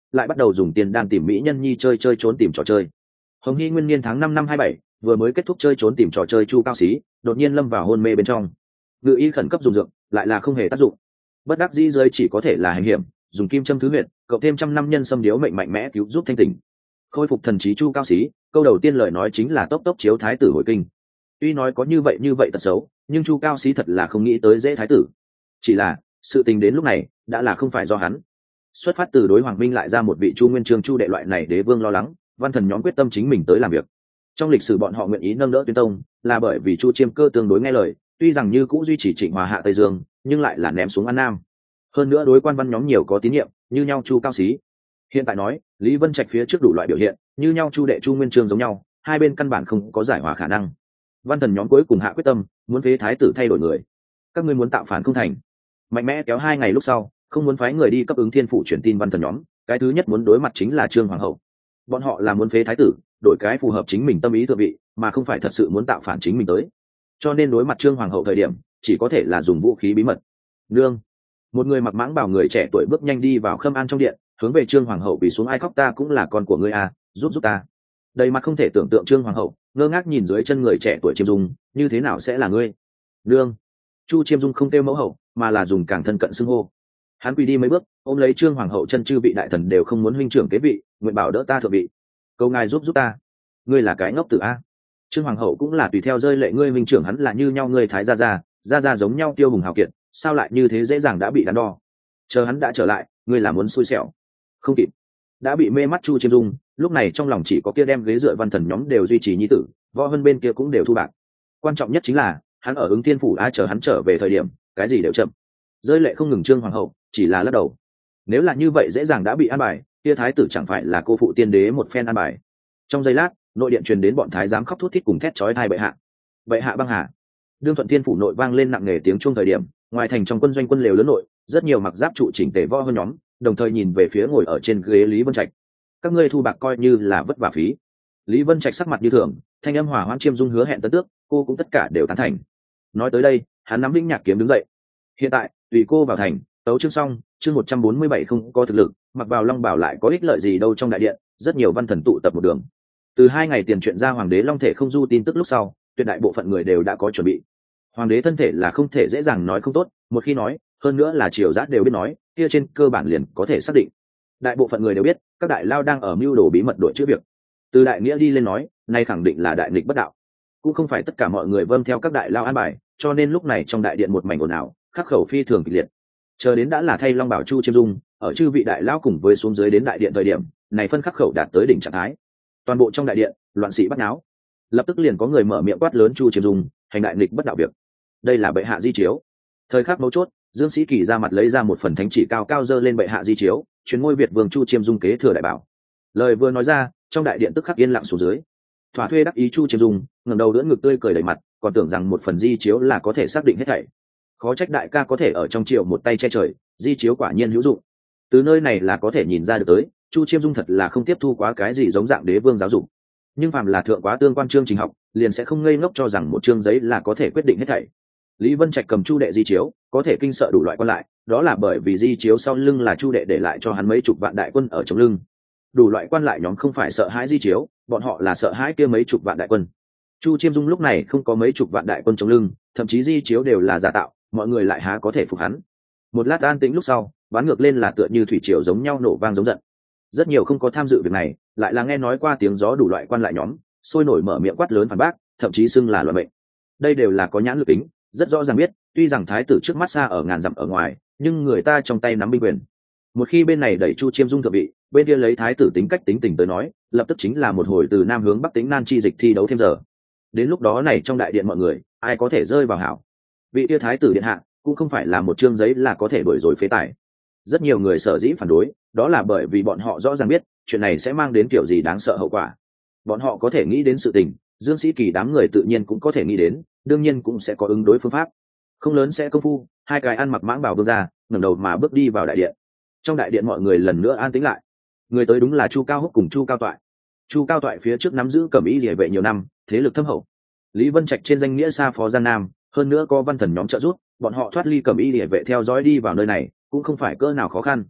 lại bắt đầu dùng tiền đan tìm mỹ nhân nhi chơi chơi trốn tìm trò chơi. Hồng Hy nguyên niên tháng năm năm hai bảy, vừa mới kết thúc chơi trốn tìm trò chơi chu cao xí, đột nhiên lâm vào hôn mê bên trong. Ngự y khẩn cấp dùng dược, lại là không hề tác dụng. Bất đắc dĩ rơi chỉ có thể là hành hiểm, dùng kim châm thứ huyệt, cộng thêm trăm năm nhân xâm điếu mệnh mạnh mẽ cứu giúp thanh tỉnh. Khôi phục thần trí chu cao xí, câu đầu tiên lời nói chính là tốc tốc chiếu thái tử hồi kinh. Tuy nói có như vậy như vậy tật xấu, nhưng chu cao xí thật là không nghĩ tới dễ thái tử. Chỉ là sự tình đến lúc này đã là không phải do hắn. Xuất phát từ đối hoàng minh lại ra một vị chu nguyên chương chu đệ loại này đế vương lo lắng, văn thần nhóm quyết tâm chính mình tới làm việc. Trong lịch sử bọn họ nguyện ý nâng đỡ tuyên tông là bởi vì chu chiêm cơ tương đối nghe lời, tuy rằng như cũ duy trì trịnh hòa hạ tây dương, nhưng lại là ném xuống an nam. Hơn nữa đối quan văn nhóm nhiều có tín nhiệm, như nhau chu cao xí. Hiện tại nói lý vân trạch phía trước đủ loại biểu hiện, như nhau chu đệ chu nguyên chương giống nhau, hai bên căn bản không có giải hòa khả năng. Văn thần nhóm cuối cùng hạ quyết tâm, muốn phế thái tử thay đổi người. Các ngươi muốn tạo phản không thành, mạnh mẽ kéo hai ngày lúc sau, không muốn phái người đi cấp ứng thiên phủ truyền tin văn thần nhóm, cái thứ nhất muốn đối mặt chính là trương hoàng hậu. Bọn họ là muốn phế thái tử, đổi cái phù hợp chính mình tâm ý thượng vị, mà không phải thật sự muốn tạo phản chính mình tới. Cho nên đối mặt trương hoàng hậu thời điểm, chỉ có thể là dùng vũ khí bí mật. Nương, một người mặc mãng bào người trẻ tuổi bước nhanh đi vào khâm an trong điện, hướng về trương hoàng hậu quỳ xuống, ai khóc ta cũng là con của ngươi à, giúp giúp ta. Đầy mặt không thể tưởng tượng trương hoàng hậu, ngơ ngác nhìn dưới chân người trẻ tuổi chiêm dung, như thế nào sẽ là ngươi? Nương. Chu chiêm dung không kêu mẫu hậu, mà là dùng càng thân cận xưng hô. Hắn quỳ đi mấy bước, ôm lấy trương hoàng hậu chân, chư vị đại thần đều không muốn huynh trưởng kế vị, nguyện bảo đỡ ta thượng vị, cầu ngài giúp giúp ta. Ngươi là cái ngốc tử a. Trương hoàng hậu cũng là tùy theo rơi lệ, ngươi huynh trưởng hắn là như nhau, ngươi thái gia gia gia gia giống nhau tiêu hùng hào kiệt, sao lại như thế dễ dàng đã bị đắn đo. Chờ hắn đã trở lại, ngươi là muốn xui xẻo. Không kịp, đã bị mê mắt chu chiêm dung, lúc này trong lòng chỉ có kia đem ghế dựa văn thần nhóm đều duy trì nhi tử, võ hơn bên kia cũng đều thu bạc. Quan trọng nhất chính là hắn ở ứng thiên phủ, ai chờ hắn trở về thời điểm cái gì đều chậm. Rơi lệ không ngừng trương hoàng hậu chỉ là lắc đầu. Nếu là như vậy dễ dàng đã bị an bài, kia thái tử chẳng phải là cô phụ tiên đế một phen an bài. Trong giây lát, nội điện truyền đến bọn thái giám khóc thút thít cùng thét chói tai, bệ hạ, bệ hạ băng hà. Đương thuận thiên phủ nội vang lên nặng nề tiếng chuông thời điểm, ngoài thành trong quân doanh quân lều lớn nội, rất nhiều mặc giáp trụ chỉnh tề võ hơn nhóm, đồng thời nhìn về phía ngồi ở trên ghế Lý Vân Trạch. Các ngươi thu bạc coi như là vất vả phí. Lý Vân Trạch sắc mặt như thường, thanh âm hòa hoãn chiêm dung hứa hẹn tấn tước, cô cũng tất cả đều tán thành. Nói tới đây, hắn nắm lĩnh nhạc kiếm đứng dậy. Hiện tại, tùy cô vào thành, tấu chương xong, chương một trăm bốn mươi bảy không có thực lực, mặc vào long bảo lại có ích lợi gì đâu. Trong đại điện, rất nhiều văn thần tụ tập một đường. Từ hai ngày tiền chuyện ra hoàng đế long thể không du tin tức lúc sau, tuyệt đại bộ phận người đều đã có chuẩn bị. Hoàng đế thân thể là không thể dễ dàng nói không tốt, một khi nói, hơn nữa là triều giác đều biết nói, kia trên cơ bản liền có thể xác định. Đại bộ phận người đều biết, các đại lao đang ở mưu đồ bí mật đội chữ việc. Từ đại nghĩa đi lên nói, nay khẳng định là đại nghịch bất đạo. Cũng không phải tất cả mọi người vâng theo các đại lao an bài, cho nên lúc này trong đại điện một mảnh ồn ào, khắc khẩu phi thường kịch liệt. Chờ đến đã là thay long bảo chu chiêm dung, ở chư vị đại lao cùng với xuống dưới đến đại điện thời điểm, này phân khắc khẩu đạt tới đỉnh trạng thái. Toàn bộ trong đại điện, loạn sĩ bắt náo. Lập tức liền có người mở miệng quát lớn chu chiêm dung, hành đại nghịch bất đạo việc. Đây là bệ hạ di chiếu. Thời khắc mấu chốt, Dương Sĩ Kỳ ra mặt lấy ra một phần thánh chỉ cao cao dơ lên bệ hạ di chiếu, chuyến ngôi Việt vương chu chiêm dung kế thừa đại bảo. Lời vừa nói ra, trong đại điện tức khắc yên lặng xuống dưới. Thỏa thuê đắc ý chu chiêm dung ngẩng đầu đỡ ngực tươi cười đầy mặt, còn tưởng rằng một phần di chiếu là có thể xác định hết thảy. Khó trách đại ca có thể ở trong triều một tay che trời, di chiếu quả nhiên hữu dụng. Từ nơi này là có thể nhìn ra được tới, chu chiêm dung thật là không tiếp thu quá cái gì giống dạng đế vương giáo dục. Nhưng phàm là thượng quá tương quan chương trình học, liền sẽ không ngây ngốc cho rằng một chương giấy là có thể quyết định hết thảy. Lý Vân Trạch cầm chu đệ di chiếu, có thể kinh sợ đủ loại quan lại, đó là bởi vì di chiếu sau lưng là chu đệ để lại cho hắn mấy chục vạn đại quân ở trong lưng. Đủ loại quan lại nhóm không phải sợ hãi di chiếu, bọn họ là sợ hãi kia mấy chục vạn đại quân. Chu chiêm dung lúc này không có mấy chục vạn đại quân trong lưng, thậm chí di chiếu đều là giả tạo, mọi người lại há có thể phục hắn. Một lát an tĩnh lúc sau, bán ngược lên là tựa như thủy triều giống nhau nổ vang giống giận. Rất nhiều không có tham dự việc này, lại là nghe nói qua tiếng gió đủ loại quan lại nhóm, sôi nổi mở miệng quát lớn phản bác, thậm chí xưng là loạn mệnh. Đây đều là có nhãn lực tính, rất rõ ràng biết, tuy rằng thái tử trước mắt xa ở ngàn dặm ở ngoài, nhưng người ta trong tay nắm binh quyền. Một khi bên này đẩy chu chiêm dung thượng vị, bên kia lấy thái tử tính cách tính tình tới nói, lập tức chính là một hồi từ nam hướng bắc tính nan chi dịch thi đấu thêm giờ. Đến lúc đó này trong đại điện mọi người, ai có thể rơi vào hảo. Vị kia thái tử điện hạ cũng không phải là một chương giấy là có thể đổi rồi phế tài. Rất nhiều người sở dĩ phản đối, đó là bởi vì bọn họ rõ ràng biết chuyện này sẽ mang đến kiểu gì đáng sợ hậu quả. Bọn họ có thể nghĩ đến sự tình, Dương Sĩ Kỳ đám người tự nhiên cũng có thể nghĩ đến, đương nhiên cũng sẽ có ứng đối phương pháp. Không lớn sẽ công phu, hai cái ăn mặc mãng bào vương ra, ngẩng đầu mà bước đi vào đại điện. Trong đại điện mọi người lần nữa an tĩnh lại. Người tới đúng là Chu Cao Húc cùng Chu Cao Toại. Chu Cao Toại phía trước nắm giữ cẩm y liề vệ nhiều năm, thế lực thâm hậu. Lý Vân Trạch trên danh nghĩa xa phó Giang Nam, hơn nữa có văn thần nhóm trợ giúp, bọn họ thoát ly cẩm y liề vệ theo dõi đi vào nơi này, cũng không phải cỡ nào khó khăn.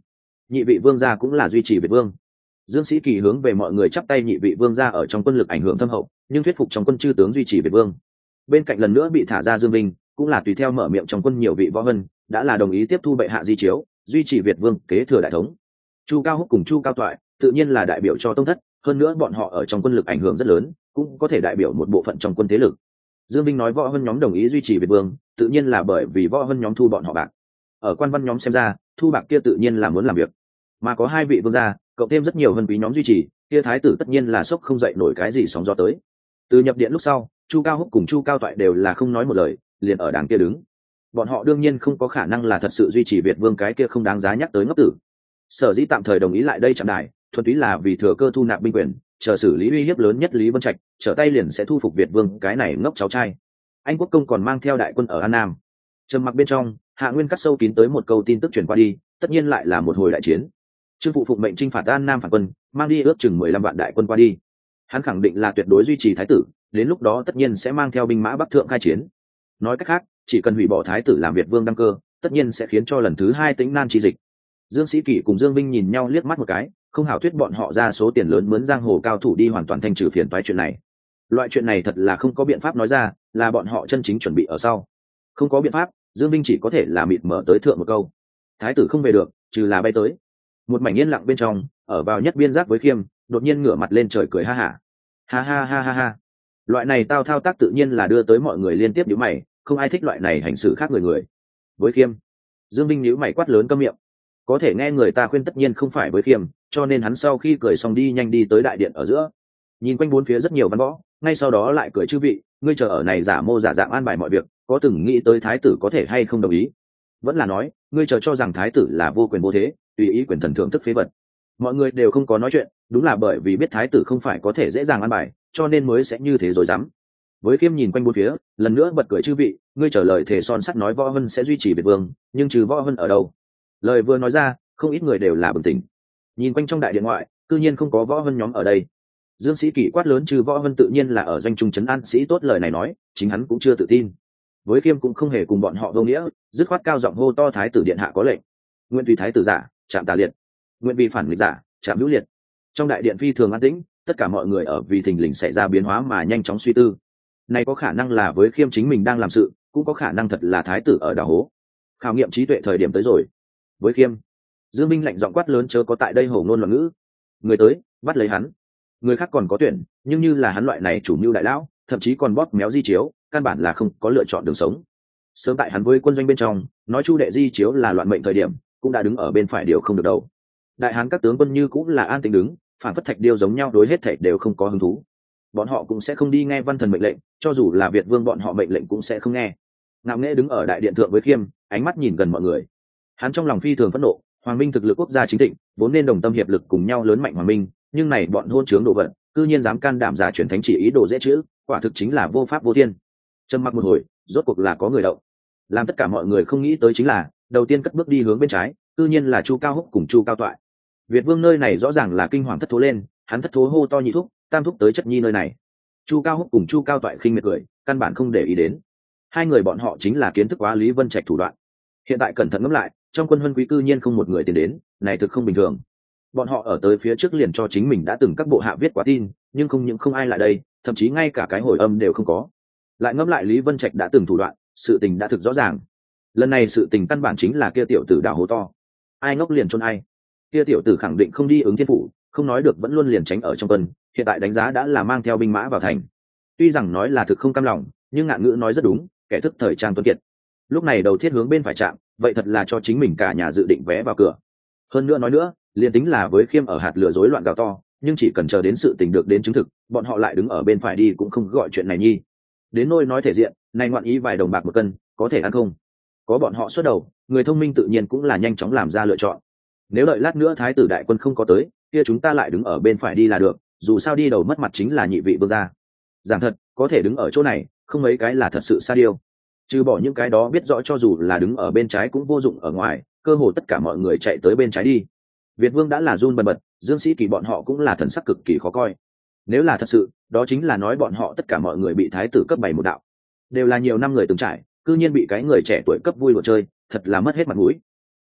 nhị vị vương gia cũng là duy trì việt vương. Dương Sĩ Kỳ hướng về mọi người chắp tay, nhị vị vương gia ở trong quân lực ảnh hưởng thâm hậu, nhưng thuyết phục trong quân chư tướng duy trì việt vương. Bên cạnh lần nữa bị thả ra Dương Vinh cũng là tùy theo mở miệng trong quân nhiều vị võ hân đã là đồng ý tiếp thu bệ hạ di chiếu, duy trì việt vương kế thừa đại thống. Chu Cao Húc cùng Chu Cao Toại tự nhiên là đại biểu cho tông thất, hơn nữa bọn họ ở trong quân lực ảnh hưởng rất lớn, cũng có thể đại biểu một bộ phận trong quân thế lực. Dương Vinh nói võ hân nhóm đồng ý duy trì việt vương, tự nhiên là bởi vì võ hân nhóm thu bọn họ bạc. Ở quan văn nhóm xem ra, thu bạc kia tự nhiên là muốn làm việc, mà có hai vị vương gia cộng thêm rất nhiều hân quý nhóm duy trì, kia thái tử tất nhiên là sốc không dậy nổi cái gì sóng gió tới. Từ nhập điện lúc sau, Chu Cao Húc cùng Chu Cao Toại đều là không nói một lời, liền ở đàng kia đứng. Bọn họ đương nhiên không có khả năng là thật sự duy trì việt vương, cái kia không đáng giá nhắc tới ngốc tử. Sở dĩ tạm thời đồng ý lại đây chạm đài, thuần túy là vì thừa cơ thu nạp binh quyền, chờ xử lý uy hiếp lớn nhất Lý Vân Trạch, trở tay liền sẽ thu phục việt vương cái này ngốc cháu trai. Anh Quốc công còn mang theo đại quân ở An Nam. Trầm mặc bên trong, Hạ Nguyên cắt sâu kín tới một câu tin tức truyền qua đi, tất nhiên lại là một hồi đại chiến. Trương Phụ phụng mệnh chinh phạt An Nam phản quân, mang đi ước chừng mười lăm vạn đại quân qua đi. Hắn khẳng định là tuyệt đối duy trì thái tử, đến lúc đó tất nhiên sẽ mang theo binh mã bắc thượng khai chiến. Nói cách khác, chỉ cần hủy bỏ thái tử làm việt vương đăng cơ, tất nhiên sẽ khiến cho lần thứ hai Tĩnh Nan chi dịch. Dương Sĩ Kỷ cùng Dương Vinh nhìn nhau liếc mắt một cái, không hảo thuyết bọn họ ra số tiền lớn mướn giang hồ cao thủ đi hoàn toàn thanh trừ phiền toái chuyện này. Loại chuyện này thật là không có biện pháp nói ra, là bọn họ chân chính chuẩn bị ở sau. Không có biện pháp, Dương Vinh chỉ có thể là mịt mở tới thượng một câu. Thái tử không về được, trừ là bay tới. Một mảnh yên lặng bên trong, ở vào nhất biên giác với Khiêm, đột nhiên ngửa mặt lên trời cười ha hả. Ha ha ha ha ha. Loại này tao thao tác tự nhiên là đưa tới mọi người liên tiếp nhíu mày, không ai thích loại này hành xử khác người người. Với Khiêm, Dương Vinh nhíu mày quát lớn câm miệng. Có thể nghe người ta khuyên tất nhiên không phải với Khiêm, cho nên hắn sau khi cười xong đi nhanh đi tới đại điện ở giữa. Nhìn quanh bốn phía rất nhiều văn võ, ngay sau đó lại cười chư vị, ngươi chờ ở này giả mô giả dạng an bài mọi việc, có từng nghĩ tới thái tử có thể hay không đồng ý? Vẫn là nói, ngươi chờ cho rằng thái tử là vô quyền vô thế, tùy ý quyền thần thưởng thức phế vật. Mọi người đều không có nói chuyện, đúng là bởi vì biết thái tử không phải có thể dễ dàng an bài, cho nên mới sẽ như thế rồi dám. Với Khiêm nhìn quanh bốn phía, lần nữa bật cười chư vị, ngươi trả lời thể son sắt nói Võ Hân sẽ duy trì Việt vương, nhưng trừ Võ Hân ở đâu? Lời vừa nói ra, không ít người đều là bừng tỉnh. Nhìn quanh trong đại điện ngoại, cư nhiên không có Võ Hân nhóm ở đây. Dương Sĩ Kỷ quát lớn trừ Võ Hân tự nhiên là ở doanh trung trấn an sĩ tốt, lời này nói, chính hắn cũng chưa tự tin. Với Khiêm cũng không hề cùng bọn họ vô nghĩa, dứt khoát cao giọng hô to thái tử điện hạ có lệnh. Nguyện vì thái tử giả, chạm tà liệt. Nguyện vì phản nghịch giả, chạm hữu liệt. Trong đại điện phi thường an tĩnh, tất cả mọi người ở vì thình lình xảy ra biến hóa mà nhanh chóng suy tư. Này có khả năng là với Khiêm chính mình đang làm sự, cũng có khả năng thật là thái tử ở đào hố. Khảo nghiệm trí tuệ thời điểm tới rồi. Với Khiêm, Dương Minh lạnh giọng quát lớn chớ có tại đây hổ ngôn loạn ngữ. Người tới, bắt lấy hắn. Người khác còn có tuyển, nhưng như là hắn loại này chủ mưu đại lão, thậm chí còn bóp méo di chiếu, căn bản là không có lựa chọn đường sống. Sớm tại hắn với quân doanh bên trong, nói Chu đệ di chiếu là loạn mệnh thời điểm, cũng đã đứng ở bên phải điều không được đầu. Đại hán các tướng quân như cũng là an tĩnh đứng, phản phất thạch điêu giống nhau, đối hết thảy đều không có hứng thú. Bọn họ cũng sẽ không đi nghe văn thần mệnh lệnh, cho dù là Việt vương bọn họ mệnh lệnh cũng sẽ không nghe. Ngạo nghễ đứng ở đại điện thượng với Khiêm, ánh mắt nhìn gần mọi người. Hắn trong lòng phi thường phẫn nộ, Hoàng Minh thực lực quốc gia chính thịnh, vốn nên đồng tâm hiệp lực cùng nhau lớn mạnh Hoàng Minh, nhưng này bọn hôn trướng đồ vật, cư nhiên dám can đảm giả truyền thánh chỉ ý đồ dễ chữ, quả thực chính là vô pháp vô thiên. Trầm mặc một hồi, rốt cuộc là có người động. Làm tất cả mọi người không nghĩ tới chính là, đầu tiên cất bước đi hướng bên trái, cư nhiên là Chu Cao Húc cùng Chu Cao Toại. Việt vương nơi này rõ ràng là kinh hoàng thất thố lên, hắn thất thố hô to nhị thúc, tam thúc tới chất nhi nơi này. Chu Cao Húc cùng Chu Cao Toại khinh miệt cười, căn bản không để ý đến. Hai người bọn họ chính là kiến thức quá Lý Vân Trạch thủ đoạn. Hiện tại cẩn thận ngẫm lại, trong quân huân quý cư nhiên không một người tiến đến, này thực không bình thường. Bọn họ ở tới phía trước liền cho chính mình đã từng các bộ hạ viết quá tin, nhưng không những không ai lại đây, thậm chí ngay cả cái hồi âm đều không có. Lại ngẫm lại Lý Vân Trạch đã từng thủ đoạn, sự tình đã thực rõ ràng. Lần này sự tình căn bản chính là kia tiểu tử đào hố to. Ai ngốc liền chôn ai. Kia tiểu tử khẳng định không đi ứng thiên phủ, không nói được vẫn luôn liền tránh ở trong quân, hiện tại đánh giá đã là mang theo binh mã vào thành. Tuy rằng nói là thực không cam lòng, nhưng ngạn ngữ nói rất đúng, kẻ thức thời trang tuấn kiệt. Lúc này đầu thiết hướng bên phải chạm, vậy thật là cho chính mình cả nhà dự định vé vào cửa. Hơn nữa nói nữa, liền tính là với Khiêm ở hạt lửa rối loạn gào to, nhưng chỉ cần chờ đến sự tình được đến chứng thực, bọn họ lại đứng ở bên phải đi cũng không gọi chuyện này nhi. Đến nôi nói thể diện, này ngoạn ý vài đồng bạc một cân, có thể ăn không? Có bọn họ xuất đầu, người thông minh tự nhiên cũng là nhanh chóng làm ra lựa chọn. Nếu đợi lát nữa thái tử đại quân không có tới, kia chúng ta lại đứng ở bên phải đi là được, dù sao đi đầu mất mặt chính là nhị vị vương gia. Giảng thật, có thể đứng ở chỗ này, không mấy cái là thật sự xa điêu. Trừ bỏ những cái đó biết rõ cho dù là đứng ở bên trái cũng vô dụng ở ngoài, cơ hồ tất cả mọi người chạy tới bên trái đi. Việt vương đã là run bần bật, Dương Sĩ Kỳ bọn họ cũng là thần sắc cực kỳ khó coi. Nếu là thật sự, đó chính là nói bọn họ tất cả mọi người bị thái tử cấp bảy một đạo, đều là nhiều năm người từng trải, cư nhiên bị cái người trẻ tuổi cấp vui đùa chơi, thật là mất hết mặt mũi.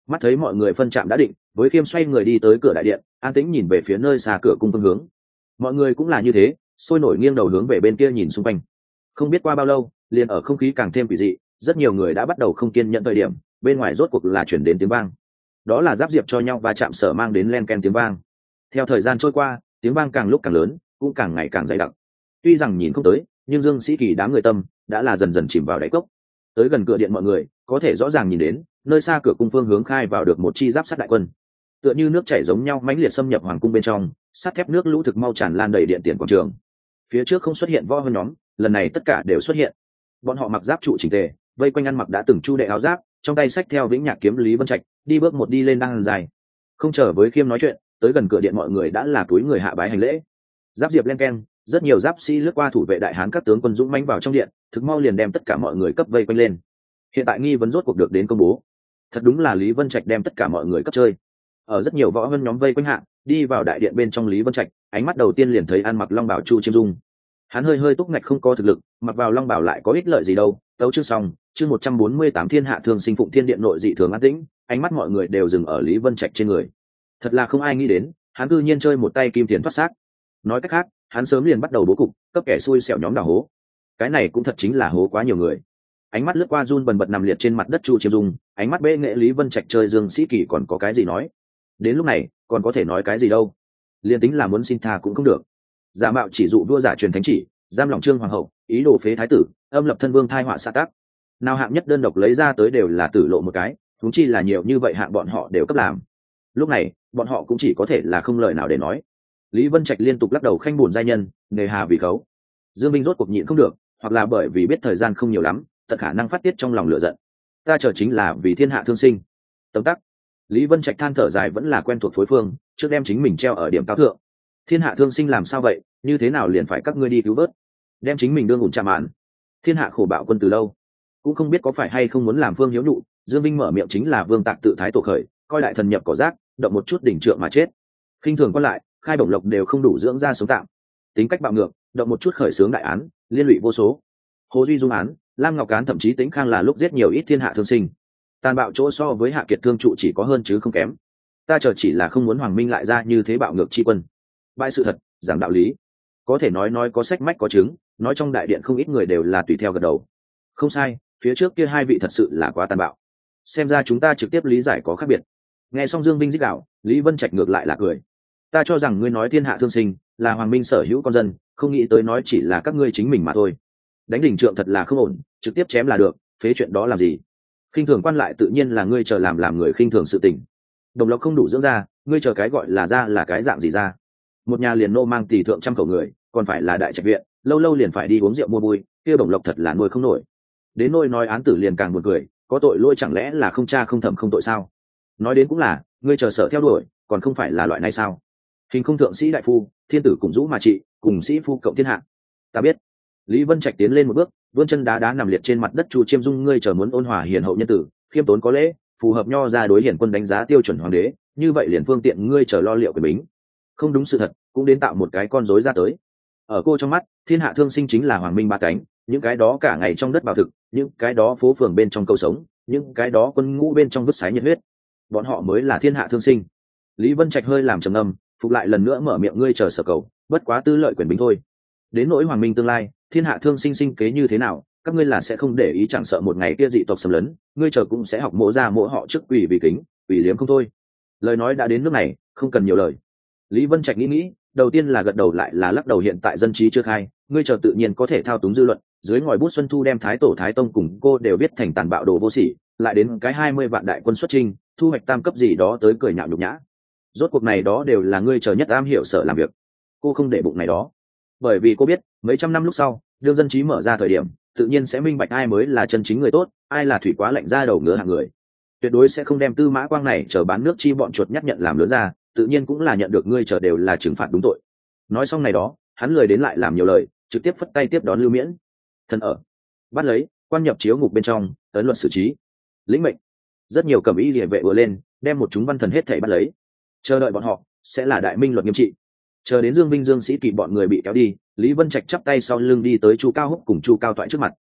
Mắt thấy mọi người phân trạm đã định, với khiêm xoay người đi tới cửa đại điện, an tĩnh nhìn về phía nơi xa cửa cung phương hướng. Mọi người cũng là như thế, sôi nổi nghiêng đầu hướng về bên kia nhìn xung quanh. Không biết qua bao lâu, liền ở không khí càng thêm quỷ dị, rất nhiều người đã bắt đầu không kiên nhẫn thời điểm, bên ngoài rốt cuộc là chuyển đến tiếng vang. Đó là giáp diệp cho nhau và chạm sở mang đến len ken tiếng vang. Theo thời gian trôi qua, tiếng vang càng lúc càng lớn, cũng càng ngày càng dày đặc. Tuy rằng nhìn không tới, nhưng Dương Sĩ Kỳ đám người tâm đã là dần dần chìm vào đáy cốc. Tới gần cửa điện mọi người có thể rõ ràng nhìn đến, nơi xa cửa cung phương hướng khai vào được một chi giáp sắt đại quân. Tựa như nước chảy giống nhau mãnh liệt xâm nhập hoàng cung bên trong, sắt thép nước lũ thực mau tràn lan đầy điện tiền quảng trường. Phía trước không xuất hiện võ hơn nhóm, lần này tất cả đều xuất hiện. Bọn họ mặc giáp trụ chỉnh tề, vây quanh ăn mặc đã từng chu đệ áo giáp, trong tay xách theo vĩnh nhạc kiếm Lý Vân Trạch, đi bước một đi lên đang dài. Không chờ với Khiêm nói chuyện, tới gần cửa điện mọi người đã là túi người hạ bái hành lễ. Giáp diệp len keng, rất nhiều giáp sĩ lướt qua thủ vệ đại hán các tướng quân dũng mãnh vào trong điện, thực mau liền đem tất cả mọi người cấp vây quanh lên. Hiện tại nghi vấn rốt cuộc được đến công bố. Thật đúng là Lý Vân Trạch đem tất cả mọi người cấp chơi. Ở rất nhiều võ hơn nhóm vây quanh hạ, đi vào đại điện bên trong Lý Vân Trạch, ánh mắt đầu tiên liền thấy ăn mặc long bảo Chu Chiêm Dung. Hắn hơi hơi túc ngạch không có thực lực, mặc vào long bảo lại có ích lợi gì đâu. Tấu chương xong, chương một trăm bốn mươi tám thiên hạ thường sinh phụng thiên điện nội dị thường an tĩnh, ánh mắt mọi người đều dừng ở Lý Vân Trạch trên người. Thật là không ai nghĩ đến, hắn cư nhiên chơi một tay kim tiền thoát xác. Nói cách khác, hắn sớm liền bắt đầu bố cục, cấp kẻ xui xẻo nhóm đào hố. Cái này cũng thật chính là hố quá nhiều người. Ánh mắt lướt qua run bần bật nằm liệt trên mặt đất Chu Chiêm Dung, ánh mắt bệ nghệ Lý Vân Trạch chơi Dương Sĩ Kỳ còn có cái gì nói. Đến lúc này còn có thể nói cái gì đâu, liên tính là muốn xin tha cũng không được. Giả mạo chỉ dụ đua giả truyền thánh chỉ, giam lòng trương hoàng hậu, ý đồ phế thái tử, âm lập thân vương thai họa sa tác. Nào hạng nhất đơn độc lấy ra tới đều là tử lộ một cái, huống chi là nhiều như vậy hạng bọn họ đều cấp làm. Lúc này bọn họ cũng chỉ có thể là không lời nào để nói. Lý Vân Trạch liên tục lắc đầu khanh buồn giai nhân, nề hà vì khấu. Dương Minh rốt cuộc nhịn không được, hoặc là bởi vì biết thời gian không nhiều lắm, tận khả năng phát tiết trong lòng lửa giận. Ta chờ chính là vì thiên hạ thương sinh. Tấm tắc. Lý Vân Trạch than thở dài vẫn là quen thuộc phối phương, trước đem chính mình treo ở điểm cao thượng. Thiên hạ thương sinh làm sao vậy, như thế nào liền phải các ngươi đi cứu vớt, đem chính mình đương ủn chạm mạn. Thiên hạ khổ bạo quân từ lâu, cũng không biết có phải hay không muốn làm phương hiếu nhụ. Dương Minh mở miệng chính là vương tạc tự thái tổ khởi, coi đại thần nhập cỏ rác, động một chút đỉnh trượng mà chết. Khinh thường quan lại, khai bổng lộc đều không đủ dưỡng ra sống tạm. Tính cách bạo ngược, động một chút khởi xướng đại án, liên lụy vô số. Hồ Duy Dung án, Lam Ngọc Cán thậm chí Tĩnh Khang là lúc giết nhiều ít thiên hạ thương sinh. Tàn bạo chỗ so với Hạ Kiệt Thương trụ chỉ có hơn chứ không kém. Ta chờ chỉ là không muốn Hoàng Minh lại ra như thế bạo ngược chi quân. Bại sự thật, giảng đạo lý. Có thể nói nói có sách mách có chứng, nói trong đại điện không ít người đều là tùy theo gật đầu. Không sai, phía trước kia hai vị thật sự là quá tàn bạo. Xem ra chúng ta trực tiếp lý giải có khác biệt. Nghe xong Dương Vinh dích đạo, Lý Vân Trạch ngược lại là cười. Ta cho rằng ngươi nói thiên hạ thương sinh là Hoàng Minh sở hữu con dân, không nghĩ tới nói chỉ là các ngươi chính mình mà thôi. Đánh đỉnh trượng thật là không ổn, trực tiếp chém là được, phế chuyện đó làm gì? Khinh thường quan lại tự nhiên là ngươi chờ làm làm người khinh thường sự tình. Đồng lộc không đủ dưỡng ra, ngươi chờ cái gọi là ra là cái dạng gì ra? Một nhà liền nô mang tỷ thượng trăm khẩu người, còn phải là đại trạch viện, lâu lâu liền phải đi uống rượu mua vui, kia đồng lộc thật là nuôi không nổi. Đến nôi nói án tử liền càng buồn cười, có tội lỗi chẳng lẽ là không cha không thẩm không tội sao? Nói đến cũng là, ngươi chờ sợ theo đuổi, còn không phải là loại này sao? Hình không thượng sĩ đại phu, thiên tử cùng dũ mà trị, cùng sĩ phu cộng thiên hạ. Ta biết. Lý Vân Trạch tiến lên một bước, vươn chân đá đá nằm liệt trên mặt đất Chu Chiêm Dung, ngươi chờ muốn ôn hòa hiền hậu nhân tử, khiêm tốn có lễ, phù hợp nho ra đối hiển quân đánh giá tiêu chuẩn hoàng đế, như vậy liền phương tiện ngươi chờ lo liệu quyền bính. Không đúng sự thật, cũng đến tạo một cái con rối ra tới. Ở cô trong mắt, thiên hạ thương sinh chính là Hoàng Minh ba cánh, những cái đó cả ngày trong đất bảo thực, những cái đó phố phường bên trong câu sống, những cái đó quân ngũ bên trong vứt sái nhiệt huyết, bọn họ mới là thiên hạ thương sinh. Lý Vân Trạch hơi làm trầm ngâm, phục lại lần nữa mở miệng, ngươi chờ sở cầu, bất quá tư lợi quyền bính thôi. Đến nỗi Hoàng Minh tương lai, thiên hạ thương sinh sinh kế như thế nào, các ngươi là sẽ không để ý, chẳng sợ một ngày kia dị tộc xâm lấn, ngươi chờ cũng sẽ học mộ ra mộ họ trước quỷ vì kính, quỷ liếm không thôi. Lời nói đã đến nước này, không cần nhiều lời. Lý Vân Trạch nghĩ nghĩ, đầu tiên là gật đầu lại là lắc đầu, hiện tại dân trí chưa khai, ngươi chờ tự nhiên có thể thao túng dư luận, dưới ngòi bút Xuân Thu đem Thái Tổ Thái Tông cùng cô đều biết thành tàn bạo đồ vô sỉ, lại đến cái hai mươi vạn đại quân xuất chinh, thu hoạch tam cấp gì đó tới cười nhạo nhục nhã. Rốt cuộc này đó đều là ngươi chờ nhất am hiểu sở làm việc. Cô không để bụng này đó, bởi vì cô biết mấy trăm năm lúc sau, đương dân trí mở ra thời điểm, tự nhiên sẽ minh bạch ai mới là chân chính người tốt, ai là thủy quá lạnh ra đầu ngứa hạng người. Tuyệt đối sẽ không đem Tư Mã Quang này chờ bán nước chi bọn chuột nhắt nhận làm lớn ra, tự nhiên cũng là nhận được ngươi chờ đều là trừng phạt đúng tội. Nói xong này đó, hắn lười đến lại làm nhiều lời, trực tiếp phất tay tiếp đón Lưu Miễn. Thần ở, bắt lấy, quan nhập chiếu ngục bên trong, ấn luật xử trí. Lĩnh mệnh. Rất nhiều cẩm y liề vệ vừa lên, đem một chúng văn thần hết thảy bắt lấy. Chờ đợi bọn họ sẽ là đại minh luật nghiêm trị. Chờ đến Dương Vinh Dương Sĩ Kỳ bọn người bị kéo đi, Lý Vân Trạch chắp tay sau lưng đi tới Chu Cao Húc cùng Chu Cao Toại trước mặt.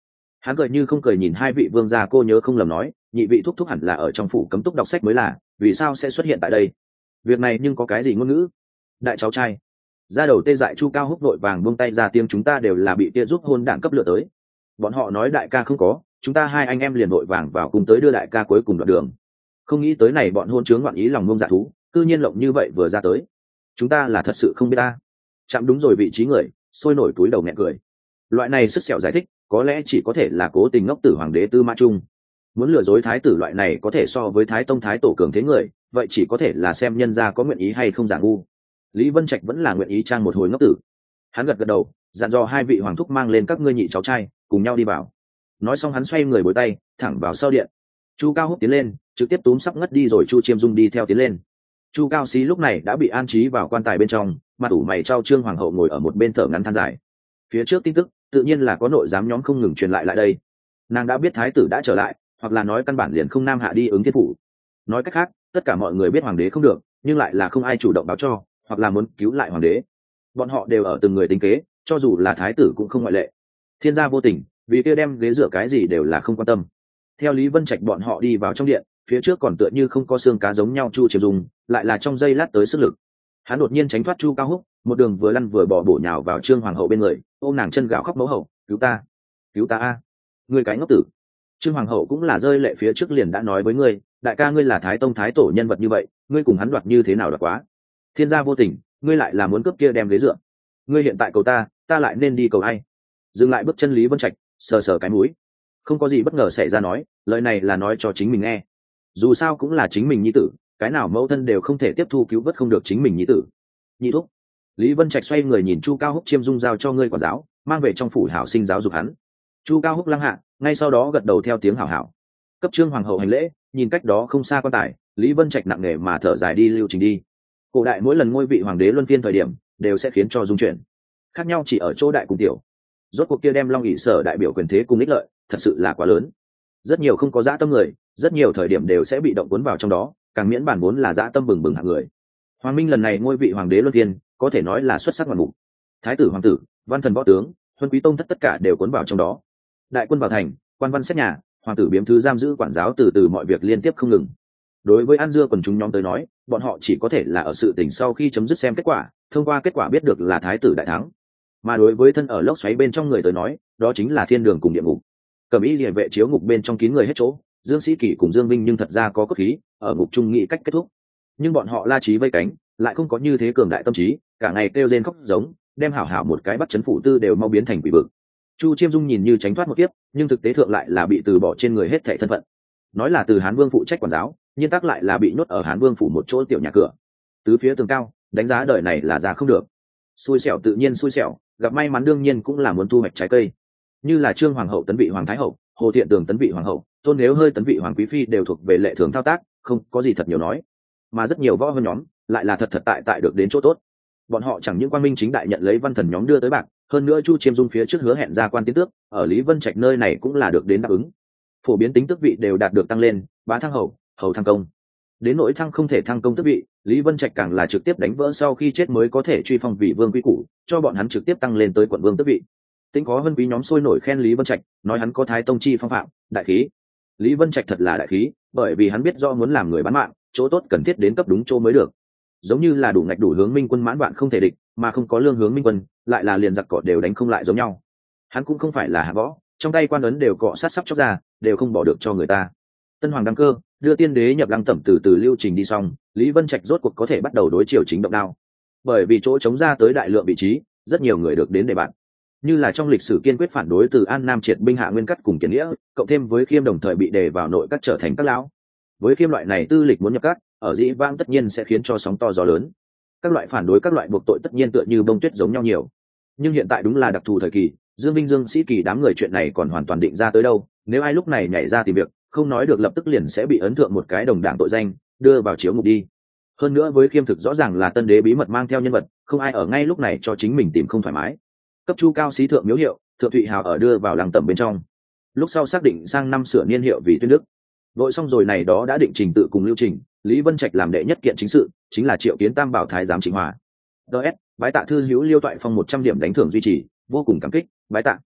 Hắn cười như không cười nhìn hai vị vương gia, cô nhớ không lầm nói nhị vị thúc thúc hẳn là ở trong phủ cấm túc đọc sách mới là, vì sao sẽ xuất hiện tại đây? Việc này nhưng có cái gì ngôn ngữ? Đại cháu trai ra đầu tê dại Chu Cao Húc vội vàng buông tay ra tiếng, chúng ta đều là bị kia giúp hôn đảng cấp lựa tới. Bọn họ nói đại ca không có, chúng ta hai anh em liền vội vàng vào cùng tới đưa đại ca cuối cùng đoạn đường. Không nghĩ tới này bọn hôn chướng ngoạn ý lòng ngông dạ thú, cư nhiên lộng như vậy vừa ra tới. Chúng ta là thật sự không biết ta. Chạm đúng rồi vị trí người, sôi nổi túi đầu nghẹn cười. Loại này sức sẹo giải thích, có lẽ chỉ có thể là cố tình ngốc tử hoàng đế Tư Mã Trung. Muốn lừa dối thái tử loại này có thể so với thái tông thái tổ cường thế người, vậy chỉ có thể là xem nhân gia có nguyện ý hay không giả ngu. Lý Vân Trạch vẫn là nguyện ý trang một hồi ngốc tử. Hắn gật gật đầu, dặn dò hai vị hoàng thúc mang lên các ngươi nhị cháu trai, cùng nhau đi vào. Nói xong hắn xoay người bối tay, thẳng vào sau điện. Chu Cao Húc tiến lên, trực tiếp túm sắp ngất đi rồi Chu Chiêm Dung đi theo tiến lên. Chu Cao Xí lúc này đã bị an trí vào quan tài bên trong, mặt ủ mày trao Trương hoàng hậu ngồi ở một bên thở ngắn than dài. Phía trước tin tức tự nhiên là có nội giám nhóm không ngừng truyền lại lại đây. Nàng đã biết thái tử đã trở lại, hoặc là nói căn bản liền không nam hạ đi ứng thiên phủ. Nói cách khác, tất cả mọi người biết hoàng đế không được, nhưng lại là không ai chủ động báo cho, hoặc là muốn cứu lại hoàng đế. Bọn họ đều ở từng người tính kế, cho dù là thái tử cũng không ngoại lệ. Thiên gia vô tình, vì kia đem ghế dựa cái gì đều là không quan tâm. Theo Lý Vân Trạch bọn họ đi vào trong điện, phía trước còn tựa như không có xương cá giống nhau Chu Chiêm Dung, lại là trong giây lát tới sức lực. Hắn đột nhiên tránh thoát Chu Cao Húc, một đường vừa lăn vừa bỏ bổ nhào vào Trương hoàng hậu bên người, ôm nàng chân gào khóc mẫu hậu, cứu ta, cứu ta a, người cái ngốc tử. Trương hoàng hậu cũng là rơi lệ, phía trước liền đã nói với ngươi, đại ca ngươi là thái tông thái tổ nhân vật như vậy, ngươi cùng hắn đoạt như thế nào đoạt quá. Thiên gia vô tình, ngươi lại là muốn cướp kia đem ghế dựa. Ngươi hiện tại cầu ta, ta lại nên đi cầu ai? Dừng lại bước chân Lý Vân Trạch, sờ sờ cái mũi, không có gì bất ngờ xảy ra nói, lời này là nói cho chính mình nghe. Dù sao cũng là chính mình nhi tử, cái nào mẫu thân đều không thể tiếp thu cứu vớt không được chính mình nhi tử. Nhị thúc. Lý Vân Trạch xoay người nhìn Chu Cao Húc, Chiêm Dung giao cho ngươi quản giáo, mang về trong phủ hảo sinh giáo dục hắn. Chu Cao Húc lăng hạ, ngay sau đó gật đầu theo tiếng hảo hảo. Cấp Trương hoàng hậu hành lễ, nhìn cách đó không xa quan tài, Lý Vân Trạch nặng nề mà thở dài đi lưu trình đi. Cổ đại mỗi lần ngôi vị hoàng đế luân phiên thời điểm, đều sẽ khiến cho dung chuyển. Khác nhau chỉ ở chỗ đại cùng tiểu. Rốt cuộc kia đem long ỷ sở đại biểu quyền thế cùng ích lợi, thật sự là quá lớn. Rất nhiều không có dã tâm người, rất nhiều thời điểm đều sẽ bị động cuốn vào trong đó, càng miễn bản vốn là dã tâm bừng bừng hạng người. Hoàng Minh lần này ngôi vị hoàng đế luân phiên, có thể nói là xuất sắc ngoạn mục. Thái tử hoàng tử, văn thần võ tướng, huân quý tông thất tất cả đều cuốn vào trong đó. Đại quân vào thành, quan văn xét nhà, hoàng tử biếm thứ giam giữ quản giáo, từ từ mọi việc liên tiếp không ngừng. Đối với An Dưa quần chúng nhóm tới nói, bọn họ chỉ có thể là ở sự tình sau khi chấm dứt xem kết quả, thông qua kết quả biết được là thái tử đại thắng. Mà đối với thân ở lốc xoáy bên trong người tới nói, đó chính là thiên đường cùng địa ngục. Cẩm y liề vệ chiếu ngục bên trong kín người hết chỗ, Dương Sĩ Kỷ cùng Dương Vinh nhưng thật ra có cốt khí, ở ngục trung nghị cách kết thúc. Nhưng bọn họ la trí vây cánh, lại không có như thế cường đại tâm trí, cả ngày kêu rên khóc giống, đem hảo hảo một cái bắt chấn phủ tư đều mau biến thành quỷ vực. Chu Chiêm Dung nhìn như tránh thoát một kiếp, nhưng thực tế thượng lại là bị từ bỏ trên người hết thảy thân phận. Nói là từ Hán Vương phụ trách quản giáo, nhưng tác lại là bị nhốt ở Hán Vương phủ một chỗ tiểu nhà cửa. Tứ phía tường cao, đánh giá đời này là ra không được. Xui xẻo tự nhiên xui xẻo, gặp may mắn đương nhiên cũng là muốn thu hoạch trái cây. Như là Trương hoàng hậu tấn vị hoàng thái hậu, Hồ Thiện Tường tấn vị hoàng hậu, Tôn Nếu hơi tấn vị hoàng quý phi đều thuộc về lệ thường thao tác, không có gì thật nhiều nói. Mà rất nhiều võ hơn nhóm, lại là thật thật tại tại được đến chỗ tốt. Bọn họ chẳng những quan minh chính đại nhận lấy văn thần nhóm đưa tới bạc, hơn nữa Chu Chiêm Dung phía trước hứa hẹn ra quan tiến tước, ở Lý Vân Trạch nơi này cũng là được đến đáp ứng. Phổ biến tính tước vị đều đạt được tăng lên, bá thăng hầu, hầu thăng công. Đến nỗi thăng không thể thăng công tước vị, Lý Vân Trạch càng là trực tiếp đánh vỡ sau khi chết mới có thể truy phong vị vương quý cũ, cho bọn hắn trực tiếp tăng lên tới quận vương tước vị. Tính có vân quý nhóm sôi nổi khen Lý Vân Trạch, nói hắn có thái tông chi phong phạm, đại khí. Lý Vân Trạch thật là đại khí, bởi vì hắn biết do muốn làm người bán mạng, chỗ tốt cần thiết đến cấp đúng chỗ mới được. Giống như là đủ ngạch đủ hướng minh quân mãn bạn không thể địch, mà không có lương hướng minh quân, lại là liền giặc cỏ đều đánh không lại giống nhau. Hắn cũng không phải là hạ võ, trong tay quan ấn đều cọ sát sắp chóc ra, đều không bỏ được cho người ta. Tân hoàng đăng cơ, đưa tiên đế nhập lăng tẩm từ từ lưu trình đi xong, Lý Vân Trạch rốt cuộc có thể bắt đầu đối chiều chính động đao. Bởi vì chỗ chống ra tới đại lượng vị trí, rất nhiều người được đến để bạn. Như là trong lịch sử kiên quyết phản đối từ An Nam triệt binh hạ Nguyên Cắt cùng Kiến Nghĩa, cộng thêm với Khiêm đồng thời bị đề vào nội các trở thành các lão. Với Khiêm loại này tư lịch muốn nhập các, ở dĩ vãng tất nhiên sẽ khiến cho sóng to gió lớn. Các loại phản đối các loại buộc tội tất nhiên tựa như bông tuyết giống nhau nhiều. Nhưng hiện tại đúng là đặc thù thời kỳ, Dương Vinh Dương Sĩ Kỳ đám người chuyện này còn hoàn toàn định ra tới đâu, nếu ai lúc này nhảy ra tìm việc, không nói được lập tức liền sẽ bị ấn thượng một cái đồng đảng tội danh, đưa vào chiếu ngục đi. Hơn nữa với Khiêm thực rõ ràng là tân đế bí mật mang theo nhân vật, không ai ở ngay lúc này cho chính mình tìm không thoải mái. Cấp Chu Cao Xí thượng miếu hiệu, Thượng Thụy Hào ở đưa vào làng tẩm bên trong. Lúc sau xác định sang năm sửa niên hiệu vì Tuyên Đức. Vội xong rồi này đó đã định trình tự cùng lưu trình, Lý Vân Trạch làm đệ nhất kiện chính sự, chính là triệu kiến Tam Bảo Thái giám Trịnh Hòa. ds bái tạ thư hữu Liêu Toại Phong một trăm điểm đánh thưởng duy trì, vô cùng cảm kích, bái tạ.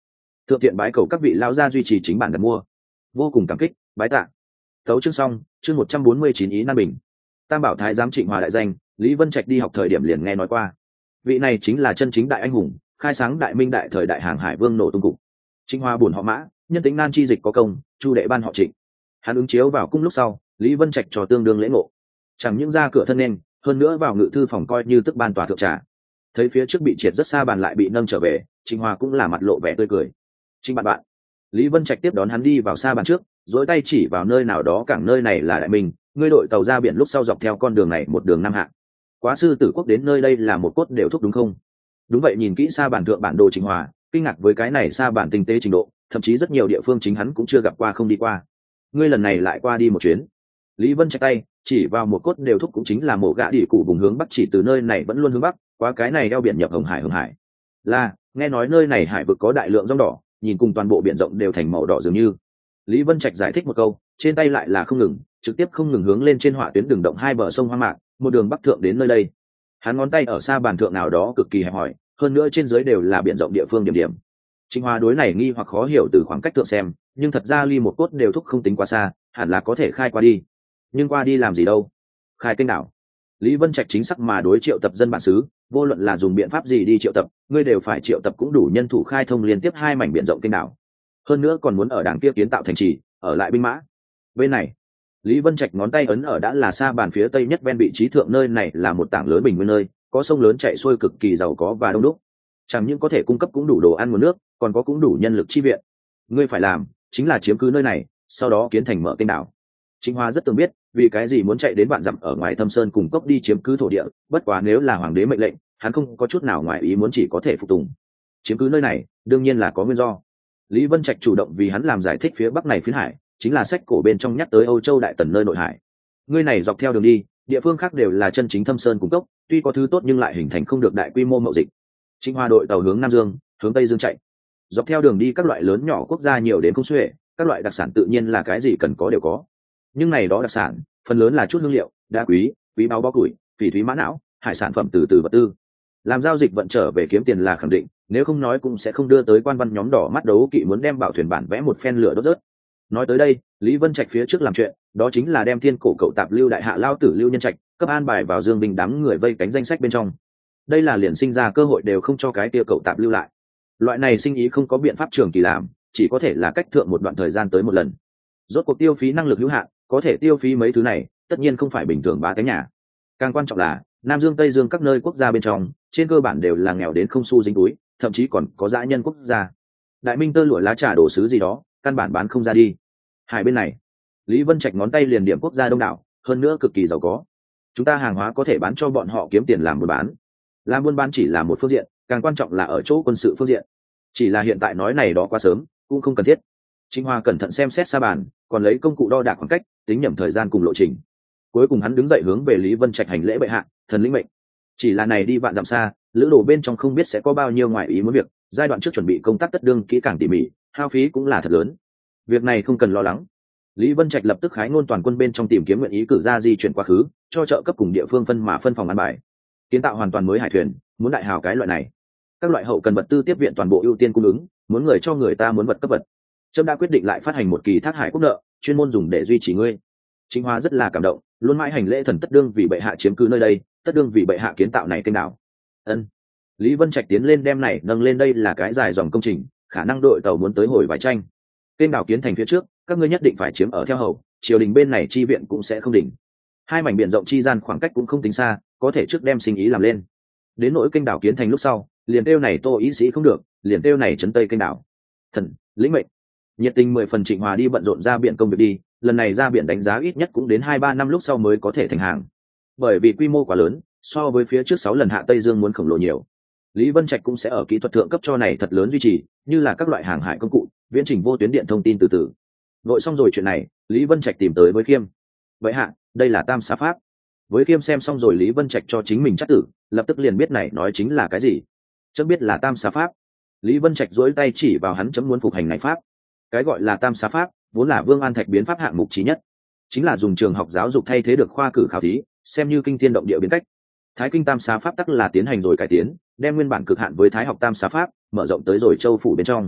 Thượng tiện bái cầu các vị lão gia duy trì chính bản đặt mua, vô cùng cảm kích, bái tạ. Tấu chương xong, chương một trăm bốn mươi chín ý nan bình. Tam bảo thái giám Trịnh Hòa đại danh, Lý Vân Trạch đi học thời điểm liền nghe nói qua. Vị này chính là chân chính đại anh hùng, khai sáng đại minh đại thời đại hàng hải vương nổ tung cục. Trịnh Hòa buồn họ Mã, nhân tính nan chi dịch có công, chu đệ ban họ Trịnh. Hắn ứng chiếu vào cung lúc sau, Lý Vân Trạch cho tương đương lễ ngộ. Chẳng những ra cửa thân nên, hơn nữa vào ngự thư phòng coi như tức ban tòa thượng trà. Thấy phía trước bị triệt rất xa bàn lại bị nâng trở về, Trịnh Hòa cũng là mặt lộ vẻ tươi cười. Trịnh bạn bạn. Lý Vân Trạch tiếp đón hắn đi vào xa bàn trước, dối tay chỉ vào nơi nào đó, cảng nơi này là đại minh, ngươi đội tàu ra biển lúc sau dọc theo con đường này một đường năm hạng. Quá sư tử quốc đến nơi đây là một cốt đều thúc đúng không? Đúng vậy. Nhìn kỹ xa bản thượng bản đồ Trịnh Hòa, kinh ngạc với cái này xa bản tinh tế trình độ, thậm chí rất nhiều địa phương chính hắn cũng chưa gặp qua không đi qua. Ngươi lần này lại qua đi một chuyến. Lý Vân Trạch tay chỉ vào một cốt đều thúc, cũng chính là mộ gã đỉ cụ vùng hướng bắc, chỉ từ nơi này vẫn luôn hướng bắc, qua cái này eo biển nhập Hồng Hải. Hồng Hải là, nghe nói nơi này hải vực có đại lượng rong đỏ, nhìn cùng toàn bộ biển rộng đều thành màu đỏ dường như. Lý Vân Trạch giải thích một câu, trên tay lại là không ngừng, trực tiếp không ngừng hướng lên trên họa tuyến đường động hai bờ sông hoang mạc, một đường bắc thượng đến nơi đây. Hắn ngón tay ở xa bàn thượng nào đó cực kỳ hẹp hỏi, hơn nữa trên dưới đều là biển rộng địa phương điểm điểm. Trịnh Hòa đối này nghi hoặc khó hiểu từ khoảng cách thượng xem, nhưng thật ra ly một cốt đều thúc không tính quá xa, hẳn là có thể khai qua đi. Nhưng qua đi làm gì đâu? Khai kênh đảo. Lý Vân Trạch chính xác mà đối triệu tập dân bản xứ, vô luận là dùng biện pháp gì đi triệu tập, ngươi đều phải triệu tập cũng đủ nhân thủ khai thông liên tiếp hai mảnh biển rộng kênh đảo. Hơn nữa còn muốn ở đảng kia kiến tạo thành trì, ở lại binh mã. Bên này, Lý Vân Trạch ngón tay ấn ở đã là xa bàn phía tây nhất ven vị trí thượng, nơi này là một tảng lớn bình nguyên nơi, có sông lớn chảy xuôi cực kỳ giàu có và đông đúc. Chẳng những có thể cung cấp cũng đủ đồ ăn nguồn nước, còn có cũng đủ nhân lực chi viện. Ngươi phải làm chính là chiếm cứ nơi này, sau đó kiến thành mở kênh đảo. Trịnh Hòa rất tưởng biết, vì cái gì muốn chạy đến vạn dặm ở ngoài thâm sơn cùng cốc đi chiếm cứ thổ địa, bất quá nếu là hoàng đế mệnh lệnh, hắn không có chút nào ngoài ý muốn, chỉ có thể phục tùng. Chiếm cứ nơi này, đương nhiên là có nguyên do. Lý Vân Trạch chủ động vì hắn làm giải thích, phía bắc này phiến hải, chính là sách cổ bên trong nhắc tới Âu Châu Đại Tần nơi nội hải. Ngươi này dọc theo đường đi, địa phương khác đều là chân chính thâm sơn cùng cốc, tuy có thứ tốt nhưng lại hình thành không được đại quy mô mậu dịch. Trịnh Hòa đội tàu hướng Nam Dương, hướng Tây Dương chạy. Dọc theo đường đi các loại lớn nhỏ quốc gia nhiều đến không xuể, các loại đặc sản tự nhiên là cái gì cần có đều có. Nhưng này đó đặc sản, phần lớn là chút hương liệu, đá quý, quý báu bó củi, phỉ thúy mã não, hải sản phẩm từ từ vật tư. Làm giao dịch vận trở về kiếm tiền là khẳng định, nếu không nói cũng sẽ không đưa tới quan văn nhóm đỏ mắt đấu kỵ muốn đem bảo thuyền bản vẽ một phen lửa đốt rớt. Nói tới đây, Lý Vân Trạch phía trước làm chuyện, đó chính là đem thiên cổ cậu tạp lưu đại hạ lao tử Lưu Nhân Trạch cấp an bài vào Dương Bình đám người vây cánh danh sách bên trong. Đây là liền sinh ra cơ hội đều không cho cái tia cậu tạp lưu lại. Loại này sinh ý không có biện pháp trường kỳ làm, chỉ có thể là cách thượng một đoạn thời gian tới một lần. Rốt cuộc tiêu phí năng lực hữu hạn, có thể tiêu phí mấy thứ này, tất nhiên không phải bình thường bá cái nhà. Càng quan trọng là Nam Dương Tây Dương các nơi quốc gia bên trong, trên cơ bản đều là nghèo đến không xu dính túi, thậm chí còn có dã nhân quốc gia. Đại minh tơ lụa lá trà đồ sứ gì đó, căn bản bán không ra đi. Hải bên này, Lý Vân Trạch ngón tay liền điểm quốc gia đông đảo, hơn nữa cực kỳ giàu có. Chúng ta hàng hóa có thể bán cho bọn họ kiếm tiền làm buôn bán. Làm buôn bán chỉ là một phương diện, càng quan trọng là ở chỗ quân sự phương diện. Chỉ là hiện tại nói này đó quá sớm, cũng không cần thiết. Trịnh Hòa cẩn thận xem xét xa bàn, còn lấy công cụ đo đạc khoảng cách, tính nhẩm thời gian cùng lộ trình. Cuối cùng hắn đứng dậy hướng về Lý Vân Trạch hành lễ bệ hạ, thần lĩnh mệnh. Chỉ là này đi vạn dặm xa, lữ đồ bên trong không biết sẽ có bao nhiêu ngoại ý muốn việc, giai đoạn trước chuẩn bị công tác tất đương kỹ càng tỉ mỉ, hao phí cũng là thật lớn. Việc này không cần lo lắng. Lý Vân Trạch lập tức khái ngôn toàn quân bên trong tìm kiếm nguyện ý cử ra di chuyển quá khứ, cho trợ cấp cùng địa phương phân mà phân phòng ăn bài. Kiến tạo hoàn toàn mới hải thuyền, muốn đại hào cái loại này. Các loại hậu cần vật tư tiếp viện toàn bộ ưu tiên cung ứng, muốn người cho người ta muốn vật cấp vật. Trâm đã quyết định lại phát hành một kỳ thác hải quốc nợ, chuyên môn dùng để duy trì ngươi. Trịnh Hòa rất là cảm động, luôn mãi hành lễ thần tất đương vì bệ hạ chiếm cứ nơi đây, tất đương vì bệ hạ kiến tạo này kênh đảo. Ân. Lý Vân Trạch tiến lên đem này nâng lên, đây là cái dài dòng công trình, khả năng đội tàu muốn tới hồi vài tranh. Kênh đảo kiến thành phía trước, các ngươi nhất định phải chiếm ở theo hầu, triều đình bên này chi viện cũng sẽ không đỉnh. Hai mảnh biển rộng chi gian khoảng cách cũng không tính xa, có thể trước đem sinh ý làm lên. Đến nỗi kênh đảo kiến thành lúc sau, liền tiêu này tô ý sĩ không được, liền tiêu này trấn tây kênh đảo. Thần lĩnh mệnh. Nhiệt tình mười phần. Trịnh Hòa đi bận rộn ra biển công việc đi, lần này ra biển đánh giá ít nhất cũng đến hai ba năm lúc sau mới có thể thành hàng, bởi vì quy mô quá lớn, so với phía trước sáu lần hạ Tây Dương muốn khổng lồ nhiều. Lý Vân Trạch cũng sẽ ở kỹ thuật thượng cấp cho này thật lớn duy trì, như là các loại hàng hải công cụ, viễn trình vô tuyến điện thông tin từ từ. Nội xong rồi chuyện này, Lý Vân Trạch tìm tới với Khiêm. Vậy hạ, đây là tam xá pháp. Với Khiêm xem xong rồi Lý Vân Trạch cho chính mình chắc tử, lập tức liền biết này nói chính là cái gì. Chấm biết là tam xá pháp. Lý Vân Trạch duỗi tay chỉ vào hắn, chấm muốn phục hành này pháp. Cái gọi là tam xá pháp, vốn là Vương An Thạch biến pháp hạng mục chí nhất, chính là dùng trường học giáo dục thay thế được khoa cử khảo thí, xem như kinh thiên động địa biến cách. Thái kinh tam xá pháp tắc là tiến hành rồi cải tiến, đem nguyên bản cực hạn với thái học tam xá pháp mở rộng tới rồi châu phủ bên trong.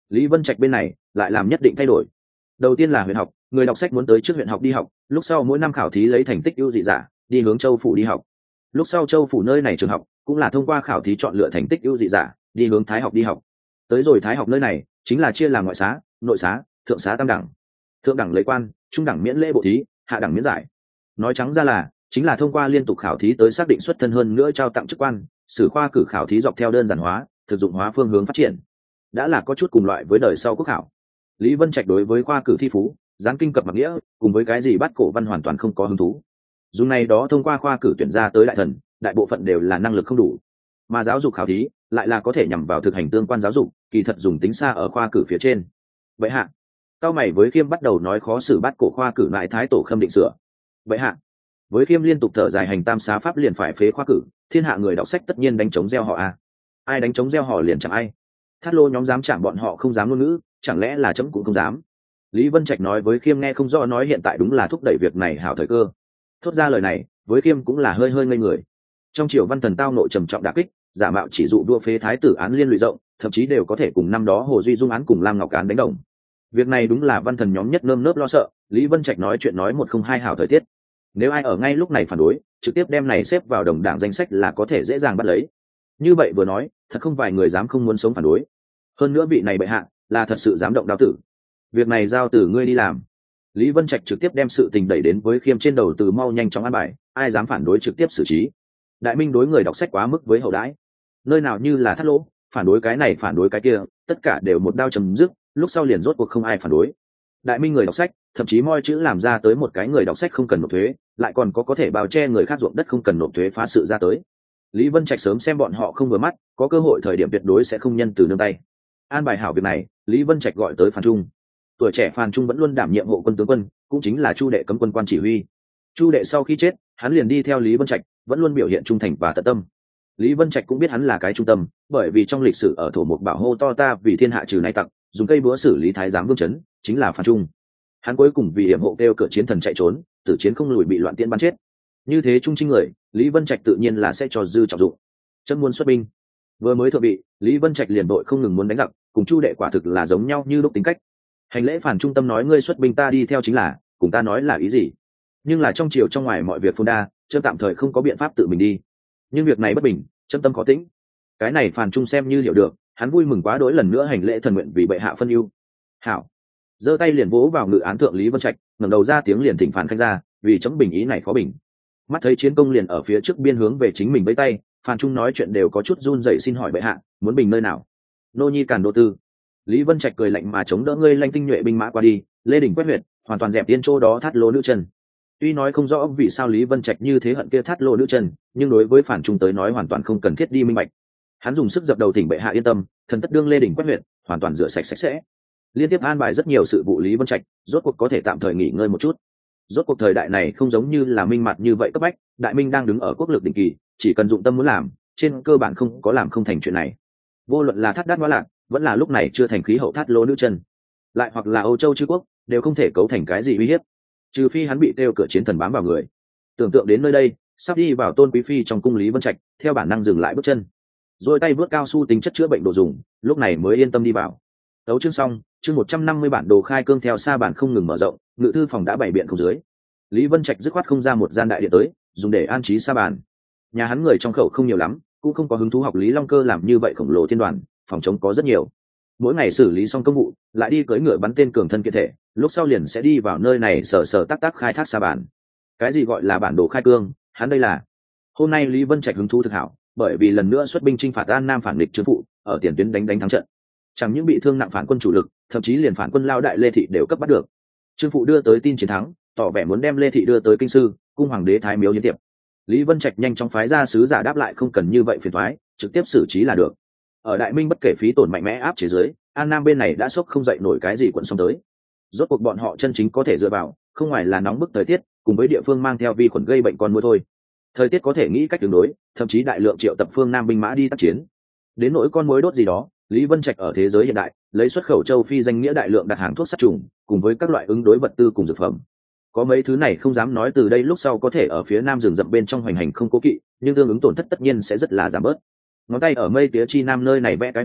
Lý Vân Trạch bên này lại làm nhất định thay đổi. Đầu tiên là huyện học, người đọc sách muốn tới trước huyện học đi học, lúc sau mỗi năm khảo thí lấy thành tích ưu dị giả đi hướng châu phủ đi học, lúc sau châu phủ nơi này trường học cũng là thông qua khảo thí chọn lựa thành tích ưu dị giả đi hướng thái học đi học. Tới rồi thái học nơi này chính là chia làm ngoại xá, nội xá, thượng xá tam đẳng. Thượng đẳng lấy quan, trung đẳng miễn lễ bộ thí, hạ đẳng miễn giải. Nói trắng ra là chính là thông qua liên tục khảo thí tới xác định xuất thân, hơn nữa trao tặng chức quan. Sử khoa cử khảo thí dọc theo đơn giản hóa, thực dụng hóa phương hướng phát triển, đã là có chút cùng loại với đời sau quốc khảo. Lý Vân Trạch đối với khoa cử thi phú, gián kinh cập mặc nghĩa, cùng với cái gì bắt cổ văn hoàn toàn không có hứng thú. Dùng này đó thông qua khoa cử tuyển ra tới đại thần, đại bộ phận đều là năng lực không đủ, mà giáo dục khảo thí lại là có thể nhằm vào thực hành tương quan giáo dục, kỳ thật dùng tính xa ở khoa cử phía trên. Vậy hạ, cao mày với Khiêm bắt đầu nói khó xử bắt cổ khoa cử lại thái tổ khâm định sửa. Vậy hạ, với Khiêm liên tục thở dài hành tam xá pháp liền phải phế khoa cử, thiên hạ người đọc sách tất nhiên đánh chống gieo họ à? Ai đánh chống gieo họ liền chẳng ai. Thát lô nhóm dám chạm bọn họ không dám ngôn ngữ, chẳng lẽ là chấm cũng không dám? Lý Vân Trạch nói với Khiêm nghe không rõ, nói hiện tại đúng là thúc đẩy việc này hảo thời cơ. Thốt ra lời này, với Khiêm cũng là hơi hơi ngây người. Trong triều văn thần tao nội trầm trọng đả kích, giả mạo chỉ dụ đua phế thái tử án liên lụy rộng, thậm chí đều có thể cùng năm đó Hồ Duy Dung án cùng Lam Ngọc án đánh đồng. Việc này đúng là văn thần nhóm nhất nơm nớp lo sợ. Lý Vân Trạch nói chuyện nói một không hai hảo thời tiết. Nếu ai ở ngay lúc này phản đối, trực tiếp đem này xếp vào đồng đảng danh sách là có thể dễ dàng bắt lấy. Như vậy vừa nói, thật không vài người dám không muốn sống phản đối. Hơn nữa vị này bệ hạ là thật sự dám động đao tử. Việc này giao từ ngươi đi làm. Lý Vân Trạch trực tiếp đem sự tình đẩy đến với Khiêm trên đầu, từ mau nhanh chóng an bài, ai dám phản đối trực tiếp xử trí. Đại Minh đối người đọc sách quá mức với hậu đãi, nơi nào như là thắt lỗ, phản đối cái này phản đối cái kia, tất cả đều một đao chấm dứt, lúc sau liền rốt cuộc không ai phản đối. Đại Minh người đọc sách, thậm chí moi chữ làm ra tới một cái người đọc sách không cần nộp thuế, lại còn có có thể bào che người khác ruộng đất không cần nộp thuế phá sự ra tới. Lý Vân Trạch sớm xem bọn họ không vừa mắt, có cơ hội thời điểm tuyệt đối sẽ không nhân từ nương tay. An bài hảo việc này, Lý Vân Trạch gọi tới Phan Trung. Tuổi trẻ Phan Trung vẫn luôn đảm nhiệm hộ quân tướng quân, cũng chính là Chu đệ cấm quân quan chỉ huy. Chu đệ sau khi chết, hắn liền đi theo Lý Vân Trạch, vẫn luôn biểu hiện trung thành và tận tâm. Lý Vân Trạch cũng biết hắn là cái trung tâm, bởi vì trong lịch sử ở thổ mục bảo hô to ta vì thiên hạ trừ nay tặc, dùng cây búa xử lý thái giám vương chấn, chính là Phan Trung. Hắn cuối cùng vì hiểm hộ kêu cửa chiến thần chạy trốn, tử chiến không lùi bị loạn tiễn bắn chết. Như thế trung trinh người, Lý Vân Trạch tự nhiên là sẽ cho dư trọng dụng. Chân muốn xuất binh, vừa mới thượng vị, Lý Vân Trạch liền đội không ngừng muốn đánh giặc, cùng Chu đệ quả thực là giống nhau như lúc tính cách. Hành lễ phản trung tâm nói ngươi xuất binh ta đi theo chính là, cùng ta nói là ý gì? Nhưng là trong triều trong ngoài mọi việc phồn đa, chấm tạm thời không có biện pháp tự mình đi. Nhưng việc này bất bình, chấm tâm khó tĩnh. Cái này Phàn Trung xem như hiểu được, hắn vui mừng quá đỗi, lần nữa hành lễ thần nguyện vì bệ hạ phân ưu. Hảo, giơ tay liền vỗ vào ngự án thượng Lý Vân Trạch, ngẩng đầu ra tiếng liền thỉnh phản khanh ra, vì chấm bình ý này khó bình. Mắt thấy chiến công liền ở phía trước biên hướng về chính mình với tay, Phàn Trung nói chuyện đều có chút run rẩy, xin hỏi bệ hạ, muốn bình nơi nào? Nô nhi Càn Đô Tư. Lý Vân Trạch cười lạnh mà chống đỡ ngươi lanh tinh nhuệ binh mã qua đi, lê đỉnh quét huyệt, hoàn toàn dẹp tiên chỗ đó thắt lô nữ chân. Tuy nói không rõ vì sao Lý Vân Trạch như thế hận kia thắt lô nữ chân, nhưng đối với Phản Trung tới nói hoàn toàn không cần thiết đi minh bạch. Hắn dùng sức dập đầu thỉnh bệ hạ yên tâm, thần tất đương lê đỉnh quét huyệt, hoàn toàn rửa sạch sạch sẽ. Liên tiếp an bài rất nhiều sự vụ, Lý Vân Trạch rốt cuộc có thể tạm thời nghỉ ngơi một chút. Rốt cuộc thời đại này không giống như là minh mặt như vậy cấp bách, Đại Minh đang đứng ở quốc lực đỉnh kỳ, chỉ cần dụng tâm muốn làm, trên cơ bản không có làm không thành chuyện này. Vô luận là thắt đát hóa lạc, vẫn là lúc này chưa thành khí hậu thắt lô nữ chân, lại hoặc là Âu Châu chư quốc, đều không thể cấu thành cái gì uy hiếp, trừ phi hắn bị tiêu cửa chiến thần bám vào người. Tưởng tượng đến nơi đây, sắp đi vào Tôn Quý Phi trong cung Lý Vân Trạch theo bản năng dừng lại bước chân, rồi tay vớt cao su tính chất chữa bệnh đồ dùng, lúc này mới yên tâm đi vào. Đấu chương xong, chương một trăm năm mươi bản đồ khai cương theo xa bản không ngừng mở rộng, ngự thư phòng đã bày biện không dưới. Lý Vân Trạch dứt khoát không ra một gian đại điện tới, dùng để an trí xa bản. Nhà hắn người trong khẩu không nhiều lắm, cũng không có hứng thú học Lý Long Cơ làm như vậy khổng lồ thiên đoàn, phòng chống có rất nhiều. Mỗi ngày xử lý xong công vụ, lại đi cưỡi ngựa bắn tên cường thân kiện thể, lúc sau liền sẽ đi vào nơi này sở sở tác tác khai thác xa bản. Cái gì gọi là bản đồ khai cương, hắn đây là. Hôm nay Lý Vân Trạch hứng thú thực hảo, bởi vì lần nữa xuất binh chinh phạt An Nam phản địch Trương Phụ, ở tiền tuyến đánh đánh thắng trận. Chẳng những bị thương nặng phản quân chủ lực, thậm chí liền phản quân lao đại Lê Thị đều cấp bắt được. Trương Phụ đưa tới tin chiến thắng, tỏ vẻ muốn đem Lê Thị đưa tới kinh sư, cung hoàng đế thái miếu hiến tiệp. Lý Vân Trạch nhanh chóng phái ra sứ giả đáp lại, không cần như vậy phiền toái, trực tiếp xử trí là được. Ở Đại Minh bất kể phí tổn mạnh mẽ áp chế dưới, An Nam bên này đã sốc không dậy nổi cái gì quận xong tới. Rốt cuộc bọn họ chân chính có thể dựa vào, không ngoài là nóng bức thời tiết, cùng với địa phương mang theo vi khuẩn gây bệnh con muỗi thôi. Thời tiết có thể nghĩ cách tương đối, thậm chí đại lượng triệu tập phương Nam binh mã đi tác chiến. Đến nỗi con muỗi đốt gì đó, Lý Vân Trạch ở thế giới hiện đại, lấy xuất khẩu châu Phi danh nghĩa đại lượng đặt hàng thuốc sát trùng, cùng với các loại ứng đối vật tư cùng dược phẩm. Có mấy thứ này không dám nói từ đây lúc sau có thể ở phía Nam rừng rậm bên trong hoành hành không cố kỵ, nhưng tương ứng tổn thất tất nhiên sẽ rất là giảm bớt. Ngón tay ở mây tía chi Nam nơi này vẽ cái vòng,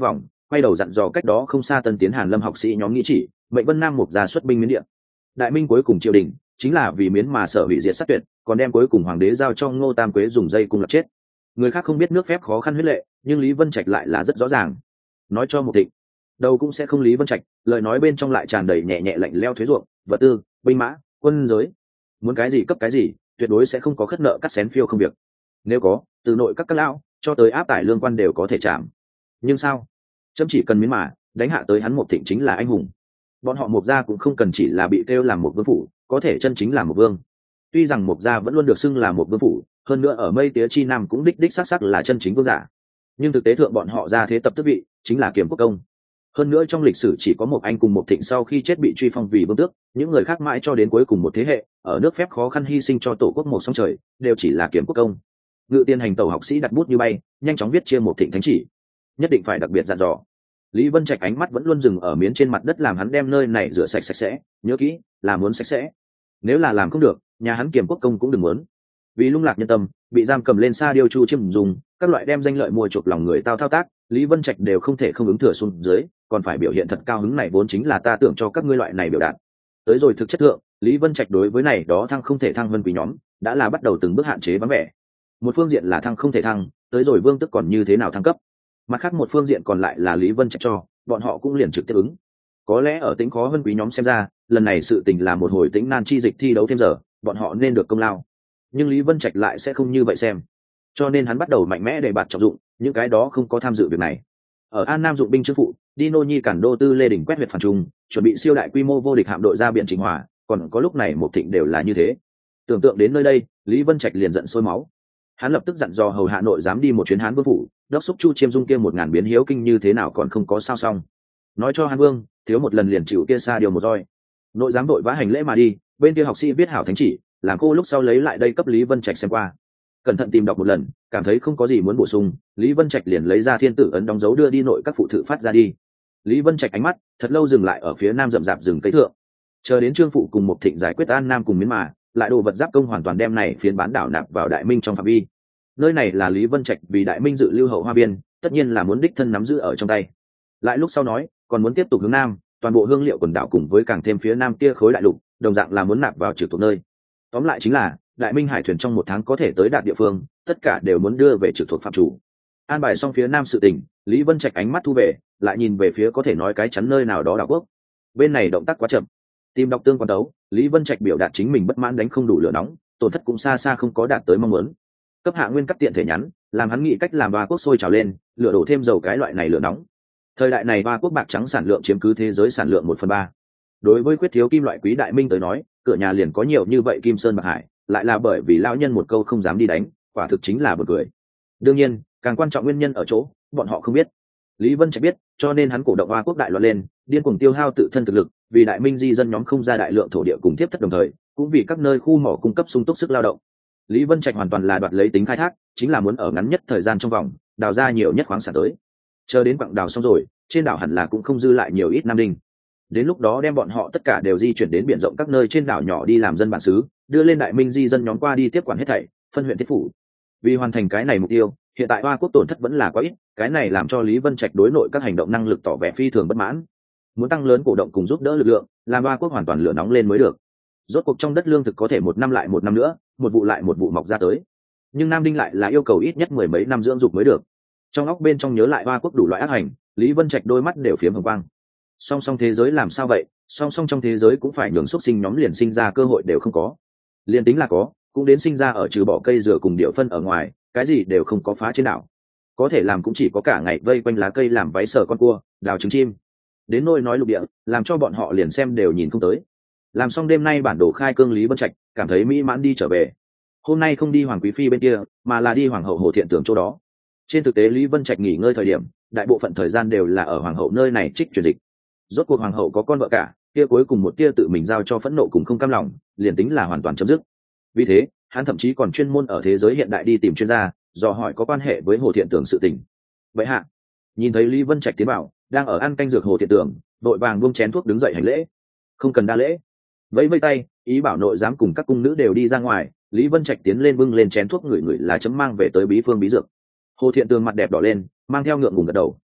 quay đầu dặn dò cách đó không xa Tân Tiến Hàn Lâm học sĩ nhóm nghĩ chỉ mệnh Vân Nam Mục gia xuất binh Miến Điện. Đại Minh cuối cùng triều đình chính là vì Miến mà sở hủy diệt sát tuyệt, còn đem cuối cùng hoàng đế giao cho Ngô Tam Quế dùng dây cung lập chết. Người khác không biết nước phép khó khăn huyết lệ, nhưng Lý Vân Trạch lại là rất rõ ràng. Nói cho Mục Thịnh, đâu cũng sẽ không Lý Vân Trạch, lời nói bên trong lại tràn đầy nhẹ nhẹ lạnh leo thuế ruộng, vật tư, binh mã, quân giới, muốn cái gì cấp cái gì, tuyệt đối sẽ không có khất nợ cắt xén phiêu không việc. Nếu có, từ nội các các lão cho tới áp tải lương quan đều có thể chạm. Nhưng sao? Chấm chỉ cần Miến mà đánh hạ tới hắn Mục Thịnh chính là anh hùng. Bọn họ Mục gia cũng không cần chỉ là bị kêu làm một vương phủ, có thể chân chính là một vương. Tuy rằng Mục gia vẫn luôn được xưng là một vương phủ, hơn nữa ở Mây Tía chi Nam cũng đích đích xác xác là chân chính vương giả, nhưng thực tế thượng bọn họ ra thế tập tước vị chính là Kiểm Quốc công. Hơn nữa trong lịch sử chỉ có một anh cùng một Thịnh sau khi chết bị truy phong vì vương tước, những người khác mãi cho đến cuối cùng một thế hệ ở nước phép khó khăn hy sinh cho tổ quốc một sông trời đều chỉ là Kiểm Quốc công. Ngự tiên hành tàu học sĩ đặt bút như bay, nhanh chóng viết chia một Thịnh thánh chỉ, nhất định phải đặc biệt dặn dò. Lý Vân Trạch ánh mắt vẫn luôn dừng ở Miến trên mặt đất, làm hắn đem nơi này rửa sạch sạch sẽ, nhớ kỹ là muốn sạch sẽ. Nếu là làm không được, nhà hắn Kiểm Quốc công cũng đừng muốn. Vì lung lạc nhân tâm, bị giam cầm lên xa điêu chu chiêm dùng các loại đem danh lợi mua chuộc lòng người tao thao tác, Lý Vân Trạch đều không thể không ứng thừa xuống dưới, còn phải biểu hiện thật cao hứng, này vốn chính là ta tưởng cho các ngươi loại này biểu đạt. Tới rồi thực chất thượng, Lý Vân Trạch đối với này đó thăng không thể thăng vân quý nhóm đã là bắt đầu từng bước hạn chế vắng vẻ. Một phương diện là thăng không thể thăng, tới rồi vương tức còn như thế nào thăng cấp. Mặt khác một phương diện còn lại là Lý Vân Trạch cho, bọn họ cũng liền trực tiếp ứng. Có lẽ ở tính khó vân quý nhóm xem ra, lần này sự tình là một hồi tính nan chi dịch thi đấu thêm giờ, bọn họ nên được công lao. Nhưng Lý Vân Trạch lại sẽ không như vậy xem, cho nên hắn bắt đầu mạnh mẽ để bạt trọng dụng những cái đó không có tham dự việc này. Ở An Nam dụng binh chức phụ, Dino Nhi cản đô tư Lê Đình quét huyệt phản trung, chuẩn bị siêu đại quy mô vô địch hạm đội ra biển Trình Hòa, còn có lúc này một Thịnh đều là như thế. Tưởng tượng đến nơi đây, Lý Vân Trạch liền giận sôi máu. Hắn lập tức dặn dò hầu hạ nội dám đi một chuyến Hán Vương phủ, đốc xúc Chu Chiêm Dung kia một ngàn biến hiếu kinh như thế nào còn không có sao xong. Nói cho Hán Vương, thiếu một lần liền chịu kia xa điều một roi. Nội dám đội vã hành lễ mà đi, bên kia học sĩ viết hảo thánh chỉ, làm cô lúc sau lấy lại đây cấp Lý Vân Trạch xem qua. Cẩn thận tìm đọc một lần, cảm thấy không có gì muốn bổ sung, Lý Vân Trạch liền lấy ra thiên tử ấn đóng dấu đưa đi nội các phụ thự phát ra đi. Lý Vân Trạch ánh mắt thật lâu dừng lại ở phía nam rậm rạp rừng cây thượng, chờ đến Trương phụ cùng một Thịnh giải quyết An Nam cùng Miến mà, lại đồ vật giáp công hoàn toàn đem này phiến bán đảo nạp vào Đại Minh trong phạm vi. Nơi này là Lý Vân Trạch vì Đại Minh dự lưu hậu hoa biên, tất nhiên là muốn đích thân nắm giữ ở trong tay. Lại lúc sau nói, còn muốn tiếp tục hướng nam, toàn bộ hương liệu quần đảo cùng với càng thêm phía nam kia khối đại lục, đồng dạng là muốn nạp vào trực thuộc nơi. Tóm lại chính là Đại Minh hải thuyền trong một tháng có thể tới đạt địa phương, tất cả đều muốn đưa về trực thuộc phạm chủ. An bài xong phía nam sự tình, Lý Vân Trạch ánh mắt thu về, lại nhìn về phía có thể nói cái chắn nơi nào đó đảo quốc. Bên này động tác quá chậm. Tìm đọc tương quan đấu, Lý Vân Trạch biểu đạt chính mình bất mãn đánh không đủ lửa nóng, tổn thất cũng xa xa không có đạt tới mong muốn. Cấp hạ nguyên cắt tiện thể nhắn, làm hắn nghĩ cách làm ba quốc sôi trào lên, lửa đổ thêm dầu cái loại này lửa nóng. Thời đại này ba quốc bạc trắng sản lượng chiếm cứ thế giới sản lượng một phần ba. Đối với quyết thiếu kim loại quý Đại Minh tới nói, cửa nhà liền có nhiều như vậy kim sơn bạc hải, lại là bởi vì lão nhân một câu không dám đi đánh, quả thực chính là buồn cười. Đương nhiên, càng quan trọng nguyên nhân ở chỗ, bọn họ không biết. Lý Vân Trạch biết, cho nên hắn cổ động Hoa quốc đại loạn lên, điên cuồng tiêu hao tự thân thực lực, vì Đại Minh di dân nhóm không ra đại lượng thổ địa cùng tiếp thất đồng thời, cũng vì các nơi khu mỏ cung cấp sung túc sức lao động. Lý Vân Trạch hoàn toàn là đoạt lấy tính khai thác, chính là muốn ở ngắn nhất thời gian trong vòng đào ra nhiều nhất khoáng sản tới. Chờ đến quặng đào xong rồi, trên đảo hẳn là cũng không dư lại nhiều ít nam đinh. Đến lúc đó đem bọn họ tất cả đều di chuyển đến biển rộng các nơi trên đảo nhỏ đi làm dân bản xứ, đưa lên Đại Minh di dân nhóm qua đi tiếp quản hết thảy, phân huyện thiết phủ. Vì hoàn thành cái này mục tiêu, hiện tại Hoa quốc tổn thất vẫn là quá ít, cái này làm cho Lý Vân Trạch đối nội các hành động năng lực tỏ vẻ phi thường bất mãn. Muốn tăng lớn cổ động cùng giúp đỡ lực lượng, làm Hoa quốc hoàn toàn lửa nóng lên mới được. Rốt cuộc trong đất lương thực có thể một năm lại một năm nữa, một vụ lại một vụ mọc ra tới. Nhưng Nam Đinh lại là yêu cầu ít nhất mười mấy năm dưỡng dục mới được. Trong óc bên trong nhớ lại Hoa quốc đủ loại ác hành, Lý Vân Trạch đôi mắt đều phiếm hồng quang. Song song thế giới làm sao vậy? Song song trong thế giới cũng phải nhường xuất sinh nhóm liền sinh ra cơ hội đều không có. Liên tính là có, cũng đến sinh ra ở trừ bỏ cây dừa cùng điệu phân ở ngoài, cái gì đều không có phá trên đảo. Có thể làm cũng chỉ có cả ngày vây quanh lá cây làm váy sờ con cua, đào trứng chim. Đến nôi nói lục địa, làm cho bọn họ liền xem đều nhìn không tới. Làm xong đêm nay bản đồ khai cương Lý Vân Trạch cảm thấy mỹ mãn đi trở về. Hôm nay không đi Hoàng Quý Phi bên kia, mà là đi Hoàng hậu Hồ Thiện Tưởng chỗ đó. Trên thực tế Lý Vân Trạch nghỉ ngơi thời điểm, đại bộ phận thời gian đều là ở Hoàng hậu nơi này trích truyền dịch. Rốt cuộc Hoàng hậu có con vợ cả, kia cuối cùng một tia tự mình giao cho phẫn nộ cùng không cam lòng, liền tính là hoàn toàn chấm dứt. Vì thế, hắn thậm chí còn chuyên môn ở thế giới hiện đại đi tìm chuyên gia, dò hỏi có quan hệ với Hồ Thiện Tưởng sự tình. Vậy hạ, nhìn thấy Lý Vân Trạch tiến vào, đang ở ăn canh dược Hồ Thiện Tưởng, đội vàng buông chén thuốc đứng dậy hành lễ. Không cần đa lễ. Vẫy vẫy tay, ý bảo nội giám cùng các cung nữ đều đi ra ngoài. Lý Vân Trạch tiến lên bưng lên chén thuốc ngửi ngửi là chấm mang về tới bí phương bí dược. Hồ Thiện Tường mặt đẹp đỏ lên, mang theo ngượng ngùng gật đầu.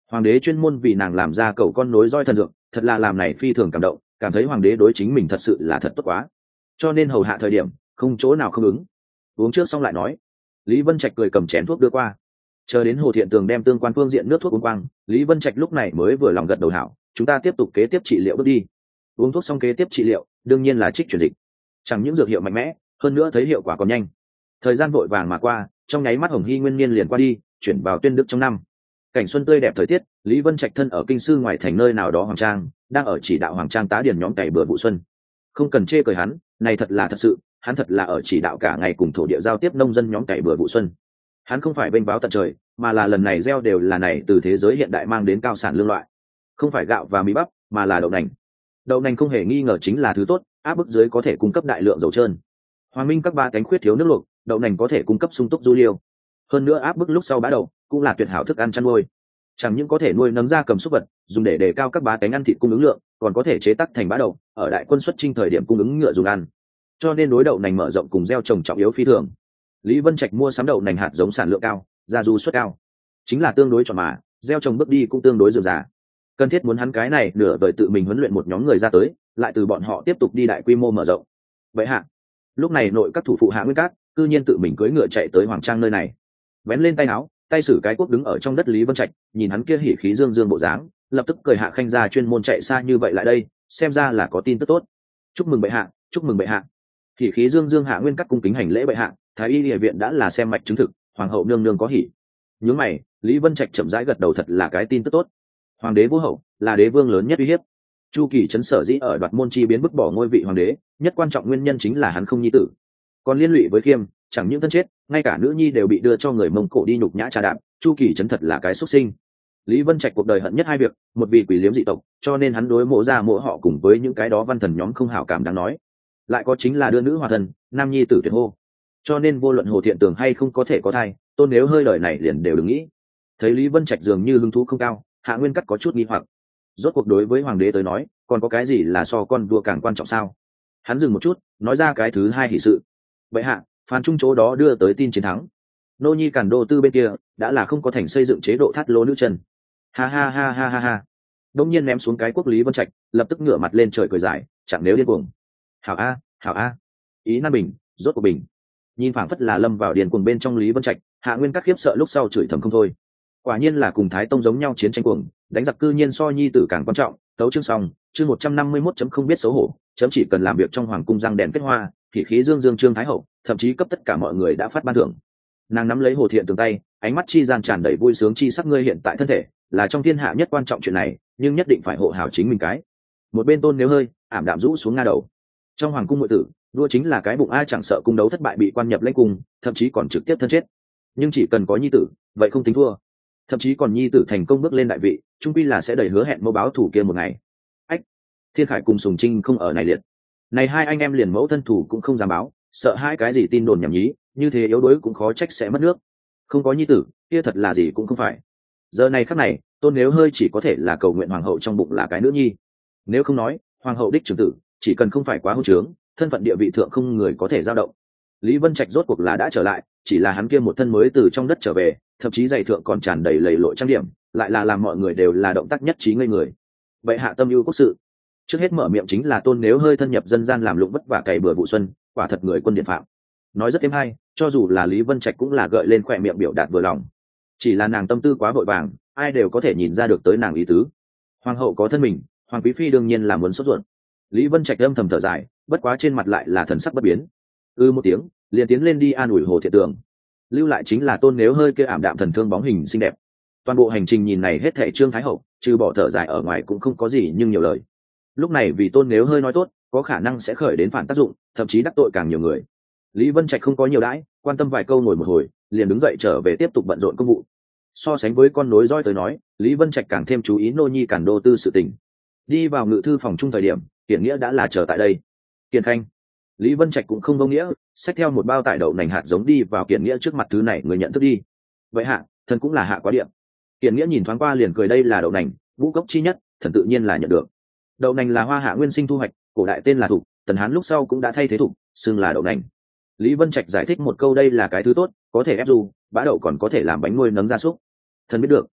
Hoàng đế chuyên môn vì nàng làm ra cầu con nối roi thần dược, thật là làm này phi thường cảm động, cảm thấy hoàng đế đối chính mình thật sự là thật tốt quá, cho nên hầu hạ thời điểm không chỗ nào không ứng. Uống trước xong lại nói. Lý Vân Trạch cười cầm chén thuốc đưa qua. Chờ đến Hồ Thiện Tường đem tương quan phương diện nước thuốc uống quang, Lý Vân Trạch lúc này mới vừa lòng gật đầu hảo, chúng ta tiếp tục kế tiếp trị liệu bước đi. Uống thuốc xong kế tiếp trị liệu, đương nhiên là trích truyền dịch. Chẳng những dược hiệu mạnh mẽ, hơn nữa thấy hiệu quả còn nhanh. Thời gian vội vàng mà qua, trong nháy mắt Hồng Hy Nguyên Niên liền qua đi, chuyển vào Tuyên Đức trong năm. Cảnh xuân tươi đẹp thời tiết, Lý Vân Trạch thân ở kinh sư ngoài thành nơi nào đó hoàng trang, đang ở chỉ đạo hoàng trang tá điền nhóm cày bừa vụ xuân. Không cần chê cười hắn, này thật là thật sự, hắn thật là ở chỉ đạo cả ngày cùng thổ địa giao tiếp nông dân nhóm cày bừa vụ xuân. Hắn không phải bênh báo tận trời, mà là lần này gieo đều là này từ thế giới hiện đại mang đến cao sản lương loại, không phải gạo và mì bắp, mà là đậu nành. Đậu nành không hề nghi ngờ chính là thứ tốt, áp bức dưới có thể cung cấp đại lượng dầu trơn. Hoàng Minh các ba cánh khuyết thiếu nước luộc, đậu nành có thể cung cấp sung túc du liêu. Hơn nữa áp bức lúc sau bá đậu cũng là tuyệt hảo thức ăn chăn nuôi. Chẳng những có thể nuôi nấng ra cầm súc vật, dùng để đề cao các bá cánh ăn thịt cung ứng lượng, còn có thể chế tác thành bá đậu, ở đại quân xuất chinh thời điểm cung ứng ngựa dùng ăn. Cho nên đối đậu nành mở rộng cùng gieo trồng trọng yếu phi thường. Lý Vân Trạch mua sắm đậu nành hạt giống sản lượng cao, gia du suất cao, chính là tương đối chọn mà, gieo trồng bước đi cũng tương đối dườm già. Cần thiết muốn hắn cái này nửa đời tự mình huấn luyện một nhóm người ra tới, lại từ bọn họ tiếp tục đi đại quy mô mở rộng. Vậy hạ, lúc này nội các thủ phụ Hạ Nguyên Cát, cư nhiên tự mình cưỡi ngựa chạy tới hoàng trang nơi này, vén lên tay áo, tay sử cái quốc đứng ở trong đất Lý Vân Trạch, nhìn hắn kia hỉ khí dương dương bộ dáng, lập tức cười hạ khanh ra chuyên môn chạy xa như vậy lại đây, xem ra là có tin tức tốt. Chúc mừng bệ hạ, chúc mừng bệ hạ. Hỉ khí dương dương Hạ Nguyên Cát cung kính hành lễ bệ hạ, thái y y viện đã là xem mạch chứng thực, hoàng hậu nương nương có hỉ. Nhướng mày, Lý Vân Trạch chậm rãi gật đầu, thật là cái tin tức tốt. Hoàng đế vô hậu là đế vương lớn nhất uy hiếp. Chu Kỳ Trấn sở dĩ ở đoạt môn chi biến bức bỏ ngôi vị hoàng đế, nhất quan trọng nguyên nhân chính là hắn không nhi tử. Còn liên lụy với Khiêm, chẳng những thân chết, ngay cả nữ nhi đều bị đưa cho người Mông Cổ đi nhục nhã trà đạp. Chu Kỳ Trấn thật là cái xuất sinh. Lý Vân Trạch cuộc đời hận nhất hai việc, một vì quỷ liếm dị tộc, cho nên hắn đối mộ gia mộ họ cùng với những cái đó văn thần nhóm không hảo cảm đáng nói. Lại có chính là đưa nữ hòa thần, nam nhi tử tuyệt hô. Cho nên vô luận Hồ Thiện Tường hay không có thể có thai, Tôn Nếu hơi đời này liền đều đừng nghĩ. Thấy Lý Vân Trạch dường như hứng thú không cao, Hạ Nguyên Cát có chút nghi hoặc. Rốt cuộc đối với hoàng đế tới nói, còn có cái gì là so con vua càng quan trọng sao? Hắn dừng một chút, nói ra cái thứ hai hỷ sự. Vậy hạ, phán trung chỗ đó đưa tới tin chiến thắng. Nô nhi Càn Đô Tư bên kia đã là không có thành xây dựng chế độ thắt lỗ nữ chân. Ha ha ha ha ha ha. Đông nhiên ném xuống cái quốc Lý Vân Trạch, lập tức ngửa mặt lên trời cười dài, chẳng nếu điên cuồng. Hảo a, hảo a. Ý nan bình, rốt cuộc bình. Nhìn phảng phất là lâm vào điền cuồng bên trong Lý Vân Trạch, Hạ Nguyên Cát khiếp sợ lúc sau chửi thầm không thôi. Quả nhiên là cùng Thái Tông giống nhau chiến tranh cuồng, đánh giặc cư nhiên so nhi tử càng quan trọng. Tấu chương xong, chương một trăm năm mươi mốt chấm không biết xấu hổ, chấm chỉ cần làm việc trong hoàng cung răng đèn kết hoa, thì khí dương dương trương thái hậu, thậm chí cấp tất cả mọi người đã phát ban thưởng. Nàng nắm lấy Hồ Thiện Tường tay, ánh mắt chi gian tràn đầy vui sướng chi sắc, ngươi hiện tại thân thể là trong thiên hạ nhất quan trọng chuyện này, nhưng nhất định phải hộ hảo chính mình cái. Một bên Tôn Nếu hơi ảm đạm rũ xuống nga đầu. Trong hoàng cung muội tử, đua chính là cái bụng ai chẳng sợ cung đấu thất bại bị quan nhập lãnh cung, thậm chí còn trực tiếp thân chết. Nhưng chỉ cần có nhi tử, vậy không tính thua. Thậm chí còn nhi tử thành công bước lên đại vị, trung quy là sẽ đầy hứa hẹn mẫu báo thủ kia một ngày. Ách, Thiên Khải cùng Sùng Trinh không ở này liệt. Này hai anh em liền mẫu thân thủ cũng không dám báo, sợ hai cái gì tin đồn nhảm nhí, như thế yếu đuối cũng khó trách sẽ mất nước. Không có nhi tử, kia thật là gì cũng không phải. Giờ này khắc này, Tôn Nếu hơi chỉ có thể là cầu nguyện hoàng hậu trong bụng là cái nữ nhi. Nếu không nói, hoàng hậu đích trưởng tử, chỉ cần không phải quá hôn trướng, thân phận địa vị thượng không người có thể dao động. Lý Vân Trạch rốt cuộc là đã trở lại, chỉ là hắn kia một thân mới từ trong đất trở về, thậm chí giày thượng còn tràn đầy lầy lội trang điểm, lại là làm mọi người đều là động tác nhất trí ngây người. Vậy hạ tâm ưu quốc sự, trước hết mở miệng chính là Tôn Nếu hơi thân nhập dân gian làm lụng vất vả cày bừa vụ xuân, quả thật người quân điện phạm. Nói rất êm hay, cho dù là Lý Vân Trạch cũng là gợi lên khỏe miệng biểu đạt vừa lòng. Chỉ là nàng tâm tư quá vội vàng, ai đều có thể nhìn ra được tới nàng ý tứ. Hoàng hậu có thân mình, hoàng quý phi đương nhiên là muốn sốt ruột. Lý Vân Trạch âm thầm thở dài, bất quá trên mặt lại là thần sắc bất biến. Ư ừ một tiếng, liền tiến lên đi an ủi Hồ Thiện Tường. Lưu lại chính là Tôn Nếu hơi kia ảm đạm thần thương bóng hình xinh đẹp. Toàn bộ hành trình nhìn này hết thảy Trương Thái hậu, trừ bỏ thở dài ở ngoài cũng không có gì nhưng nhiều lời. Lúc này vì Tôn Nếu hơi nói tốt, có khả năng sẽ khởi đến phản tác dụng, thậm chí đắc tội càng nhiều người. Lý Vân Trạch không có nhiều đãi, quan tâm vài câu ngồi một hồi, liền đứng dậy trở về tiếp tục bận rộn công vụ. So sánh với con nối roi tới nói, Lý Vân Trạch càng thêm chú ý nô nhi Càn Đô Tư sự tình. Đi vào ngự thư phòng chung thời điểm, Kiển Nghĩa đã là chờ tại đây. Kiền Khanh, Lý Vân Trạch cũng không vô nghĩa, xách theo một bao tải đậu nành hạt giống đi vào Kiển Nghĩa trước mặt, thứ này người nhận thức đi. Vậy hạ, thần cũng là hạ quá điện. Kiển Nghĩa nhìn thoáng qua liền cười, đây là đậu nành, ngũ cốc chi nhất, thần tự nhiên là nhận được. Đậu nành là hoa hạ nguyên sinh thu hoạch, cổ đại tên là thục, tần hán lúc sau cũng đã thay thế thục, xưng là đậu nành. Lý Vân Trạch giải thích một câu, đây là cái thứ tốt, có thể ép du, bã đậu còn có thể làm bánh nuôi nấng gia súc. Thần biết được.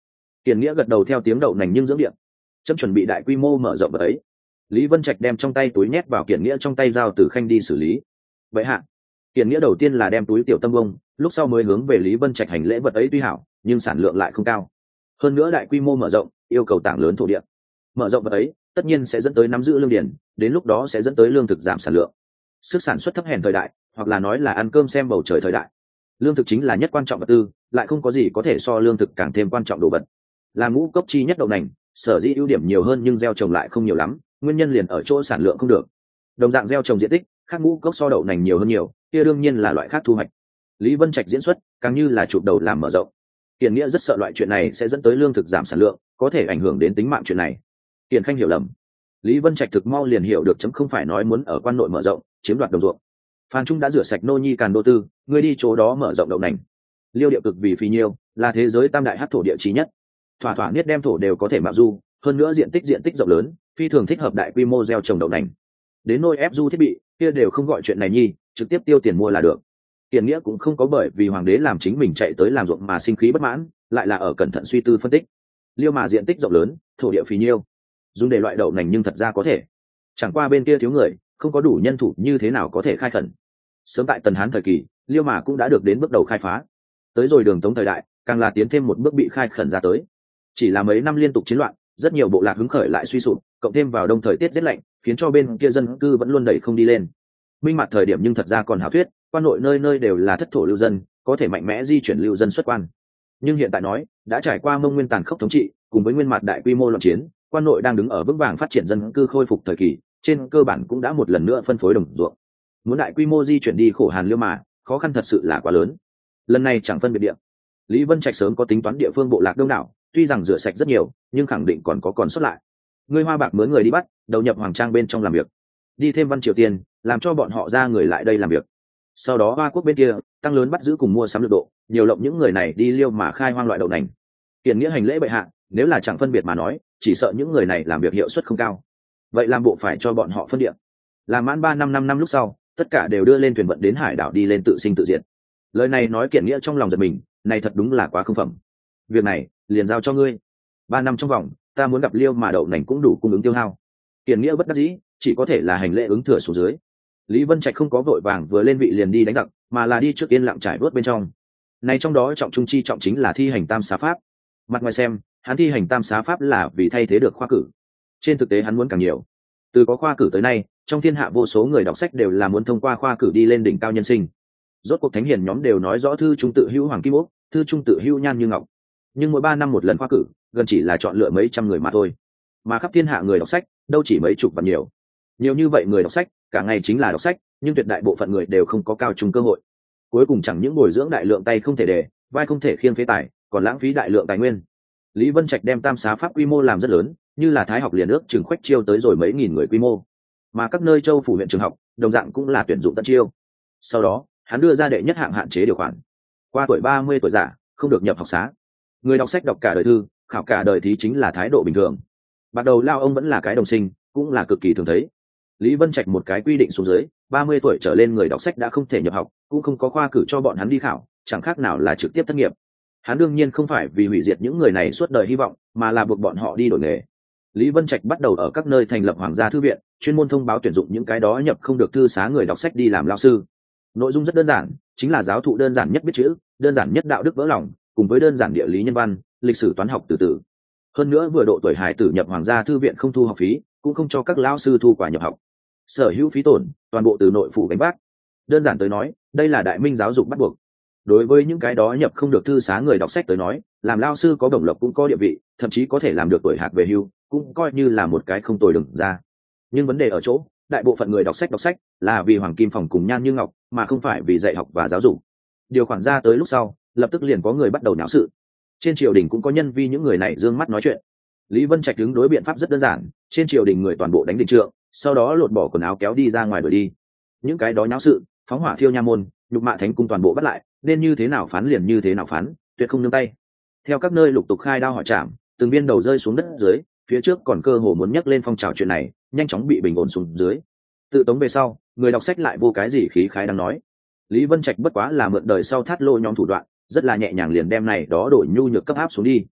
Kiền Nghĩa gật đầu theo tiếng đậu nành nhưng dưỡng điện. Chấm chuẩn bị đại quy mô mở rộng vật ấy. Lý Vân Trạch đem trong tay túi nhét vào Kiền Nghĩa trong tay, giao từ khanh đi xử lý. Vậy hạ. Kiền Nghĩa đầu tiên là đem túi tiểu tâm bông, lúc sau mới hướng về Lý Vân Trạch hành lễ. Vật ấy tuy hảo, nhưng sản lượng lại không cao. Hơn nữa đại quy mô mở rộng, yêu cầu tảng lớn thổ địa. Mở rộng vật ấy, tất nhiên sẽ dẫn tới nắm giữ lương điển, đến lúc đó sẽ dẫn tới lương thực giảm sản lượng. Sức sản xuất thấp hèn thời đại, hoặc là nói là ăn cơm xem bầu trời thời đại. Lương thực chính là nhất quan trọng vật tư, lại không có gì có thể so lương thực càng thêm quan trọng đồ vật. Là ngũ cốc chi nhất đậu nành, sở dĩ ưu điểm nhiều hơn nhưng gieo trồng lại không nhiều lắm, nguyên nhân liền ở chỗ sản lượng không được. Đồng dạng gieo trồng diện tích, khác ngũ cốc so đậu nành nhiều hơn nhiều, kia đương nhiên là loại khác thu hoạch. Lý Vân Trạch diễn xuất, càng như là chụp đầu làm mở rộng. Kiền Nghĩa rất sợ loại chuyện này sẽ dẫn tới lương thực giảm sản lượng, có thể ảnh hưởng đến tính mạng chuyện này. Kiền Khanh hiểu lầm. Lý Vân Trạch thực mau liền hiểu được chấm không phải nói muốn ở quan nội mở rộng, chiếm đoạt đồng ruộng. Phan Trung đã rửa sạch nô nhi càn đô tư, người đi chỗ đó mở rộng đậu nành. Liêu điệu cực vì phì nhiêu, là thế giới tam đại hắc thổ địa chí nhất. Thỏa thỏa niết đem thổ đều có thể mạo du, hơn nữa diện tích diện tích rộng lớn, phi thường thích hợp đại quy mô gieo trồng đậu nành. Đến nôi ép du thiết bị, kia đều không gọi chuyện này nhi, trực tiếp tiêu tiền mua là được. Kiền Nghĩa cũng không có bởi vì hoàng đế làm chính mình chạy tới làm ruộng mà sinh khí bất mãn, lại là ở cẩn thận suy tư phân tích. Liêu mà diện tích rộng lớn, thổ địa phì nhiêu, dùng để loại đậu nành nhưng thật ra có thể. Chẳng qua bên kia thiếu người, không có đủ nhân thủ như thế nào có thể khai khẩn. Sớm tại Tần Hán thời kỳ, Liêu mà cũng đã được đến bước đầu khai phá. Tới rồi Đường Tống thời đại, càng là tiến thêm một bước bị khai khẩn ra tới. Chỉ là mấy năm liên tục chiến loạn, rất nhiều bộ lạc hứng khởi lại suy sụp, cộng thêm vào đông thời tiết rét lạnh, khiến cho bên kia dân cư vẫn luôn đẩy không đi lên. Minh mặt thời điểm nhưng thật ra còn hảo thuyết, quan nội nơi nơi đều là thất thổ lưu dân, có thể mạnh mẽ di chuyển lưu dân xuất quan. Nhưng hiện tại nói, đã trải qua Mông Nguyên tàn khốc thống trị, cùng với nguyên mặt đại quy mô loạn chiến, quan nội đang đứng ở vững vàng phát triển dân cư khôi phục thời kỳ, trên cơ bản cũng đã một lần nữa phân phối đồng ruộng. Muốn đại quy mô di chuyển đi khổ hàn Liêu mà, khó khăn thật sự là quá lớn. Lần này chẳng phân biệt địa. Lý Vân Trạch sớm có tính toán địa phương bộ lạc đông đảo, tuy rằng rửa sạch rất nhiều, nhưng khẳng định còn có còn sót lại. Người Hoa Bạc mướn người đi bắt, đầu nhập hoàng trang bên trong làm việc, đi thêm văn triều tiền, làm cho bọn họ ra người lại đây làm việc. Sau đó Hoa Quốc bên kia tăng lớn bắt giữ cùng mua sắm lực độ, nhiều lộng những người này đi Liêu mà khai hoang loại đậu nành. Kiền Nghĩa hành lễ bệ hạ, nếu là chẳng phân biệt mà nói, chỉ sợ những người này làm việc hiệu suất không cao. Vậy làm bộ phải cho bọn họ phân địa. Làm mãn ba năm năm năm lúc sau, tất cả đều đưa lên thuyền vận đến hải đảo đi lên tự sinh tự diệt. Lời này nói Kiền Nghĩa trong lòng giật mình, này thật đúng là quá không phẩm. Việc này liền giao cho ngươi. Ba năm trong vòng, ta muốn gặp Liêu mà đậu nành cũng đủ cung ứng tiêu hao. Kiền Nghĩa bất đắc dĩ, chỉ có thể là hành lễ ứng thừa xuống dưới. Lý Vân Trạch không có vội vàng vừa lên vị liền đi đánh giặc, mà là đi trước yên lặng trải vớt bên trong. Này trong đó trọng trung chi trọng chính là thi hành tam xá pháp. Mặt ngoài xem, hắn thi hành tam xá pháp là vì thay thế được khoa cử. Trên thực tế hắn muốn càng nhiều. Từ có khoa cử tới nay, trong thiên hạ vô số người đọc sách đều là muốn thông qua khoa cử đi lên đỉnh cao nhân sinh. Rốt cuộc thánh hiền nhóm đều nói rõ thư trung tự hữu hoàng kim ốc, thư trung tự hữu nhan như ngọc. Nhưng mỗi ba năm một lần khoa cử, gần chỉ là chọn lựa mấy trăm người mà thôi. Mà khắp thiên hạ người đọc sách, đâu chỉ mấy chục và nhiều. Nhiều như vậy người đọc sách, cả ngày chính là đọc sách, nhưng tuyệt đại bộ phận người đều không có cao trung cơ hội. Cuối cùng chẳng những bồi dưỡng đại lượng tay không thể để, vai không thể khiêng phế tài, còn lãng phí đại lượng tài nguyên. Lý Vân Trạch đem tam xá pháp quy mô làm rất lớn, như là Thái học liền ước trường khoách chiêu tới rồi mấy nghìn người quy mô. Mà các nơi châu phủ huyện trường học, đồng dạng cũng là tuyển dụng tận chiêu. Sau đó, hắn đưa ra đệ nhất hạng hạn chế điều khoản. Qua tuổi ba mươi tuổi giả, không được nhập học xá. Người đọc sách đọc cả đời thư, khảo cả đời thí chính là thái độ bình thường. Bắt đầu lao ông vẫn là cái đồng sinh, cũng là cực kỳ thường thấy. Lý Vân Trạch một cái quy định xuống dưới, ba mươi tuổi trở lên người đọc sách đã không thể nhập học, cũng không có khoa cử cho bọn hắn đi khảo, chẳng khác nào là trực tiếp thất nghiệp. Hắn đương nhiên không phải vì hủy diệt những người này suốt đời hy vọng, mà là buộc bọn họ đi đổi nghề. Lý Vân Trạch bắt đầu ở các nơi thành lập hoàng gia thư viện, chuyên môn thông báo tuyển dụng những cái đó nhập không được thư xá người đọc sách đi làm lao sư. Nội dung rất đơn giản, chính là giáo thụ đơn giản nhất biết chữ, đơn giản nhất đạo đức vỡ lòng, cùng với đơn giản địa lý nhân văn, lịch sử toán học từ từ. Hơn nữa vừa độ tuổi hải tử nhập hoàng gia thư viện không thu học phí, cũng không cho các lao sư thu quả nhập học. Sở hữu phí tổn, toàn bộ từ nội phủ gánh vác. Đơn giản tới nói, đây là đại minh giáo dục bắt buộc. Đối với những cái đó nhập không được thư xá người đọc sách tới nói, làm lao sư có bổng lộc cũng có địa vị, thậm chí có thể làm được tuổi hạc về hưu, cũng coi như là một cái không tồi đừng ra. Nhưng vấn đề ở chỗ, đại bộ phận người đọc sách đọc sách là vì hoàng kim phòng cùng nhan như ngọc, mà không phải vì dạy học và giáo dục. Điều khoản ra tới lúc sau, lập tức liền có người bắt đầu nháo sự. Trên triều đình cũng có nhân vi những người này dương mắt nói chuyện. Lý Vân Trạch đứng đối biện pháp rất đơn giản, trên triều đình người toàn bộ đánh địch trượng, sau đó lột bỏ quần áo kéo đi ra ngoài đuổi đi. Những cái đó nháo sự, phóng hỏa thiêu nha môn, nhục mạ thánh cung toàn bộ bắt lại, nên như thế nào phán liền như thế nào phán, tuyệt không nương tay. Theo các nơi lục tục khai đao hỏi trảm, từng viên đầu rơi xuống đất dưới, phía trước còn cơ hồ muốn nhấc lên phong trào chuyện này, nhanh chóng bị bình ổn xuống dưới. Tự tống về sau, người đọc sách lại vô cái gì khí khái đang nói. Lý Vân Trạch bất quá là mượn đời sau thát lô nhóm thủ đoạn, rất là nhẹ nhàng liền đem này đó đổi nhu nhược cấp áp xuống đi.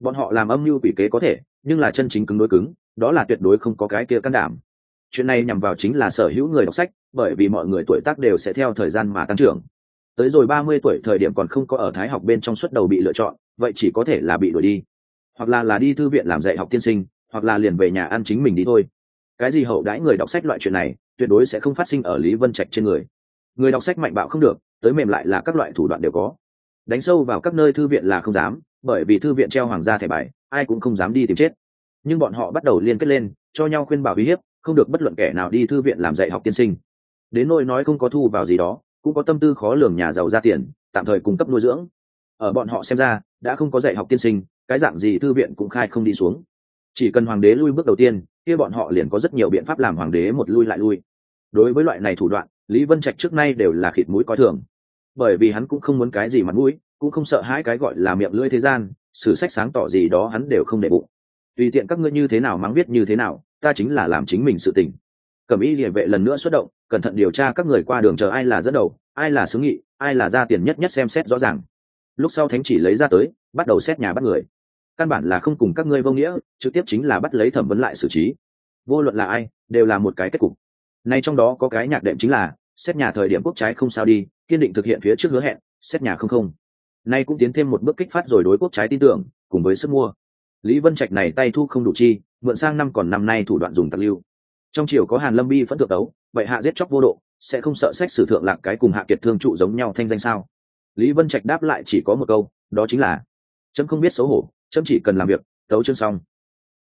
bọn họ làm âm mưu quỷ kế có thể, nhưng là chân chính cứng đối cứng, đó là tuyệt đối không có cái kia can đảm. Chuyện này nhằm vào chính là sở hữu người đọc sách, bởi vì mọi người tuổi tác đều sẽ theo thời gian mà tăng trưởng. Tới rồi ba mươi tuổi thời điểm còn không có ở thái học bên trong suất đầu bị lựa chọn, vậy chỉ có thể là bị đuổi đi, hoặc là là đi thư viện làm dạy học tiên sinh, hoặc là liền về nhà ăn chính mình đi thôi. Cái gì hậu đãi người đọc sách loại chuyện này, tuyệt đối sẽ không phát sinh ở Lý Vân Trạch trên người. Người đọc sách mạnh bạo không được, tới mềm lại là các loại thủ đoạn đều có. Đánh sâu vào các nơi thư viện là không dám, bởi vì thư viện treo hoàng gia thẻ bài, ai cũng không dám đi tìm chết. Nhưng bọn họ bắt đầu liên kết lên, cho nhau khuyên bảo uy hiếp, không được bất luận kẻ nào đi thư viện làm dạy học tiên sinh. Đến nỗi nói không có thu vào gì đó, cũng có tâm tư khó lường nhà giàu ra tiền, tạm thời cung cấp nuôi dưỡng. Ở bọn họ xem ra, đã không có dạy học tiên sinh, cái dạng gì thư viện cũng khai không đi xuống. Chỉ cần hoàng đế lui bước đầu tiên, kia bọn họ liền có rất nhiều biện pháp làm hoàng đế một lui lại lui. Đối với loại này thủ đoạn, Lý Vân Trạch trước nay đều là khịt mũi coi thường, bởi vì hắn cũng không muốn cái gì mặt mũi, cũng không sợ hãi cái gọi là miệng lưỡi thế gian, sử sách sáng tỏ gì đó hắn đều không để bụng. Tùy tiện các ngươi như thế nào mắng viết như thế nào, ta chính là làm chính mình sự tình. Cẩm Y Liề vệ lần nữa xuất động, cẩn thận điều tra các người qua đường, chờ ai là dẫn đầu, ai là xướng nghị, ai là ra tiền nhất nhất xem xét rõ ràng. Lúc sau thánh chỉ lấy ra tới, bắt đầu xét nhà bắt người. Căn bản là không cùng các ngươi vô nghĩa, trực tiếp chính là bắt lấy thẩm vấn lại xử trí. Vô luận là ai, đều là một cái kết cục. Nay trong đó có cái nhạc đệm chính là xét nhà thời điểm quốc trái không sao đi, kiên định thực hiện phía trước hứa hẹn, xét nhà không không. Nay cũng tiến thêm một bước kích phát rồi đối quốc trái tin tưởng, cùng với sức mua. Lý Vân Trạch này tay thu không đủ chi, mượn sang năm còn năm nay thủ đoạn dùng tặc lưu. Trong triều có Hàn Lâm Bi phẫn thượng đấu, vậy hạ giết chóc vô độ, sẽ không sợ sách sử thượng lạc cái cùng hạ kiệt thương trụ giống nhau thanh danh sao? Lý Vân Trạch đáp lại chỉ có một câu, đó chính là chấm không biết xấu hổ, chấm chỉ cần làm việc, tấu chương xong.